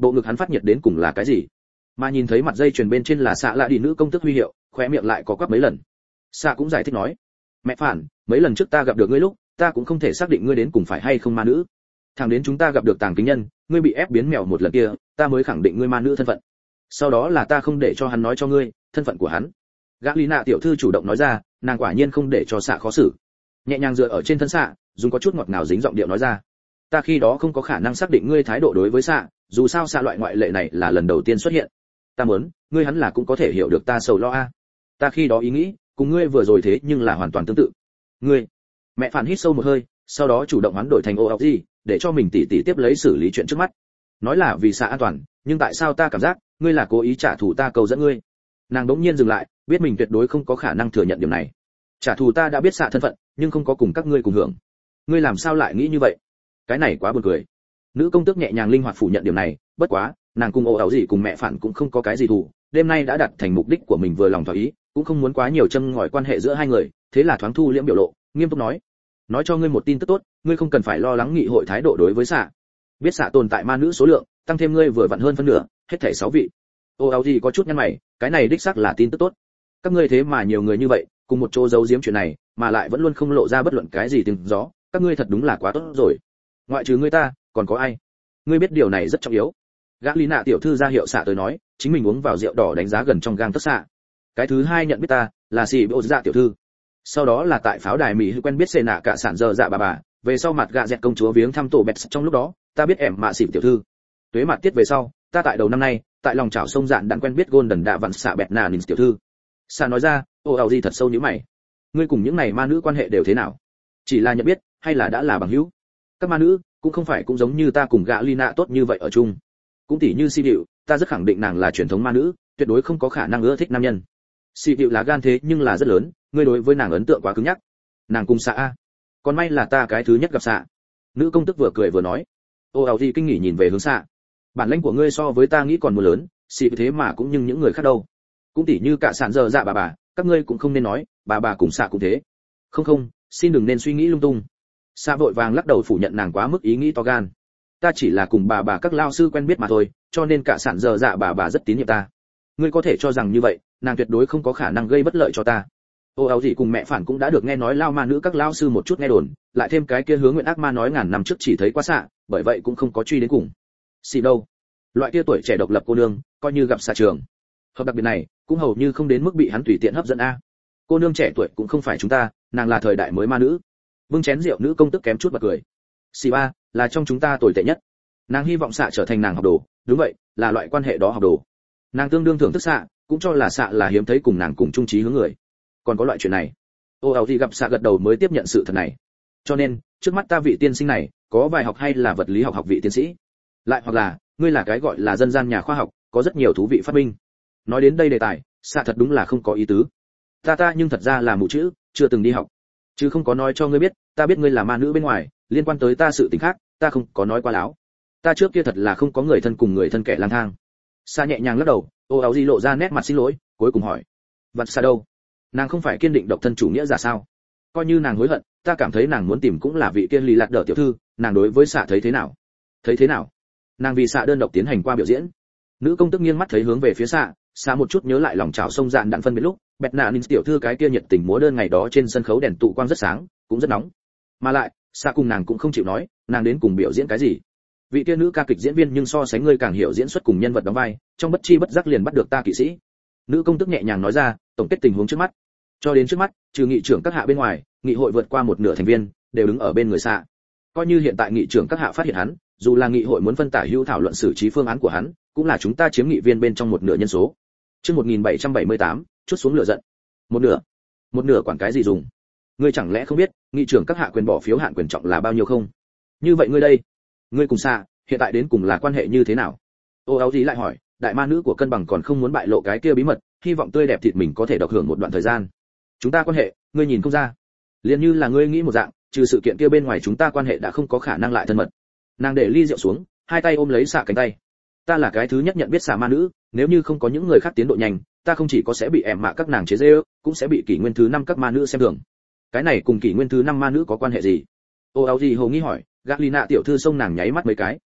bộ ngực hắn phát nhiệt đến cùng là cái gì. Mà nhìn thấy mặt dây chuyền bên trên là xạ lạ đi nữ công tức huy hiệu, khóe miệng lại có quắp mấy lần. Xạ cũng giải thích nói, mẹ phản, mấy lần trước ta gặp được ngươi lúc, ta cũng không thể xác định ngươi đến cùng phải hay không ma nữ. Thẳng đến chúng ta gặp được Tàng Kính Nhân, ngươi bị ép biến mèo một lần kia, ta mới khẳng định ngươi ma nữ thân phận. Sau đó là ta không để cho hắn nói cho ngươi thân phận của hắn. Gã Lý Nạ tiểu thư chủ động nói ra, nàng quả nhiên không để cho xạ khó xử. Nhẹ nhàng dựa ở trên thân xạ, dùng có chút ngọt ngào dính giọng điệu nói ra, ta khi đó không có khả năng xác định ngươi thái độ đối với xạ, dù sao xạ loại ngoại lệ này là lần đầu tiên xuất hiện. Ta muốn, ngươi hắn là cũng có thể hiểu được ta sầu lo a. Ta khi đó ý nghĩ, cùng ngươi vừa rồi thế nhưng là hoàn toàn tương tự. Ngươi. Mẹ phản hít sâu một hơi, sau đó chủ động hoán đổi thành ô ọc gì, để cho mình tỉ tỉ tiếp lấy xử lý chuyện trước mắt. Nói là vì xạ an toàn, nhưng tại sao ta cảm giác ngươi là cố ý trả thù ta cầu dẫn ngươi. Nàng đống nhiên dừng lại, biết mình tuyệt đối không có khả năng thừa nhận điểm này. Trả thù ta đã biết xạ thân phận, nhưng không có cùng các ngươi cùng hưởng. Ngươi làm sao lại nghĩ như vậy? Cái này quá buồn cười. Nữ công tước nhẹ nhàng linh hoạt phủ nhận điểm này, bất quá, nàng cùng ồ ảo gì cùng mẹ phản cũng không có cái gì thù, đêm nay đã đạt thành mục đích của mình vừa lòng thỏa ý, cũng không muốn quá nhiều châm ngòi quan hệ giữa hai người, thế là thoáng thu liễm biểu lộ, nghiêm túc nói, nói cho ngươi một tin tức tốt, ngươi không cần phải lo lắng nghị hội thái độ đối với xạ. Biết xạ tồn tại ma nữ số lượng, tăng thêm ngươi vừa vặn hơn phân nửa, hết thảy sáu vị. Ồ ảo gì có chút nhăn mày, cái này đích xác là tin tức tốt. Các ngươi thế mà nhiều người như vậy, cùng một chỗ giấu giếm chuyện này, mà lại vẫn luôn không lộ ra bất luận cái gì tiếng gió, các ngươi thật đúng là quá tốt rồi. Ngoại trừ ngươi ta, còn có ai? Ngươi biết điều này rất trọng yếu. Gã Lý Nạ tiểu thư ra hiệu xạ tới nói, chính mình uống vào rượu đỏ đánh giá gần trong gang tấc xạ. Cái thứ hai nhận biết ta, là xì bộ dạ tiểu thư. Sau đó là tại pháo đài mỹ quen biết xê nạ cả sản giờ dạ bà bà, về sau mặt gạ dẹt công chúa viếng thăm tổ bẹt trong lúc đó, ta biết ẻm mạ xịp tiểu thư. Tuế mặt tiết về sau, ta tại đầu năm nay, tại lòng chảo sông dạn đạn quen biết Golden đạ vặn xạ bẹt nà nìn tiểu thư. Xạ nói ra, ô ảo gì thật sâu như mày. Ngươi cùng những này ma nữ quan hệ đều thế nào? Chỉ là nhận biết, hay là đã là bằng hữu? Các ma nữ cũng không phải cũng giống như ta cùng gã Lina tốt như vậy ở chung. Cũng tỉ như Si Diệu, ta rất khẳng định nàng là truyền thống ma nữ, tuyệt đối không có khả năng ưa thích nam nhân. Si Diệu là gan thế nhưng là rất lớn, ngươi đối với nàng ấn tượng quá cứng nhắc. Nàng cùng xạ a. Còn may là ta cái thứ nhất gặp xạ. Nữ công tức vừa cười vừa nói. Ô ảo gì kinh nghỉ nhìn về hướng xạ. Bản lĩnh của ngươi so với ta nghĩ còn muốn lớn, Si thế mà cũng như những người khác đâu. Cũng tỉ như cả sản giờ dạ bà bà, các ngươi cũng không nên nói, bà bà cùng xạ cũng thế. Không không, xin đừng nên suy nghĩ lung tung. Sa vội vàng lắc đầu phủ nhận nàng quá mức ý nghĩ to gan. Ta chỉ là cùng bà bà các lao sư quen biết mà thôi, cho nên cả sản giờ dạ bà bà rất tín nhiệm ta. Ngươi có thể cho rằng như vậy, nàng tuyệt đối không có khả năng gây bất lợi cho ta. Ô ảo gì cùng mẹ phản cũng đã được nghe nói lao ma nữ các lao sư một chút nghe đồn, lại thêm cái kia Hứa Nguyện ác ma nói ngàn năm trước chỉ thấy quá xạ, bởi vậy cũng không có truy đến cùng. Xì đâu? Loại kia tuổi trẻ độc lập cô nương, coi như gặp xạ trường. Hợp đặc biệt này, cũng hầu như không đến mức bị hắn tùy tiện hấp dẫn a. Cô nương trẻ tuổi cũng không phải chúng ta, nàng là thời đại mới ma nữ. Bưng chén rượu nữ công tức kém chút bật cười. Xì ba, là trong chúng ta tồi tệ nhất. Nàng hy vọng xạ trở thành nàng học đồ, đúng vậy, là loại quan hệ đó học đồ. Nàng tương đương thưởng thức xạ, cũng cho là xạ là hiếm thấy cùng nàng cùng chung chí hướng người. Còn có loại chuyện này. Ô ảo thì gặp xạ gật đầu mới tiếp nhận sự thật này. Cho nên, trước mắt ta vị tiên sinh này, có vài học hay là vật lý học học vị tiến sĩ. Lại hoặc là, ngươi là cái gọi là dân gian nhà khoa học, có rất nhiều thú vị phát minh. Nói đến đây đề tài, xạ thật đúng là không có ý tứ. Ta ta nhưng thật ra là mù chữ, chưa từng đi học, chứ không có nói cho ngươi biết, ta biết ngươi là ma nữ bên ngoài, liên quan tới ta sự tình khác, ta không có nói quá láo. Ta trước kia thật là không có người thân cùng người thân kẻ lang thang. Sa nhẹ nhàng lắc đầu, ô áo gì lộ ra nét mặt xin lỗi, cuối cùng hỏi, vật Sa đâu? Nàng không phải kiên định độc thân chủ nghĩa giả sao? Coi như nàng hối hận, ta cảm thấy nàng muốn tìm cũng là vị tiên lý lạc đỡ tiểu thư, nàng đối với Sa thấy thế nào? Thấy thế nào? Nàng vì Sa đơn độc tiến hành qua biểu diễn. Nữ công tức nghiêng mắt thấy hướng về phía Sa, Sa một chút nhớ lại lòng chảo sông dạn đạn phân biệt lúc, bẹt nạ ninh tiểu thư cái kia nhiệt tình múa đơn ngày đó trên sân khấu đèn tụ quang rất sáng, cũng rất nóng. Mà lại, Sa cùng nàng cũng không chịu nói, nàng đến cùng biểu diễn cái gì. Vị kia nữ ca kịch diễn viên nhưng so sánh ngươi càng hiểu diễn xuất cùng nhân vật đóng vai, trong bất chi bất giác liền bắt được ta kỵ sĩ. Nữ công tức nhẹ nhàng nói ra, tổng kết tình huống trước mắt. Cho đến trước mắt, trừ nghị trưởng các hạ bên ngoài, nghị hội vượt qua một nửa thành viên đều đứng ở bên người Sa. Coi như hiện tại nghị trưởng các hạ phát hiện hắn, dù là nghị hội muốn phân tả hữu thảo luận xử trí phương án của hắn, cũng là chúng ta chiếm nghị viên bên trong một nửa nhân số. Chương một nghìn bảy trăm bảy mươi tám, chút xuống lửa giận. Một nửa? Một nửa quản cái gì dùng? Ngươi chẳng lẽ không biết, nghị trưởng các hạ quyền bỏ phiếu hạn quyền trọng là bao nhiêu không? Như vậy ngươi đây, ngươi cùng Sa, hiện tại đến cùng là quan hệ như thế nào? Ô áo gì lại hỏi, đại ma nữ của cân bằng còn không muốn bại lộ cái kia bí mật, hy vọng tươi đẹp thịt mình có thể độc hưởng một đoạn thời gian. Chúng ta quan hệ, ngươi nhìn không ra. Liền như là ngươi nghĩ một dạng, trừ sự kiện kia bên ngoài chúng ta quan hệ đã không có khả năng lại thân mật. Nàng để ly rượu xuống, hai tay ôm lấy Sa cánh tay. Ta là cái thứ nhất nhận biết Sa ma nữ, nếu như không có những người khác tiến độ nhanh, ta không chỉ có sẽ bị ẻm mạ các nàng chế giễu, cũng sẽ bị kỷ nguyên thứ năm các ma nữ xem thường. Cái này cùng kỷ nguyên thứ năm ma nữ có quan hệ gì? Ô áo gì hồ nghi hỏi, Gatlina tiểu thư xông nàng nháy mắt mấy cái.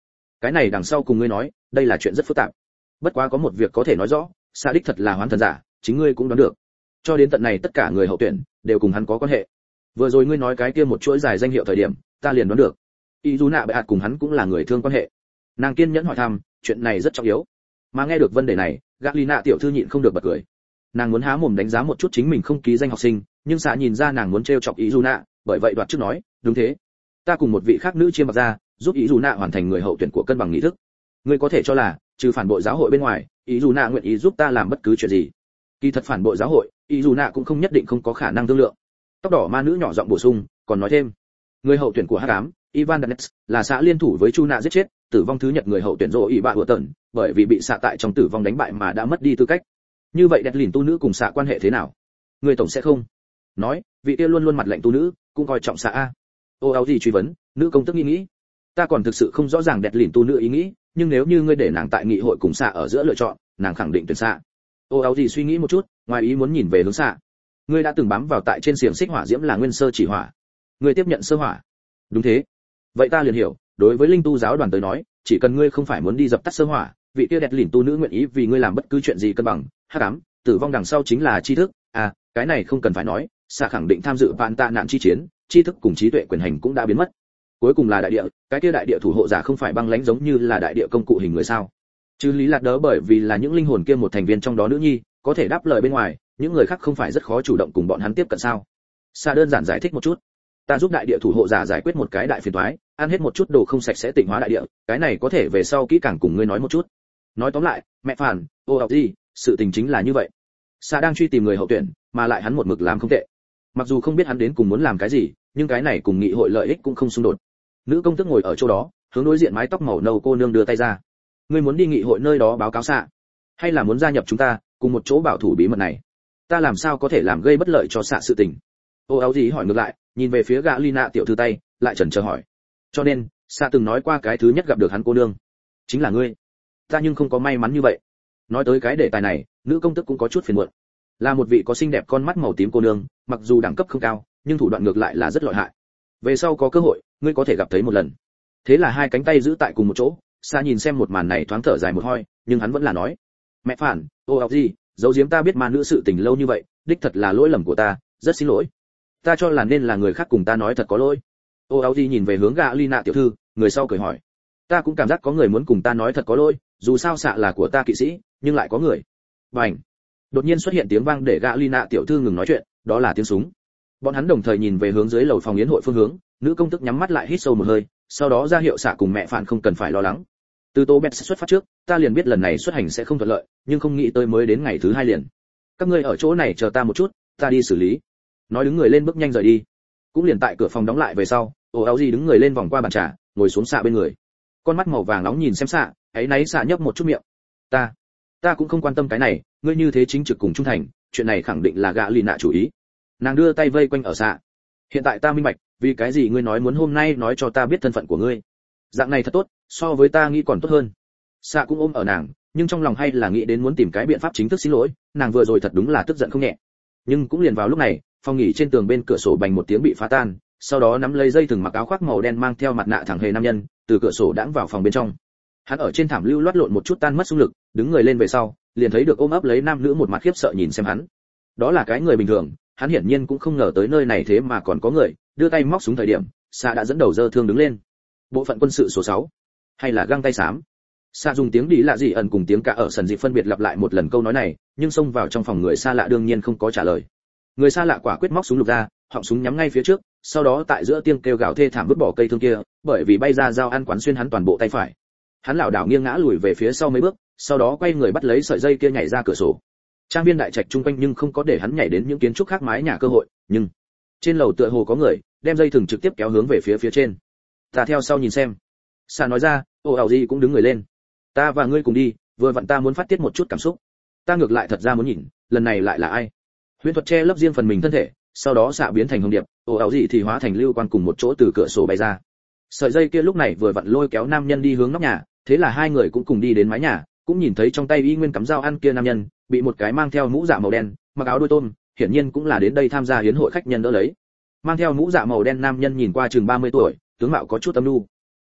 cái này đằng sau cùng ngươi nói, đây là chuyện rất phức tạp. Bất quá có một việc có thể nói rõ, xạ đích thật là hoán thần giả, chính ngươi cũng đoán được. Cho đến tận này tất cả người hậu tuyển đều cùng hắn có quan hệ. Vừa rồi ngươi nói cái kia một chuỗi dài danh hiệu thời điểm, ta liền đoán được. Y dù nạ bệ hạt cùng hắn cũng là người thương quan hệ. Nàng kiên nhẫn hỏi thăm, chuyện này rất trọng yếu. Mà nghe được vấn đề này, Galina tiểu thư nhịn không được bật cười. Nàng muốn há mồm đánh giá một chút chính mình không ký danh học sinh, nhưng xạ nhìn ra nàng muốn trêu chọc Y dù nạ, bởi vậy đoạt trước nói, đúng thế. Ta cùng một vị khác nữ chiêm bạc ra, giúp Y dù nạ hoàn thành người hậu tuyển của cân bằng nghị thức. Ngươi có thể cho là, trừ phản bội giáo hội bên ngoài, Y dù nạ nguyện ý giúp ta làm bất cứ chuyện gì. Kỳ thật phản bội giáo hội, Y dù nạ cũng không nhất định không có khả năng thương lượng. Tóc đỏ ma nữ nhỏ giọng bổ sung, còn nói thêm, người hậu tuyển của hắc ám, Ivan Danes, là xã liên thủ với Chu nạ giết chết, tử vong thứ nhật người hậu tuyển rồ ỷ bạ hựa tận, bởi vì bị xạ tại trong tử vong đánh bại mà đã mất đi tư cách. Như vậy đẹp lìn tu nữ cùng xạ quan hệ thế nào? Người tổng sẽ không nói, vị kia luôn luôn mặt lạnh tu nữ, cũng coi trọng xạ a. Ô áo gì truy vấn, nữ công tức nghĩ nghĩ. Ta còn thực sự không rõ ràng đẹp lìn tu nữ ý nghĩ, nhưng nếu như ngươi để nàng tại nghị hội cùng xạ ở giữa lựa chọn, nàng khẳng định tuyển xạ. Ô áo gì suy nghĩ một chút, ngoài ý muốn nhìn về hướng xạ. Ngươi đã từng bám vào tại trên xiềng xích hỏa diễm là nguyên sơ chỉ hỏa. Ngươi tiếp nhận sơ hỏa. Đúng thế. Vậy ta liền hiểu, đối với linh tu giáo đoàn tới nói, chỉ cần ngươi không phải muốn đi dập tắt sơ hỏa, vị kia đẹp lìn tu nữ nguyện ý vì ngươi làm bất cứ chuyện gì cân bằng, hắc ám, tử vong đằng sau chính là tri thức, à, cái này không cần phải nói, xạ khẳng định tham dự vạn tạ nạn chi chiến, tri thức cùng trí tuệ quyền hành cũng đã biến mất. Cuối cùng là đại địa, cái kia đại địa thủ hộ giả không phải băng lãnh giống như là đại địa công cụ hình người sao? Chứ lý lạc đỡ bởi vì là những linh hồn kia một thành viên trong đó nữ nhi, có thể đáp lời bên ngoài, những người khác không phải rất khó chủ động cùng bọn hắn tiếp cận sao? Xạ đơn giản giải thích một chút. Ta giúp đại địa thủ hộ giả giải quyết một cái đại phiền toái, ăn hết một chút đồ không sạch sẽ tịnh hóa đại địa, cái này có thể về sau kỹ càng cùng ngươi nói một chút. Nói tóm lại, mẹ phản, ô học gì, sự tình chính là như vậy. Sa đang truy tìm người hậu tuyển, mà lại hắn một mực làm không tệ. Mặc dù không biết hắn đến cùng muốn làm cái gì, nhưng cái này cùng nghị hội lợi ích cũng không xung đột. Nữ công tước ngồi ở chỗ đó, hướng đối diện mái tóc màu nâu cô nương đưa tay ra. Ngươi muốn đi nghị hội nơi đó báo cáo xạ, hay là muốn gia nhập chúng ta, cùng một chỗ bảo thủ bí mật này? Ta làm sao có thể làm gây bất lợi cho xạ sự tình? Ô áo gì hỏi ngược lại, nhìn về phía gã Lina tiểu thư tay, lại chần chờ hỏi. Cho nên, xạ từng nói qua cái thứ nhất gặp được hắn cô nương, chính là ngươi. Ta nhưng không có may mắn như vậy. Nói tới cái đề tài này, nữ công tước cũng có chút phiền muộn. Là một vị có xinh đẹp con mắt màu tím cô nương, mặc dù đẳng cấp không cao, nhưng thủ đoạn ngược lại là rất lợi hại. Về sau có cơ hội, ngươi có thể gặp thấy một lần. Thế là hai cánh tay giữ tại cùng một chỗ, xa nhìn xem một màn này thoáng thở dài một hơi, nhưng hắn vẫn là nói, mẹ phản, ô học gì, giấu giếm ta biết mà nữ sự tình lâu như vậy, đích thật là lỗi lầm của ta, rất xin lỗi. Ta cho là nên là người khác cùng ta nói thật có lỗi. Ô áo gì nhìn về hướng gã Lina tiểu thư, người sau cười hỏi, ta cũng cảm giác có người muốn cùng ta nói thật có lỗi, dù sao xạ là của ta kỵ sĩ, nhưng lại có người. Bành! Đột nhiên xuất hiện tiếng vang để gã Lina tiểu thư ngừng nói chuyện, đó là tiếng súng. Bọn hắn đồng thời nhìn về hướng dưới lầu phòng yến hội phương hướng, nữ công tức nhắm mắt lại hít sâu một hơi, sau đó ra hiệu xạ cùng mẹ phản không cần phải lo lắng. Từ Tô Bẹt xuất phát trước, ta liền biết lần này xuất hành sẽ không thuận lợi, nhưng không nghĩ tới mới đến ngày thứ hai liền. Các ngươi ở chỗ này chờ ta một chút, ta đi xử lý. Nói đứng người lên bước nhanh rời đi. Cũng liền tại cửa phòng đóng lại về sau, Ô áo gì đứng người lên vòng qua bàn trà, ngồi xuống xạ bên người. Con mắt màu vàng nóng nhìn xem xạ, ấy náy xạ nhấp một chút miệng. Ta, ta cũng không quan tâm cái này, ngươi như thế chính trực cùng trung thành, chuyện này khẳng định là gã Lina chủ ý. Nàng đưa tay vây quanh ở xạ. Hiện tại ta minh bạch, vì cái gì ngươi nói muốn hôm nay nói cho ta biết thân phận của ngươi. Dạng này thật tốt, so với ta nghĩ còn tốt hơn. Xạ cũng ôm ở nàng, nhưng trong lòng hay là nghĩ đến muốn tìm cái biện pháp chính thức xin lỗi, nàng vừa rồi thật đúng là tức giận không nhẹ. Nhưng cũng liền vào lúc này, phòng nghỉ trên tường bên cửa sổ bành một tiếng bị phá tan, sau đó nắm lấy dây thừng mặc áo khoác màu đen mang theo mặt nạ thẳng hề nam nhân, từ cửa sổ đãng vào phòng bên trong. Hắn ở trên thảm lưu loát lộn một chút tan mất xung lực, đứng người lên về sau, liền thấy được ôm ấp lấy nam nữ một mặt khiếp sợ nhìn xem hắn. Đó là cái người bình thường, hắn hiển nhiên cũng không ngờ tới nơi này thế mà còn có người, đưa tay móc súng thời điểm, Sa đã dẫn đầu giơ thương đứng lên. Bộ phận quân sự số sáu, hay là găng tay xám. Sa dùng tiếng đi lạ gì ẩn cùng tiếng cả ở sần dịp phân biệt lặp lại một lần câu nói này, nhưng xông vào trong phòng người xa lạ đương nhiên không có trả lời. Người xa lạ quả quyết móc súng lục ra, họng súng nhắm ngay phía trước, sau đó tại giữa tiếng kêu gào thê thảm vứt bỏ cây thương kia, bởi vì bay ra dao ăn quán xuyên hắn toàn bộ tay phải. Hắn lảo đảo nghiêng ngã lùi về phía sau mấy bước, sau đó quay người bắt lấy sợi dây kia nhảy ra cửa sổ. Trang viên đại trạch trung quanh nhưng không có để hắn nhảy đến những kiến trúc khác mái nhà cơ hội, nhưng trên lầu tựa hồ có người, đem dây thừng trực tiếp kéo hướng về phía phía trên. Ta theo sau nhìn xem. Sa nói ra, ô ảo gì cũng đứng người lên. Ta và ngươi cùng đi, vừa vặn ta muốn phát tiết một chút cảm xúc. Ta ngược lại thật ra muốn nhìn, lần này lại là ai? Huyễn thuật che lấp riêng phần mình thân thể, sau đó xạ biến thành hồng điệp, ô ảo gì thì hóa thành lưu quan cùng một chỗ từ cửa sổ bay ra. Sợi dây kia lúc này vừa vặn lôi kéo nam nhân đi hướng nóc nhà, thế là hai người cũng cùng đi đến mái nhà, cũng nhìn thấy trong tay y nguyên cắm dao ăn kia nam nhân, bị một cái mang theo mũ dạ màu đen, mặc áo đuôi tôm, hiển nhiên cũng là đến đây tham gia hiến hội khách nhân đỡ lấy. Mang theo mũ dạ màu đen nam nhân nhìn qua chừng ba mươi tuổi, tướng mạo có chút âm nhu.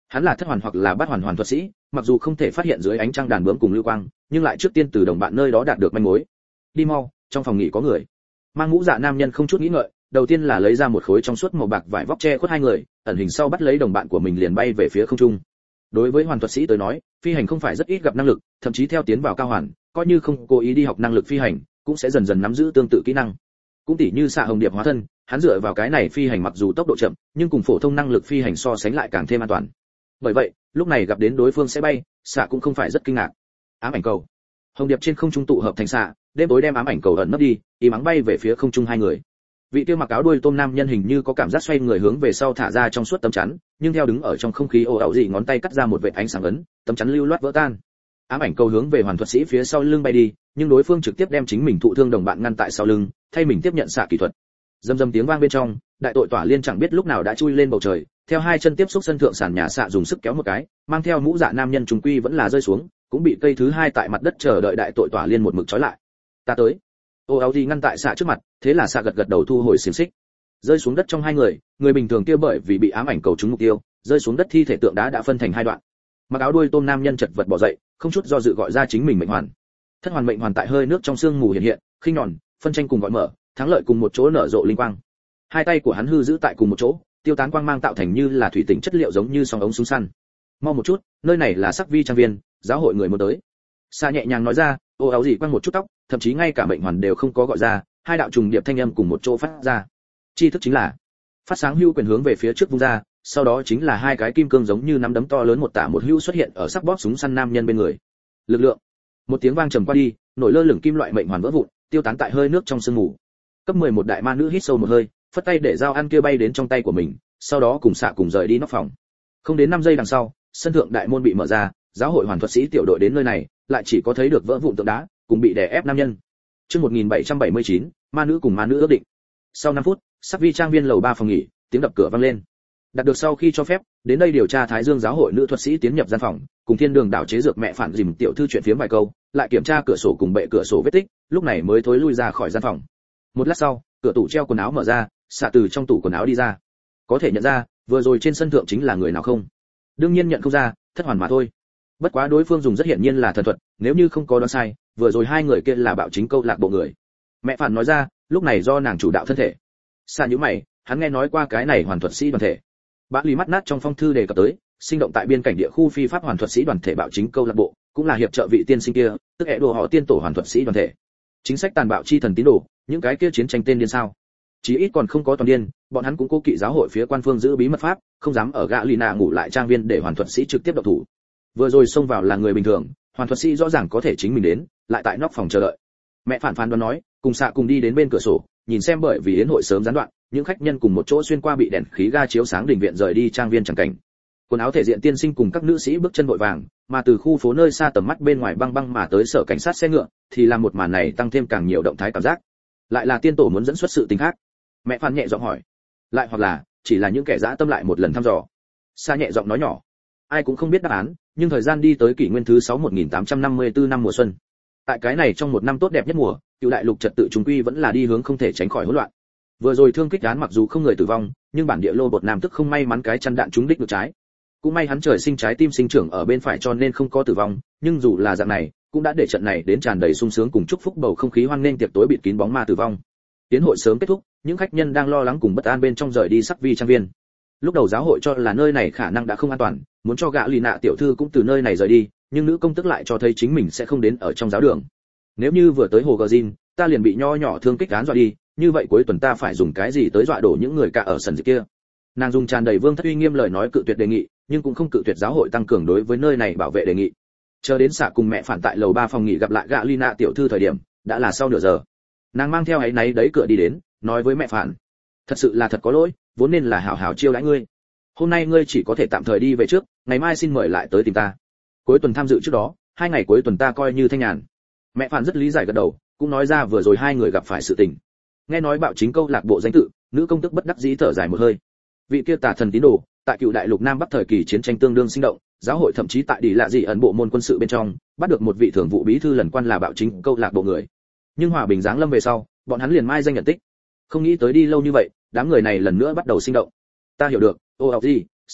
Hắn là thất hoàn hoặc là bát hoàn hoàn thuật sĩ, mặc dù không thể phát hiện dưới ánh trăng đàn bướm cùng lưu quang, nhưng lại trước tiên từ đồng bạn nơi đó đạt được manh mối. Đi mau, trong phòng nghỉ có người. Mang mũ dạ nam nhân không chút nghĩ ngợi, đầu tiên là lấy ra một khối trong suốt màu bạc vải vóc che khuất hai người, ẩn hình sau bắt lấy đồng bạn của mình liền bay về phía không trung. Đối với hoàn thuật sĩ tới nói, phi hành không phải rất ít gặp năng lực, thậm chí theo tiến vào cao hoàn, coi như không cố ý đi học năng lực phi hành, cũng sẽ dần dần nắm giữ tương tự kỹ năng. Cũng tỉ như xạ hồng điệp hóa thân, hắn dựa vào cái này phi hành mặc dù tốc độ chậm, nhưng cùng phổ thông năng lực phi hành so sánh lại càng thêm an toàn. Bởi vậy, lúc này gặp đến đối phương sẽ bay, xạ cũng không phải rất kinh ngạc. Ám ảnh cầu. Hồng điệp trên không trung tụ hợp thành xạ, đêm tối đem ám ảnh cầu ẩn nấp đi, y mắng bay về phía không trung hai người. Vị kia mặc áo đuôi tôm nam nhân hình như có cảm giác xoay người hướng về sau thả ra trong suốt tấm chắn, nhưng theo đứng ở trong không khí ồ ảo gì ngón tay cắt ra một vệt ánh sáng ấn, tấm chắn lưu loát vỡ tan. Ám ảnh cầu hướng về hoàn thuật sĩ phía sau lưng bay đi, nhưng đối phương trực tiếp đem chính mình thụ thương đồng bạn ngăn tại sau lưng, thay mình tiếp nhận xạ kỹ thuật. Rầm rầm tiếng vang bên trong, đại tội tỏa liên chẳng biết lúc nào đã chui lên bầu trời, theo hai chân tiếp xúc sân thượng sàn nhà xạ dùng sức kéo một cái, mang theo mũ dạ nam nhân trùng quy vẫn là rơi xuống, cũng bị cây thứ hai tại mặt đất chờ đợi đại tội tỏa liên một mực trói lại. Ta tới. Ô áo gì ngăn tại xạ trước mặt, thế là xạ gật gật đầu thu hồi xiềng xích. Rơi xuống đất trong hai người, người bình thường kia bởi vì bị ám ảnh cầu trúng mục tiêu, rơi xuống đất thi thể tượng đá đã phân thành hai đoạn. Mặc áo đuôi tôm nam nhân chật vật bò dậy, không chút do dự gọi ra chính mình mệnh hoàn. Thất hoàn mệnh hoàn tại hơi nước trong sương mù hiện hiện, khinh nhọn, phân tranh cùng gọi mở, thắng lợi cùng một chỗ nở rộ linh quang. Hai tay của hắn hư giữ tại cùng một chỗ, tiêu tán quang mang tạo thành như là thủy tinh chất liệu giống như song ống súng săn. Mau một chút, nơi này là sắc vi trang viên, giáo hội người muốn tới. Sa nhẹ nhàng nói ra, ô áo gì quăng một chút tóc, thậm chí ngay cả mệnh hoàn đều không có gọi ra, hai đạo trùng điệp thanh âm cùng một chỗ phát ra. Chi thức chính là phát sáng hưu quyền hướng về phía trước vung ra, sau đó chính là hai cái kim cương giống như nắm đấm to lớn một tả một hưu xuất hiện ở sắc bóp súng săn nam nhân bên người. Lực lượng. Một tiếng vang trầm qua đi, nổi lơ lửng kim loại mệnh hoàn vỡ vụn, tiêu tán tại hơi nước trong sương mù. Cấp mười một đại ma nữ hít sâu một hơi, phất tay để dao ăn kia bay đến trong tay của mình, sau đó cùng xạ cùng rời đi nóc phòng. Không đến năm giây đằng sau, sân thượng đại môn bị mở ra, giáo hội hoàn thuật sĩ tiểu đội đến nơi này, lại chỉ có thấy được vỡ vụn tượng đá, cùng bị đè ép nam nhân. Chương một nghìn bảy trăm bảy mươi chín, ma nữ cùng ma nữ ước định. Sau năm phút, sắc vi trang viên lầu ba phòng nghỉ, tiếng đập cửa vang lên. Đạt được sau khi cho phép, đến đây điều tra Thái Dương giáo hội nữ thuật sĩ tiến nhập gian phòng, cùng Thiên Đường đảo chế dược mẹ phản dìm tiểu thư chuyện phiếm vài câu, lại kiểm tra cửa sổ cùng bệ cửa sổ vết tích, lúc này mới thối lui ra khỏi gian phòng. Một lát sau, cửa tủ treo quần áo mở ra, xạ từ trong tủ quần áo đi ra. Có thể nhận ra, vừa rồi trên sân thượng chính là người nào không? Đương nhiên nhận không ra, thất hoàn mà thôi. Bất quá đối phương dùng rất hiển nhiên là thần thuật, nếu như không có đoán sai, vừa rồi hai người kia là bạo chính câu lạc bộ người. Mẹ phản nói ra, lúc này do nàng chủ đạo thân thể. Xạ nhíu mày, hắn nghe nói qua cái này hoàn thuật sĩ đoàn thể. Bã lì mắt nát trong phong thư đề cập tới, sinh động tại biên cảnh địa khu phi pháp hoàn thuật sĩ đoàn thể bạo chính câu lạc bộ, cũng là hiệp trợ vị tiên sinh kia, tức hệ đồ họ tiên tổ hoàn thuật sĩ đoàn thể. Chính sách tàn bạo chi thần tín đồ, những cái kia chiến tranh tên điên sao? Chí ít còn không có toàn điên, bọn hắn cũng cố kỵ giáo hội phía quan phương giữ bí mật pháp, không dám ở gã lì nạ ngủ lại trang viên để hoàn thuật sĩ trực tiếp động thủ. Vừa rồi xông vào là người bình thường, hoàn thuật sĩ rõ ràng có thể chính mình đến, lại tại nóc phòng chờ đợi. Mẹ phản phán đoán nói, cùng xạ cùng đi đến bên cửa sổ, nhìn xem bởi vì yến hội sớm gián đoạn, những khách nhân cùng một chỗ xuyên qua bị đèn khí ga chiếu sáng đình viện rời đi trang viên chẳng cảnh. Quần áo thể diện tiên sinh cùng các nữ sĩ bước chân vội vàng, mà từ khu phố nơi xa tầm mắt bên ngoài băng băng mà tới sở cảnh sát xe ngựa, thì làm một màn này tăng thêm càng nhiều động thái cảm giác. Lại là tiên tổ muốn dẫn xuất sự tình khác. Mẹ phản nhẹ giọng hỏi. Lại hoặc là chỉ là những kẻ dã tâm lại một lần thăm dò. Sa nhẹ giọng nói nhỏ. Ai cũng không biết đáp án, nhưng thời gian đi tới kỷ nguyên thứ sáu một nghìn tám trăm năm mươi tư năm mùa xuân. Tại cái này trong một năm tốt đẹp nhất mùa, cựu đại lục trật tự trùng quy vẫn là đi hướng không thể tránh khỏi hỗn loạn. Vừa rồi thương kích án mặc dù không người tử vong, nhưng bản địa lô bột nam tức không may mắn cái chăn đạn trúng đích ngược trái. Cũng may hắn trời sinh trái tim sinh trưởng ở bên phải cho nên không có tử vong, nhưng dù là dạng này, cũng đã để trận này đến tràn đầy sung sướng cùng chúc phúc bầu không khí hoan nghênh tiệc tối bịt kín bóng ma tử vong. Tiến hội sớm kết thúc, những khách nhân đang lo lắng cùng bất an bên trong rời đi sắc vi trang viên. Lúc đầu giáo hội cho là nơi này khả năng đã không an toàn, muốn cho gã lì nạ tiểu thư cũng từ nơi này rời đi, nhưng nữ công tức lại cho thấy chính mình sẽ không đến ở trong giáo đường. Nếu như vừa tới hồ gờ Jin, ta liền bị nho nhỏ thương kích án dọa đi, như vậy cuối tuần ta phải dùng cái gì tới dọa đổ những người cả ở sân dịch kia? Nàng dùng tràn đầy vương thất uy nghiêm lời nói cự tuyệt đề nghị, nhưng cũng không cự tuyệt giáo hội tăng cường đối với nơi này bảo vệ đề nghị. Chờ đến xạ cùng mẹ phản tại lầu ba phòng nghỉ gặp lại gã Lina tiểu thư thời điểm, đã là sau nửa giờ. Nàng mang theo áy náy đấy cửa đi đến, nói với mẹ phản: thật sự là thật có lỗi, vốn nên là hảo hảo chiêu đãi ngươi. Hôm nay ngươi chỉ có thể tạm thời đi về trước, ngày mai xin mời lại tới tìm ta. Cuối tuần tham dự trước đó, hai ngày cuối tuần ta coi như thanh nhàn. Mẹ phản rất lý giải gật đầu, cũng nói ra vừa rồi hai người gặp phải sự tình. Nghe nói bạo chính câu lạc bộ danh tự, nữ công tức bất đắc dĩ thở dài một hơi. Vị kia tà thần tín đồ, tại cựu đại lục nam bắc thời kỳ chiến tranh tương đương sinh động, giáo hội thậm chí tại đi lạ gì ẩn bộ môn quân sự bên trong, bắt được một vị thường vụ bí thư lần quan là bạo chính câu lạc bộ người. Nhưng hòa bình giáng lâm về sau, bọn hắn liền mai danh nhận tích. Không nghĩ tới đi lâu như vậy, đám người này lần nữa bắt đầu sinh động. Ta hiểu được, ô học gì, xa,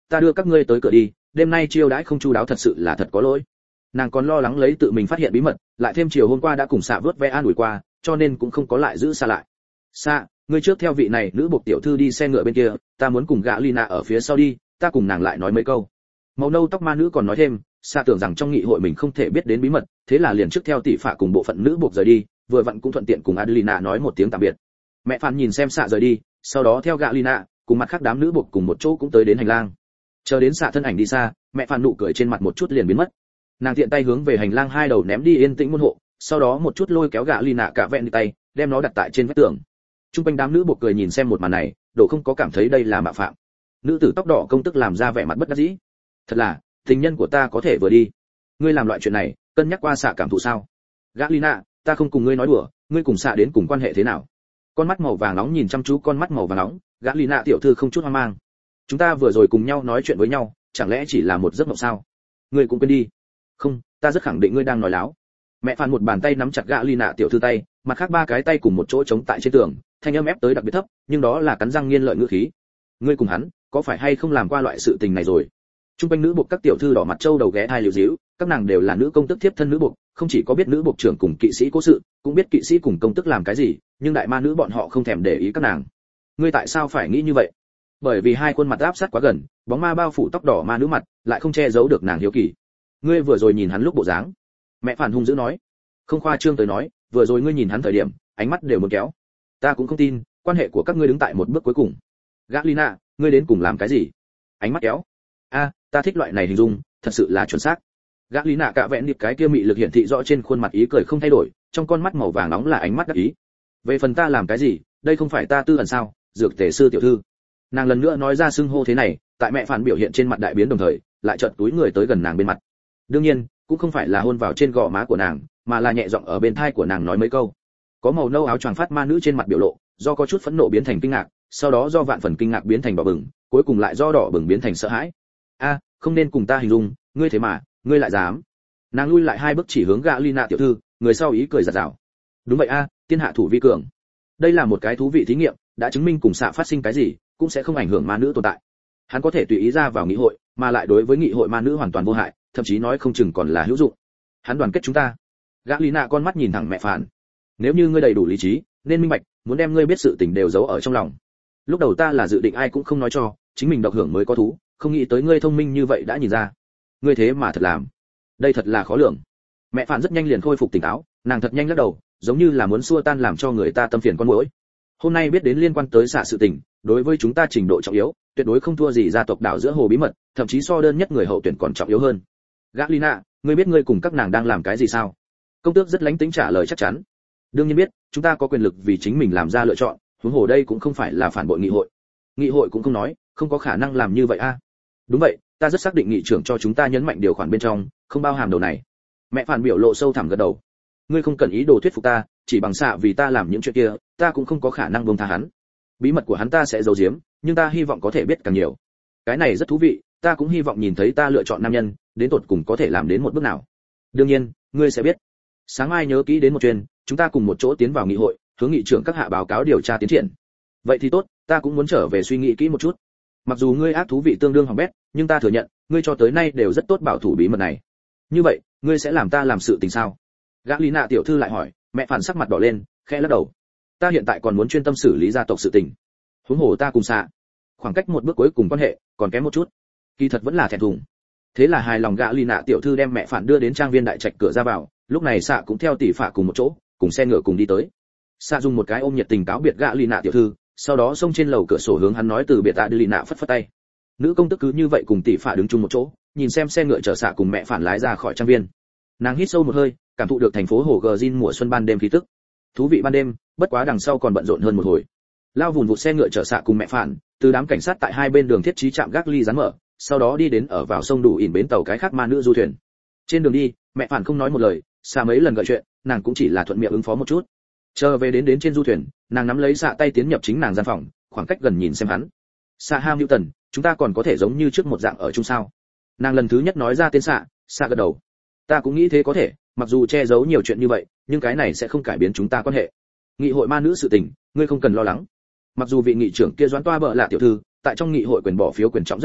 ta đưa các ngươi tới cửa đi, đêm nay chiêu đãi không chu đáo thật sự là thật có lỗi. Nàng còn lo lắng lấy tự mình phát hiện bí mật, lại thêm chiều hôm qua đã cùng xạ vớt ve an ủi qua, cho nên cũng không có lại giữ xa lại. Xạ, ngươi trước theo vị này nữ buộc tiểu thư đi xe ngựa bên kia, ta muốn cùng gã Lina ở phía sau đi, ta cùng nàng lại nói mấy câu. Màu nâu tóc ma nữ còn nói thêm, xạ tưởng rằng trong nghị hội mình không thể biết đến bí mật, thế là liền trước theo tỷ phạ cùng bộ phận nữ buộc rời đi, vừa vặn cũng thuận tiện cùng Adelina nói một tiếng tạm biệt. Mẹ Phan nhìn xem xạ rời đi, sau đó theo gã Lina cùng mặt khác đám nữ buộc cùng một chỗ cũng tới đến hành lang. Chờ đến xạ thân ảnh đi xa, mẹ Phan nụ cười trên mặt một chút liền biến mất. Nàng tiện tay hướng về hành lang hai đầu ném đi yên tĩnh môn hộ, sau đó một chút lôi kéo gã Lina cả vẹn đi tay, đem nó đặt tại trên vách tường. Trung quanh đám nữ buộc cười nhìn xem một màn này, đổ không có cảm thấy đây là mạo phạm. Nữ tử tóc đỏ công tức làm ra vẻ mặt bất đắc dĩ. Thật là, tình nhân của ta có thể vừa đi. Ngươi làm loại chuyện này, cân nhắc qua xạ cảm thụ sao? Gã Lina, ta không cùng ngươi nói đùa, ngươi cùng xạ đến cùng quan hệ thế nào? Con mắt màu vàng nóng nhìn chăm chú con mắt màu vàng nóng, gã Lina tiểu thư không chút hoang mang. Chúng ta vừa rồi cùng nhau nói chuyện với nhau, chẳng lẽ chỉ là một giấc mộng sao? Ngươi cũng quên đi. Không, ta rất khẳng định ngươi đang nói láo. Mẹ Phan một bàn tay nắm chặt gã Lina tiểu thư tay, mặt khác ba cái tay cùng một chỗ chống tại trên tường, thanh âm ép tới đặc biệt thấp, nhưng đó là cắn răng nghiến lợi ngữ khí. Ngươi cùng hắn, có phải hay không làm qua loại sự tình này rồi? Trung quanh nữ buộc các tiểu thư đỏ mặt trâu đầu ghé thai liều díu, các nàng đều là nữ công tức thiếp thân nữ buộc, không chỉ có biết nữ buộc trưởng cùng kỵ sĩ cố sự, cũng biết kỵ sĩ cùng công tức làm cái gì, nhưng đại ma nữ bọn họ không thèm để ý các nàng. Ngươi tại sao phải nghĩ như vậy? Bởi vì hai khuôn mặt áp sát quá gần, bóng ma bao phủ tóc đỏ ma nữ mặt, lại không che giấu được nàng hiếu kỳ. Ngươi vừa rồi nhìn hắn lúc bộ dáng. Mẹ Phản hung dữ nói. Không khoa trương tới nói, vừa rồi ngươi nhìn hắn thời điểm, ánh mắt đều muốn kéo. Ta cũng không tin, quan hệ của các ngươi đứng tại một bước cuối cùng. Gatlina, ngươi đến cùng làm cái gì? Ánh mắt kéo. A, ta thích loại này hình dung, thật sự là chuẩn xác. Gatlina cạ vẹn điệp cái kia mị lực hiển thị rõ trên khuôn mặt ý cười không thay đổi, trong con mắt màu vàng nóng là ánh mắt đắc ý. Về phần ta làm cái gì, đây không phải ta tư ẩn sao? Dược tề sư tiểu thư. Nàng lần nữa nói ra xưng hô thế này, tại Mẹ Phản biểu hiện trên mặt đại biến đồng thời, lại chợt túi người tới gần nàng bên mặt. Đương nhiên, cũng không phải là hôn vào trên gò má của nàng, mà là nhẹ giọng ở bên tai của nàng nói mấy câu. Có màu nâu áo choàng phát ma nữ trên mặt biểu lộ, do có chút phẫn nộ biến thành kinh ngạc, sau đó do vạn phần kinh ngạc biến thành đỏ bừng, cuối cùng lại do đỏ bừng biến thành sợ hãi. A, không nên cùng ta hình dung, ngươi thế mà, ngươi lại dám? Nàng lui lại hai bước chỉ hướng Gatlina tiểu thư, người sau ý cười giật giảo. Đúng vậy a, tiên hạ thủ vi cường. Đây là một cái thú vị thí nghiệm, đã chứng minh cùng xạ phát sinh cái gì, cũng sẽ không ảnh hưởng ma nữ tồn tại. Hắn có thể tùy ý ra vào nghị hội, mà lại đối với nghị hội ma nữ hoàn toàn vô hại, thậm chí nói không chừng còn là hữu dụng. Hắn đoàn kết chúng ta. Gatlina con mắt nhìn thẳng Mẹ Phản. Nếu như ngươi đầy đủ lý trí, nên minh bạch, muốn đem ngươi biết sự tình đều giấu ở trong lòng. Lúc đầu ta là dự định ai cũng không nói cho, chính mình độc hưởng mới có thú, không nghĩ tới ngươi thông minh như vậy đã nhìn ra. Ngươi thế mà thật làm. Đây thật là khó lường. Mẹ Phản rất nhanh liền khôi phục tỉnh táo, nàng thật nhanh lắc đầu, giống như là muốn xua tan làm cho người ta tâm phiền con muỗi. Hôm nay biết đến liên quan tới xạ sự tình, đối với chúng ta trình độ trọng yếu, tuyệt đối không thua gì gia tộc đảo giữa hồ bí mật, thậm chí so đơn nhất người hậu tuyển còn trọng yếu hơn. Gatlina, ngươi biết ngươi cùng các nàng đang làm cái gì sao? Công tước rất lánh tính trả lời chắc chắn. Đương nhiên biết, chúng ta có quyền lực vì chính mình làm ra lựa chọn, huống hồ đây cũng không phải là phản bội nghị hội. Nghị hội cũng không nói, không có khả năng làm như vậy a. Đúng vậy, ta rất xác định nghị trưởng cho chúng ta nhấn mạnh điều khoản bên trong, không bao hàm đầu này. Mẹ Phản biểu lộ sâu thẳm gật đầu. Ngươi không cần ý đồ thuyết phục ta, chỉ bằng xạ vì ta làm những chuyện kia, ta cũng không có khả năng buông tha hắn. Bí mật của hắn ta sẽ giấu giếm, nhưng ta hy vọng có thể biết càng nhiều. Cái này rất thú vị, ta cũng hy vọng nhìn thấy ta lựa chọn nam nhân, đến tột cùng có thể làm đến một bước nào. Đương nhiên, ngươi sẽ biết. Sáng mai nhớ kỹ đến một chuyện, chúng ta cùng một chỗ tiến vào nghị hội, hướng nghị trưởng các hạ báo cáo điều tra tiến triển. Vậy thì tốt, ta cũng muốn trở về suy nghĩ kỹ một chút. Mặc dù ngươi ác thú vị tương đương hỏng bét, nhưng ta thừa nhận, ngươi cho tới nay đều rất tốt bảo thủ bí mật này. Như vậy, ngươi sẽ làm ta làm sự tình sao? Gatlina tiểu thư lại hỏi. Mẹ Phản sắc mặt đỏ lên, khẽ lắc đầu. Ta hiện tại còn muốn chuyên tâm xử lý gia tộc sự tình. Huống hồ ta cùng xạ, khoảng cách một bước cuối cùng quan hệ, còn kém một chút. Kỳ thật vẫn là thẹn thùng. Thế là hài lòng Gatlina tiểu thư đem Mẹ Phản đưa đến trang viên đại trạch cửa ra vào, lúc này xạ cũng theo tỷ phạ cùng một chỗ, cùng xe ngựa cùng đi tới. Xạ dùng một cái ôm nhiệt tình cáo biệt Gatlina tiểu thư, sau đó xông trên lầu cửa sổ hướng hắn nói từ biệt Adelina phất phất tay. Nữ công tức cứ như vậy cùng tỷ phạ đứng chung một chỗ, nhìn xem xe ngựa chở xạ cùng Mẹ Phản lái ra khỏi trang viên. Nàng hít sâu một hơi, cảm thụ được thành phố hồ Gờ mùa xuân ban đêm khí tức. Thú vị ban đêm, bất quá đằng sau còn bận rộn hơn một hồi. Lao vùn vụt xe ngựa chở xạ cùng Mẹ Phản, từ đám cảnh sát tại hai bên đường thiết trí trạm gác ly rán mở, sau đó đi đến ở vào sông đủ ỉn bến tàu cái khác ma nữ du thuyền. Trên đường đi, Mẹ Phản không nói một lời, xạ mấy lần gợi chuyện, nàng cũng chỉ là thuận miệng ứng phó một chút. Chờ về đến đến trên du thuyền, nàng nắm lấy xạ tay tiến nhập chính nàng gian phòng, khoảng cách gần nhìn xem hắn. Xạ Hamilton, chúng ta còn có thể giống như trước một dạng ở chung sao? Nàng lần thứ nhất nói ra tên xạ, xạ gật đầu. Ta cũng nghĩ thế có thể, mặc dù che giấu nhiều chuyện như vậy, nhưng cái này sẽ không cải biến chúng ta quan hệ. Nghị hội ma nữ sự tình, ngươi không cần lo lắng. Mặc dù vị nghị trưởng kia Doãn Toa bợ là tiểu thư, tại trong nghị hội quyền bỏ phiếu quyền trọng rất cao,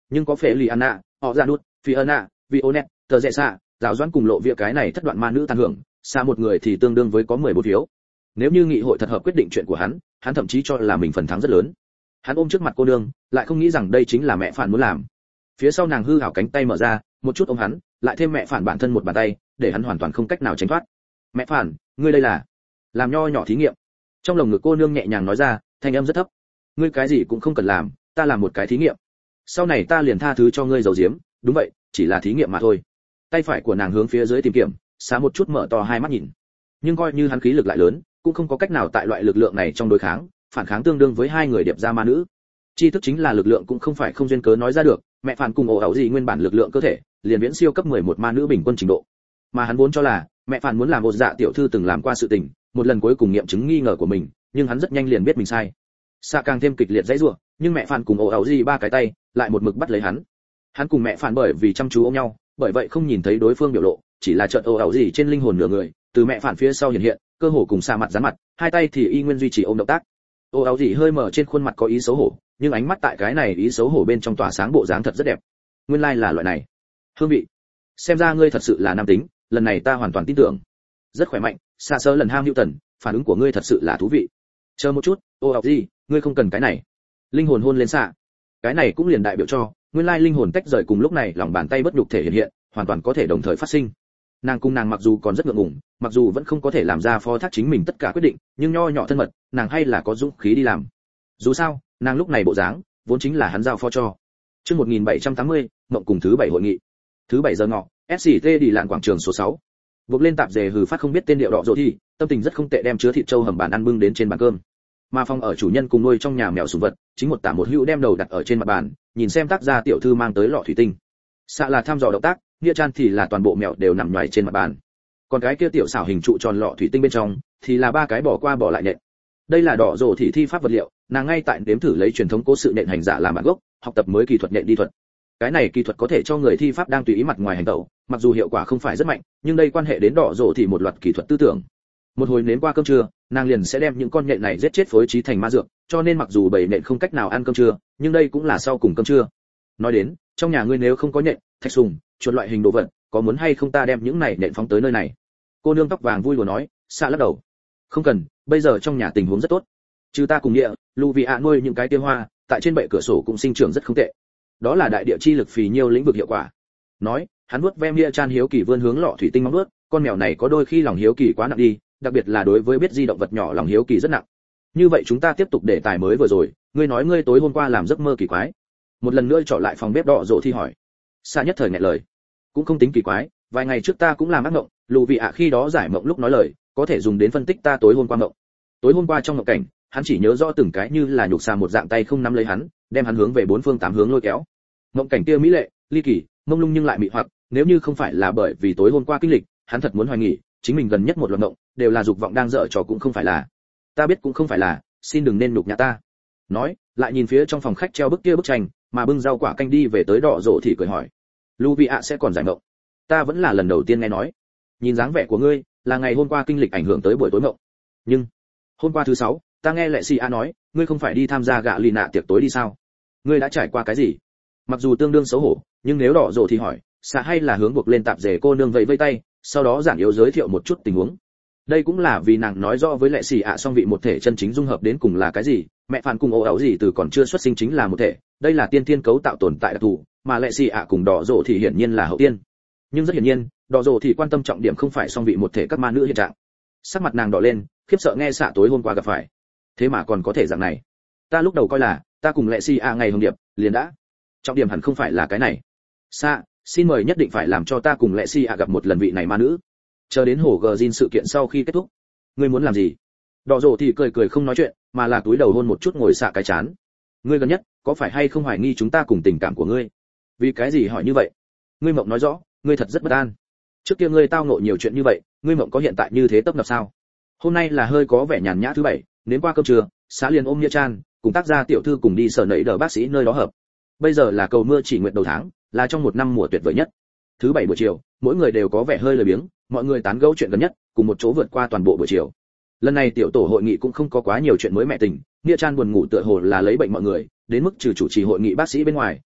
nhưng có phệ lì anna, họ ra nút, Fiona, Vionet, tờ rẽ xạ, giáo doãn cùng lộ việc cái này thất đoạn ma nữ tàn hưởng, xa một người thì tương đương với có mười bốn phiếu. Nếu như nghị hội thật hợp quyết định chuyện của hắn, hắn thậm chí cho là mình phần thắng rất lớn. Hắn ôm trước mặt cô nương, lại không nghĩ rằng đây chính là mẹ phản muốn làm. Phía sau nàng hư hảo cánh tay mở ra, một chút ôm hắn, lại thêm mẹ phản bản thân một bàn tay, để hắn hoàn toàn không cách nào tránh thoát. Mẹ phản, ngươi đây là làm nho nhỏ thí nghiệm. Trong lồng ngực cô nương nhẹ nhàng nói ra, thanh âm rất thấp. Ngươi cái gì cũng không cần làm, ta làm một cái thí nghiệm. Sau này ta liền tha thứ cho ngươi giấu giếm, đúng vậy, chỉ là thí nghiệm mà thôi. Tay phải của nàng hướng phía dưới tìm kiếm, xá một chút mở to hai mắt nhìn. Nhưng coi như hắn khí lực lại lớn, cũng không có cách nào tại loại lực lượng này trong đối kháng, phản kháng tương đương với hai người điệp ra ma nữ. Chi thức chính là lực lượng cũng không phải không duyên cớ nói ra được, mẹ phản cùng ổ ảo gì nguyên bản lực lượng cơ thể, liền viễn siêu cấp mười một ma nữ bình quân trình độ. Mà hắn vốn cho là, mẹ phản muốn làm một dạ tiểu thư từng làm qua sự tình, một lần cuối cùng nghiệm chứng nghi ngờ của mình, nhưng hắn rất nhanh liền biết mình sai. Xạ càng thêm kịch liệt dãy rủa, nhưng mẹ phản cùng ổ ảo gì ba cái tay, lại một mực bắt lấy hắn. Hắn cùng mẹ phản bởi vì chăm chú ôm nhau, bởi vậy không nhìn thấy đối phương biểu lộ, chỉ là chợt ổ ảo gì trên linh hồn nửa người, từ mẹ phản phía sau hiện hiện, cơ hồ cùng xa mặt dán mặt, hai tay thì y nguyên duy trì ôm động tác. Ổ ảo gì hơi mở trên khuôn mặt có ý xấu hổ, nhưng ánh mắt tại cái này ý xấu hổ bên trong tỏa sáng bộ dáng thật rất đẹp. Nguyên lai like là loại này. Hương vị. Xem ra ngươi thật sự là nam tính, lần này ta hoàn toàn tin tưởng. Rất khỏe mạnh, xa sơ lần ham Newton, phản ứng của ngươi thật sự là thú vị. Chờ một chút, ô học gì, ngươi không cần cái này. Linh hồn hôn lên xạ. Cái này cũng liền đại biểu cho, nguyên lai linh hồn tách rời cùng lúc này lòng bàn tay bất nhục thể hiện hiện, hoàn toàn có thể đồng thời phát sinh. Nàng cùng nàng mặc dù còn rất ngượng ngùng, mặc dù vẫn không có thể làm ra phó thác chính mình tất cả quyết định, nhưng nho nhỏ thân mật, nàng hay là có dũng khí đi làm. Dù sao, nàng lúc này bộ dáng, vốn chính là hắn giao phó cho. Chương một nghìn bảy trăm tám mươi, mộng cùng thứ bảy hội nghị. Thứ bảy giờ ngọ, ép xê tê đi lạn quảng trường số sáu. Buộc lên tạp dề hừ phát không biết tên điệu đỏ rộ thì, tâm tình rất không tệ đem chứa thịt trâu hầm bàn ăn bưng đến trên bàn cơm. Mà phòng ở chủ nhân cùng nuôi trong nhà mèo sủng vật, chính một tả một hữu đem đầu đặt ở trên mặt bàn, nhìn xem tác gia tiểu thư mang tới lọ thủy tinh. Xạ là thăm dò động tác, nghĩa chan thì là toàn bộ mèo đều nằm nhoài trên mặt bàn. Còn cái kia tiểu xảo hình trụ tròn lọ thủy tinh bên trong, thì là ba cái bỏ qua bỏ lại nện. Đây là đỏ rồ thị thi pháp vật liệu, nàng ngay tại đếm thử lấy truyền thống cố sự nện hành giả làm bản gốc, học tập mới kỹ thuật nện đi thuật. Cái này kỹ thuật có thể cho người thi pháp đang tùy ý mặt ngoài hành động, mặc dù hiệu quả không phải rất mạnh, nhưng đây quan hệ đến đỏ rồ thị một loạt kỹ thuật tư tưởng. Một hồi nếm qua cơm trưa, nàng liền sẽ đem những con nhện này giết chết phối trí thành ma dược, cho nên mặc dù bầy nện không cách nào ăn cơm trưa, nhưng đây cũng là sau cùng cơm trưa. Nói đến, trong nhà ngươi nếu không có nhện, thạch sùng, chuột loại hình đồ vật, có muốn hay không ta đem những này nện phóng tới nơi này? Cô nương tóc vàng vui đùa nói, xạ lắc đầu. Không cần, bây giờ trong nhà tình huống rất tốt. Trừ ta cùng địa, Luvia nuôi những cái tiêu hoa, tại trên bệ cửa sổ cũng sinh trưởng rất không tệ. Đó là đại địa chi lực phì nhiêu lĩnh vực hiệu quả. Nói, hắn nuốt ve Mia Chan hiếu kỳ vươn hướng lọ thủy tinh mong nuốt, con mèo này có đôi khi lòng hiếu kỳ quá nặng đi, đặc biệt là đối với biết di động vật nhỏ lòng hiếu kỳ rất nặng. Như vậy chúng ta tiếp tục đề tài mới vừa rồi, ngươi nói ngươi tối hôm qua làm giấc mơ kỳ quái. Một lần nữa trở lại phòng bếp đỏ rộ thì hỏi. Xa nhất thời nghẹn lời. Cũng không tính kỳ quái, vài ngày trước ta cũng làm ác mộng, Luvia khi đó giải mộng lúc nói lời, có thể dùng đến phân tích ta tối hôm qua mộng. Tối hôm qua trong mộng cảnh, hắn chỉ nhớ rõ từng cái như là nhục xà một dạng tay không nắm lấy hắn, đem hắn hướng về bốn phương tám hướng lôi kéo. Mộng cảnh kia mỹ lệ, ly kỳ, mông lung nhưng lại mị hoặc, nếu như không phải là bởi vì tối hôm qua kinh lịch, hắn thật muốn hoài nghi, chính mình gần nhất một loạt mộng, đều là dục vọng đang dở trò cũng không phải là. Ta biết cũng không phải là, xin đừng nên nhục nhã ta. Nói, lại nhìn phía trong phòng khách treo bức kia bức tranh, mà bưng rau quả canh đi về tới đỏ rộ thì cười hỏi. Luvia sẽ còn giải mộng. Ta vẫn là lần đầu tiên nghe nói. Nhìn dáng vẻ của ngươi, là ngày hôm qua kinh lịch ảnh hưởng tới buổi tối mộng. Nhưng, hôm qua thứ sáu, ta nghe lệ si a nói, ngươi không phải đi tham gia gạ lì nạ tiệc tối đi sao? Ngươi đã trải qua cái gì? Mặc dù tương đương xấu hổ, nhưng nếu đỏ rộ thì hỏi, xạ hay là hướng buộc lên tạp dề cô nương vẫy vẫy tay, sau đó giản yếu giới thiệu một chút tình huống. Đây cũng là vì nàng nói rõ với lệ xì ạ song vị một thể chân chính dung hợp đến cùng là cái gì, mẹ phản cùng ồ ảo gì từ còn chưa xuất sinh chính là một thể, đây là tiên thiên cấu tạo tồn tại đặc thù, mà lệ xì ạ cùng đỏ rộ thì hiển nhiên là hậu tiên. Nhưng rất hiển nhiên, đỏ rộ thì quan tâm trọng điểm không phải song vị một thể các ma nữ hiện trạng. Sắc mặt nàng đỏ lên, khiếp sợ nghe xạ tối hôm qua gặp phải. Thế mà còn có thể dạng này. Ta lúc đầu coi là, ta cùng lệ xì ạ ngày hồng điệp, liền đã. Trọng điểm hẳn không phải là cái này. Xạ, xin mời nhất định phải làm cho ta cùng lệ xì ạ gặp một lần vị này ma nữ. Chờ đến hổ gờ Jin sự kiện sau khi kết thúc. Ngươi muốn làm gì? Đỏ rộ thì cười cười không nói chuyện, mà là túi đầu hôn một chút ngồi xạ cái chán. Ngươi gần nhất, có phải hay không hoài nghi chúng ta cùng tình cảm của ngươi? Vì cái gì hỏi như vậy? Ngươi mộng nói rõ, ngươi thật rất bất an. Trước kia ngươi tao ngộ nhiều chuyện như vậy, ngươi mộng có hiện tại như thế tấp nập sao? Hôm nay là hơi có vẻ nhàn nhã thứ bảy, đến qua cơm trưa, xã liền ôm Nghĩa Chan, cùng tác gia tiểu thư cùng đi sở nảy đỡ bác sĩ nơi đó hợp. Bây giờ là cầu mưa chỉ nguyện đầu tháng, là trong một năm mùa tuyệt vời nhất. Thứ bảy buổi chiều, mỗi người đều có vẻ hơi lười biếng, mọi người tán gẫu chuyện gần nhất, cùng một chỗ vượt qua toàn bộ buổi chiều. Lần này tiểu tổ hội nghị cũng không có quá nhiều chuyện mới mẹ tình, Nghĩa Chan buồn ngủ tựa hồ là lấy bệnh mọi người, đến mức trừ chủ trì hội nghị bác sĩ bên ngoài,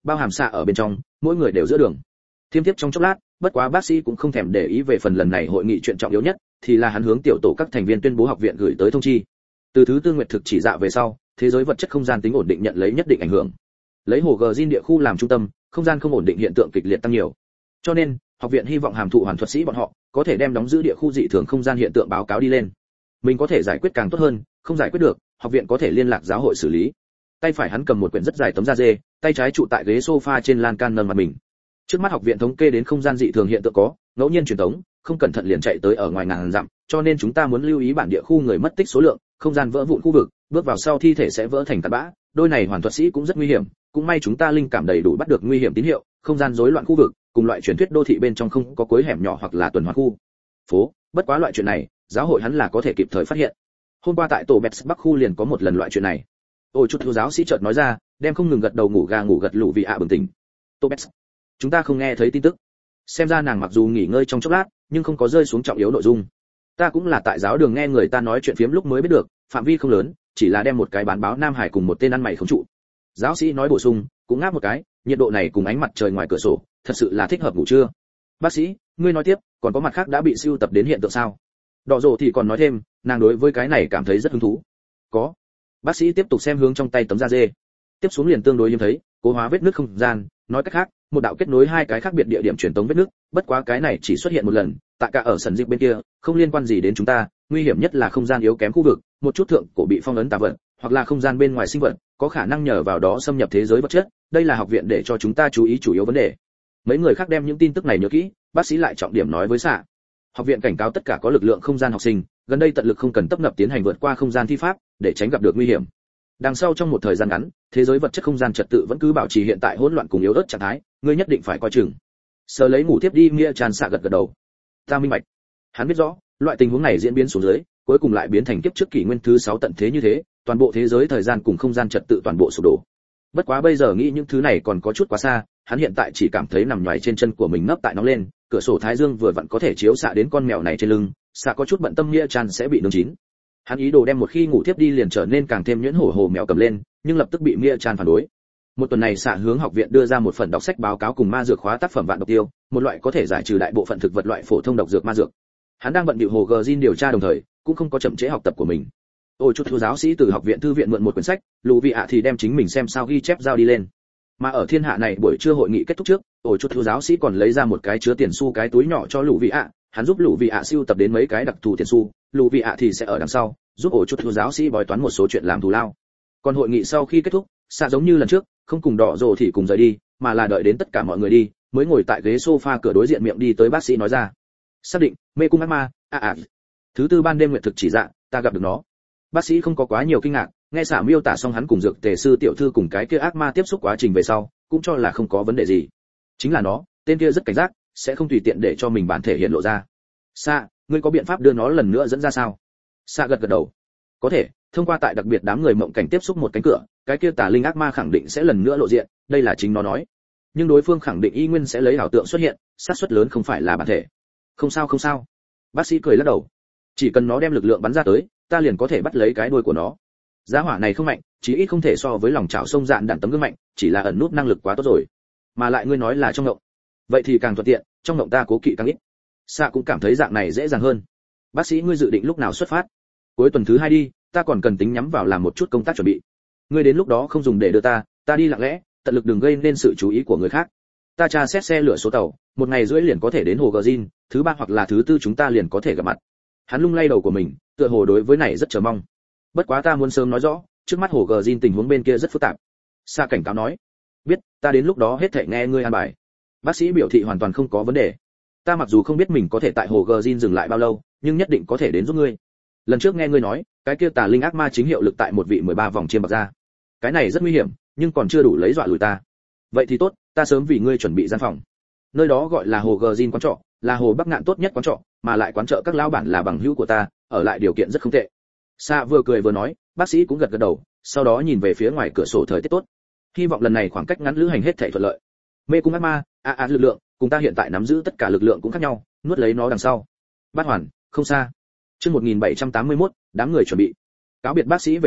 bao hàm xạ ở bên trong, mỗi người đều giữa đường. Thiêm tiếp trong chốc lát, bất quá bác sĩ cũng không thèm để ý về phần lần này hội nghị chuyện trọng yếu nhất, thì là hắn hướng tiểu tổ các thành viên tuyên bố học viện gửi tới thông chi. Từ thứ tư nguyệt thực chỉ dạ về sau, thế giới vật chất không gian tính ổn định nhận lấy nhất định ảnh hưởng. Lấy hồ Gjin địa khu làm trung tâm, không gian không ổn định hiện tượng kịch liệt tăng nhiều. Cho nên, học viện hy vọng hàm thụ hoàn thuật sĩ bọn họ có thể đem đóng giữ địa khu dị thường không gian hiện tượng báo cáo đi lên. Mình có thể giải quyết càng tốt hơn, không giải quyết được, học viện có thể liên lạc giáo hội xử lý. Tay phải hắn cầm một quyển rất dài tấm da dê, tay trái trụ tại ghế sofa trên lan can nâng mặt mình. Trước mắt học viện thống kê đến không gian dị thường hiện tượng có, ngẫu nhiên truyền tống, không cẩn thận liền chạy tới ở ngoài ngàn dặm, cho nên chúng ta muốn lưu ý bản địa khu người mất tích số lượng, không gian vỡ vụn khu vực, bước vào sau thi thể sẽ vỡ thành tạt bã, đôi này hoàn thuật sĩ cũng rất nguy hiểm, cũng may chúng ta linh cảm đầy đủ bắt được nguy hiểm tín hiệu, không gian rối loạn khu vực, cùng loại truyền thuyết đô thị bên trong không có cuối hẻm nhỏ hoặc là tuần hoàn khu phố, bất quá loại chuyện này, giáo hội hắn là có thể kịp thời phát hiện. Hôm qua tại tổ Bets Bắc khu liền có một lần loại chuyện này. Ôi chút thiếu giáo sĩ chợt nói ra, đem không ngừng gật đầu ngủ gà ngủ gật lũ vì ạ bừng tỉnh. Tổ Bets, chúng ta không nghe thấy tin tức. Xem ra nàng mặc dù nghỉ ngơi trong chốc lát, nhưng không có rơi xuống trọng yếu nội dung. Ta cũng là tại giáo đường nghe người ta nói chuyện phiếm lúc mới biết được, phạm vi không lớn, chỉ là đem một cái bán báo Nam Hải cùng một tên ăn mày không trụ. Giáo sĩ nói bổ sung, cũng ngáp một cái, nhiệt độ này cùng ánh mặt trời ngoài cửa sổ, thật sự là thích hợp ngủ trưa. Bác sĩ, ngươi nói tiếp, còn có mặt khác đã bị siêu tập đến hiện tượng sao? Đỏ rồ thì còn nói thêm, nàng đối với cái này cảm thấy rất hứng thú. Có. Bác sĩ tiếp tục xem hướng trong tay tấm da dê. Tiếp xuống liền tương đối hiếm thấy, cố hóa vết nứt không gian, nói cách khác, một đạo kết nối hai cái khác biệt địa điểm truyền tống vết nứt, bất quá cái này chỉ xuất hiện một lần, tại cả ở sân dịch bên kia, không liên quan gì đến chúng ta, nguy hiểm nhất là không gian yếu kém khu vực, một chút thượng cổ bị phong ấn tà vật, hoặc là không gian bên ngoài sinh vật, có khả năng nhờ vào đó xâm nhập thế giới vật chất, đây là học viện để cho chúng ta chú ý chủ yếu vấn đề. Mấy người khác đem những tin tức này nhớ kỹ, bác sĩ lại trọng điểm nói với xạ. Học viện cảnh cáo tất cả có lực lượng không gian học sinh, gần đây tận lực không cần tấp nập tiến hành vượt qua không gian thi pháp, để tránh gặp được nguy hiểm. Đằng sau trong một thời gian ngắn, thế giới vật chất không gian trật tự vẫn cứ bảo trì hiện tại hỗn loạn cùng yếu ớt trạng thái, ngươi nhất định phải coi chừng. Sờ lấy ngủ tiếp đi, Nghĩa tràn xạ gật gật đầu. Ta minh bạch. Hắn biết rõ, loại tình huống này diễn biến xuống dưới, cuối cùng lại biến thành kiếp trước kỷ nguyên thứ sáu tận thế như thế, toàn bộ thế giới thời gian cùng không gian trật tự toàn bộ sụp đổ. Bất quá bây giờ nghĩ những thứ này còn có chút quá xa, hắn hiện tại chỉ cảm thấy nằm nhoài trên chân của mình nấp tại nóng lên, cửa sổ thái dương vừa vặn có thể chiếu xạ đến con mèo này trên lưng, xạ có chút bận tâm Nghĩa tràn sẽ bị nướng chín. Hắn ý đồ đem một khi ngủ tiếp đi liền trở nên càng thêm nhuyễn hổ hồ mèo cầm lên, nhưng lập tức bị Nghĩa tràn phản đối. Một tuần này xạ hướng học viện đưa ra một phần đọc sách báo cáo cùng ma dược khóa tác phẩm vạn độc tiêu, một loại có thể giải trừ đại bộ phận thực vật loại phổ thông độc dược ma dược. Hắn đang bận bịu hồ Gjin điều tra đồng thời, cũng không có chậm trễ học tập của mình. Ôi chút thiếu giáo sĩ từ học viện thư viện mượn một quyển sách, lù vị ạ thì đem chính mình xem sao ghi chép giao đi lên. Mà ở thiên hạ này buổi trưa hội nghị kết thúc trước, ôi chút thiếu giáo sĩ còn lấy ra một cái chứa tiền xu cái túi nhỏ cho lù vị ạ, hắn giúp lù vị ạ siêu tập đến mấy cái đặc thù tiền xu, lù vị ạ thì sẽ ở đằng sau giúp ôi chút thiếu giáo sĩ bói toán một số chuyện làm thù lao. Còn hội nghị sau khi kết thúc, xạ giống như lần trước, không cùng đỏ rồ thì cùng rời đi, mà là đợi đến tất cả mọi người đi, mới ngồi tại ghế sofa cửa đối diện miệng đi tới bác sĩ nói ra. Xác định, mê cung ác ma, à à. Thứ tư ban đêm nguyệt thực chỉ dạ, ta gặp được nó. Bác sĩ không có quá nhiều kinh ngạc, nghe xạ miêu tả xong hắn cùng dược tề sư tiểu thư cùng cái kia ác ma tiếp xúc quá trình về sau, cũng cho là không có vấn đề gì. Chính là nó, tên kia rất cảnh giác, sẽ không tùy tiện để cho mình bản thể hiện lộ ra. Xạ, ngươi có biện pháp đưa nó lần nữa dẫn ra sao? Xạ gật gật đầu. Có thể, thông qua tại đặc biệt đám người mộng cảnh tiếp xúc một cánh cửa, cái kia tà linh ác ma khẳng định sẽ lần nữa lộ diện, đây là chính nó nói. Nhưng đối phương khẳng định y nguyên sẽ lấy ảo tượng xuất hiện, xác suất lớn không phải là bản thể. Không sao không sao. Bác sĩ cười lắc đầu. Chỉ cần nó đem lực lượng bắn ra tới, ta liền có thể bắt lấy cái đuôi của nó. Giá hỏa này không mạnh, chí ít không thể so với lòng chảo sông dạn đạn tấm gương mạnh, chỉ là ẩn nút năng lực quá tốt rồi. Mà lại ngươi nói là trong ngộng. Vậy thì càng thuận tiện, trong ngộng ta cố kỵ càng ít. Xạ cũng cảm thấy dạng này dễ dàng hơn. Bác sĩ ngươi dự định lúc nào xuất phát? Cuối tuần thứ hai đi, ta còn cần tính nhắm vào làm một chút công tác chuẩn bị. Ngươi đến lúc đó không dùng để đưa ta, ta đi lặng lẽ, tận lực đừng gây nên sự chú ý của người khác. Ta tra xét xe lửa số tàu, một ngày rưỡi liền có thể đến hồ Gjin, thứ ba hoặc là thứ tư chúng ta liền có thể gặp mặt. Hắn lung lay đầu của mình, tựa hồ đối với này rất chờ mong. Bất quá ta muốn sớm nói rõ, trước mắt hồ Gjin tình huống bên kia rất phức tạp. Sa cảnh cáo nói, biết, ta đến lúc đó hết thảy nghe ngươi an bài. Bác sĩ biểu thị hoàn toàn không có vấn đề. Ta mặc dù không biết mình có thể tại hồ Gjin dừng lại bao lâu, nhưng nhất định có thể đến giúp ngươi. Lần trước nghe ngươi nói, cái kia tà linh ác ma chính hiệu lực tại một vị mười ba vòng chiêm bạc ra. Cái này rất nguy hiểm, nhưng còn chưa đủ lấy dọa lùi ta. Vậy thì tốt, ta sớm vì ngươi chuẩn bị gian phòng. Nơi đó gọi là hồ Gjin quán trọ, là hồ Bắc Ngạn tốt nhất quán trọ, mà lại quán trọ các lão bản là bằng hữu của ta, ở lại điều kiện rất không tệ. Sa vừa cười vừa nói, bác sĩ cũng gật gật đầu, sau đó nhìn về phía ngoài cửa sổ thời tiết tốt. Hy vọng lần này khoảng cách ngắn lữ hành hết thảy thuận lợi. Mê cung ác ma, a a lực lượng, cùng ta hiện tại nắm giữ tất cả lực lượng cũng khác nhau, nuốt lấy nó đằng sau. Bát hoàn, không xa. Chương một nghìn bảy trăm tám mươi mốt, đám người chuẩn bị. Cáo biệt bác sĩ về sau,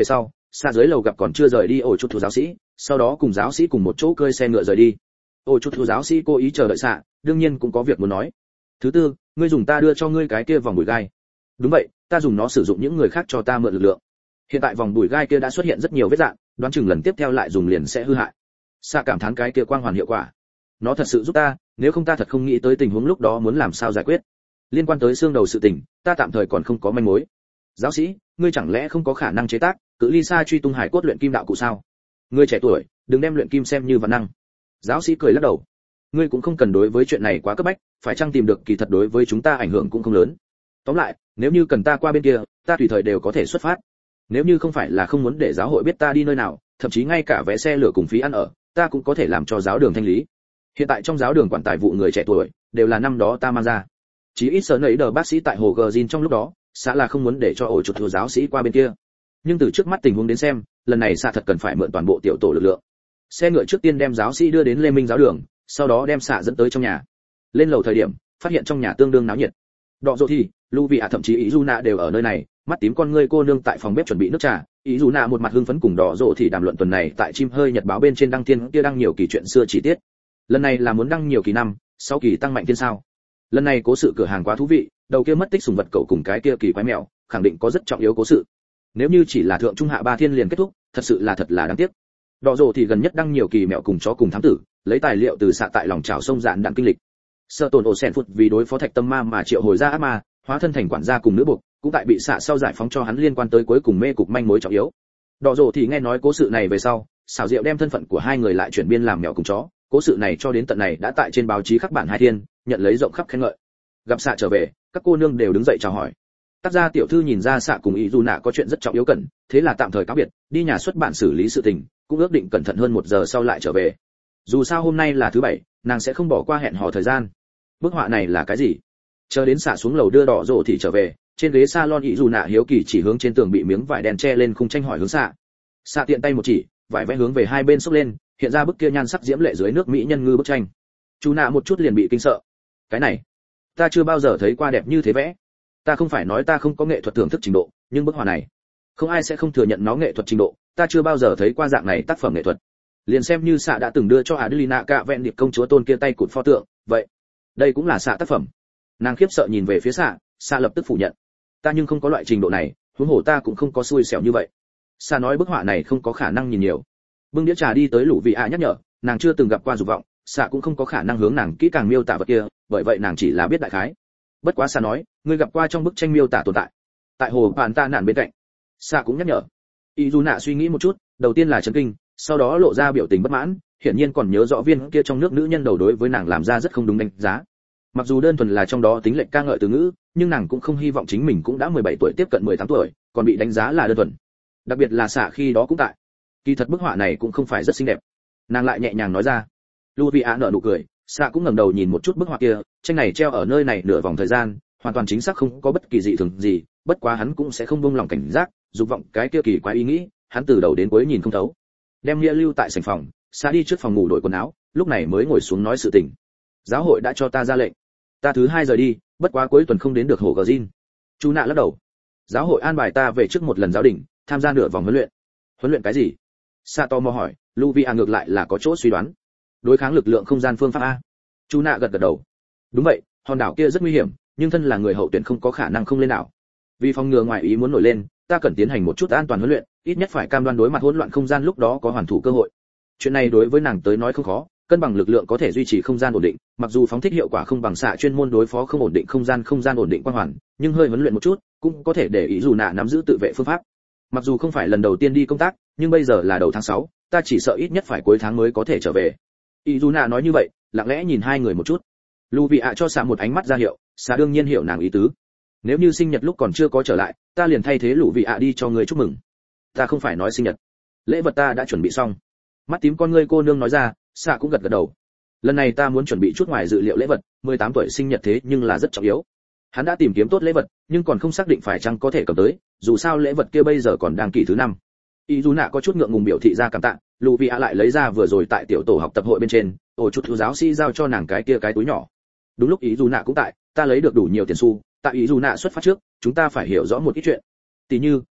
Xa dưới lầu gặp còn chưa rời đi ổ chút thu giáo sĩ, sau đó cùng giáo sĩ cùng một chỗ cơi xe ngựa rời đi. Ổ chút thu giáo sĩ cố ý chờ đợi xạ, đương nhiên cũng có việc muốn nói. Thứ tư, ngươi dùng ta đưa cho ngươi cái kia vòng bùi gai. Đúng vậy, ta dùng nó sử dụng những người khác cho ta mượn lực lượng. Hiện tại vòng bùi gai kia đã xuất hiện rất nhiều vết rạn, đoán chừng lần tiếp theo lại dùng liền sẽ hư hại. Xạ cảm thán cái kia quang hoàn hiệu quả. Nó thật sự giúp ta, nếu không ta thật không nghĩ tới tình huống lúc đó muốn làm sao giải quyết. Liên quan tới xương đầu sự tình, ta tạm thời còn không có manh mối. Giáo sĩ, ngươi chẳng lẽ không có khả năng chế tác cự ly xa truy tung hải cốt luyện kim đạo cụ sao? Ngươi trẻ tuổi, đừng đem luyện kim xem như văn năng. Giáo sĩ cười lắc đầu. Ngươi cũng không cần đối với chuyện này quá cấp bách, phải chăng tìm được kỳ thật đối với chúng ta ảnh hưởng cũng không lớn. Tóm lại, nếu như cần ta qua bên kia, ta tùy thời đều có thể xuất phát. Nếu như không phải là không muốn để giáo hội biết ta đi nơi nào, thậm chí ngay cả vé xe lửa cùng phí ăn ở, ta cũng có thể làm cho giáo đường thanh lý. Hiện tại trong giáo đường quản tài vụ người trẻ tuổi đều là năm đó ta mang ra. Chí ít sở nấy đờ bác sĩ tại hồ Gờ trong lúc đó, xã là không muốn để cho ổ chuột thừa giáo sĩ qua bên kia. Nhưng từ trước mắt tình huống đến xem, lần này xã thật cần phải mượn toàn bộ tiểu tổ lực lượng. Xe ngựa trước tiên đem giáo sĩ đưa đến Lê Minh giáo đường, sau đó đem xã dẫn tới trong nhà. Lên lầu thời điểm, phát hiện trong nhà tương đương náo nhiệt. Đọ dỗ thì, Lu Vị ạ thậm chí Ý Du Nạ đều ở nơi này, mắt tím con ngươi cô nương tại phòng bếp chuẩn bị nước trà. Ý Du Nạ một mặt hưng phấn cùng Đọ dỗ thì đàm luận tuần này tại chim hơi nhật báo bên trên đăng tiên kia đăng nhiều kỳ chuyện xưa chi tiết. Lần này là muốn đăng nhiều kỳ năm, sáu kỳ tăng mạnh thiên sao. Lần này cố sự cửa hàng quá thú vị, đầu kia mất tích sùng vật cậu cùng cái kia kỳ quái mèo, khẳng định có rất trọng yếu cố sự. Nếu như chỉ là thượng trung hạ ba thiên liền kết thúc, thật sự là thật là đáng tiếc. Đọ dỗ thì gần nhất đăng nhiều kỳ mèo cùng chó cùng thám tử, lấy tài liệu từ xạ tại lòng trào sông dạn đạn kinh lịch. Sợ tổn ổ sẹn phụt vì đối phó thạch tâm ma mà triệu hồi ra ác ma, hóa thân thành quản gia cùng nữ buộc, cũng tại bị xạ sau giải phóng cho hắn liên quan tới cuối cùng mê cục manh mối trọng yếu. Đọ dỗ thì nghe nói cố sự này về sau, xảo diệu đem thân phận của hai người lại chuyển biên làm mèo cùng chó. Cố sự này cho đến tận này đã tại trên báo chí khắc bản hai thiên, nhận lấy rộng khắp khen ngợi. Gặp xạ trở về, các cô nương đều đứng dậy chào hỏi. Tác gia tiểu thư nhìn ra xạ cùng Ý Du Nạ có chuyện rất trọng yếu cần, thế là tạm thời cáo biệt, đi nhà xuất bản xử lý sự tình, cũng ước định cẩn thận hơn một giờ sau lại trở về. Dù sao hôm nay là thứ bảy, nàng sẽ không bỏ qua hẹn hò thời gian. Bức họa này là cái gì? Chờ đến xạ xuống lầu đưa Đỏ Rồ thì trở về, trên ghế salon Ý Du Nạ hiếu kỳ chỉ hướng trên tường bị miếng vải đen che lên khung tranh hỏi hướng xạ. Xạ tiện tay một chỉ, vải vẽ hướng về hai bên xốc lên, hiện ra bức kia nhan sắc diễm lệ dưới nước mỹ nhân ngư bức tranh. Chú Nạ một chút liền bị kinh sợ. Cái này, ta chưa bao giờ thấy qua đẹp như thế vẽ. Ta không phải nói ta không có nghệ thuật thưởng thức trình độ, nhưng bức họa này, không ai sẽ không thừa nhận nó nghệ thuật trình độ, ta chưa bao giờ thấy qua dạng này tác phẩm nghệ thuật. Liền xem như xạ đã từng đưa cho Adelina cả vẹn điệp công chúa tôn kia tay cụt pho tượng, vậy, đây cũng là xạ tác phẩm. Nàng khiếp sợ nhìn về phía xạ, xạ lập tức phủ nhận. Ta nhưng không có loại trình độ này, huống hồ ta cũng không có xui xẻo như vậy. Xạ nói bức họa này không có khả năng nhìn nhiều. Bưng đĩa trà đi tới Lũ Vị ạ nhắc nhở, nàng chưa từng gặp qua dục vọng, xạ cũng không có khả năng hướng nàng kỹ càng miêu tả vật kia, bởi vậy nàng chỉ là biết đại khái. Bất quá xạ nói, ngươi gặp qua trong bức tranh miêu tả tồn tại. Tại hồ bạn ta nản bên cạnh. Xạ cũng nhắc nhở. Ý Du Nạ suy nghĩ một chút, đầu tiên là chấn kinh, sau đó lộ ra biểu tình bất mãn, hiển nhiên còn nhớ rõ viên kia trong nước nữ nhân đầu đối với nàng làm ra rất không đúng đánh giá. Mặc dù đơn thuần là trong đó tính lệnh ca ngợi từ ngữ, nhưng nàng cũng không hy vọng chính mình cũng đã mười bảy tuổi tiếp cận mười tám tuổi, còn bị đánh giá là đơn thuần. Đặc biệt là xạ khi đó cũng tại. Kỳ thật bức họa này cũng không phải rất xinh đẹp. Nàng lại nhẹ nhàng nói ra. Lưu Á nở nụ cười, xạ cũng ngẩng đầu nhìn một chút bức họa kia, tranh này treo ở nơi này nửa vòng thời gian, hoàn toàn chính xác không có bất kỳ dị thường gì, bất quá hắn cũng sẽ không buông lòng cảnh giác, dục vọng cái kia kỳ quái ý nghĩ, hắn từ đầu đến cuối nhìn không thấu. Đem nghĩa lưu tại sảnh phòng, xạ đi trước phòng ngủ đổi quần áo, lúc này mới ngồi xuống nói sự tình. Giáo hội đã cho ta ra lệnh, ta thứ hai rời đi, bất quá cuối tuần không đến được hồ Gờ Jin. Chu Nạ lắc đầu. Giáo hội an bài ta về trước một lần giáo đình, tham gia nửa vòng huấn luyện. Huấn luyện cái gì? Sato mò hỏi, Luvia ngược lại là có chỗ suy đoán. Đối kháng lực lượng không gian phương pháp a. Chu Nạ gật gật đầu. Đúng vậy, hòn đảo kia rất nguy hiểm, nhưng thân là người hậu tuyển không có khả năng không lên đảo. Vì phòng ngừa ngoại ý muốn nổi lên, ta cần tiến hành một chút an toàn huấn luyện, ít nhất phải cam đoan đối mặt hỗn loạn không gian lúc đó có hoàn thủ cơ hội. Chuyện này đối với nàng tới nói không khó, cân bằng lực lượng có thể duy trì không gian ổn định, mặc dù phóng thích hiệu quả không bằng xạ chuyên môn đối phó không ổn định không gian không gian ổn định quang hoàn, nhưng hơi huấn luyện một chút, cũng có thể để Ý Dù Nạ nắm giữ tự vệ phương pháp. Mặc dù không phải lần đầu tiên đi công tác, nhưng bây giờ là đầu tháng sáu, ta chỉ sợ ít nhất phải cuối tháng mới có thể trở về. Ý Dù Nạ nói như vậy, lặng lẽ nhìn hai người một chút. Luvia cho xạ một ánh mắt ra hiệu, xạ đương nhiên hiểu nàng ý tứ. Nếu như sinh nhật lúc còn chưa có trở lại, ta liền thay thế Luvia đi cho người chúc mừng. Ta không phải nói sinh nhật, lễ vật ta đã chuẩn bị xong. Mắt tím con ngươi cô nương nói ra, xạ cũng gật gật đầu. Lần này ta muốn chuẩn bị chút ngoài dự liệu lễ vật, mười tám tuổi sinh nhật thế nhưng là rất trọng yếu. Hắn đã tìm kiếm tốt lễ vật, nhưng còn không xác định phải chăng có thể cầm tới, dù sao lễ vật kia bây giờ còn đang kỳ thứ năm. Ý Dù Nạ có chút ngượng ngùng biểu thị ra cảm tạ, Luvia lại lấy ra vừa rồi tại tiểu tổ học tập hội bên trên, ổ chút thứ giáo sĩ giao cho nàng cái kia cái túi nhỏ. Đúng lúc Ý Dù Nạ cũng tại, ta lấy được đủ nhiều tiền xu, tại Ý Dù Nạ xuất phát trước, chúng ta phải hiểu rõ một ít chuyện. Tỷ như,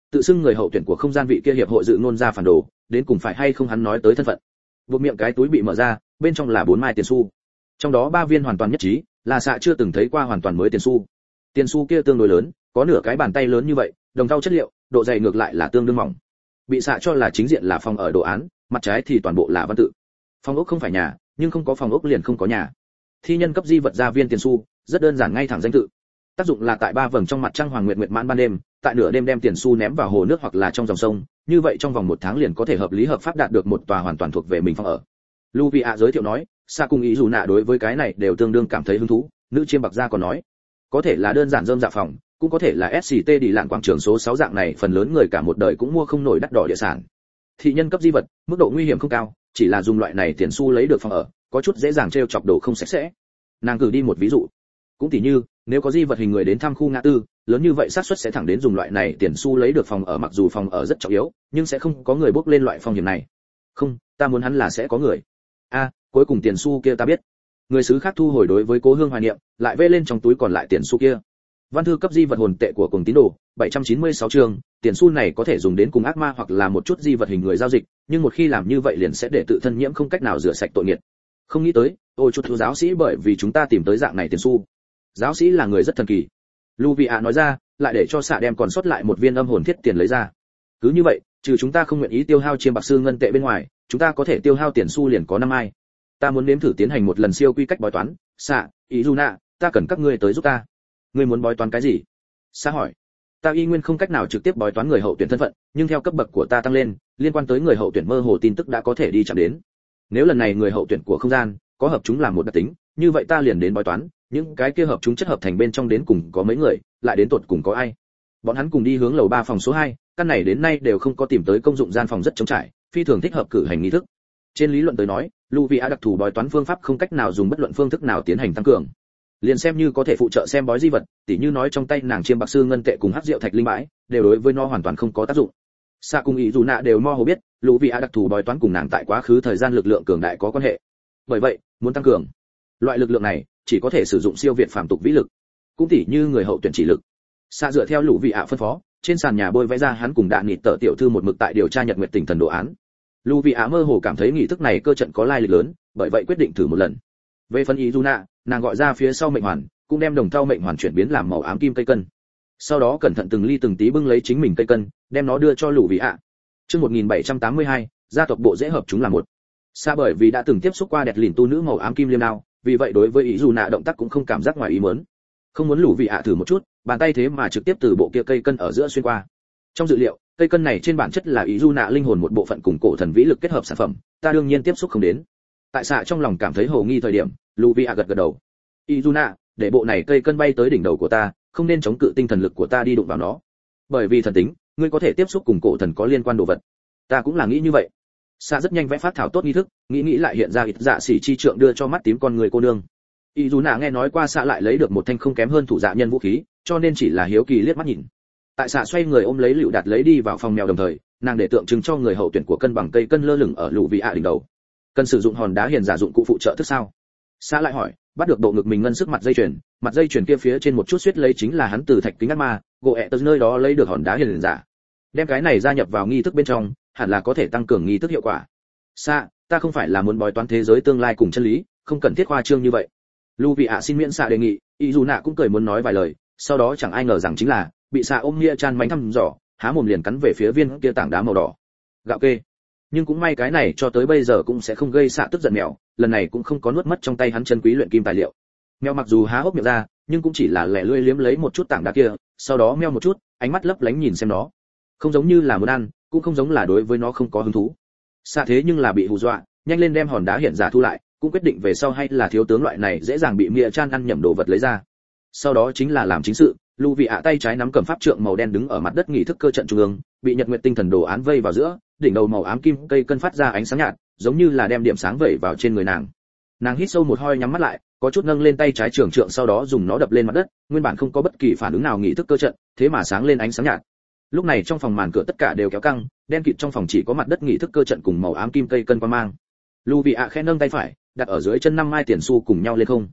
tự xưng người hậu tuyển của không gian vị kia hiệp hội dự ngôn ra phản đồ, đến cùng phải hay không hắn nói tới thân phận. Buộc miệng cái túi bị mở ra, bên trong là bốn mai tiền xu. Trong đó ba viên hoàn toàn nhất trí, là xạ chưa từng thấy qua hoàn toàn mới tiền xu. Tiền xu kia tương đối lớn, có nửa cái bàn tay lớn như vậy, đồng thau chất liệu, độ dày ngược lại là tương đương mỏng. Bị xạ cho là chính diện là phòng ở đồ án, mặt trái thì toàn bộ là văn tự. Phòng ốc không phải nhà, nhưng không có phòng ốc liền không có nhà. Thi nhân cấp di vật ra viên tiền xu, rất đơn giản ngay thẳng danh tự. Tác dụng là tại ba vầng trong mặt trăng hoàng nguyệt nguyệt mãn ban đêm, tại nửa đêm đem tiền xu ném vào hồ nước hoặc là trong dòng sông, như vậy trong vòng một tháng liền có thể hợp lý hợp pháp đạt được một tòa hoàn toàn thuộc về mình phòng ở. Luvia giới thiệu nói, Sa cùng ý dù nạ đối với cái này đều tương đương cảm thấy hứng thú. Nữ chiêm bạc gia còn nói, có thể là đơn giản rơm dạ phòng, cũng có thể là ét xê tê đi lạn quảng trường số sáu dạng này, phần lớn người cả một đời cũng mua không nổi đắt đỏ địa sản. Thị nhân cấp di vật, mức độ nguy hiểm không cao, chỉ là dùng loại này tiền xu lấy được phòng ở, có chút dễ dàng treo chọc đồ không sạch sẽ. Nàng cử đi một ví dụ, cũng tỉ như nếu có di vật hình người đến thăm khu ngã tư, lớn như vậy xác suất sẽ thẳng đến dùng loại này tiền xu lấy được phòng ở, mặc dù phòng ở rất trọng yếu, nhưng sẽ không có người bước lên loại phong hiểm này. Không, ta muốn hắn là sẽ có người. A, à, cuối cùng tiền xu kia ta biết. Người xứ khác thu hồi đối với cố hương hoài niệm, lại vê lên trong túi còn lại tiền xu kia. Văn thư cấp di vật hồn tệ của cùng tín đồ, bảy trăm chín mươi sáu chương, tiền xu này có thể dùng đến cùng ác ma hoặc là một chút di vật hình người giao dịch, nhưng một khi làm như vậy liền sẽ để tự thân nhiễm không cách nào rửa sạch tội nghiệp. Không nghĩ tới, ôi chút giáo sĩ bởi vì chúng ta tìm tới dạng này tiền xu. Giáo sĩ là người rất thần kỳ. Luvia nói ra, lại để cho xạ đem còn sót lại một viên âm hồn thiết tiền lấy ra. Cứ như vậy, trừ chúng ta không nguyện ý tiêu hao chiêm bạc sư ngân tệ bên ngoài, chúng ta có thể tiêu hao tiền xu liền có năm ai. Ta muốn nếm thử tiến hành một lần siêu quy cách bói toán. Xạ, ý Juna, ta cần các ngươi tới giúp ta. Ngươi muốn bói toán cái gì? Xạ hỏi. Ta y nguyên không cách nào trực tiếp bói toán người hậu tuyển thân phận, nhưng theo cấp bậc của ta tăng lên, liên quan tới người hậu tuyển mơ hồ tin tức đã có thể đi chạm đến. Nếu lần này người hậu tuyển của không gian có hợp chúng làm một đặc tính, như vậy ta liền đến bói toán, những cái kia hợp chúng chất hợp thành bên trong đến cùng có mấy người, lại đến tột cùng có ai. Bọn hắn cùng đi hướng lầu ba phòng số hai, căn này đến nay đều không có tìm tới công dụng gian phòng rất trống trải, phi thường thích hợp cử hành nghi thức. Trên lý luận tới nói, Luvia đặc thù bói toán phương pháp không cách nào dùng bất luận phương thức nào tiến hành tăng cường. Liền xem như có thể phụ trợ xem bói di vật, tỉ như nói trong tay nàng chiêm bạc sư ngân tệ cùng hắc rượu thạch linh bãi, đều đối với nó hoàn toàn không có tác dụng. Sa cùng ý dù nạ đều mơ hồ biết, Luvia đặc thù bói toán cùng nàng tại quá khứ thời gian lực lượng cường đại có quan hệ. Bởi vậy, muốn tăng cường loại lực lượng này, chỉ có thể sử dụng siêu việt phàm tục vĩ lực, cũng tỉ như người hậu tuyển chỉ lực. Sa dựa theo Luvia phân phó, trên sàn nhà bôi vẽ ra hắn cùng đạn nịt tở tiểu thư một mực tại điều tra Nhật Nguyệt Tỉnh thần đồ án. Luvia mơ hồ cảm thấy nghị thức này cơ trận có lai lịch lớn, bởi vậy quyết định thử một lần. Về phần ý Juna, nàng gọi ra phía sau mệnh hoàn, cũng đem đồng thau mệnh hoàn chuyển biến làm màu ám kim cây cân. Sau đó cẩn thận từng ly từng tí bưng lấy chính mình cây cân, đem nó đưa cho Luvia. Chương một nghìn bảy trăm tám mươi hai, gia tộc bộ dễ hợp chúng là một. Sa bởi vì đã từng tiếp xúc qua đẹp lìn tu nữ màu ám kim liêm đao, vì vậy đối với ý Juna động tác cũng không cảm giác ngoài ý muốn. Không muốn Luvia thử một chút, bàn tay thế mà trực tiếp từ bộ kia cây cân ở giữa xuyên qua. Trong dự liệu, cây cân này trên bản chất là ý Juna linh hồn một bộ phận cùng cổ thần vĩ lực kết hợp sản phẩm, ta đương nhiên tiếp xúc không đến. Tại xạ trong lòng cảm thấy hồ nghi thời điểm, Luvia gật gật đầu. Izuna, để bộ này cây cân bay tới đỉnh đầu của ta, không nên chống cự tinh thần lực của ta đi đụng vào nó. Bởi vì thần tính, ngươi có thể tiếp xúc cùng cổ thần có liên quan đồ vật. Ta cũng là nghĩ như vậy. Xạ rất nhanh vẽ phát thảo tốt nghi thức, nghĩ nghĩ lại hiện ra ít dạ xỉ chi trượng đưa cho mắt tím con người cô nương. Izuna nghe nói qua xạ lại lấy được một thanh không kém hơn thủ dạ nhân vũ khí, cho nên chỉ là hiếu kỳ liếc mắt nhìn. Tại xạ xoay người ôm lấy Lựu Đạt lấy đi vào phòng mèo, đồng thời, nàng để tượng trưng cho người hậu tuyển của cân bằng cây cân lơ lửng ở Luvia đỉnh đầu. Cần sử dụng hòn đá hiền giả dụng cụ phụ trợ thức sao? Sa lại hỏi, bắt được bộ ngực mình ngân sức mặt dây chuyền, mặt dây chuyền kia phía trên một chút suýt lấy chính là hắn từ thạch kính ác ma, gỗ ẹ từ nơi đó lấy được hòn đá hiền giả. Đem cái này gia nhập vào nghi thức bên trong, hẳn là có thể tăng cường nghi thức hiệu quả. Sa, ta không phải là muốn bói toán thế giới tương lai cùng chân lý, không cần thiết khoa trương như vậy. Luvia xin miễn Sa đề nghị, Izuna cũng cười muốn nói vài lời, sau đó chẳng ai ngờ rằng chính là bị Sa ôm Mia Chan mánh thăm dò, há mồm liền cắn về phía viên kia tảng đá màu đỏ. Gạo kê. Nhưng cũng may cái này cho tới bây giờ cũng sẽ không gây Xạ tức giận mèo, lần này cũng không có nuốt mất trong tay hắn chân quý luyện kim tài liệu. Mèo mặc dù há hốc miệng ra, nhưng cũng chỉ là lẻ lươi liếm lấy một chút tảng đá kia, sau đó meo một chút, ánh mắt lấp lánh nhìn xem nó. Không giống như là muốn ăn, cũng không giống là đối với nó không có hứng thú. Xạ thế nhưng là bị hù dọa, nhanh lên đem hòn đá hiện giả thu lại, cũng quyết định về sau hay là thiếu tướng loại này dễ dàng bị Mia Chan ăn nhầm đồ vật lấy ra. Sau đó chính là làm chính sự, Luvia tay trái nắm cầm pháp trượng màu đen đứng ở mặt đất nghị thức cơ trận trung ương, bị Nhật Nguyệt tinh thần đồ án vây vào giữa, đỉnh đầu màu ám kim cây cân phát ra ánh sáng nhạt, giống như là đem điểm sáng vẩy vào trên người nàng. Nàng hít sâu một hơi nhắm mắt lại, có chút nâng lên tay trái trường trượng, sau đó dùng nó đập lên mặt đất, nguyên bản không có bất kỳ phản ứng nào nghị thức cơ trận, thế mà sáng lên ánh sáng nhạt. Lúc này trong phòng màn cửa tất cả đều kéo căng, đen kịt trong phòng chỉ có mặt đất nghị thức cơ trận cùng màu ám kim cây cân quang mang. Luvia khẽ nâng tay phải, đặt ở dưới chân năm mai tiền xu cùng nhau lên không.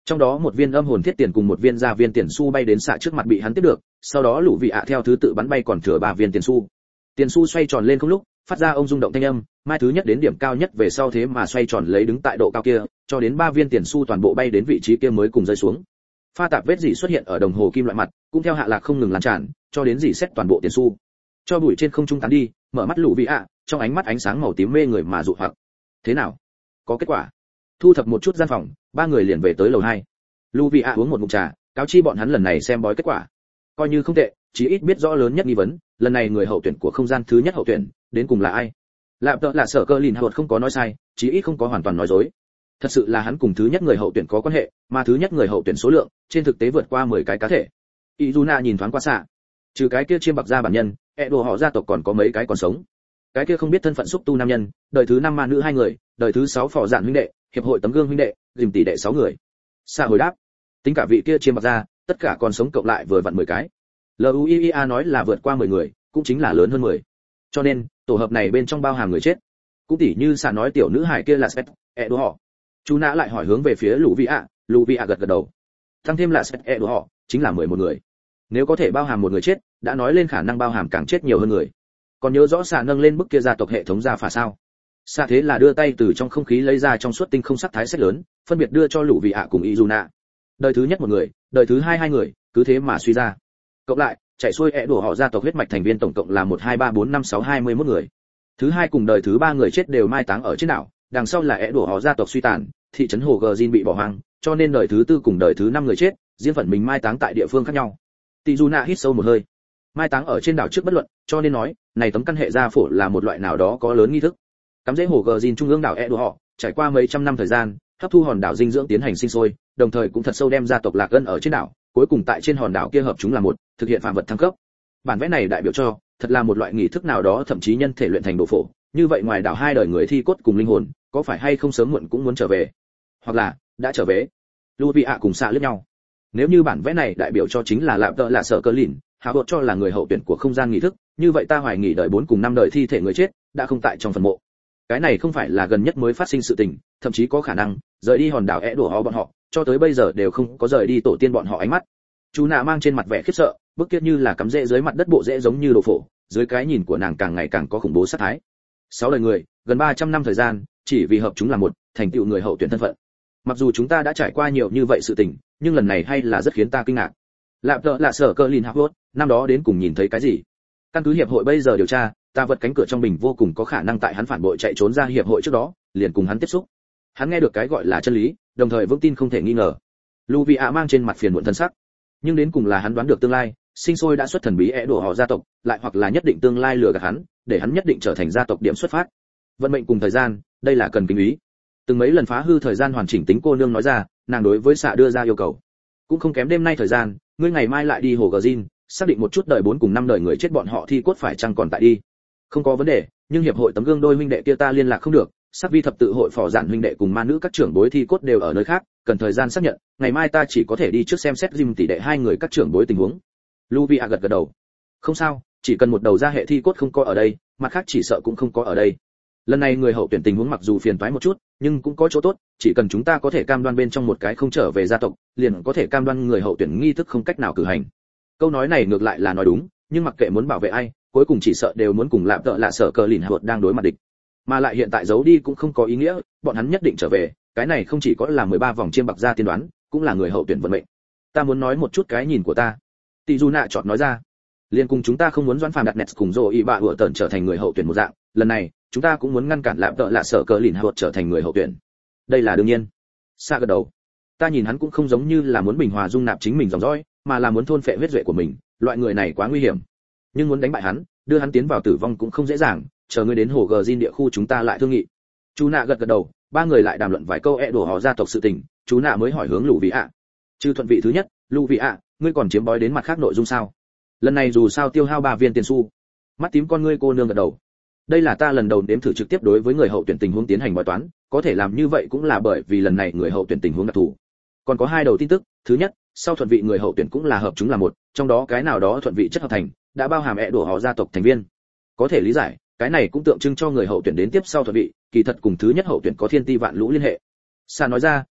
Trong đó một viên âm hồn thiết tiền cùng một viên gia viên tiền xu bay đến xạ trước mặt bị hắn tiếp được, sau đó lũ vị ạ theo thứ tự bắn bay còn thừa ba viên tiền xu. Tiền xu xoay tròn lên không lúc, phát ra ông rung động thanh âm, mai thứ nhất đến điểm cao nhất về sau thế mà xoay tròn lấy đứng tại độ cao kia, cho đến ba viên tiền xu toàn bộ bay đến vị trí kia mới cùng rơi xuống. Pha tạp vết dỉ xuất hiện ở đồng hồ kim loại mặt, cũng theo hạ lạc không ngừng lan tràn, cho đến dỉ xét toàn bộ tiền xu. Cho bụi trên không trung tán đi, mở mắt lũ vị ạ, trong ánh mắt ánh sáng màu tím mê người mà dụ hoặc. Thế nào? Có kết quả? Thu thập một chút gian phòng, ba người liền về tới lầu hai. Lũ vị ạ uống một ngụm trà, cáo chi bọn hắn lần này xem bói kết quả. Coi như không tệ, chí ít biết rõ lớn nhất nghi vấn, lần này người hậu tuyển của không gian thứ nhất hậu tuyển, đến cùng là ai? Lạp tợ là sở cơ lìn hột không có nói sai, chí ít không có hoàn toàn nói dối. Thật sự là hắn cùng thứ nhất người hậu tuyển có quan hệ, mà thứ nhất người hậu tuyển số lượng, trên thực tế vượt qua mười cái cá thể. Izuna nhìn thoáng qua xạ, trừ cái kia chiêm bạc gia bản nhân, ẹ đồ họ gia tộc còn có mấy cái còn sống. Cái kia không biết thân phận xúc tu nam nhân, đời thứ năm ma nữ hai người, đời thứ sáu phò dạn huynh đệ, hiệp hội tấm gương huynh đệ, dìm tỷ đệ sáu người. Xạ hồi đáp, tính cả vị kia chiêm bạc gia, tất cả còn sống cộng lại vừa vặn mười cái. Luia nói là vượt qua mười người, cũng chính là lớn hơn mười. Cho nên, tổ hợp này bên trong bao hàm người chết. Cũng tỉ như xạ nói tiểu nữ hài kia là Spet, ẹ đồ họ. Chú nã lại hỏi hướng về phía lũ vị ạ, lũ vị ạ gật gật đầu. Tăng thêm là Spet, ẹ đồ họ, chính là mười một người. Nếu có thể bao hàm một người chết, đã nói lên khả năng bao hàm càng chết nhiều hơn người. Còn nhớ rõ xạ nâng lên bức kia gia tộc hệ thống gia phả sao? Xạ thế là đưa tay từ trong không khí lấy ra trong suốt tinh không sắc thái xét lớn, phân biệt đưa cho lũ vị ạ cùng Izuna. Đời thứ nhất một người, đời thứ hai hai người, cứ thế mà suy ra. Cộng lại, chạy xuôi ẻ đổ họ gia tộc huyết mạch thành viên tổng cộng là một hai ba bốn năm sáu hai mươi mốt người. Thứ hai cùng đời thứ ba người chết đều mai táng ở trên đảo, đằng sau là ẻ đổ họ gia tộc suy tàn, thị trấn hồ gờ bị bỏ hoang, cho nên đời thứ tư cùng đời thứ năm người chết, riêng phần mình mai táng tại địa phương khác nhau. Tizuna hít sâu một hơi. Mai táng ở trên đảo trước bất luận, cho nên nói, này tấm căn hệ gia phổ là một loại nào đó có lớn nghi thức. Cắm rễ hồ gờ trung ương đảo ẻ đổ họ, trải qua mấy trăm năm thời gian, hấp thu hòn đảo dinh dưỡng tiến hành sinh sôi, đồng thời cũng thật sâu đem gia tộc lạc ân ở trên đảo, cuối cùng tại trên hòn đảo kia hợp chúng là một, thực hiện phạm vật thăng cấp. Bản vẽ này đại biểu cho, thật là một loại nghi thức nào đó thậm chí nhân thể luyện thành đồ phổ, như vậy ngoài đảo hai đời người thi cốt cùng linh hồn, có phải hay không sớm muộn cũng muốn trở về, hoặc là đã trở về. Luvia cùng xạ liếc nhau. Nếu như bản vẽ này đại biểu cho chính là lạp tợ là sở cơ lìn, hạ bột cho là người hậu tuyển của không gian nghi thức, như vậy ta hoài nghi đời bốn cùng năm đời thi thể người chết đã không tại trong phần mộ. Cái này không phải là gần nhất mới phát sinh sự tình, thậm chí có khả năng rời đi hòn đảo é đổ họ bọn họ, cho tới bây giờ đều không có rời đi tổ tiên bọn họ ánh mắt. Chú nạ mang trên mặt vẻ khiếp sợ, bức kia như là cắm rễ dưới mặt đất bộ rễ giống như đồ phổ, dưới cái nhìn của nàng càng ngày càng có khủng bố sát thái. Sáu đời người, gần ba trăm năm thời gian, chỉ vì hợp chúng là một, thành tựu người hậu tuyển thân phận. Mặc dù chúng ta đã trải qua nhiều như vậy sự tình, nhưng lần này hay là rất khiến ta kinh ngạc. Lạp tợ là sở cơ lìn hapot, năm đó đến cùng nhìn thấy cái gì? Căn cứ hiệp hội bây giờ điều tra, ta vật cánh cửa trong bình vô cùng có khả năng tại hắn phản bội chạy trốn ra hiệp hội trước đó, liền cùng hắn tiếp xúc. Hắn nghe được cái gọi là chân lý, đồng thời vững tin không thể nghi ngờ. Luvia mang trên mặt phiền muộn thân sắc, nhưng đến cùng là hắn đoán được tương lai, sinh sôi đã xuất thần bí é đổ họ gia tộc, lại hoặc là nhất định tương lai lừa gạt hắn, để hắn nhất định trở thành gia tộc điểm xuất phát. Vận mệnh cùng thời gian, đây là cần kính ý. Từng mấy lần phá hư thời gian hoàn chỉnh tính cô nương nói ra, nàng đối với xạ đưa ra yêu cầu, cũng không kém đêm nay thời gian, ngươi ngày mai lại đi hồ gờ Jin, xác định một chút đời bốn cùng năm đời người chết bọn họ thi cốt phải chăng còn tại đi. Không có vấn đề, nhưng hiệp hội tấm gương đôi huynh đệ kia ta liên lạc không được, sắc vi thập tự hội phò dạn huynh đệ cùng ma nữ các trưởng bối thi cốt đều ở nơi khác, cần thời gian xác nhận, ngày mai ta chỉ có thể đi trước xem xét Jim tỷ đệ hai người các trưởng bối tình huống. Luvia gật gật đầu. Không sao, chỉ cần một đầu ra hệ thi cốt không có ở đây, mặt khác chỉ sợ cũng không có ở đây. Lần này người hậu tuyển tình huống mặc dù phiền toái một chút, nhưng cũng có chỗ tốt, chỉ cần chúng ta có thể cam đoan bên trong một cái không trở về gia tộc, liền có thể cam đoan người hậu tuyển nghi thức không cách nào cử hành. Câu nói này ngược lại là nói đúng, nhưng mặc kệ muốn bảo vệ ai, cuối cùng chỉ sợ đều muốn cùng lạp tợ lạ sở cờ lìn hột đang đối mặt địch. Mà lại hiện tại giấu đi cũng không có ý nghĩa, bọn hắn nhất định trở về, cái này không chỉ có là mười ba vòng chiêm bạc gia tiên đoán, cũng là người hậu tuyển vận mệnh. Ta muốn nói một chút cái nhìn của ta. Tỷ Du nạ chọn nói ra, liên cùng chúng ta không muốn doãn phàm đặt nets cùng rồi y bạ hựa tần trở thành người hậu tuyển một dạng, lần này chúng ta cũng muốn ngăn cản lạp tợ lạ sở cờ lìn hột trở thành người hậu tuyển. Đây là đương nhiên. Sa gật đầu. Ta nhìn hắn cũng không giống như là muốn bình hòa dung nạp chính mình dòng dõi, mà là muốn thôn phệ huyết duệ của mình, loại người này quá nguy hiểm. Nhưng muốn đánh bại hắn, đưa hắn tiến vào tử vong cũng không dễ dàng, chờ ngươi đến hồ gờ Jin địa khu chúng ta lại thương nghị. Chú nạ gật gật đầu, ba người lại đàm luận vài câu e đổ họ gia tộc sự tình, chú nạ mới hỏi hướng lũ vị ạ. Trừ thuận vị thứ nhất, lũ vị ạ, ngươi còn chiếm bói đến mặt khác nội dung sao? Lần này dù sao tiêu hao ba viên tiền xu. Mắt tím con ngươi cô nương gật đầu. Đây là ta lần đầu đếm thử trực tiếp đối với người hậu tuyển tình huống tiến hành bói toán, có thể làm như vậy cũng là bởi vì lần này người hậu tuyển tình huống đặc thù. Còn có hai đầu tin tức, thứ nhất, sau thuận vị người hậu tuyển cũng là hợp chúng là một, trong đó cái nào đó thuận vị chất hợp thành, đã bao hàm ẹ đổ họ gia tộc thành viên. Có thể lý giải, cái này cũng tượng trưng cho người hậu tuyển đến tiếp sau thuận vị, kỳ thật cùng thứ nhất hậu tuyển có thiên ti vạn lũ liên hệ. Sa nói ra,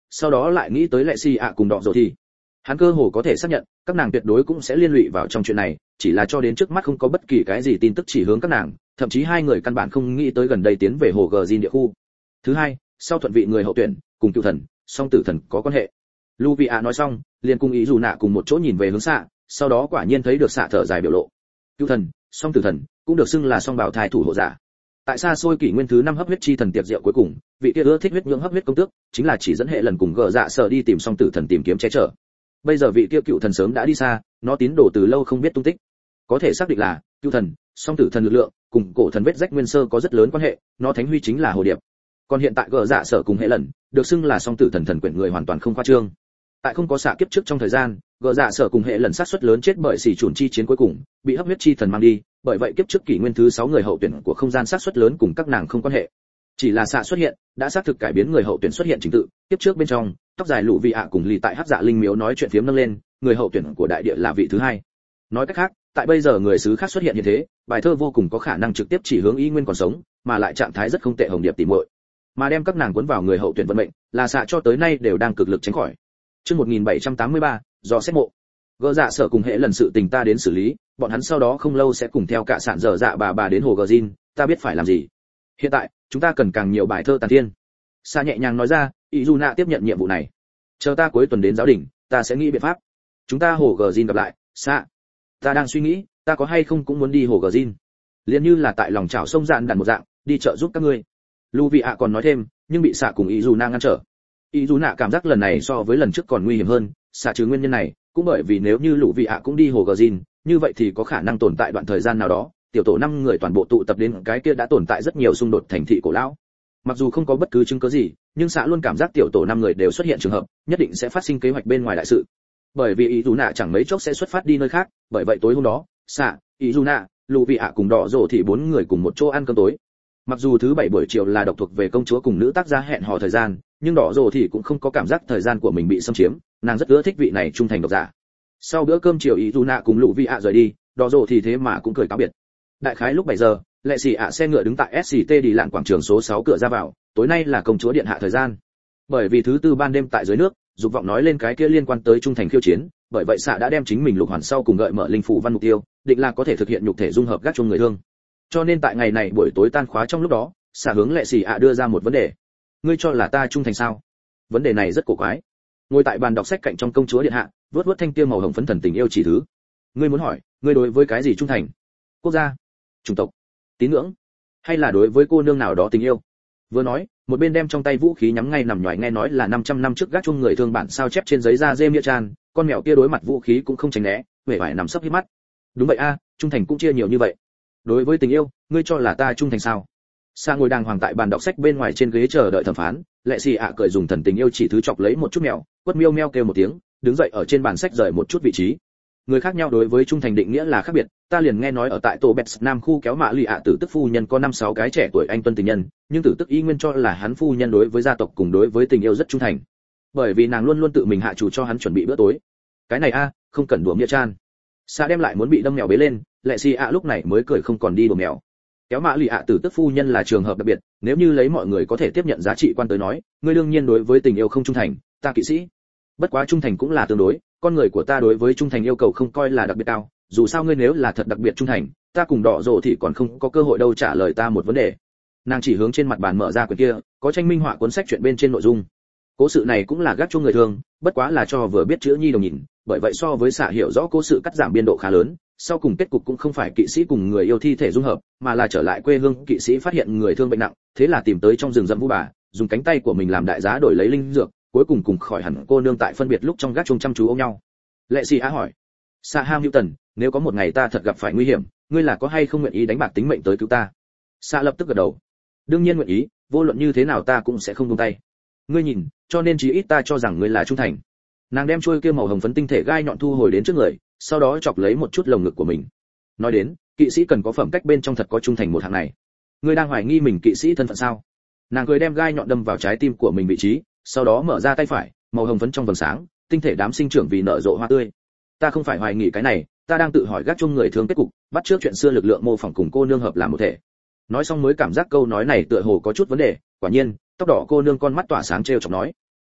sau đó lại nghĩ tới lệ xì ạ cùng đỏ rồi thì hắn cơ hồ có thể xác nhận các nàng tuyệt đối cũng sẽ liên lụy vào trong chuyện này, chỉ là cho đến trước mắt không có bất kỳ cái gì tin tức chỉ hướng các nàng, thậm chí hai người căn bản không nghĩ tới gần đây tiến về hồ gờ Jin địa khu. Thứ hai, sau thuận vị người hậu tuyển cùng cựu thần song tử thần có quan hệ. Luvia nói xong liền cùng ý dù nạ cùng một chỗ nhìn về hướng xạ, sau đó quả nhiên thấy được xạ thở dài biểu lộ. Cựu thần song tử thần cũng được xưng là song bảo thai thủ hộ giả. Tại xa xôi kỷ nguyên thứ năm hấp huyết chi thần tiệc rượu cuối cùng, vị kia ưa thích huyết nhưỡng hấp huyết công tước chính là chỉ dẫn hệ lần cùng gờ dạ sở đi tìm song tử thần tìm kiếm che chở. Bây giờ vị kia cựu thần sớm đã đi xa, nó tín đồ từ lâu không biết tung tích. Có thể xác định là cựu thần song tử thần lực lượng cùng cổ thần vết rách nguyên sơ có rất lớn quan hệ, nó thánh huy chính là hồ điệp. Còn hiện tại gờ dạ sở cùng hệ lần được xưng là song tử thần thần quyển người hoàn toàn không khoa trương. Tại không có xạ kiếp trước trong thời gian, gờ dạ sở cùng hệ lần sát suất lớn chết bởi xỉ chùn chi chiến cuối cùng bị hấp huyết chi thần mang đi, bởi vậy kiếp trước kỷ nguyên thứ sáu người hậu tuyển của không gian sát suất lớn cùng các nàng không quan hệ. Chỉ là xạ xuất hiện đã xác thực cải biến người hậu tuyển xuất hiện trình tự, kiếp trước bên trong tóc dài lũ vị ạ cùng lì tại hắc dạ linh miếu nói chuyện phiếm nâng lên, người hậu tuyển của đại địa là vị thứ hai. Nói cách khác, tại bây giờ người xứ khác xuất hiện như thế, bài thơ vô cùng có khả năng trực tiếp chỉ hướng y nguyên còn sống, mà lại trạng thái rất không tệ hồng điệp tỉ muội, mà đem các nàng cuốn vào người hậu tuyển vận mệnh, là xạ cho tới nay đều đang cực lực tránh khỏi. Chương một nghìn bảy trăm tám mươi ba, do xét mộ. Gỡ dạ sở cùng hệ lần sự tình ta đến xử lý, bọn hắn sau đó không lâu sẽ cùng theo cả sạn dở dạ bà bà đến hồ gờ Jin, ta biết phải làm gì. Hiện tại, chúng ta cần càng nhiều bài thơ tàn thiên. Sa nhẹ nhàng nói ra, ý dù nạ tiếp nhận nhiệm vụ này. Chờ ta cuối tuần đến giáo đình, ta sẽ nghĩ biện pháp. Chúng ta hồ gờ Jin gặp lại, Sa. Ta đang suy nghĩ, ta có hay không cũng muốn đi hồ gờ Jin. Liên như là tại lòng chảo sông dạn đàn một dạng, đi chợ giúp các ngươi. Luvia còn nói thêm, nhưng bị Sa cùng ý dù nạ ngăn trở. Ý dù nạ cảm giác lần này so với lần trước còn nguy hiểm hơn, Sa trừ nguyên nhân này, cũng bởi vì nếu như lũ vị ạ cũng đi hồ gờ Jin, như vậy thì có khả năng tồn tại đoạn thời gian nào đó, tiểu tổ năm người toàn bộ tụ tập đến cái kia đã tồn tại rất nhiều xung đột thành thị cổ lão. Mặc dù không có bất cứ chứng cứ gì, nhưng xã luôn cảm giác tiểu tổ năm người đều xuất hiện trường hợp, nhất định sẽ phát sinh kế hoạch bên ngoài đại sự. Bởi vì ý dù nạ chẳng mấy chốc sẽ xuất phát đi nơi khác, bởi vậy tối hôm đó, xã, ý dù nạ, lũ vị ạ cùng đỏ rồ thì bốn người cùng một chỗ ăn cơm tối. Mặc dù thứ bảy buổi chiều là độc thuộc về công chúa cùng nữ tác gia hẹn hò thời gian, nhưng đỏ rồ thì cũng không có cảm giác thời gian của mình bị xâm chiếm, nàng rất ưa thích vị này trung thành độc giả. Sau bữa cơm chiều ý dù nạ cùng lũ vị ạ rời đi, đỏ rồ thì thế mà cũng cười cáo biệt. Đại khái lúc bảy giờ, lệ xì ạ xe ngựa đứng tại ét xê tê đi lạn quảng trường số sáu cửa ra vào, tối nay là công chúa điện hạ thời gian. Bởi vì thứ tư ban đêm tại dưới nước, dục vọng nói lên cái kia liên quan tới trung thành khiêu chiến, bởi vậy xạ đã đem chính mình lục hoàn sau cùng gợi mở linh phủ văn mục tiêu, định là có thể thực hiện nhục thể dung hợp gác chung người thương. Cho nên tại ngày này buổi tối tan khóa trong lúc đó, xạ hướng lệ xì ạ đưa ra một vấn đề. Ngươi cho là ta trung thành sao? Vấn đề này rất cổ quái. Ngồi tại bàn đọc sách cạnh trong công chúa điện hạ, vớt vớt thanh tiêu màu hồng phấn thần tình yêu chỉ thứ. Ngươi muốn hỏi, ngươi đối với cái gì trung thành? Quốc gia, chủng tộc, tín ngưỡng, hay là đối với cô nương nào đó tình yêu? Vừa nói, một bên đem trong tay vũ khí nhắm ngay nằm nhòi, nghe nói là năm trăm năm trước gác chung người thương bản sao chép trên giấy da dê nghĩa chan, con mèo kia đối mặt vũ khí cũng không tránh né, vẻ vải nằm sấp hít mắt. Đúng vậy a, trung thành cũng chia nhiều như vậy. Đối với tình yêu, ngươi cho là ta trung thành sao? Sa ngồi đàng hoàng tại bàn đọc sách bên ngoài trên ghế chờ đợi thẩm phán, lệ xì ạ cười dùng thần tình yêu chỉ thứ chọc lấy một chút mèo, quất miêu meo kêu một tiếng, đứng dậy ở trên bàn sách rời một chút vị trí. Người khác nhau đối với trung thành định nghĩa là khác biệt, ta liền nghe nói ở tại tổ Bets Nam khu kéo mạ lì ạ tử tức phu nhân có năm sáu cái trẻ tuổi anh tuân tình nhân, nhưng tử tức y nguyên cho là hắn phu nhân đối với gia tộc cùng đối với tình yêu rất trung thành, bởi vì nàng luôn luôn tự mình hạ chủ cho hắn chuẩn bị bữa tối. Cái này a, không cần đùa nghĩa chan. Sa đem lại muốn bị đâm mèo bế lên, lệ xì ạ lúc này mới cười không còn đi đùa mèo. Kéo mạ lì ạ tử tức phu nhân là trường hợp đặc biệt, nếu như lấy mọi người có thể tiếp nhận giá trị quan tới nói, ngươi đương nhiên đối với tình yêu không trung thành, ta kỵ sĩ. Bất quá trung thành cũng là tương đối, con người của ta đối với trung thành yêu cầu không coi là đặc biệt cao, dù sao ngươi nếu là thật đặc biệt trung thành, ta cùng đỏ rồ thì còn không có cơ hội đâu trả lời ta một vấn đề. Nàng chỉ hướng trên mặt bàn mở ra quyển kia, có tranh minh họa cuốn sách chuyện bên trên nội dung. Cố sự này cũng là gác chung người thường, bất quá là cho vừa biết chữ nhi đồng nhìn, bởi vậy so với xạ hiểu rõ cố sự cắt giảm biên độ khá lớn, sau cùng kết cục cũng không phải kỵ sĩ cùng người yêu thi thể dung hợp, mà là trở lại quê hương, kỵ sĩ phát hiện người thương bệnh nặng, thế là tìm tới trong rừng rậm vũ bà, dùng cánh tay của mình làm đại giá đổi lấy linh dược, cuối cùng cùng khỏi hẳn cô nương tại phân biệt lúc trong gác chung chăm chú ôm nhau. Lệ sĩ á hỏi, Sa Ham Newton, nếu có một ngày ta thật gặp phải nguy hiểm, ngươi là có hay không nguyện ý đánh bạc tính mệnh tới cứu ta? Sa lập tức gật đầu, đương nhiên nguyện ý, vô luận như thế nào ta cũng sẽ không buông tay. Ngươi nhìn, cho nên chí ít ta cho rằng ngươi là trung thành. Nàng đem chuôi kia màu hồng phấn tinh thể gai nhọn thu hồi đến trước người, sau đó chọc lấy một chút lồng ngực của mình. Nói đến, kỵ sĩ cần có phẩm cách bên trong thật có trung thành một hạng này. Ngươi đang hoài nghi mình kỵ sĩ thân phận sao? Nàng cười đem gai nhọn đâm vào trái tim của mình vị trí, sau đó mở ra tay phải, màu hồng phấn trong vầng sáng, tinh thể đám sinh trưởng vì nở rộ hoa tươi. Ta không phải hoài nghi cái này, ta đang tự hỏi gác chung người thương kết cục, bắt trước chuyện xưa lực lượng mô phỏng cùng cô nương hợp làm một thể. Nói xong mới cảm giác câu nói này tựa hồ có chút vấn đề, quả nhiên, tóc đỏ cô nương con mắt tỏa sáng trêu chọc nói,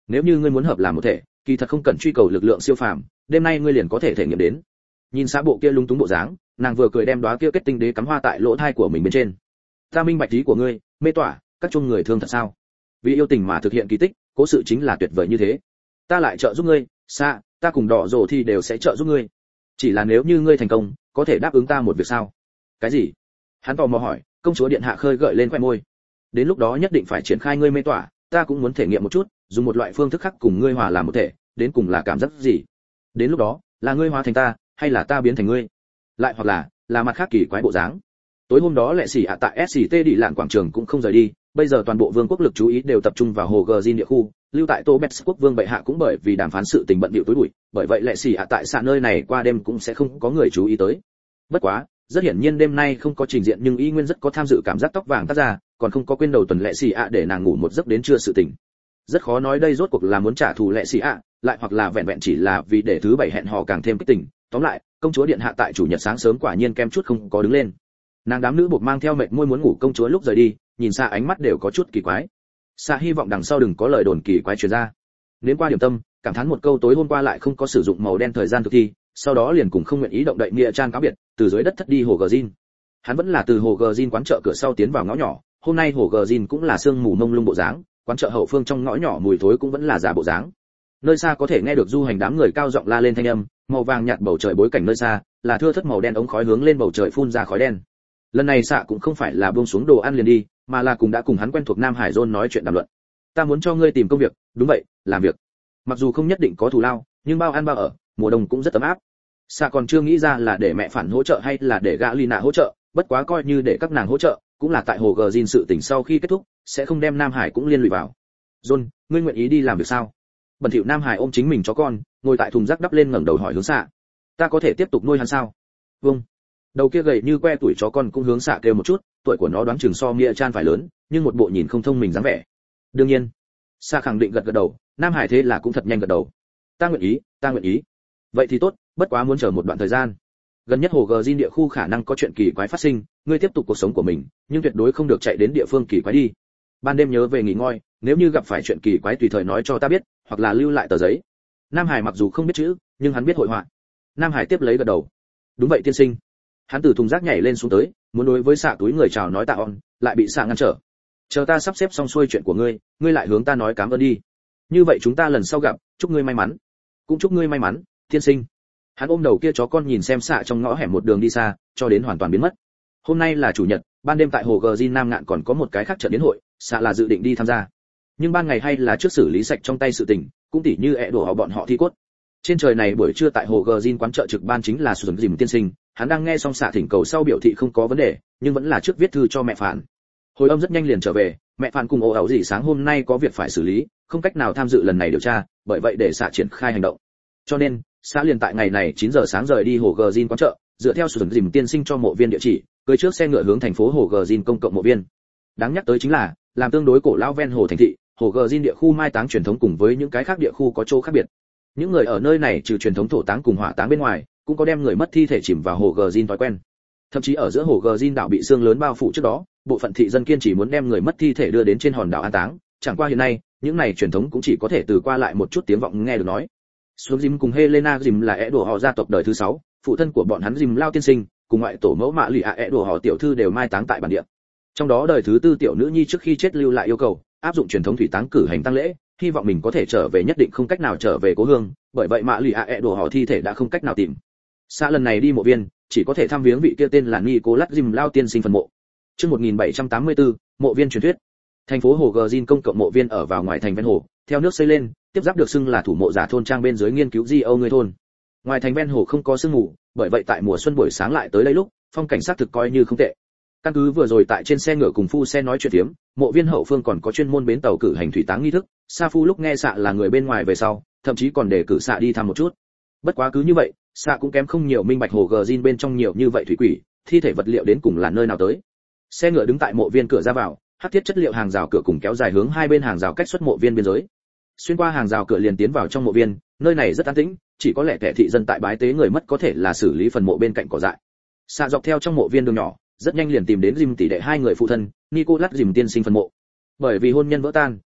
nếu như ngươi muốn hợp làm một thể, kỳ thật không cần truy cầu lực lượng siêu phàm, đêm nay ngươi liền có thể thể nghiệm đến. Nhìn xã bộ kia lung túng bộ dáng, nàng vừa cười đem đóa kia kết tinh đế cắm hoa tại lỗ thai của mình bên trên. Ta minh bạch ý của ngươi, mê tỏa, các chung người thương thật sao? Vì yêu tình mà thực hiện kỳ tích, cố sự chính là tuyệt vời như thế. Ta lại trợ giúp ngươi, xa, ta cùng đỏ rồ thì đều sẽ trợ giúp ngươi. Chỉ là nếu như ngươi thành công, có thể đáp ứng ta một việc sao? Cái gì? Hắn tò mò hỏi. Công chúa điện hạ khơi gợi lên khóe môi. Đến lúc đó nhất định phải triển khai ngươi mê tỏa, ta cũng muốn thể nghiệm một chút, dùng một loại phương thức khác cùng ngươi hòa làm một thể, đến cùng là cảm giác gì? Đến lúc đó, là ngươi hóa thành ta, hay là ta biến thành ngươi? Lại hoặc là, là mặt khác kỳ quái bộ dáng. Tối hôm đó lệ sĩ ạ tại ét xê tê đi lạn quảng trường cũng không rời đi, bây giờ toàn bộ vương quốc lực chú ý đều tập trung vào hồ Gjin địa khu, lưu tại Tô Bets quốc vương bệ hạ cũng bởi vì đàm phán sự tình bận bịu tối bụi, bởi vậy lệ sĩ ạ tại xã nơi này qua đêm cũng sẽ không có người chú ý tới. Bất quá, rất hiển nhiên đêm nay không có trình diện nhưng y nguyên rất có tham dự cảm giác tóc vàng tác ra, còn không có quên đầu tuần lệ sĩ ạ để nàng ngủ một giấc đến trưa sự tình. Rất khó nói đây rốt cuộc là muốn trả thù lệ sĩ ạ, lại hoặc là vẹn vẹn chỉ là vì để thứ bảy hẹn hò càng thêm kích tình. Tóm lại, công chúa điện hạ tại chủ nhật sáng sớm quả nhiên kem chút không có đứng lên. Nàng đám nữ buộc mang theo mệt môi muốn ngủ công chúa lúc rời đi, nhìn xa ánh mắt đều có chút kỳ quái. Xa hy vọng đằng sau đừng có lời đồn kỳ quái truyền ra. Đến qua điểm tâm, cảm thán một câu tối hôm qua lại không có sử dụng màu đen thời gian thực thi, sau đó liền cùng không nguyện ý động đậy nghĩa trang cáo biệt, từ dưới đất thất đi hồ Gjin. Hắn vẫn là từ hồ Gjin quán chợ cửa sau tiến vào ngõ nhỏ, hôm nay hồ Gjin cũng là sương mù mông lung bộ dáng, quán chợ hậu phương trong ngõ nhỏ mùi thối cũng vẫn là giả bộ dáng. Nơi xa có thể nghe được du hành đám người cao giọng la lên thanh âm, màu vàng nhạt bầu trời bối cảnh nơi xa, là thưa thất màu đen ống khói hướng lên bầu trời phun ra khói đen. Lần này xạ cũng không phải là buông xuống đồ ăn liền đi, mà là cùng đã cùng hắn quen thuộc Nam Hải Zone nói chuyện đàm luận. Ta muốn cho ngươi tìm công việc, đúng vậy, làm việc. Mặc dù không nhất định có thù lao, nhưng bao ăn bao ở, mùa đông cũng rất ấm áp. Xạ còn chưa nghĩ ra là để mẹ phản hỗ trợ hay là để gã Lina hỗ trợ, bất quá coi như để các nàng hỗ trợ, cũng là tại hồ Gjin sự tình sau khi kết thúc, sẽ không đem Nam Hải cũng liên lụy vào. John, ngươi nguyện ý đi làm việc sao? Bẩn thỉu Nam Hải ôm chính mình chó con, ngồi tại thùng rác đắp lên ngẩng đầu hỏi hướng xạ. Ta có thể tiếp tục nuôi hắn sao? Vâng. Đầu kia gầy như que tuổi chó con cũng hướng xạ kêu một chút, tuổi của nó đoán chừng so Mia Chan phải lớn, nhưng một bộ nhìn không thông mình dáng vẻ. Đương nhiên. Xạ khẳng định gật gật đầu, Nam Hải thế là cũng thật nhanh gật đầu. Ta nguyện ý, ta nguyện ý. Vậy thì tốt, bất quá muốn chờ một đoạn thời gian. Gần nhất hồ Gjin địa khu khả năng có chuyện kỳ quái phát sinh, ngươi tiếp tục cuộc sống của mình, nhưng tuyệt đối không được chạy đến địa phương kỳ quái đi. Ban đêm nhớ về nghỉ ngơi, nếu như gặp phải chuyện kỳ quái tùy thời nói cho ta biết, hoặc là lưu lại tờ giấy. Nam Hải mặc dù không biết chữ, nhưng hắn biết hội họa. Nam Hải tiếp lấy gật đầu. Đúng vậy tiên sinh. Hắn từ thùng rác nhảy lên xuống tới, muốn đối với xạ túi người chào nói tạ ơn, lại bị xạ ngăn trở. Chờ ta sắp xếp xong xuôi chuyện của ngươi, ngươi lại hướng ta nói cảm ơn đi. Như vậy chúng ta lần sau gặp, chúc ngươi may mắn. Cũng chúc ngươi may mắn, tiên sinh. Hắn ôm đầu kia chó con nhìn xem xạ trong ngõ hẻm một đường đi xa, cho đến hoàn toàn biến mất. Hôm nay là chủ nhật, ban đêm tại hồ Gjin Nam Ngạn còn có một cái khác trận đến hội, xạ là dự định đi tham gia. Nhưng ban ngày hay là trước xử lý sạch trong tay sự tình, cũng tỉ như ẹ đổ họ bọn họ thi cốt. Trên trời này buổi trưa tại hồ Gjin quán chợ trực ban chính là Sử Dìm tiên sinh, hắn đang nghe xong xạ thỉnh cầu sau biểu thị không có vấn đề, nhưng vẫn là trước viết thư cho mẹ Phản. Hồi âm rất nhanh liền trở về, mẹ Phản cùng ồ ẩu gì sáng hôm nay có việc phải xử lý, không cách nào tham dự lần này điều tra, bởi vậy để xạ triển khai hành động. Cho nên, xạ liền tại ngày này chín giờ sáng rời đi hồ Gjin quán chợ, dựa theo Sử Dìm tiên sinh cho mộ viên địa chỉ, cưỡi trước xe ngựa hướng thành phố hồ Gjin công cộng mộ viên. Đáng nhắc tới chính là, làm tương đối cổ lão ven hồ thành thị, hồ Gjin địa khu mai táng truyền thống cùng với những cái khác địa khu có chỗ khác biệt. Những người ở nơi này trừ truyền thống thổ táng cùng hỏa táng bên ngoài, cũng có đem người mất thi thể chìm vào hồ Gjin thói quen. Thậm chí ở giữa hồ Gjin đảo bị sương lớn bao phủ trước đó, bộ phận thị dân kiên trì muốn đem người mất thi thể đưa đến trên hòn đảo an táng, chẳng qua hiện nay, những này truyền thống cũng chỉ có thể từ qua lại một chút tiếng vọng nghe được nói. Xuống Jim cùng Helena Jim là ẻ đổ họ gia tộc đời thứ sáu, phụ thân của bọn hắn Jim Lao tiên sinh, cùng ngoại tổ mẫu Mạ Lụy ạ ẻ đổ họ tiểu thư đều mai táng tại bản địa. Trong đó đời thứ tư tiểu nữ nhi trước khi chết lưu lại yêu cầu áp dụng truyền thống thủy táng cử hành tang lễ, hy vọng mình có thể trở về nhất định không cách nào trở về cố hương, bởi vậy Mạ Lụy ạ ẻ đổ họ thi thể đã không cách nào tìm. Xã lần này đi mộ viên, chỉ có thể thăm viếng vị kia tên là Nicolas Jim Lao tiên sinh phần mộ. Chương một nghìn bảy trăm tám mươi tư, mộ viên truyền thuyết. Thành phố hồ Gjin công cộng mộ viên ở vào ngoài thành ven hồ, theo nước xây lên, tiếp giáp được xưng là thủ mộ giả thôn trang bên dưới nghiên cứu di âu người thôn. Ngoài thành ven hồ không có sương mù, bởi vậy tại mùa xuân buổi sáng lại tới đây lúc, phong cảnh sắc thực coi như không tệ. Căn cứ vừa rồi tại trên xe ngựa cùng phu xe nói chuyện tiếm, mộ viên hậu phương còn có chuyên môn bến tàu cử hành thủy táng nghi thức. Sa Phu lúc nghe xạ là người bên ngoài về sau, thậm chí còn để cử xạ đi thăm một chút. Bất quá cứ như vậy, xạ cũng kém không nhiều minh bạch hồ Gjin bên trong nhiều như vậy thủy quỷ, thi thể vật liệu đến cùng là nơi nào tới. Xe ngựa đứng tại mộ viên cửa ra vào, hắc thiết chất liệu hàng rào cửa cùng kéo dài hướng hai bên hàng rào cách xuất mộ viên biên giới. Xuyên qua hàng rào cửa liền tiến vào trong mộ viên, nơi này rất an tĩnh, chỉ có lẽ kẻ thị dân tại bái tế người mất có thể là xử lý phần mộ bên cạnh cỏ dại. Xạ dọc theo trong mộ viên đường nhỏ, rất nhanh liền tìm đến Jim tỷ đệ hai người phụ thân, Nicolas Jim tiên sinh phần mộ. Bởi vì hôn nhân vỡ tan,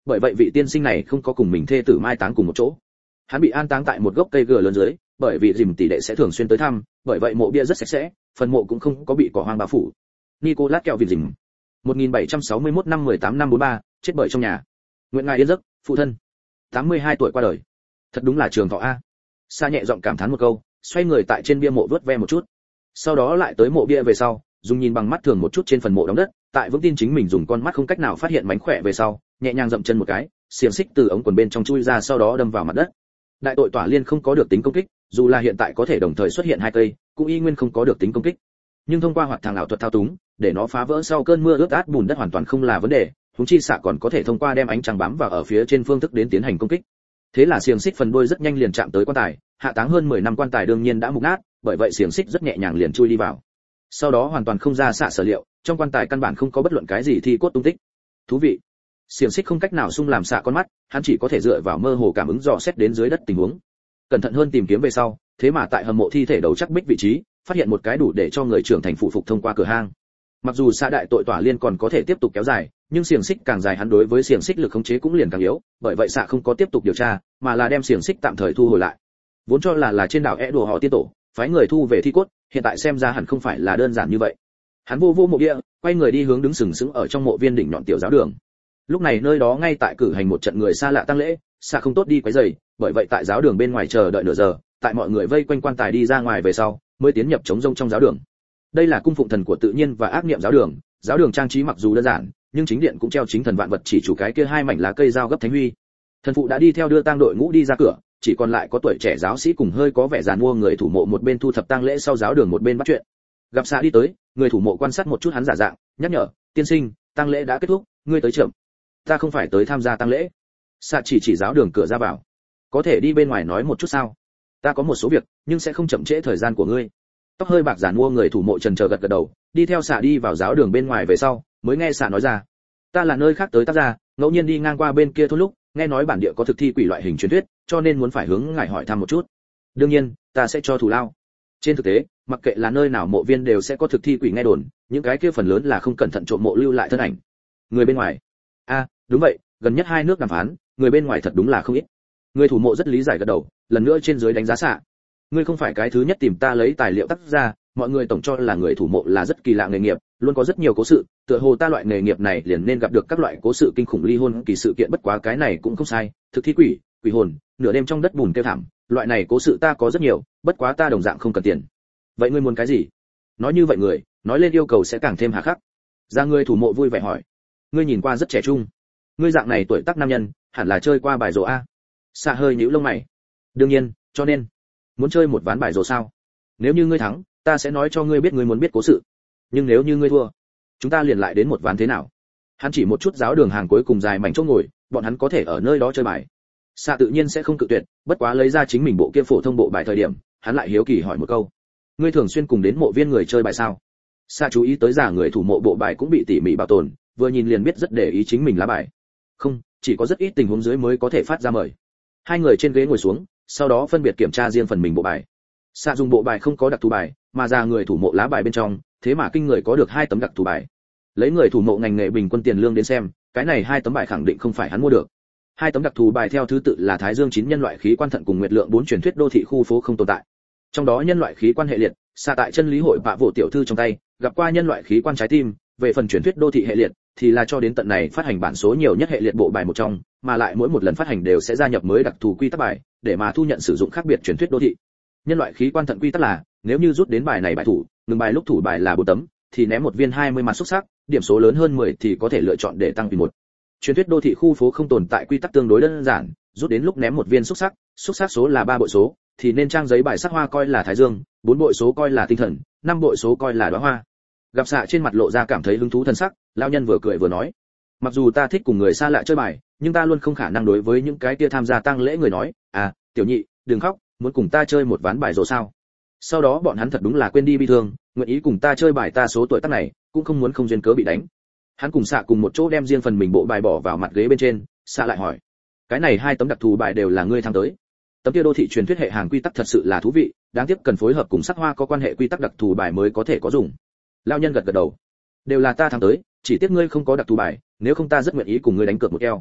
bởi vậy vị tiên sinh này không có cùng mình thê tử mai táng cùng một chỗ. Hắn bị an táng tại một gốc cây gờ lớn dưới, bởi vì dìm tỷ đệ sẽ thường xuyên tới thăm, bởi vậy mộ bia rất sạch sẽ, phần mộ cũng không có bị cỏ hoang bao phủ. Nicolas kẹo vịt dìm. một nghìn bảy trăm sáu mươi mốt năm mười tám năm bốn ba, chết bởi trong nhà. Nguyện ngài yên giấc, phụ thân. tám mươi hai tuổi qua đời. Thật đúng là trường thọ a. Sa nhẹ giọng cảm thán một câu, xoay người tại trên bia mộ vớt ve một chút. Sau đó lại tới mộ bia về sau, dùng nhìn bằng mắt thường một chút trên phần mộ đóng đất, tại vững tin chính mình dùng con mắt không cách nào phát hiện mánh khỏe về sau, nhẹ nhàng dậm chân một cái, xiềng xích từ ống quần bên trong chui ra sau đó đâm vào mặt đất. Đại tội tỏa liên không có được tính công kích, dù là hiện tại có thể đồng thời xuất hiện hai cây, cũng y nguyên không có được tính công kích. Nhưng thông qua hoạt thang ảo thuật thao túng, để nó phá vỡ sau cơn mưa ướt át bùn đất hoàn toàn không là vấn đề, huống chi xạ còn có thể thông qua đem ánh trăng bám vào ở phía trên phương thức đến tiến hành công kích. Thế là xiềng xích phần đuôi rất nhanh liền chạm tới quan tài, hạ táng hơn mười năm quan tài đương nhiên đã mục nát, bởi vậy xiềng xích rất nhẹ nhàng liền chui đi vào. Sau đó hoàn toàn không ra xạ sở liệu, trong quan tài căn bản không có bất luận cái gì thi cốt tung tích. Thú vị. Xiềng xích không cách nào xung làm xạ con mắt, hắn chỉ có thể dựa vào mơ hồ cảm ứng dò xét đến dưới đất tình huống. Cẩn thận hơn tìm kiếm về sau, thế mà tại hầm mộ thi thể đầu chắc bích vị trí, phát hiện một cái đủ để cho người trưởng thành phụ phục thông qua cửa hang. Mặc dù xạ đại tội tỏa liên còn có thể tiếp tục kéo dài, nhưng xiềng xích càng dài hắn đối với xiềng xích lực khống chế cũng liền càng yếu, bởi vậy xạ không có tiếp tục điều tra, mà là đem xiềng xích tạm thời thu hồi lại. Vốn cho là là trên đảo é đùa họ tiên tổ, phái người thu về thi cốt, hiện tại xem ra hẳn không phải là đơn giản như vậy. Hắn vô vô mộ bia, quay người đi hướng đứng sừng sững ở trong mộ viên đỉnh nhọn tiểu giáo đường. Lúc này nơi đó ngay tại cử hành một trận người xa lạ tang lễ, xạ không tốt đi quấy rầy, bởi vậy tại giáo đường bên ngoài chờ đợi nửa giờ, tại mọi người vây quanh quan tài đi ra ngoài về sau, mới tiến nhập trống rông trong giáo đường. Đây là cung phụng thần của tự nhiên và ác niệm giáo đường, giáo đường trang trí mặc dù đơn giản, nhưng chính điện cũng treo chính thần vạn vật chỉ chủ cái kia hai mảnh lá cây dao gấp thánh huy. Thần phụ đã đi theo đưa tang đội ngũ đi ra cửa, chỉ còn lại có tuổi trẻ giáo sĩ cùng hơi có vẻ giàn mua người thủ mộ một bên thu thập tang lễ sau giáo đường một bên bắt chuyện. Gặp xạ đi tới, người thủ mộ quan sát một chút hắn giả dạng, nhắc nhở, tiên sinh, tang lễ đã kết thúc, ngươi tới chậm. Ta không phải tới tham gia tang lễ. Xạ chỉ chỉ giáo đường cửa ra vào. Có thể đi bên ngoài nói một chút sao? Ta có một số việc, nhưng sẽ không chậm trễ thời gian của ngươi. Tóc hơi bạc giàn mua người thủ mộ trần chờ gật gật đầu, đi theo xạ đi vào giáo đường bên ngoài về sau, mới nghe xạ nói ra, ta là nơi khác tới tác gia, ngẫu nhiên đi ngang qua bên kia thôn lúc, nghe nói bản địa có thực thi quỷ loại hình truyền thuyết, cho nên muốn phải hướng ngài hỏi thăm một chút. Đương nhiên, ta sẽ cho thù lao. Trên thực tế, mặc kệ là nơi nào mộ viên đều sẽ có thực thi quỷ nghe đồn, những cái kia phần lớn là không cẩn thận trộm mộ lưu lại thân ảnh. Người bên ngoài. A, à, đúng vậy, gần nhất hai nước đàm phán, người bên ngoài thật đúng là không ít. Người thủ mộ rất lý giải gật đầu, lần nữa trên dưới đánh giá xạ. Ngươi không phải cái thứ nhất tìm ta lấy tài liệu tác ra, mọi người tổng cho là người thủ mộ là rất kỳ lạ nghề nghiệp, luôn có rất nhiều cố sự, tựa hồ ta loại nghề nghiệp này liền nên gặp được các loại cố sự kinh khủng ly hôn kỳ sự kiện, bất quá cái này cũng không sai, thực thi quỷ, quỷ hồn, nửa đêm trong đất bùn kêu thảm, loại này cố sự ta có rất nhiều, bất quá ta đồng dạng không cần tiền. Vậy ngươi muốn cái gì? Nói như vậy người, nói lên yêu cầu sẽ càng thêm hà khắc. Ra người thủ mộ vui vẻ hỏi, ngươi nhìn qua rất trẻ trung, ngươi dạng này tuổi tác nam nhân, hẳn là chơi qua bài rổ a. Xạ hơi nhíu lông mày. Đương nhiên, cho nên muốn chơi một ván bài rổ sao? Nếu như ngươi thắng, ta sẽ nói cho ngươi biết ngươi muốn biết cố sự. Nhưng nếu như ngươi thua, chúng ta liền lại đến một ván thế nào? Hắn chỉ một chút giáo đường hàng cuối cùng dài mảnh chỗ ngồi, bọn hắn có thể ở nơi đó chơi bài. Xạ tự nhiên sẽ không cự tuyệt, bất quá lấy ra chính mình bộ kia phổ thông bộ bài thời điểm, hắn lại hiếu kỳ hỏi một câu, ngươi thường xuyên cùng đến mộ viên người chơi bài sao? Xạ chú ý tới giả người thủ mộ bộ bài cũng bị tỉ mỉ bảo tồn, vừa nhìn liền biết rất để ý chính mình lá bài. Không, chỉ có rất ít tình huống dưới mới có thể phát ra mời. Hai người trên ghế ngồi xuống, sau đó phân biệt kiểm tra riêng phần mình bộ bài. Xạ dùng bộ bài không có đặc thù bài, mà ra người thủ mộ lá bài bên trong, thế mà kinh người có được hai tấm đặc thù bài. Lấy người thủ mộ ngành nghề bình quân tiền lương đến xem, cái này hai tấm bài khẳng định không phải hắn mua được. Hai tấm đặc thù bài theo thứ tự là Thái Dương chín nhân loại khí quan thận cùng Nguyệt Lượng bốn truyền thuyết đô thị khu phố không tồn tại. Trong đó nhân loại khí quan hệ liệt, xạ tại chân lý hội bạ vụ tiểu thư trong tay, gặp qua nhân loại khí quan trái tim, về phần truyền thuyết đô thị hệ liệt thì là cho đến tận này phát hành bản số nhiều nhất hệ liệt bộ bài một trong, mà lại mỗi một lần phát hành đều sẽ gia nhập mới đặc thù quy tắc bài, để mà thu nhận sử dụng khác biệt truyền thuyết đô thị. Nhân loại khí quan thận quy tắc là, nếu như rút đến bài này bài thủ, ngừng bài lúc thủ bài là bốn tấm, thì ném một viên hai mươi mặt xúc sắc, điểm số lớn hơn mười thì có thể lựa chọn để tăng vì một. Truyền thuyết đô thị khu phố không tồn tại quy tắc tương đối đơn giản, rút đến lúc ném một viên xúc sắc, xúc sắc số là ba bội số, thì nên trang giấy bài sắc hoa coi là thái dương, bốn bội số coi là tinh thần, năm bội số coi là đóa hoa. Gặp xạ trên mặt lộ ra cảm thấy hứng thú thân sắc, lão nhân vừa cười vừa nói, mặc dù ta thích cùng người xa lạ chơi bài, nhưng ta luôn không khả năng đối với những cái kia tham gia tang lễ người nói, à, tiểu nhị, đừng khóc, muốn cùng ta chơi một ván bài rồi sao? Sau đó bọn hắn thật đúng là quên đi bi thương, nguyện ý cùng ta chơi bài ta số tuổi tác này, cũng không muốn không duyên cớ bị đánh. Hắn cùng xạ cùng một chỗ đem riêng phần mình bộ bài bỏ vào mặt ghế bên trên, xạ lại hỏi, cái này hai tấm đặc thù bài đều là ngươi thắng tới. Tấm kia đô thị truyền thuyết hệ hàng quy tắc thật sự là thú vị, đáng tiếc cần phối hợp cùng sắc hoa có quan hệ quy tắc đặc thù bài mới có thể có dùng. Lão nhân gật gật đầu, đều là ta thắng tới, chỉ tiếc ngươi không có đặc thù bài, nếu không ta rất nguyện ý cùng ngươi đánh cược một eo.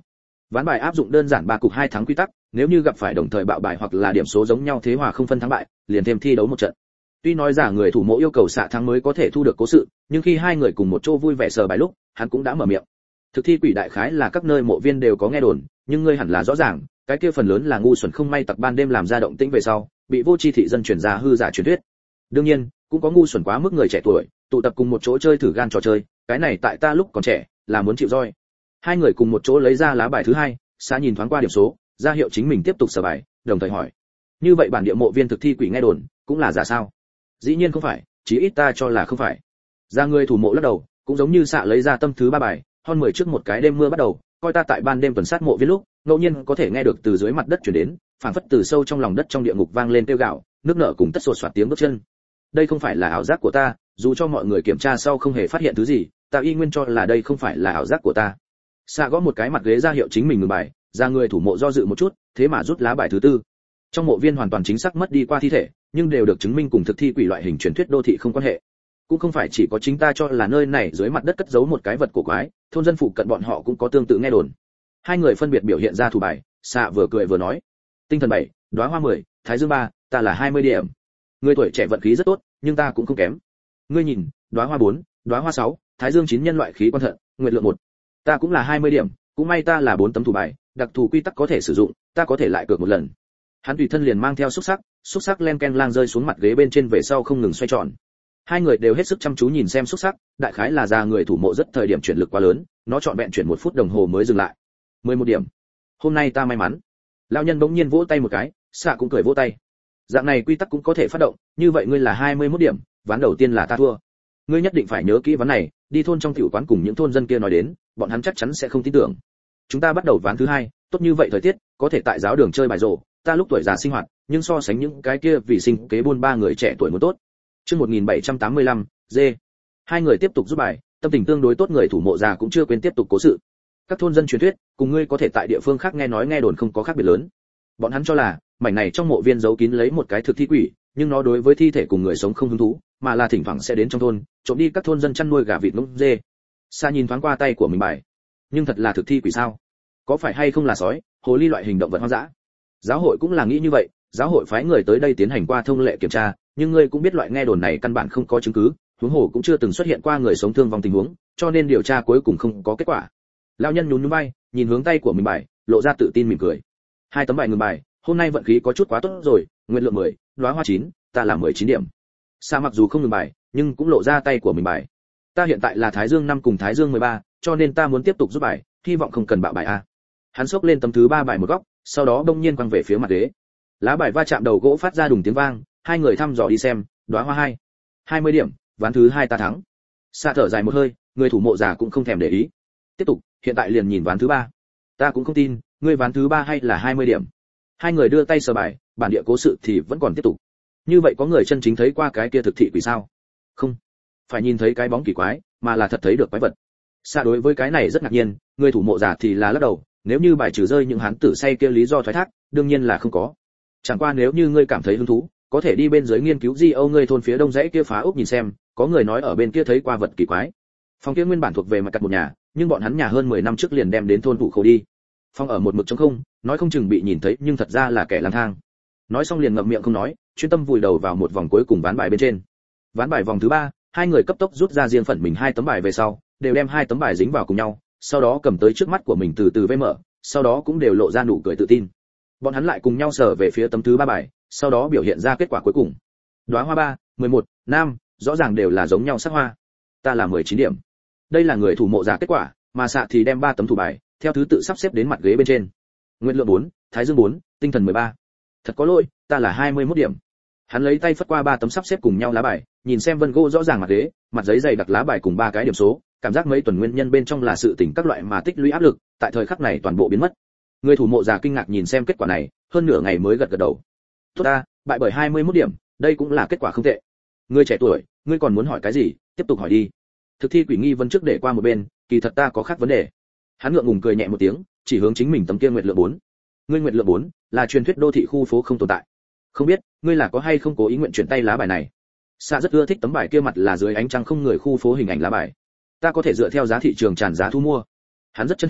Ván bài áp dụng đơn giản ba cục hai thắng quy tắc, nếu như gặp phải đồng thời bạo bài hoặc là điểm số giống nhau thế hòa không phân thắng bại, liền thêm thi đấu một trận. Tuy nói giả người thủ mộ yêu cầu xạ thắng mới có thể thu được cố sự, nhưng khi hai người cùng một chỗ vui vẻ sờ bài lúc, hắn cũng đã mở miệng. Thực thi quỷ đại khái là các nơi mộ viên đều có nghe đồn, nhưng ngươi hẳn là rõ ràng, cái kia phần lớn là ngu xuẩn không may tặc ban đêm làm ra động tĩnh về sau, bị vô tri thị dân truyền ra hư giả truyền thuyết. Đương nhiên, cũng có ngu xuẩn quá mức người trẻ tuổi, tụ tập cùng một chỗ chơi thử gan trò chơi, cái này tại ta lúc còn trẻ, là muốn chịu roi. Hai người cùng một chỗ lấy ra lá bài thứ hai, xã nhìn thoáng qua điểm số, ra hiệu chính mình tiếp tục sờ bài, đồng thời hỏi: như vậy bản địa mộ viên thực thi quỷ nghe đồn cũng là giả sao? Dĩ nhiên không phải, chí ít ta cho là không phải. Ra người thủ mộ lắc đầu, cũng giống như xạ lấy ra tâm thứ ba bài, hơn mười trước một cái đêm mưa bắt đầu, coi ta tại ban đêm tuần sát mộ viên lúc, ngẫu nhiên có thể nghe được từ dưới mặt đất truyền đến, phảng phất từ sâu trong lòng đất trong địa ngục vang lên kêu gào, nước nợ cùng tất sột soạt tiếng bước chân. Đây không phải là ảo giác của ta, dù cho mọi người kiểm tra sau không hề phát hiện thứ gì, ta y nguyên cho là đây không phải là ảo giác của ta. Xạ gõ một cái mặt ghế ra hiệu chính mình ngừng bài, ra người thủ mộ do dự một chút, thế mà rút lá bài thứ tư. Trong mộ viên hoàn toàn chính xác mất đi qua thi thể, nhưng đều được chứng minh cùng thực thi quỷ loại hình truyền thuyết đô thị không quan hệ. Cũng không phải chỉ có chính ta cho là nơi này dưới mặt đất cất giấu một cái vật cổ quái, thôn dân phụ cận bọn họ cũng có tương tự nghe đồn. Hai người phân biệt biểu hiện ra thủ bài, xạ vừa cười vừa nói: tinh thần bảy, đóa hoa mười, thái dương ba, ta là hai mươi điểm. Người tuổi trẻ vận khí rất tốt, nhưng ta cũng không kém. Ngươi nhìn, đóa hoa bốn, đóa hoa sáu, thái dương chín nhân loại khí quan thận, nguyệt lượng một. Ta cũng là hai mươi điểm, cũng may ta là bốn tấm thủ bài, đặc thù quy tắc có thể sử dụng, ta có thể lại cược một lần. Hắn tùy thân liền mang theo xúc sắc, xúc sắc len ken lang rơi xuống mặt ghế bên trên về sau không ngừng xoay tròn. Hai người đều hết sức chăm chú nhìn xem xúc sắc, đại khái là già người thủ mộ rất thời điểm chuyển lực quá lớn, nó trọn vẹn chuyển một phút đồng hồ mới dừng lại. mười một điểm. Hôm nay ta may mắn. Lão nhân bỗng nhiên vỗ tay một cái, xạ cũng cười vỗ tay. Dạng này quy tắc cũng có thể phát động, như vậy ngươi là hai mươi mốt điểm, ván đầu tiên là ta thua. Ngươi nhất định phải nhớ kỹ ván này, đi thôn trong tiểu quán cùng những thôn dân kia nói đến, bọn hắn chắc chắn sẽ không tin tưởng. Chúng ta bắt đầu ván thứ hai, tốt như vậy thời tiết, có thể tại giáo đường chơi bài rổ, ta lúc tuổi già sinh hoạt, nhưng so sánh những cái kia vì sinh kế buôn ba người trẻ tuổi muốn tốt. Chương một nghìn bảy trăm tám mươi lăm, D. Hai người tiếp tục giúp bài, tâm tình tương đối tốt người thủ mộ già cũng chưa quên tiếp tục cố sự. Các thôn dân truyền thuyết, cùng ngươi có thể tại địa phương khác nghe nói nghe đồn không có khác biệt lớn. Bọn hắn cho là, mảnh này trong mộ viên giấu kín lấy một cái thực thi quỷ, nhưng nó đối với thi thể cùng người sống không hứng thú, mà là thỉnh thoảng sẽ đến trong thôn, trộm đi các thôn dân chăn nuôi gà vịt ngỗng dê. Sa nhìn thoáng qua tay của mình bài, nhưng thật là thực thi quỷ sao? Có phải hay không là sói, hồ ly loại hình động vật hoang dã? Giáo hội cũng là nghĩ như vậy, giáo hội phái người tới đây tiến hành qua thông lệ kiểm tra, nhưng ngươi cũng biết loại nghe đồn này căn bản không có chứng cứ, huống hồ cũng chưa từng xuất hiện qua người sống thương vong tình huống, cho nên điều tra cuối cùng không có kết quả. Lão nhân nhún nhún vai, nhìn hướng tay của mình bài, lộ ra tự tin mỉm cười. Hai tấm bài ngừng bài, hôm nay vận khí có chút quá tốt rồi, nguyện lượng mười, đóa hoa chín, ta là mười chín điểm. Sa mặc dù không ngừng bài, nhưng cũng lộ ra tay của mình bài. Ta hiện tại là thái dương năm cùng thái dương mười ba, cho nên ta muốn tiếp tục giúp bài, hy vọng không cần bạo bài a. Hắn xốc lên tấm thứ ba bài một góc, sau đó đông nhiên quăng về phía mặt ghế. Lá bài va chạm đầu gỗ phát ra đùng tiếng vang, hai người thăm dò đi xem, đóa hoa hai, hai mươi điểm, ván thứ hai ta thắng. Sa thở dài một hơi, người thủ mộ già cũng không thèm để ý. Tiếp tục, hiện tại liền nhìn ván thứ ba. Ta cũng không tin, ngươi ván thứ ba hay là hai mươi điểm. Hai người đưa tay sờ bài, bản địa cố sự thì vẫn còn tiếp tục. Như vậy có người chân chính thấy qua cái kia thực thị quỷ sao? Không, phải nhìn thấy cái bóng kỳ quái, mà là thật thấy được quái vật. Sa đối với cái này rất ngạc nhiên, người thủ mộ giả thì là lắc đầu, nếu như bài trừ rơi những hán tử say kia lý do thoái thác, đương nhiên là không có. Chẳng qua nếu như ngươi cảm thấy hứng thú, có thể đi bên dưới nghiên cứu di âu ngươi thôn phía đông dãy kia phá ốc nhìn xem, có người nói ở bên kia thấy qua vật kỳ quái. Phòng kia nguyên bản thuộc về mặt cặt một nhà, nhưng bọn hắn nhà hơn mười năm trước liền đem đến thôn thủ khẩu đi. Phòng ở một mực trống không, nói không chừng bị nhìn thấy nhưng thật ra là kẻ lang thang. Nói xong liền ngậm miệng không nói, chuyên tâm vùi đầu vào một vòng cuối cùng ván bài bên trên. Ván bài vòng thứ ba, hai người cấp tốc rút ra riêng phần mình hai tấm bài về sau, đều đem hai tấm bài dính vào cùng nhau, sau đó cầm tới trước mắt của mình từ từ vây mở, sau đó cũng đều lộ ra nụ cười tự tin. Bọn hắn lại cùng nhau sờ về phía tấm thứ ba bài, sau đó biểu hiện ra kết quả cuối cùng. Đóa hoa ba, mười một, nam, rõ ràng đều là giống nhau sắc hoa. Ta là mười chín điểm. Đây là người thủ mộ giả kết quả, mà xạ thì đem ba tấm thủ bài, theo thứ tự sắp xếp đến mặt ghế bên trên. Nguyện lượng bốn, thái dương bốn, tinh thần mười ba. Thật có lỗi, ta là hai mươi mốt điểm. Hắn lấy tay phất qua ba tấm sắp xếp cùng nhau lá bài, nhìn xem vân gỗ rõ ràng mặt ghế, mặt giấy dày đặc lá bài cùng ba cái điểm số, cảm giác mấy tuần nguyên nhân bên trong là sự tỉnh các loại mà tích lũy áp lực, tại thời khắc này toàn bộ biến mất. Người thủ mộ già kinh ngạc nhìn xem kết quả này, hơn nửa ngày mới gật gật đầu. Tốt ta, bại bởi hai mươi mốt điểm, đây cũng là kết quả không tệ. Ngươi trẻ tuổi, ngươi còn muốn hỏi cái gì, tiếp tục hỏi đi. Thực thi quỷ nghi vấn trước để qua một bên, kỳ thật ta có khác vấn đề. Hắn ngượng ngùng cười nhẹ một tiếng, chỉ hướng chính mình tấm kia nguyệt lượng bốn. Ngươi nguyệt lượng bốn là truyền thuyết đô thị khu phố không tồn tại. Không biết, ngươi là có hay không cố ý nguyện chuyển tay lá bài này. Sa rất ưa thích tấm bài kia mặt là dưới ánh trăng không người khu phố hình ảnh lá bài. Ta có thể dựa theo giá thị trường tràn giá thu mua. Hắn rất chân thành,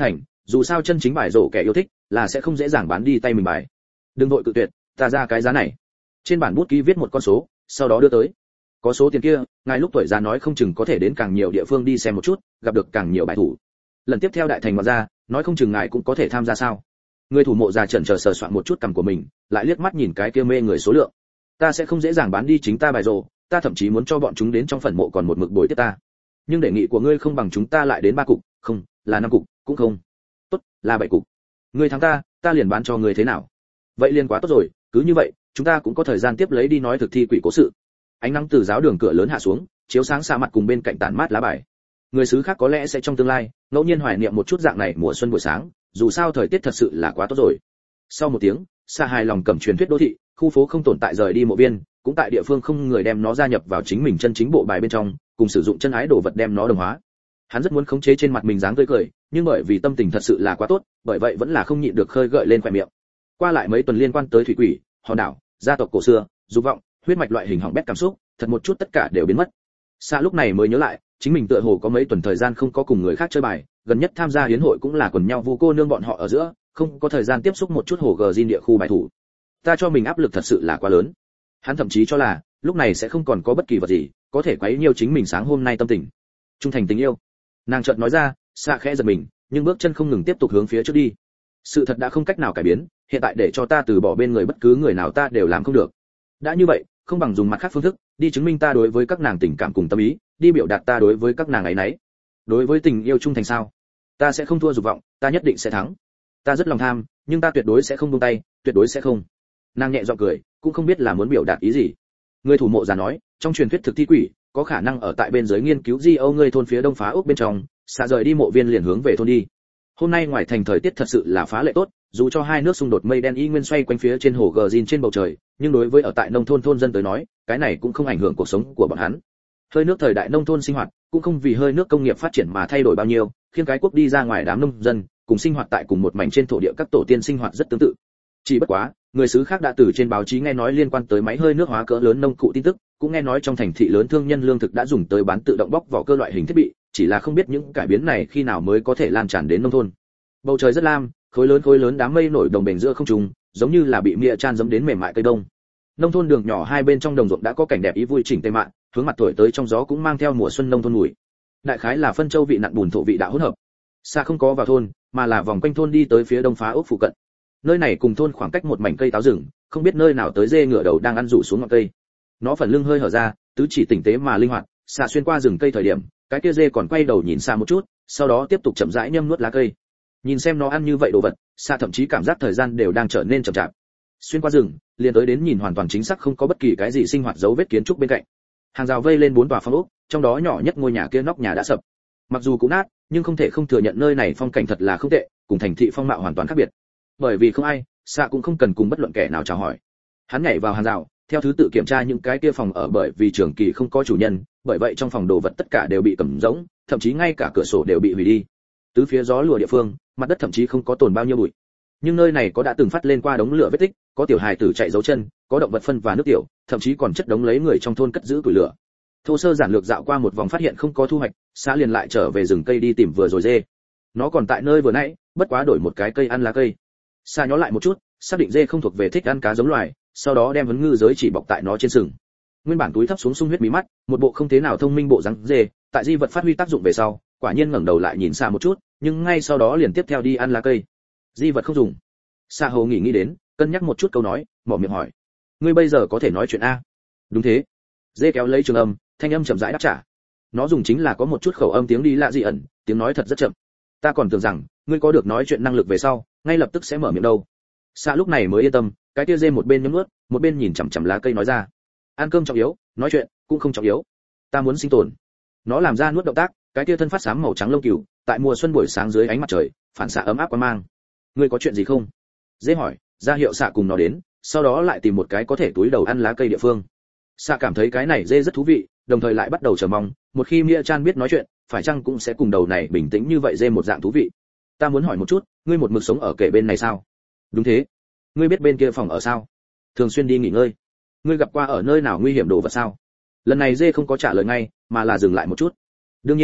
dù sao chân chính bài rổ kẻ yêu thích là sẽ không dễ dàng bán đi tay mình bài. Đừng vội cự tuyệt, ta ra cái giá này. Trên bản bút ký viết một con số, sau đó đưa tới. Có số tiền kia, ngài lúc tuổi già nói không chừng có thể đến càng nhiều địa phương đi xem một chút, gặp được càng nhiều bài thủ. Lần tiếp theo đại thành mà ra, nói không chừng ngài cũng có thể tham gia sao? Người thủ mộ già chần chờ sờ soạn một chút cằm của mình, lại liếc mắt nhìn cái kia mê người số lượng. Ta sẽ không dễ dàng bán đi chính ta bài rổ, ta thậm chí muốn cho bọn chúng đến trong phần mộ còn một mực bồi tiếp ta. Nhưng đề nghị của ngươi không bằng chúng ta lại đến ba cục, không, là năm cục, cũng không. Tốt, là bảy cục. Ngươi thắng ta, ta liền bán cho ngươi thế nào? Vậy liền quá tốt rồi, cứ như vậy, chúng ta cũng có thời gian tiếp lấy đi nói thực thi quỷ cố sự. Ánh nắng từ giáo đường cửa lớn hạ xuống, chiếu sáng xa mặt cùng bên cạnh tản mát lá bài. Người xứ khác có lẽ sẽ trong tương lai ngẫu nhiên hoài niệm một chút dạng này mùa xuân buổi sáng, dù sao thời tiết thật sự là quá tốt rồi. Sau một tiếng, xa hài lòng cầm truyền thuyết đô thị, khu phố không tồn tại rời đi mộ viên, cũng tại địa phương không người đem nó gia nhập vào chính mình chân chính bộ bài bên trong, cùng sử dụng chân ái đồ vật đem nó đồng hóa. Hắn rất muốn khống chế trên mặt mình dáng tươi cười, nhưng bởi vì tâm tình thật sự là quá tốt, bởi vậy vẫn là không nhịn được khơi gợi lên khóe miệng. Qua lại mấy tuần liên quan tới thủy quỷ, hòn đảo, gia tộc cổ xưa, dục vọng, huyết mạch loại hình hỏng bét cảm xúc, thật một chút tất cả đều biến mất. Sa lúc này mới nhớ lại, chính mình tựa hồ có mấy tuần thời gian không có cùng người khác chơi bài, gần nhất tham gia hiến hội cũng là quần nhau vu cô nương bọn họ ở giữa, không có thời gian tiếp xúc một chút hồ gờ Jin địa khu bài thủ. Ta cho mình áp lực thật sự là quá lớn. Hắn thậm chí cho là, lúc này sẽ không còn có bất kỳ vật gì có thể quấy nhiêu chính mình sáng hôm nay tâm tình. Trung thành tình yêu. Nàng chợt nói ra, Sa khẽ giật mình, nhưng bước chân không ngừng tiếp tục hướng phía trước đi. Sự thật đã không cách nào cải biến, hiện tại để cho ta từ bỏ bên người bất cứ người nào ta đều làm không được. Đã như vậy, không bằng dùng mặt khác phương thức, đi chứng minh ta đối với các nàng tình cảm cùng tâm ý, đi biểu đạt ta đối với các nàng ấy nấy. Đối với tình yêu trung thành sao? Ta sẽ không thua dục vọng, ta nhất định sẽ thắng. Ta rất lòng tham, nhưng ta tuyệt đối sẽ không buông tay, tuyệt đối sẽ không. Nàng nhẹ giọng cười, cũng không biết là muốn biểu đạt ý gì. Người thủ mộ già nói, trong truyền thuyết thực thi quỷ, có khả năng ở tại bên dưới nghiên cứu di âu ngươi thôn phía đông phá ốc bên trong, xạ rời đi mộ viên liền hướng về thôn đi. Hôm nay ngoài thành thời tiết thật sự là phá lệ tốt, dù cho hai nước xung đột mây đen y nguyên xoay quanh phía trên hồ gờ Jin trên bầu trời, nhưng đối với ở tại nông thôn thôn dân tới nói, cái này cũng không ảnh hưởng cuộc sống của bọn hắn. Hơi nước thời đại nông thôn sinh hoạt, cũng không vì hơi nước công nghiệp phát triển mà thay đổi bao nhiêu, khiến cái quốc đi ra ngoài đám nông dân, cùng sinh hoạt tại cùng một mảnh trên thổ địa các tổ tiên sinh hoạt rất tương tự. Chỉ bất quá, người xứ khác đã từ trên báo chí nghe nói liên quan tới máy hơi nước hóa cỡ lớn nông cụ tin tức, cũng nghe nói trong thành thị lớn thương nhân lương thực đã dùng tới bán tự động bóc vỏ cơ loại hình thiết bị, chỉ là không biết những cải biến này khi nào mới có thể lan tràn đến nông thôn. Bầu trời rất lam, khối lớn khối lớn đám mây nổi đồng bền giữa không trung, giống như là bị mịa chan giấm đến mềm mại cây đông. Nông thôn đường nhỏ hai bên trong đồng ruộng đã có cảnh đẹp ý vui chỉnh tề mạn, hướng mặt thổi tới trong gió cũng mang theo mùa xuân nông thôn mùi. Đại khái là phân châu vị nặng bùn thổ vị đã hỗn hợp. Xa không có vào thôn, mà là vòng quanh thôn đi tới phía đông phá ốc phụ cận. Nơi này cùng thôn khoảng cách một mảnh cây táo rừng, không biết nơi nào tới dê ngựa đầu đang ăn rủ xuống ngọn cây. Nó phần lưng hơi hở ra, tứ chỉ tinh tế mà linh hoạt, xạ xuyên qua rừng cây thời điểm, cái kia dê còn quay đầu nhìn xa một chút, sau đó tiếp tục chậm rãi nhâm nuốt lá cây. Nhìn xem nó ăn như vậy đồ vật, xạ thậm chí cảm giác thời gian đều đang trở nên chậm chạp. Xuyên qua rừng, liền tới đến nhìn hoàn toàn chính xác không có bất kỳ cái gì sinh hoạt dấu vết kiến trúc bên cạnh. Hàng rào vây lên bốn tòa phong ốc, trong đó nhỏ nhất ngôi nhà kia nóc nhà đã sập. Mặc dù cũng nát, nhưng không thể không thừa nhận nơi này phong cảnh thật là không tệ, cùng thành thị phong mạo hoàn toàn khác biệt. Bởi vì không ai, xạ cũng không cần cùng bất luận kẻ nào chào hỏi. Hắn nhảy vào hàng rào, theo thứ tự kiểm tra những cái kia phòng ở bởi vì trường kỳ không có chủ nhân, bởi vậy trong phòng đồ vật tất cả đều bị cầm rỗng, thậm chí ngay cả cửa sổ đều bị hủy đi. Tứ phía gió lùa địa phương, mặt đất thậm chí không có tồn bao nhiêu bụi. Nhưng nơi này có đã từng phát lên qua đống lửa vết tích, có tiểu hài tử chạy dấu chân, có động vật phân và nước tiểu, thậm chí còn chất đống lấy người trong thôn cất giữ củi lửa. Thô sơ giản lược dạo qua một vòng phát hiện không có thu hoạch, xã liền lại trở về rừng cây đi tìm vừa rồi dê. Nó còn tại nơi vừa nãy, bất quá đổi một cái cây ăn lá cây. Xa nhó lại một chút, xác định dê không thuộc về thích ăn cá giống loài, sau đó đem vấn ngư giới chỉ bọc tại nó trên sừng. Nguyên bản túi thấp xuống sung huyết mí mắt, một bộ không thế nào thông minh bộ dáng dê, tại di vật phát huy tác dụng về sau, quả nhiên ngẩng đầu lại nhìn xa một chút, nhưng ngay sau đó liền tiếp theo đi ăn lá cây. Di vật không dùng. Sa Hồ nghỉ nghĩ đến, cân nhắc một chút câu nói, mở miệng hỏi: "Ngươi bây giờ có thể nói chuyện a?" "Đúng thế." Dê kéo lấy trường âm, thanh âm chậm rãi đáp trả. Nó dùng chính là có một chút khẩu âm tiếng đi lạ dị ẩn, tiếng nói thật rất chậm. Ta còn tưởng rằng, ngươi có được nói chuyện năng lực về sau, ngay lập tức sẽ mở miệng đâu. Sa lúc này mới yên tâm, cái kia dê một bên nhấm nuốt, một bên nhìn chằm chằm lá cây nói ra: "Ăn cơm trọng yếu, nói chuyện cũng không trọng yếu. Ta muốn sinh tồn." Nó làm ra nuốt động tác, cái kia thân phát xám màu trắng lông cừu, tại mùa xuân buổi sáng dưới ánh mặt trời, phản xạ ấm áp quang mang. "Ngươi có chuyện gì không?" Dê hỏi, ra hiệu xạ cùng nó đến, sau đó lại tìm một cái có thể túi đầu ăn lá cây địa phương. Xạ cảm thấy cái này dê rất thú vị, đồng thời lại bắt đầu chờ mong, một khi Mia Chan biết nói chuyện, phải chăng cũng sẽ cùng đầu này bình tĩnh như vậy dê một dạng thú vị. Ta muốn hỏi một chút, ngươi một mực sống ở kề bên này sao? Đúng thế. Ngươi biết bên kia phòng ở sao? Thường xuyên đi nghỉ ngơi. Ngươi gặp qua ở nơi nào nguy hiểm đồ vật sao? Lần này dê không có trả lời ngay, mà là dừng lại một chút. Đương nhiên,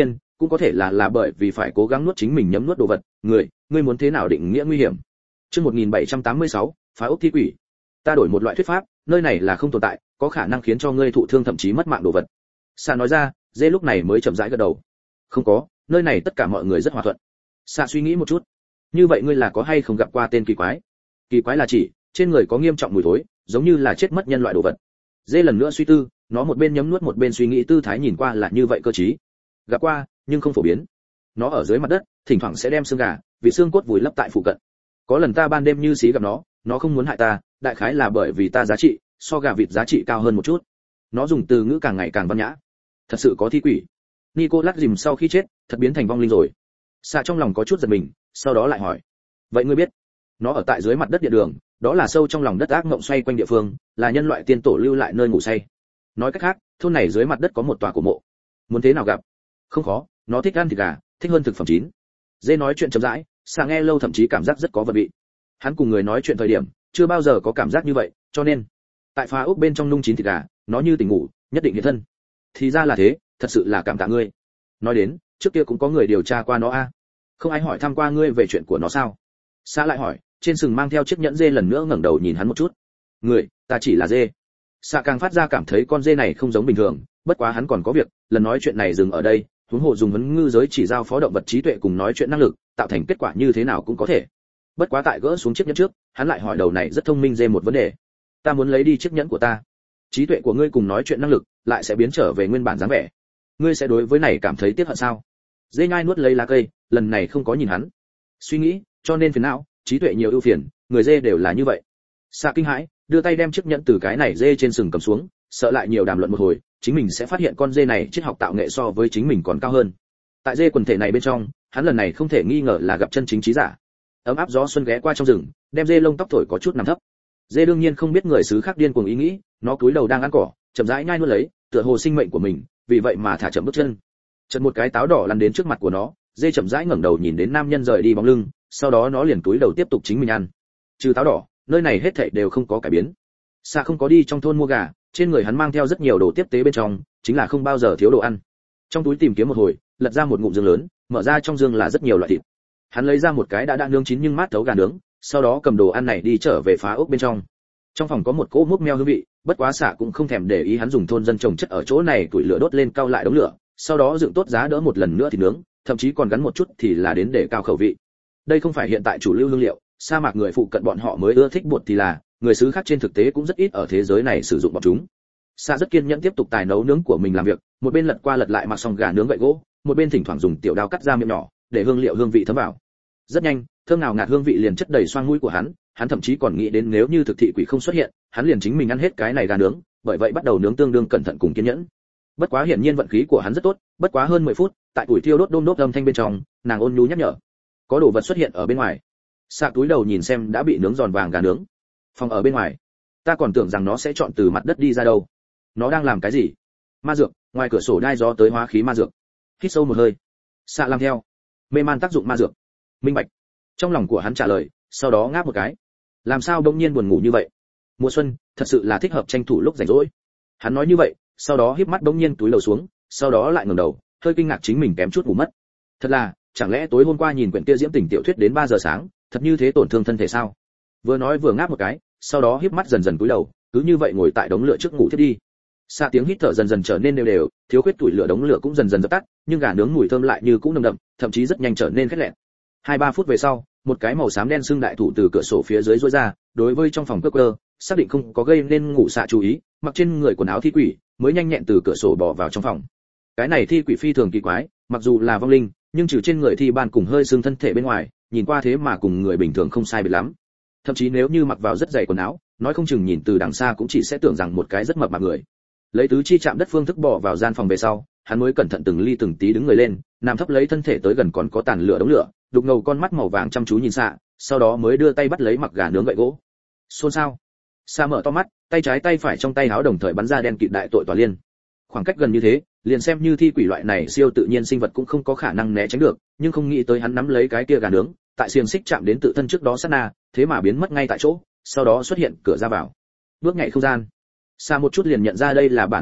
cũng có thể là là bởi vì phải cố gắng nuốt chính mình nhấm nuốt đồ vật. Người, ngươi muốn thế nào định nghĩa nguy hiểm? Chương một nghìn bảy trăm tám mươi sáu, phá ốc thi quỷ. Ta đổi một loại thuyết pháp, nơi này là không tồn tại, có khả năng khiến cho ngươi thụ thương thậm chí mất mạng đồ vật. Sa nói ra, dê lúc này mới chậm rãi gật đầu. Không có, nơi này tất cả mọi người rất hòa thuận. Sa suy nghĩ một chút. Như vậy ngươi là có hay không gặp qua tên kỳ quái? Kỳ quái là chỉ trên người có nghiêm trọng mùi thối, giống như là chết mất nhân loại đồ vật. Dê lần nữa suy tư, nó một bên nhấm nuốt một bên suy nghĩ, tư thái nhìn qua là như vậy cơ trí. Gặp qua, nhưng không phổ biến. Nó ở dưới mặt đất, thỉnh thoảng sẽ đem xương gà, vị xương cốt vùi lấp tại phụ cận. Có lần ta ban đêm như xí gặp nó, nó không muốn hại ta, đại khái là bởi vì ta giá trị so gà vịt giá trị cao hơn một chút. Nó dùng từ ngữ càng ngày càng văn nhã. Thật sự có thi quỷ. Nicolas dìm sau khi chết, thật biến thành vong linh rồi. Xạ trong lòng có chút giật mình, sau đó lại hỏi, vậy ngươi biết nó ở tại dưới mặt đất địa đường, đó là sâu trong lòng đất ác mộng xoay quanh địa phương, là nhân loại tiên tổ lưu lại nơi ngủ say. Nói cách khác, thôn này dưới mặt đất có một tòa cổ mộ. Muốn thế nào gặp? Không khó, nó thích ăn thịt gà, thích hơn thực phẩm chín. Dê nói chuyện chậm rãi, Xạ nghe lâu thậm chí cảm giác rất có vật vị. Hắn cùng người nói chuyện thời điểm, chưa bao giờ có cảm giác như vậy, cho nên tại phá ốc bên trong nung chín thịt gà, nó như tỉnh ngủ, nhất định hiện thân. Thì ra là thế, thật sự là cảm tạ ngươi. Nói đến, trước kia cũng có người điều tra qua nó a. Không ai hỏi thăm qua ngươi về chuyện của nó sao? Xã lại hỏi, trên sừng mang theo chiếc nhẫn. Dê lần nữa ngẩng đầu nhìn hắn một chút. Người, ta chỉ là dê. Xã càng phát ra cảm thấy con dê này không giống bình thường, bất quá hắn còn có việc, lần nói chuyện này dừng ở đây, huống hồ dùng vấn ngư giới chỉ giao phó động vật trí tuệ cùng nói chuyện năng lực, tạo thành kết quả như thế nào cũng có thể. Bất quá tại gỡ xuống chiếc nhẫn trước, hắn lại hỏi đầu này rất thông minh dê một vấn đề. Ta muốn lấy đi chiếc nhẫn của ta. Trí tuệ của ngươi cùng nói chuyện năng lực lại sẽ biến trở về nguyên bản dáng vẻ. Ngươi sẽ đối với này cảm thấy tiếc hận sao? Dê nhai nuốt lấy lá cây, lần này không có nhìn hắn. Suy nghĩ, cho nên phiền não, trí tuệ nhiều ưu phiền, người dê đều là như vậy. Xạ kinh hãi, đưa tay đem chiếc nhẫn từ cái này dê trên sừng cầm xuống, sợ lại nhiều đàm luận một hồi, chính mình sẽ phát hiện con dê này triết học tạo nghệ so với chính mình còn cao hơn. Tại dê quần thể này bên trong, hắn lần này không thể nghi ngờ là gặp chân chính trí giả. Ấm áp gió xuân ghé qua trong rừng, đem dê lông tóc thổi có chút nằm thấp. Dê đương nhiên không biết người xứ khác điên cuồng ý nghĩ, nó cúi đầu đang ăn cỏ, chậm rãi nhai nuốt lấy, tựa hồ sinh mệnh của mình, vì vậy mà thả chậm bước chân. Chợt một cái táo đỏ lăn đến trước mặt của nó, dê chậm rãi ngẩng đầu nhìn đến nam nhân rời đi bóng lưng, sau đó nó liền cúi đầu tiếp tục chính mình ăn. Trừ táo đỏ, nơi này hết thảy đều không có cải biến. Sa không có đi trong thôn mua gà, trên người hắn mang theo rất nhiều đồ tiếp tế bên trong, chính là không bao giờ thiếu đồ ăn. Trong túi tìm kiếm một hồi, lật ra một ngụm dương lớn, mở ra trong dương là rất nhiều loại thịt. Hắn lấy ra một cái đã đã nướng chín nhưng mát thấu gà nướng, sau đó cầm đồ ăn này đi trở về phá ốc bên trong. Trong phòng có một cỗ múc meo hương vị, bất quá Xạ cũng không thèm để ý, hắn dùng thôn dân trồng chất ở chỗ này củi lửa đốt lên cao lại đống lửa, sau đó dựng tốt giá đỡ một lần nữa thì nướng, thậm chí còn gắn một chút thì là đến để cao khẩu vị. Đây không phải hiện tại chủ lưu hương liệu, sa mạc người phụ cận bọn họ mới ưa thích bột thì là, người xứ khác trên thực tế cũng rất ít ở thế giới này sử dụng bọn chúng. Sa rất kiên nhẫn tiếp tục tài nấu nướng của mình làm việc, một bên lật qua lật lại mặc xong gà nướng gậy gỗ, một bên thỉnh thoảng dùng tiểu đao cắt ra miệng nhỏ, để hương liệu hương vị thấm vào. Rất nhanh, thơm nào ngạt hương vị liền chất đầy xoang mũi của hắn, hắn thậm chí còn nghĩ đến nếu như thực thị quỷ không xuất hiện, hắn liền chính mình ăn hết cái này gà nướng, bởi vậy bắt đầu nướng tương đương cẩn thận cùng kiên nhẫn. Bất quá hiển nhiên vận khí của hắn rất tốt, bất quá hơn mười phút, tại củi thiêu đốt đôm đốt âm thanh bên trong, nàng ôn nhu nhắc nhở, có đồ vật xuất hiện ở bên ngoài. Sạc túi đầu nhìn xem đã bị nướng giòn vàng gà nướng. Phòng ở bên ngoài, ta còn tưởng rằng nó sẽ chọn từ mặt đất đi ra đâu. Nó đang làm cái gì? Ma dược, ngoài cửa sổ đai gió tới hóa khí ma dược. Hít sâu một hơi, Sạc làm theo. Mê man tác dụng ma dược. Minh bạch. Trong lòng của hắn trả lời, sau đó ngáp một cái. Làm sao bỗng nhiên buồn ngủ như vậy? Mùa xuân, thật sự là thích hợp tranh thủ lúc rảnh rỗi. Hắn nói như vậy, sau đó híp mắt bỗng nhiên túi lầu xuống, sau đó lại ngẩng đầu, hơi kinh ngạc chính mình kém chút ngủ mất. Thật là, chẳng lẽ tối hôm qua nhìn quyển kia diễm tình tiểu thuyết đến ba giờ sáng, thật như thế tổn thương thân thể sao? Vừa nói vừa ngáp một cái, sau đó híp mắt dần dần cúi đầu, cứ như vậy ngồi tại đống lửa trước ngủ thiết đi. Xa tiếng hít thở dần dần trở nên đều đều, thiếu khuyết tuổi lửa đống lửa cũng dần dần dập tắt, nhưng gà nướng mùi thơm lại như cũ nồng đậm, thậm chí rất nhanh trở nên khét lẹn. Hai ba phút về sau, một cái màu xám đen xương đại thủ từ cửa sổ phía dưới rũa ra, đối với trong phòng cơ cơ, xác định không có gây nên ngủ xạ chú ý, mặc trên người quần áo thi quỷ, mới nhanh nhẹn từ cửa sổ bò vào trong phòng. Cái này thi quỷ phi thường kỳ quái, mặc dù là vong linh, nhưng trừ trên người thi ban cùng hơi xương thân thể bên ngoài, nhìn qua thế mà cùng người bình thường không sai biệt lắm. Thậm chí nếu như mặc vào rất dày quần áo, nói không chừng nhìn từ đằng xa cũng chỉ sẽ tưởng rằng một cái rất mập mạp người. Lấy tứ chi chạm đất phương thức bò vào gian phòng về sau, hắn mới cẩn thận từng ly từng tí đứng người lên, nằm thấp lấy thân thể tới gần còn có tàn lửa đống lửa, đục ngầu con mắt màu vàng chăm chú nhìn xạ, sau đó mới đưa tay bắt lấy mặc gà nướng gậy gỗ. Xôn xao. Sa mở to mắt, tay trái tay phải trong tay áo đồng thời bắn ra đen kịt đại tội tòa liên. Khoảng cách gần như thế, liền xem như thi quỷ loại này siêu tự nhiên sinh vật cũng không có khả năng né tránh được, nhưng không nghĩ tới hắn nắm lấy cái kia gà nướng, tại xiềng xích chạm đến tự thân trước đó sát na, thế mà biến mất ngay tại chỗ, sau đó xuất hiện cửa ra vào. Bước nhảy không gian. Sa một chút liền nhận ra đây là bản lĩnh gì,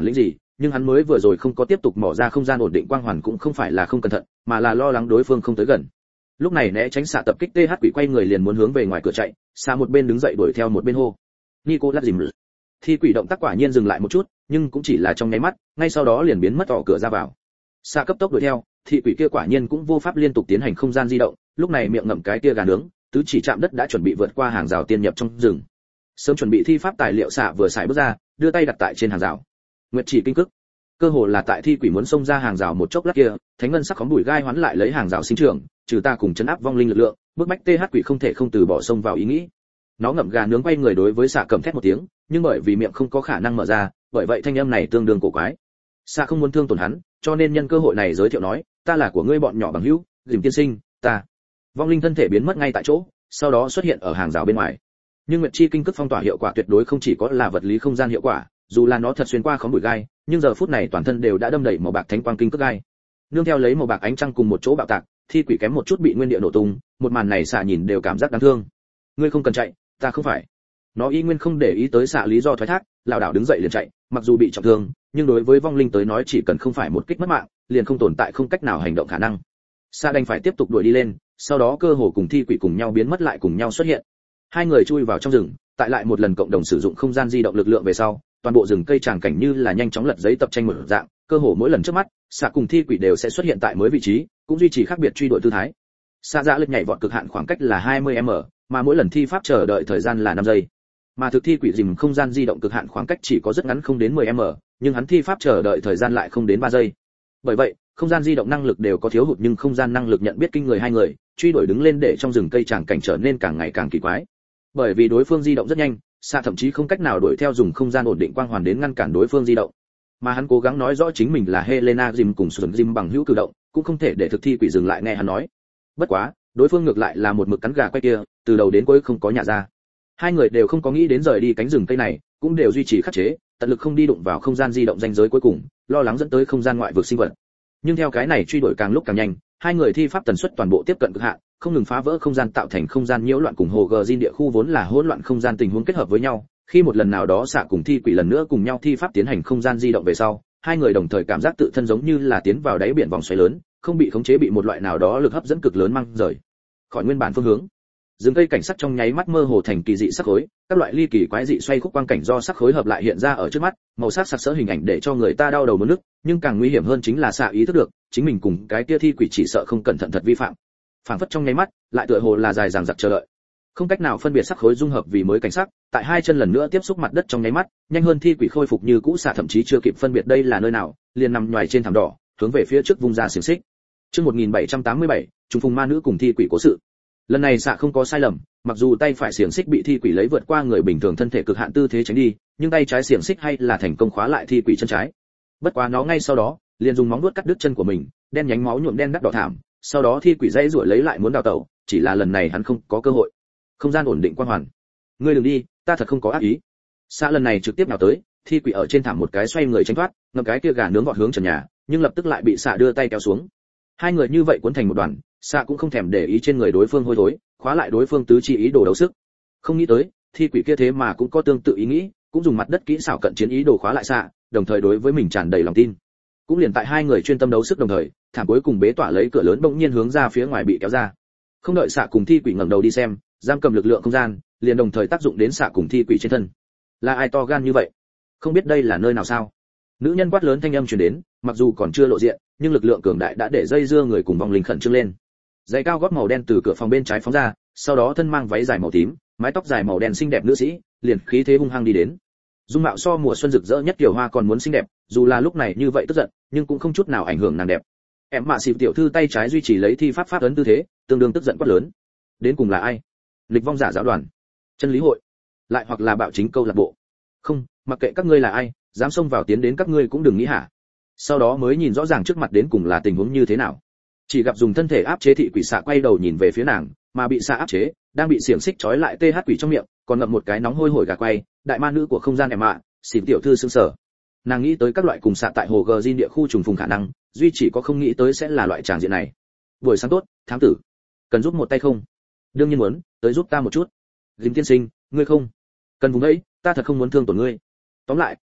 nhưng hắn mới vừa rồi không có tiếp tục mỏ ra không gian ổn định quang hoàn cũng không phải là không cẩn thận, mà là lo lắng đối phương không tới gần. Lúc này né tránh xạ tập kích tê hát quỷ quay người liền muốn hướng về ngoài cửa chạy, xạ một bên đứng dậy đuổi theo một bên hô Nico lát dìm. Thi quỷ động tác quả nhiên dừng lại một chút, nhưng cũng chỉ là trong nháy mắt, ngay sau đó liền biến mất ở cửa ra vào. Xạ cấp tốc đuổi theo, thị quỷ kia quả nhiên cũng vô pháp liên tục tiến hành không gian di động, lúc này miệng ngậm cái kia gà nướng, tứ chỉ chạm đất đã chuẩn bị vượt qua hàng rào tiên nhập trong rừng. Sớm chuẩn bị thi pháp tài liệu xạ vừa xài bước ra, đưa tay đặt tại trên hàng rào. Nguyệt chỉ kinh cức. Cơ hồ là tại thi quỷ muốn xông ra hàng rào một chốc lát kia, thánh ngân sắc khóm bụi gai hoán lại lấy hàng rào sinh trưởng, trừ ta cùng chấn áp vong linh lực lượng, bước bách tê hát quỷ không thể không từ bỏ xông vào ý nghĩ. Nó ngậm gà nướng quay người đối với xạ cầm thét một tiếng, nhưng bởi vì miệng không có khả năng mở ra, bởi vậy thanh âm này tương đương cổ quái. Xạ không muốn thương tổn hắn, cho nên nhân cơ hội này giới thiệu nói, ta là của ngươi bọn nhỏ bằng hữu, Dìm tiên sinh, ta. Vong linh thân thể biến mất ngay tại chỗ, sau đó xuất hiện ở hàng rào bên ngoài. Nhưng Nguyệt chi kinh cức phong tỏa hiệu quả tuyệt đối không chỉ có là vật lý không gian hiệu quả, dù là nó thật xuyên qua khóm bụi gai, nhưng giờ phút này toàn thân đều đã đâm đầy màu bạc thánh quang kinh cức gai. Nương theo lấy màu bạc ánh trăng cùng một chỗ bạo tạc, thi quỷ kém một chút bị nguyên địa nổ tung, một màn này xạ nhìn đều cảm giác đáng thương. Ngươi không cần chạy, ta không phải. Nó y nguyên không để ý tới xạ lý do thoái thác, lão đảo đứng dậy liền chạy, mặc dù bị trọng thương, nhưng đối với vong linh tới nói chỉ cần không phải một kích mất mạng, liền không tồn tại không cách nào hành động khả năng. Xạ đành phải tiếp tục đuổi đi lên, sau đó cơ hồ cùng thi quỷ cùng nhau biến mất lại cùng nhau xuất hiện. Hai người chui vào trong rừng, tại lại một lần cộng đồng sử dụng không gian di động lực lượng về sau, toàn bộ rừng cây tràng cảnh như là nhanh chóng lật giấy tập tranh một dạng, cơ hồ mỗi lần trước mắt, xạ cùng thi quỷ đều sẽ xuất hiện tại mới vị trí, cũng duy trì khác biệt truy đuổi tư thái. Xạ dạ lực nhảy vọt cực hạn khoảng cách là hai mươi mét, mà mỗi lần thi pháp chờ đợi thời gian là năm giây. Mà thực thi quỷ dìm không gian di động cực hạn khoảng cách chỉ có rất ngắn không đến mười mét, nhưng hắn thi pháp chờ đợi thời gian lại không đến ba giây. Bởi vậy, không gian di động năng lực đều có thiếu hụt nhưng không gian năng lực nhận biết kinh người hai người, truy đuổi đứng lên để trong rừng cây tràng cảnh trở nên càng ngày càng kỳ quái. Bởi vì đối phương di động rất nhanh, xạ thậm chí không cách nào đuổi theo dùng không gian ổn định quang hoàn đến ngăn cản đối phương di động. Mà hắn cố gắng nói rõ chính mình là Helena Jim cùng Sùn Jim bằng hữu cử động, cũng không thể để thực thi quỷ dừng lại nghe hắn nói. Bất quá, đối phương ngược lại là một mực cắn gà quay kia, từ đầu đến cuối không có nhả ra. Hai người đều không có nghĩ đến rời đi cánh rừng cây này, cũng đều duy trì khắc chế, tận lực không đi đụng vào không gian di động ranh giới cuối cùng, lo lắng dẫn tới không gian ngoại vực sinh vật. Nhưng theo cái này truy đuổi càng lúc càng nhanh, hai người thi pháp tần suất toàn bộ tiếp cận cực hạn, không ngừng phá vỡ không gian tạo thành không gian nhiễu loạn cùng hồ gờ địa khu vốn là hỗn loạn không gian tình huống kết hợp với nhau. Khi một lần nào đó xạ cùng thi quỷ lần nữa cùng nhau thi pháp tiến hành không gian di động về sau, hai người đồng thời cảm giác tự thân giống như là tiến vào đáy biển vòng xoáy lớn, không bị khống chế bị một loại nào đó lực hấp dẫn cực lớn mang rời khỏi nguyên bản phương hướng. Rừng cây cảnh sắc trong nháy mắt mơ hồ thành kỳ dị sắc khối, các loại ly kỳ quái dị xoay khúc quang cảnh do sắc khối hợp lại hiện ra ở trước mắt, màu sắc sặc sỡ hình ảnh để cho người ta đau đầu muốn nức, nhưng càng nguy hiểm hơn chính là xạ ý thức được, chính mình cùng cái kia thi quỷ chỉ sợ không cẩn thận thật vi phạm. Phảng phất trong nháy mắt, lại tựa hồ là dài dằng dặc chờ đợi. Không cách nào phân biệt sắc khối dung hợp vì mới cảnh sắc, tại hai chân lần nữa tiếp xúc mặt đất trong nháy mắt, nhanh hơn thi quỷ khôi phục như cũ xạ thậm chí chưa kịp phân biệt đây là nơi nào, liền nằm nhòi trên thảm đỏ, hướng về phía trước vung ra xiềng xích. Chương một nghìn bảy trăm tám mươi bảy, trùng phùng ma nữ cùng thi quỷ cố sự. Lần này xạ không có sai lầm, mặc dù tay phải xiềng xích bị thi quỷ lấy vượt qua người bình thường thân thể cực hạn tư thế tránh đi, nhưng tay trái xiềng xích hay là thành công khóa lại thi quỷ chân trái. Bất quá nó ngay sau đó, liền dùng móng vuốt cắt đứt chân của mình, đen nhánh máu nhuộm đen đắt đỏ thảm, sau đó thi quỷ dãy rủa lấy lại muốn đào tẩu, chỉ là lần này hắn không có cơ hội. Không gian ổn định quang hoàn. Ngươi đừng đi, ta thật không có ác ý. Xạ lần này trực tiếp nào tới, thi quỷ ở trên thảm một cái xoay người tránh thoát, ngậm cái kia gà nướng vọt hướng trần nhà, nhưng lập tức lại bị xạ đưa tay kéo xuống. Hai người như vậy cuốn thành một đoàn, xạ cũng không thèm để ý trên người đối phương hôi thối, khóa lại đối phương tứ chi ý đồ đấu sức. Không nghĩ tới, thi quỷ kia thế mà cũng có tương tự ý nghĩ, cũng dùng mặt đất kỹ xảo cận chiến ý đồ khóa lại xạ, đồng thời đối với mình tràn đầy lòng tin. Cũng liền tại hai người chuyên tâm đấu sức đồng thời, thảm cuối cùng bế tỏa lấy cửa lớn bỗng nhiên hướng ra phía ngoài bị kéo ra. Không đợi xạ cùng thi quỷ ngẩng đầu đi xem, giam cầm lực lượng không gian, liền đồng thời tác dụng đến xạ cùng thi quỷ trên thân. Là ai to gan như vậy? Không biết đây là nơi nào sao? Nữ nhân quát lớn thanh âm truyền đến, mặc dù còn chưa lộ diện, nhưng lực lượng cường đại đã để dây dưa người cùng vong linh khẩn trương lên. Giày cao gót màu đen từ cửa phòng bên trái phóng ra, sau đó thân mang váy dài màu tím, mái tóc dài màu đen xinh đẹp nữ sĩ, liền khí thế hung hăng đi đến. Dung mạo so mùa xuân rực rỡ nhất tiểu hoa còn muốn xinh đẹp, dù là lúc này như vậy tức giận, nhưng cũng không chút nào ảnh hưởng nàng đẹp. Em mạ xịp tiểu thư tay trái duy trì lấy thi pháp pháp ấn tư thế, tương đương tức giận quát lớn. Đến cùng là ai? Lịch vong giả giáo đoàn, chân lý hội, lại hoặc là bạo chính câu lạc bộ? Không, mặc kệ các ngươi là ai, dám xông vào tiến đến các ngươi cũng đừng nghĩ hả? Sau đó mới nhìn rõ ràng trước mặt đến cùng là tình huống như thế nào. Chỉ gặp dùng thân thể áp chế thị quỷ xạ quay đầu nhìn về phía nàng, mà bị xạ áp chế, đang bị xiềng xích trói lại tê hát quỷ trong miệng, còn ngậm một cái nóng hôi hổi gà quay, đại ma nữ của không gian em mạ, xỉn tiểu thư sững sờ. Nàng nghĩ tới các loại cùng xạ tại hồ gờ Jin địa khu trùng phùng khả năng, duy chỉ có không nghĩ tới sẽ là loại tràng diện này. Buổi sáng tốt, thám tử, cần giúp một tay không? Đương nhiên muốn, tới giúp ta một chút. Dìm tiên sinh, ngươi không cần vùng ấy, ta thật không muốn thương tổn ngươi. Tóm lại,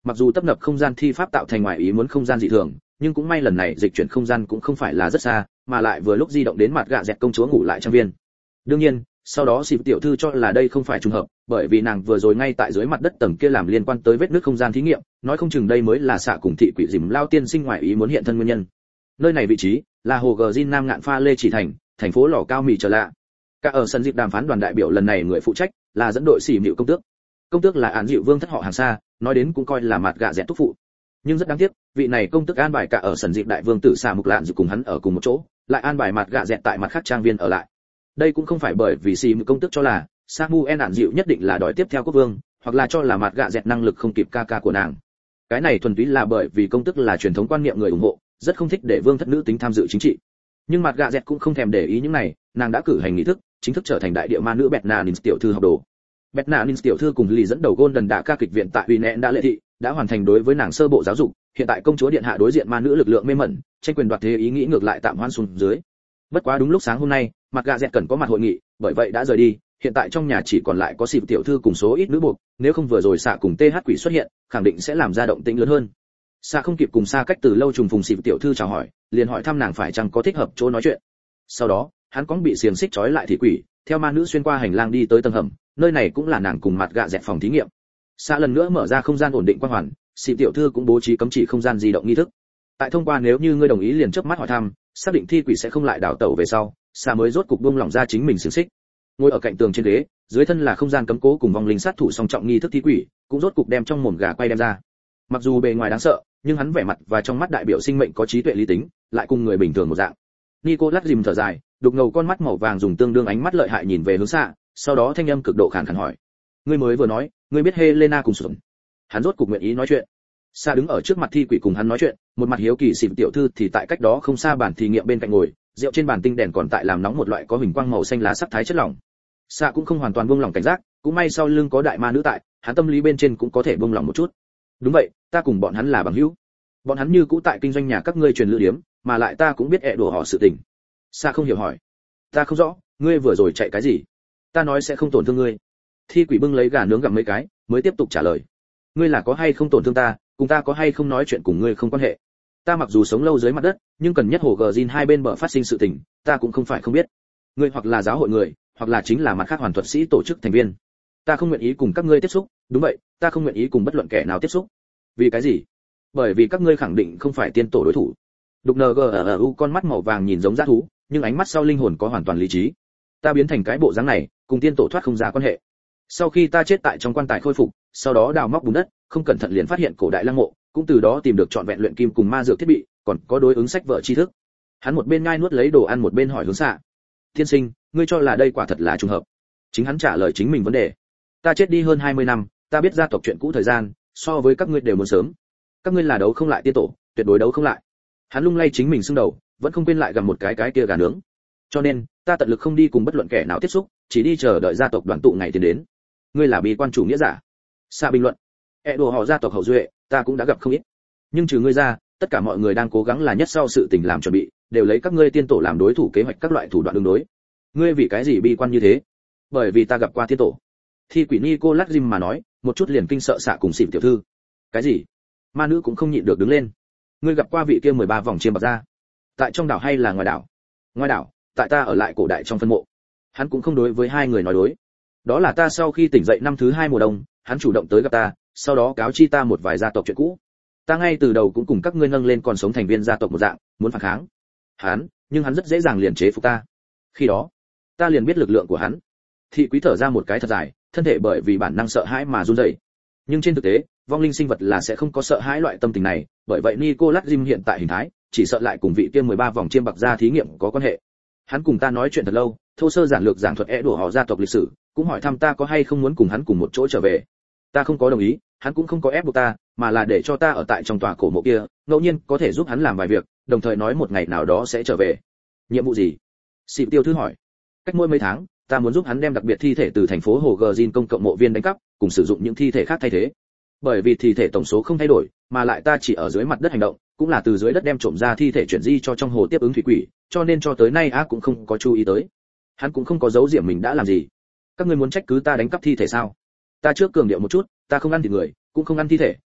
mặc dù tấp nập không gian thi pháp tạo thành ngoài ý muốn không gian dị thường, nhưng cũng may lần này dịch chuyển không gian cũng không phải là rất xa, mà lại vừa lúc di động đến mặt gạ dẹt công chúa ngủ lại trang viên. Đương nhiên, sau đó xịp tiểu thư cho là đây không phải trùng hợp, bởi vì nàng vừa rồi ngay tại dưới mặt đất tầng kia làm liên quan tới vết nứt không gian thí nghiệm, nói không chừng đây mới là xạ cùng thị quỷ dìm lao tiên sinh ngoài ý muốn hiện thân nguyên nhân. Nơi này vị trí là hồ gờ Jin Nam ngạn pha lê chỉ thành, thành phố lò cao mì trở lạ. Cả ở sân dịp đàm phán đoàn đại biểu lần này người phụ trách là dẫn đội xỉ mịu công tước. Công tước là án dịu vương thất họ hàng xa, nói đến cũng coi là mặt gạ dẹt thúc phụ. Nhưng rất đáng tiếc, vị này công tước an bài cả ở sân dịp đại vương tử xạ mục lạn dự cùng hắn ở cùng một chỗ, lại an bài mặt gạ dẹt tại mặt khác trang viên ở lại. Đây cũng không phải bởi vì xỉ mịu công tước cho là Samuel án dịu nhất định là đòi tiếp theo quốc vương, hoặc là cho là mặt gạ dẹt năng lực không kịp ca ca của nàng. Cái này thuần túy là bởi vì công tước là truyền thống quan niệm người ủng hộ, rất không thích để vương thất nữ tính tham dự chính trị. Nhưng mặt gạ dẹt cũng không thèm để ý những này, nàng đã cử hành nghị thức, chính thức trở thành đại địa ma nữ Betna Nins tiểu thư học đồ. Betna Nins tiểu thư cùng lì dẫn đầu Golden đã ca kịch viện tại Uy Nẹn đã lệ thị, đã hoàn thành đối với nàng sơ bộ giáo dục, hiện tại công chúa điện hạ đối diện ma nữ lực lượng mê mẩn, tranh quyền đoạt thế ý nghĩ ngược lại tạm hoãn xuống dưới. Bất quá đúng lúc sáng hôm nay, mặt gạ dẹt cần có mặt hội nghị, bởi vậy đã rời đi, hiện tại trong nhà chỉ còn lại có xịp tiểu thư cùng số ít nữ buộc, nếu không vừa rồi xạ cùng tê hát quỷ xuất hiện, khẳng định sẽ làm ra động tĩnh lớn hơn. Xạ không kịp cùng xa cách từ lâu trùng phùng xịp tiểu thư chào hỏi, liền hỏi thăm nàng phải chăng có thích hợp chỗ nói chuyện. Sau đó, hắn có bị xiềng xích trói lại thị quỷ, theo ma nữ xuyên qua hành lang đi tới tầng hầm, nơi này cũng là nàng cùng mặt gạ dẹt phòng thí nghiệm. Xạ lần nữa mở ra không gian ổn định quang hoàn, xịp tiểu thư cũng bố trí cấm chỉ không gian di động nghi thức. Tại thông qua nếu như ngươi đồng ý liền chớp mắt hỏi thăm, xác định thi quỷ sẽ không lại đảo tẩu về sau, Xạ mới rốt cục buông lỏng ra chính mình xiềng xích. Ngồi ở cạnh tường trên ghế, dưới thân là không gian cấm cố cùng vong linh sát thủ song trọng nghi thức thi quỷ, cũng rốt cục đem trong mồm gà quay đem ra. Mặc dù bề ngoài đáng sợ, nhưng hắn vẻ mặt và trong mắt đại biểu sinh mệnh có trí tuệ lý tính, lại cùng người bình thường một dạng. Nicolas dìm thở dài, đục ngầu con mắt màu vàng dùng tương đương ánh mắt lợi hại nhìn về hướng Xạ, sau đó thanh âm cực độ khàn khàn hỏi: "Ngươi mới vừa nói, ngươi biết Helena cùng Sùn?" Hắn rốt cục nguyện ý nói chuyện. Xạ đứng ở trước mặt thi quỷ cùng hắn nói chuyện, một mặt hiếu kỳ xỉm tiểu thư thì tại cách đó không xa bàn thí nghiệm bên cạnh ngồi, rượu trên bàn tinh đèn còn tại làm nóng một loại có hình quang màu xanh lá sắc thái chất lỏng. Xạ cũng không hoàn toàn buông lỏng cảnh giác, cũng may sau lưng có đại ma nữ tại, hắn tâm lý bên trên cũng có thể buông lỏng một chút. Đúng vậy, ta cùng bọn hắn là bằng hữu. Bọn hắn như cũ tại kinh doanh nhà các ngươi truyền lữ điếm, mà lại ta cũng biết ẹ đùa họ sự tình. Xạ không hiểu hỏi: "Ta không rõ, ngươi vừa rồi chạy cái gì?" "Ta nói sẽ không tổn thương ngươi." Thi quỷ bưng lấy gà nướng gặm mấy cái, mới tiếp tục trả lời: "Ngươi là có hay không tổn thương ta, cùng ta có hay không nói chuyện cùng ngươi không quan hệ. Ta mặc dù sống lâu dưới mặt đất, nhưng cần nhất hồ gờ Jin hai bên bờ phát sinh sự tình, ta cũng không phải không biết. Ngươi hoặc là giáo hội người, hoặc là chính là mặt khác hoàn thuật sĩ tổ chức thành viên. Ta không nguyện ý cùng các ngươi tiếp xúc, đúng vậy, ta không nguyện ý cùng bất luận kẻ nào tiếp xúc." "Vì cái gì?" "Bởi vì các ngươi khẳng định không phải tiên tổ đối thủ." Đục nờ gờ ở u con mắt màu vàng nhìn giống dã thú, nhưng ánh mắt sau linh hồn có hoàn toàn lý trí. "Ta biến thành cái bộ dáng này, cùng tiên tổ thoát không ra quan hệ. Sau khi ta chết tại trong quan tài khôi phục, sau đó đào móc bùn đất, không cẩn thận liền phát hiện cổ đại lăng mộ, cũng từ đó tìm được trọn vẹn luyện kim cùng ma dược thiết bị, còn có đối ứng sách vở tri thức." Hắn một bên nhai nuốt lấy đồ ăn một bên hỏi hướng Xạ: "Tiên sinh, ngươi cho là đây quả thật là trùng hợp?" Chính hắn trả lời chính mình vấn đề: "Ta chết đi hơn hai mươi năm, ta biết gia tộc chuyện cũ thời gian, so với các ngươi đều muốn sớm. Các ngươi là đấu không lại tiên tổ, tuyệt đối đấu không lại." Hắn lung lay chính mình xương đầu, vẫn không quên lại gặm một cái cái kia gà nướng. "Cho nên, ta tận lực không đi cùng bất luận kẻ nào tiếp xúc, chỉ đi chờ đợi gia tộc đoàn tụ ngày tiến đến." "Ngươi là bi quan chủ nghĩa giả." Xạ bình luận: "E đồ họ gia tộc hậu duệ, ta cũng đã gặp không ít. Nhưng trừ ngươi ra, tất cả mọi người đang cố gắng là nhất sau sự tình làm chuẩn bị, đều lấy các ngươi tiên tổ làm đối thủ kế hoạch các loại thủ đoạn đương đối. Ngươi vì cái gì bi quan như thế?" "Bởi vì ta gặp qua tiên tổ." Thi quỷ Nicolas Jim mà nói, một chút liền kinh sợ Xạ cùng xỉm tiểu thư. "Cái gì?" Ma nữ cũng không nhịn được đứng lên. "Ngươi gặp qua vị kia mười ba vòng chiêm bạc ra? Tại trong đảo hay là ngoài đảo?" "Ngoài đảo, tại ta ở lại cổ đại trong phân mộ." Hắn cũng không đối với hai người nói đối. "Đó là ta sau khi tỉnh dậy năm thứ hai mùa đông, hắn chủ động tới gặp ta, sau đó cáo chi ta một vài gia tộc chuyện cũ. Ta ngay từ đầu cũng cùng các ngươi nâng lên còn sống thành viên gia tộc một dạng, muốn phản kháng. Hắn, nhưng hắn rất dễ dàng liền chế phục ta. Khi đó, ta liền biết lực lượng của hắn." Thị quý thở ra một cái thật dài, thân thể bởi vì bản năng sợ hãi mà run rẩy. Nhưng trên thực tế, vong linh sinh vật là sẽ không có sợ hãi loại tâm tình này, bởi vậy Nicolas Jim hiện tại hình thái, chỉ sợ lại cùng vị kia mười ba vòng chiêm bạc ra thí nghiệm có quan hệ. Hắn cùng ta nói chuyện thật lâu, thô sơ giản lược giảng thuật é đùa họ gia tộc lịch sử, cũng hỏi thăm ta có hay không muốn cùng hắn cùng một chỗ trở về. Ta không có đồng ý, hắn cũng không có ép buộc ta, mà là để cho ta ở tại trong tòa cổ mộ kia, ngẫu nhiên có thể giúp hắn làm vài việc, đồng thời nói một ngày nào đó sẽ trở về. "Nhiệm vụ gì?" Xịp tiêu thư hỏi. "Cách mỗi mấy tháng, ta muốn giúp hắn đem đặc biệt thi thể từ thành phố hồ gờ Jin công cộng mộ viên đánh cắp, cùng sử dụng những thi thể khác thay thế. Bởi vì thi thể tổng số không thay đổi, mà lại ta chỉ ở dưới mặt đất hành động, cũng là từ dưới đất đem trộm ra thi thể chuyển di cho trong hồ tiếp ứng thủy quỷ, cho nên cho tới nay á cũng không có chú ý tới. Hắn cũng không có giấu diệm mình đã làm gì. Các ngươi muốn trách cứ ta đánh cắp thi thể sao?" "Ta trước cường điệu một chút, ta không ăn thịt người, cũng không ăn thi thể,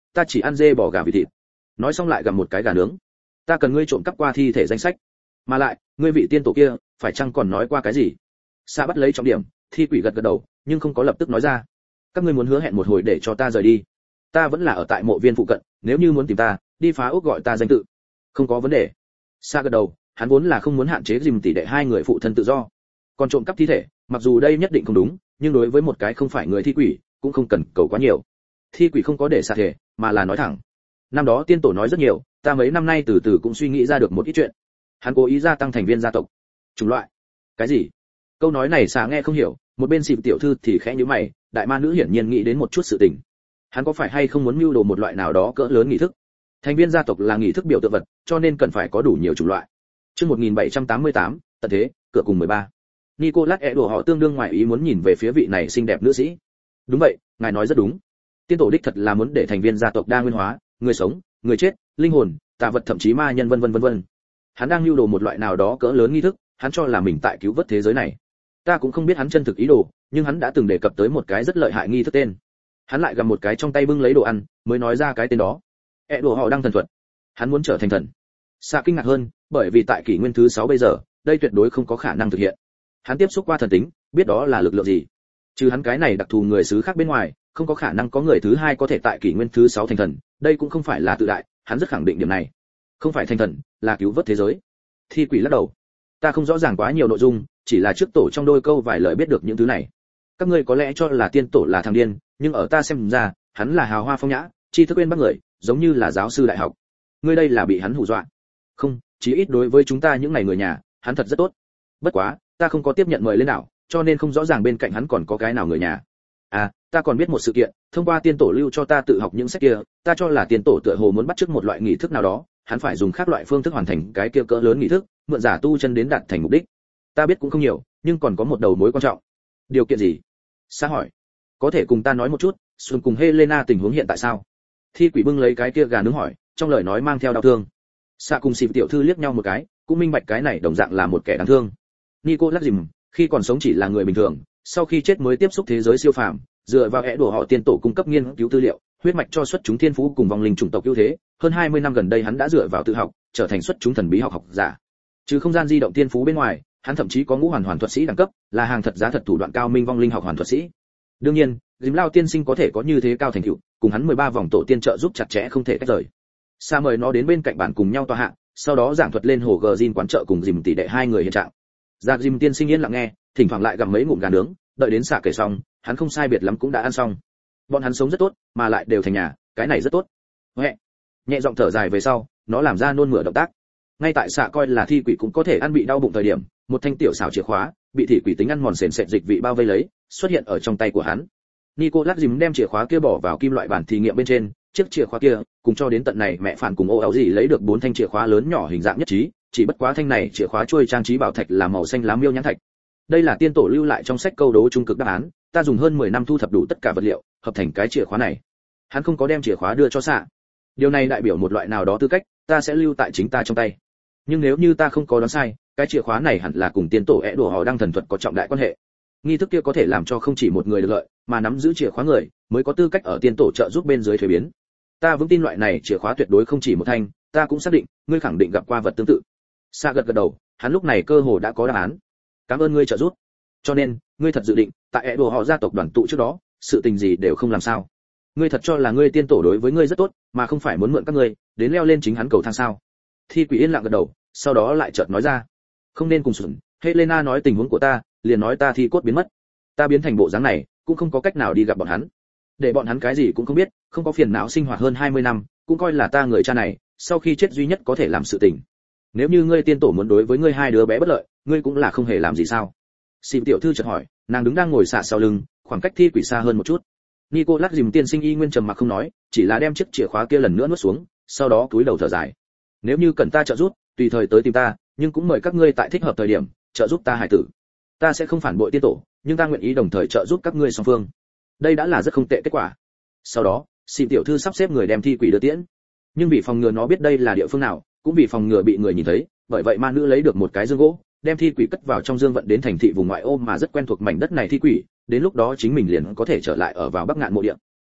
ta chỉ ăn dê bò gà vịt thịt. Nói xong lại gặm một cái gà nướng. Ta cần ngươi trộm cắp qua thi thể danh sách. Mà lại, ngươi vị tiên tổ kia, phải chăng còn nói qua cái gì? Sa bắt lấy trọng điểm, thi quỷ gật gật đầu, nhưng không có lập tức nói ra. Các ngươi muốn hứa hẹn một hồi để cho ta rời đi. Ta vẫn là ở tại mộ viên phụ cận, nếu như muốn tìm ta, đi phá ốc gọi ta danh tự. Không có vấn đề. Sa gật đầu, hắn vốn là không muốn hạn chế dìm tỷ đệ hai người phụ thân tự do. Còn trộm cắp thi thể, mặc dù đây nhất định không đúng, nhưng đối với một cái không phải người thi quỷ, cũng không cần cầu quá nhiều. Thi quỷ không có để xả thể, mà là nói thẳng. Năm đó tiên tổ nói rất nhiều, ta mấy năm nay từ từ cũng suy nghĩ ra được một ít chuyện. Hắn cố ý gia tăng thành viên gia tộc. Chủng loại? Cái gì? Câu nói này xà nghe không hiểu, một bên xịp tiểu thư thì khẽ nhíu mày, đại ma nữ hiển nhiên nghĩ đến một chút sự tình. Hắn có phải hay không muốn mưu đồ một loại nào đó cỡ lớn nghi thức? Thành viên gia tộc là nghi thức biểu tượng vật, cho nên cần phải có đủ nhiều chủng loại. Chương một nghìn bảy trăm tám mươi tám, tận thế, cửa cùng mười ba. Nicolas e đùa họ tương đương ngoài ý muốn nhìn về phía vị này xinh đẹp nữ sĩ. Đúng vậy, ngài nói rất đúng. Tiên tổ đích thật là muốn để thành viên gia tộc đa nguyên hóa, người sống, người chết, linh hồn, tà vật thậm chí ma nhân vân vân vân vân. Hắn đang lưu đồ một loại nào đó cỡ lớn nghi thức, hắn cho là mình tại cứu vớt thế giới này. Ta cũng không biết hắn chân thực ý đồ, nhưng hắn đã từng đề cập tới một cái rất lợi hại nghi thức tên. Hắn lại gặm một cái trong tay bưng lấy đồ ăn, mới nói ra cái tên đó. E đồ họ đang thần thuật. Hắn muốn trở thành thần. Sa kinh ngạc hơn, bởi vì tại kỷ nguyên thứ sáu bây giờ, đây tuyệt đối không có khả năng thực hiện. Hắn tiếp xúc qua thần tính, biết đó là lực lượng gì. Trừ hắn cái này đặc thù người xứ khác bên ngoài, không có khả năng có người thứ hai có thể tại kỷ nguyên thứ sáu thành thần, đây cũng không phải là tự đại, hắn rất khẳng định điểm này. Không phải thành thần, là cứu vớt thế giới. Thi quỷ lắc đầu. Ta không rõ ràng quá nhiều nội dung, chỉ là trước tổ trong đôi câu vài lời biết được những thứ này. Các ngươi có lẽ cho là tiên tổ là thằng điên, nhưng ở ta xem ra, hắn là hào hoa phong nhã, tri thức bên bắc người, giống như là giáo sư đại học. Ngươi đây là bị hắn hù dọa. Không, chí ít đối với chúng ta những này người nhà, hắn thật rất tốt. Bất quá, ta không có tiếp nhận mời lên đảo, cho nên không rõ ràng bên cạnh hắn còn có cái nào người nhà. À, ta còn biết một sự kiện, thông qua tiên tổ lưu cho ta tự học những sách kia, ta cho là tiên tổ tựa hồ muốn bắt chước một loại nghi thức nào đó, hắn phải dùng khác loại phương thức hoàn thành cái kia cỡ lớn nghi thức, mượn giả tu chân đến đạt thành mục đích. Ta biết cũng không nhiều, nhưng còn có một đầu mối quan trọng. Điều kiện gì? Sa hỏi. Có thể cùng ta nói một chút, Xuân cùng Helena tình huống hiện tại sao? Thi quỷ bưng lấy cái kia gà nướng hỏi, trong lời nói mang theo đau thương. Sa cùng xịp tiểu thư liếc nhau một cái, cũng minh bạch cái này đồng dạng là một kẻ đáng thương. Nico lắc dìm, khi còn sống chỉ là người bình thường, sau khi chết mới tiếp xúc thế giới siêu phàm, dựa vào ẻ đùa họ tiên tổ cung cấp nghiên cứu tư liệu, huyết mạch cho xuất chúng thiên phú cùng vong linh chủng tộc ưu thế, hơn hai mươi năm gần đây hắn đã dựa vào tự học, trở thành xuất chúng thần bí học học giả. Trừ không gian di động tiên phú bên ngoài, hắn thậm chí có ngũ hoàn hoàn thuật sĩ đẳng cấp, là hàng thật giá thật thủ đoạn cao minh vong linh học hoàn thuật sĩ. Đương nhiên, Dìm Lao tiên sinh có thể có như thế cao thành tựu, cùng hắn mười ba vòng tổ tiên trợ giúp chặt chẽ không thể tách rời. Sa mời nó đến bên cạnh bàn cùng nhau tọa hạ, sau đó giảng thuật lên hồ gờ Jin quán trợ cùng Dìm tỷ đệ hai người hiện trạng. Giặc Dìm tiên sinh yên lặng nghe, thỉnh thoảng lại gặm mấy ngụm gà nướng, đợi đến xạ kể xong, hắn không sai biệt lắm cũng đã ăn xong. Bọn hắn sống rất tốt, mà lại đều thành nhà, cái này rất tốt. Huệ. Nhẹ giọng thở dài về sau, nó làm ra nôn mửa động tác. Ngay tại xạ coi là thi quỷ cũng có thể ăn bị đau bụng thời điểm, một thanh tiểu xảo chìa khóa, bị thị quỷ tính ăn mòn sền sệt dịch vị bao vây lấy, xuất hiện ở trong tay của hắn. Nicolas Jim đem chìa khóa kia bỏ vào kim loại bản thí nghiệm bên trên, chiếc chìa khóa kia, cùng cho đến tận này mẹ phản cùng ô áo gì lấy được bốn thanh chìa khóa lớn nhỏ hình dạng nhất trí, chỉ bất quá thanh này chìa khóa chuôi trang trí bảo thạch là màu xanh lá miêu nhãn thạch. Đây là tiên tổ lưu lại trong sách câu đố trung cực đáp án, ta dùng hơn mười năm thu thập đủ tất cả vật liệu, hợp thành cái chìa khóa này. Hắn không có đem chìa khóa đưa cho xạ. Điều này đại biểu một loại nào đó tư cách, ta sẽ lưu tại chính ta trong tay. Nhưng nếu như ta không có đoán sai, cái chìa khóa này hẳn là cùng tiên tổ ẻ đùa họ đang thần thuật có trọng đại quan hệ. Nghi thức kia có thể làm cho không chỉ một người được lợi, mà nắm giữ chìa khóa người mới có tư cách ở tiên tổ trợ giúp bên dưới thuế biến. Ta vững tin loại này chìa khóa tuyệt đối không chỉ một thanh, ta cũng xác định, ngươi khẳng định gặp qua vật tương tự. Sa gật gật đầu, hắn lúc này cơ hồ đã có đáp án. Cảm ơn ngươi trợ giúp. Cho nên, ngươi thật dự định, tại ẻ đùa họ gia tộc đoàn tụ trước đó, sự tình gì đều không làm sao. Ngươi thật cho là ngươi tiên tổ đối với ngươi rất tốt, mà không phải muốn mượn các ngươi đến leo lên chính hắn cầu thang sao? Thi quỷ yên lặng gật đầu, sau đó lại chợt nói ra, không nên cùng sủng. Helena nói tình huống của ta, liền nói ta thi cốt biến mất. Ta biến thành bộ dáng này, cũng không có cách nào đi gặp bọn hắn. Để bọn hắn cái gì cũng không biết, không có phiền não sinh hoạt hơn hai mươi năm, cũng coi là ta người cha này, sau khi chết duy nhất có thể làm sự tình. Nếu như ngươi tiên tổ muốn đối với ngươi hai đứa bé bất lợi, ngươi cũng là không hề làm gì sao? Xìm tiểu thư chợt hỏi, nàng đứng đang ngồi xả sau lưng, khoảng cách thi quỷ xa hơn một chút. Nicolas dìm tiên sinh y nguyên trầm mặc không nói, chỉ là đem chiếc chìa khóa kia lần nữa nuốt xuống, sau đó cúi đầu thở dài. Nếu như cần ta trợ giúp, tùy thời tới tìm ta, nhưng cũng mời các ngươi tại thích hợp thời điểm, trợ giúp ta hải tử. Ta sẽ không phản bội tiên tổ, nhưng ta nguyện ý đồng thời trợ giúp các ngươi song phương. Đây đã là rất không tệ kết quả. Sau đó, xìm tiểu thư sắp xếp người đem thi quỷ đưa tiễn. Nhưng vì phòng ngừa nó biết đây là địa phương nào, cũng vì phòng ngừa bị người nhìn thấy, bởi vậy ma nữ lấy được một cái dương gỗ, đem thi quỷ cất vào trong dương vận đến thành thị vùng ngoại ô mà rất quen thuộc mảnh đất này thi quỷ, đến lúc đó chính mình liền có thể trở lại ở vào Bắc Ngạn mộ địa.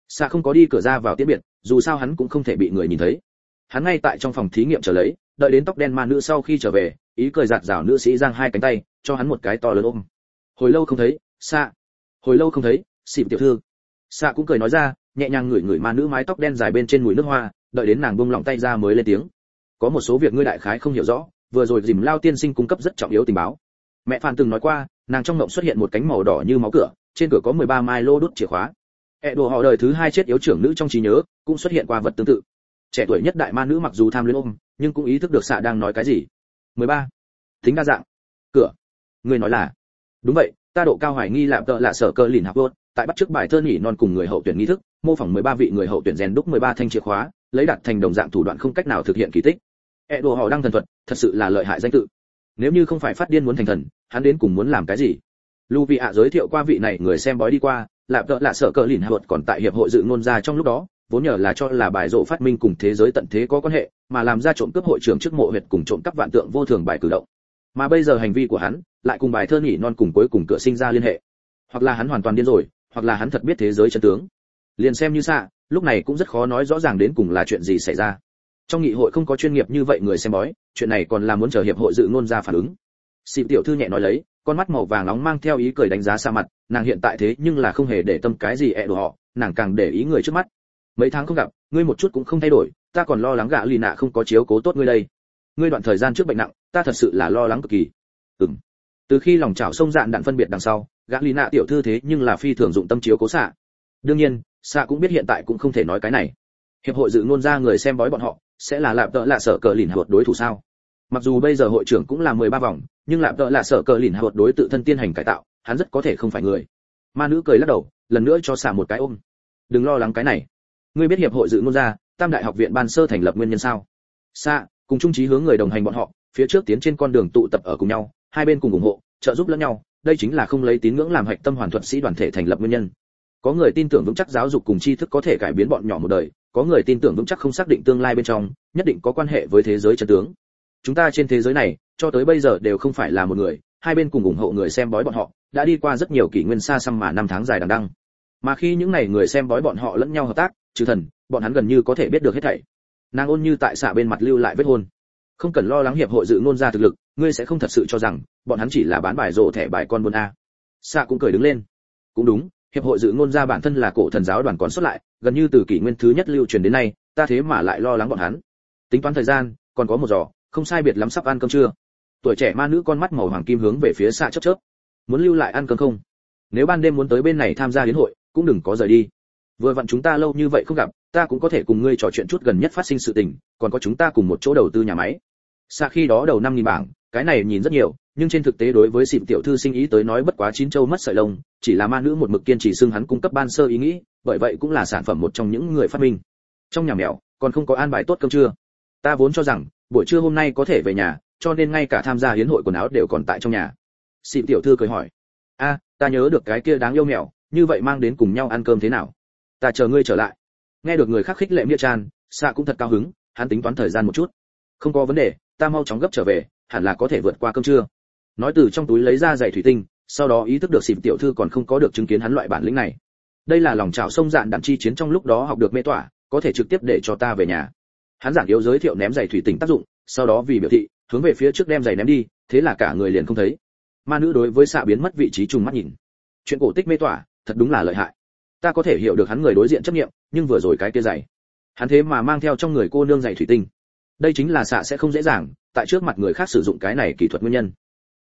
Xạ không có đi cửa ra vào tiễn biệt, dù sao hắn cũng không thể bị người nhìn thấy. Hắn ngay tại trong phòng thí nghiệm chờ lấy, đợi đến tóc đen ma nữ sau khi trở về, ý cười rạt rào nữ sĩ giang hai cánh tay, cho hắn một cái to lớn ôm. Hồi lâu không thấy, Xạ. Hồi lâu không thấy, Xịp tiểu thư. Xạ cũng cười nói ra, nhẹ nhàng ngửi ngửi ma nữ mái tóc đen dài bên trên mùi nước hoa, đợi đến nàng buông lỏng tay ra mới lên tiếng. Có một số việc ngươi đại khái không hiểu rõ, vừa rồi dìm lao tiên sinh cung cấp rất trọng yếu tình báo. Mẹ Phan từng nói qua, nàng trong mộng xuất hiện một cánh màu đỏ như máu cửa, trên cửa có mười ba mai lô đốt chìa khóa. Ế đồ họ đời thứ hai chết yếu trưởng nữ trong trí nhớ, cũng xuất hiện qua vật tương tự. Trẻ tuổi nhất đại ma nữ mặc dù tham luyến ôm, nhưng cũng ý thức được Xạ đang nói cái gì. mười ba. Tính đa dạng. Cửa. Ngươi nói là? Đúng vậy, ta độ cao hoài nghi lạm tợ là sở cơ lìn học luôn, tại bắt trước bài thơ nhỉ non cùng người hậu tuyển nghi thức, mô phỏng mười ba vị người hậu tuyển rèn đúc mười ba thanh chìa khóa, lấy đạt thành đồng dạng thủ đoạn không cách nào thực hiện kỳ tích. Ế đồ họ đang thần thuật, thật sự là lợi hại danh tự. Nếu như không phải phát điên muốn thành thần, hắn đến cùng muốn làm cái gì? Lưu Vị ạ giới thiệu qua vị này người xem bói đi qua, lạm tợ là sở cờ lìn hợp còn tại hiệp hội dự ngôn ra trong lúc đó, vốn nhờ là cho là bài rộ phát minh cùng thế giới tận thế có quan hệ, mà làm ra trộm cướp hội trưởng trước mộ huyệt cùng trộm cắp vạn tượng vô thường bài cử động. Mà bây giờ hành vi của hắn lại cùng bài thơ nhỉ non cùng cuối cùng cửa sinh ra liên hệ. Hoặc là hắn hoàn toàn điên rồi, hoặc là hắn thật biết thế giới chân tướng. Liền xem như Xạ, lúc này cũng rất khó nói rõ ràng đến cùng là chuyện gì xảy ra. Trong nghị hội không có chuyên nghiệp như vậy người xem bói, chuyện này còn là muốn chờ hiệp hội dự ngôn ra phản ứng. Xịp tiểu thư nhẹ nói lấy, con mắt màu vàng nóng mang theo ý cười đánh giá Xạ mặt, nàng hiện tại thế nhưng là không hề để tâm cái gì ẹ đồ họ, nàng càng để ý người trước mắt. Mấy tháng không gặp, ngươi một chút cũng không thay đổi, ta còn lo lắng gã lì nạ không có chiếu cố tốt ngươi đây. Ngươi đoạn thời gian trước bệnh nặng, ta thật sự là lo lắng cực kỳ. Ừm. Từ khi lòng chảo sông dạn đạn phân biệt đằng sau, gã lì nạ tiểu thư thế nhưng là phi thường dụng tâm chiếu cố Xạ. Đương nhiên, Xạ cũng biết hiện tại cũng không thể nói cái này. Hiệp hội dự ngôn ra người xem bói bọn họ sẽ là lạp tợ lạ sở cờ lìn hợp đối thủ sao? Mặc dù bây giờ hội trưởng cũng là mười ba vòng, nhưng lạp tợ lạ sở cờ lìn hợp đối tự thân tiên hành cải tạo, hắn rất có thể không phải người. Ma nữ cười lắc đầu, lần nữa cho Xạ một cái ôm. Đừng lo lắng cái này. Ngươi biết hiệp hội dự ngôn ra, Tam đại học viện ban sơ thành lập nguyên nhân sao? Xạ cùng chung chí hướng người đồng hành bọn họ, phía trước tiến trên con đường tụ tập ở cùng nhau, hai bên cùng ủng hộ, trợ giúp lẫn nhau, đây chính là không lấy tín ngưỡng làm hạch tâm hoàn thuật sĩ đoàn thể thành lập nguyên nhân. Có người tin tưởng vững chắc giáo dục cùng tri thức có thể cải biến bọn nhỏ một đời, có người tin tưởng vững chắc không xác định tương lai bên trong nhất định có quan hệ với thế giới chân tướng. Chúng ta trên thế giới này cho tới bây giờ đều không phải là một người, hai bên cùng ủng hộ người xem bói bọn họ đã đi qua rất nhiều kỷ nguyên xa xăm mà năm tháng dài đằng đẵng. Mà khi những này người xem bói bọn họ lẫn nhau hợp tác, trừ thần, bọn hắn gần như có thể biết được hết thảy. Nàng ôn như tại Xạ bên mặt lưu lại vết hôn. Không cần lo lắng hiệp hội dự ngôn ra thực lực, ngươi sẽ không thật sự cho rằng bọn hắn chỉ là bán bài rổ thẻ bài con buôn a. Xạ cũng cười đứng lên. Cũng đúng, hiệp hội dự ngôn ra bản thân là cổ thần giáo đoàn còn xuất lại, gần như từ kỷ nguyên thứ nhất lưu truyền đến nay, ta thế mà lại lo lắng bọn hắn. Tính toán thời gian, còn có một giờ, không sai biệt lắm sắp ăn cơm trưa. Tuổi trẻ ma nữ con mắt màu hoàng kim hướng về phía Xạ chớp chớp. Muốn lưu lại ăn cơm không? Nếu ban đêm muốn tới bên này tham gia yến hội, cũng đừng có rời đi. Vừa vặn chúng ta lâu như vậy không gặp, ta cũng có thể cùng ngươi trò chuyện chút gần nhất phát sinh sự tình, còn có chúng ta cùng một chỗ đầu tư nhà máy. Xạ khi đó đầu năm nghìn bảng, cái này nhìn rất nhiều, nhưng trên thực tế đối với Xịp tiểu thư sinh ý tới nói bất quá chín châu mất sợi lông, chỉ là ma nữ một mực kiên trì xưng hắn cung cấp ban sơ ý nghĩ, bởi vậy cũng là sản phẩm một trong những người phát minh. Trong nhà mèo, còn không có an bài tốt cơm trưa. Ta vốn cho rằng buổi trưa hôm nay có thể về nhà, cho nên ngay cả tham gia hiến hội quần áo đều còn tại trong nhà. Xịp tiểu thư cười hỏi, a, ta nhớ được cái kia đáng yêu mèo, như vậy mang đến cùng nhau ăn cơm thế nào? Ta chờ ngươi trở lại. Nghe được người khác khích lệ Mia Chan, Xạ cũng thật cao hứng, hắn tính toán thời gian một chút. Không có vấn đề, ta mau chóng gấp trở về, hẳn là có thể vượt qua cơm trưa. Nói từ trong túi lấy ra giày thủy tinh, sau đó ý thức được Xịp tiểu thư còn không có được chứng kiến hắn loại bản lĩnh này. Đây là lòng trào sông dạn đạn chi chiến trong lúc đó học được mê tỏa, có thể trực tiếp để cho ta về nhà. Hắn giảng yếu giới thiệu ném giày thủy tinh tác dụng, sau đó vì biểu thị, hướng về phía trước đem giày ném đi, thế là cả người liền không thấy. Ma nữ đối với Xạ biến mất vị trí trùng mắt nhìn. Chuyện cổ tích mê tỏa, thật đúng là lợi hại. Ta có thể hiểu được hắn người đối diện chấp niệm, nhưng vừa rồi cái kia giày, hắn thế mà mang theo trong người cô nương giày thủy tinh. Đây chính là Xạ sẽ không dễ dàng tại trước mặt người khác sử dụng cái này kỹ thuật nguyên nhân.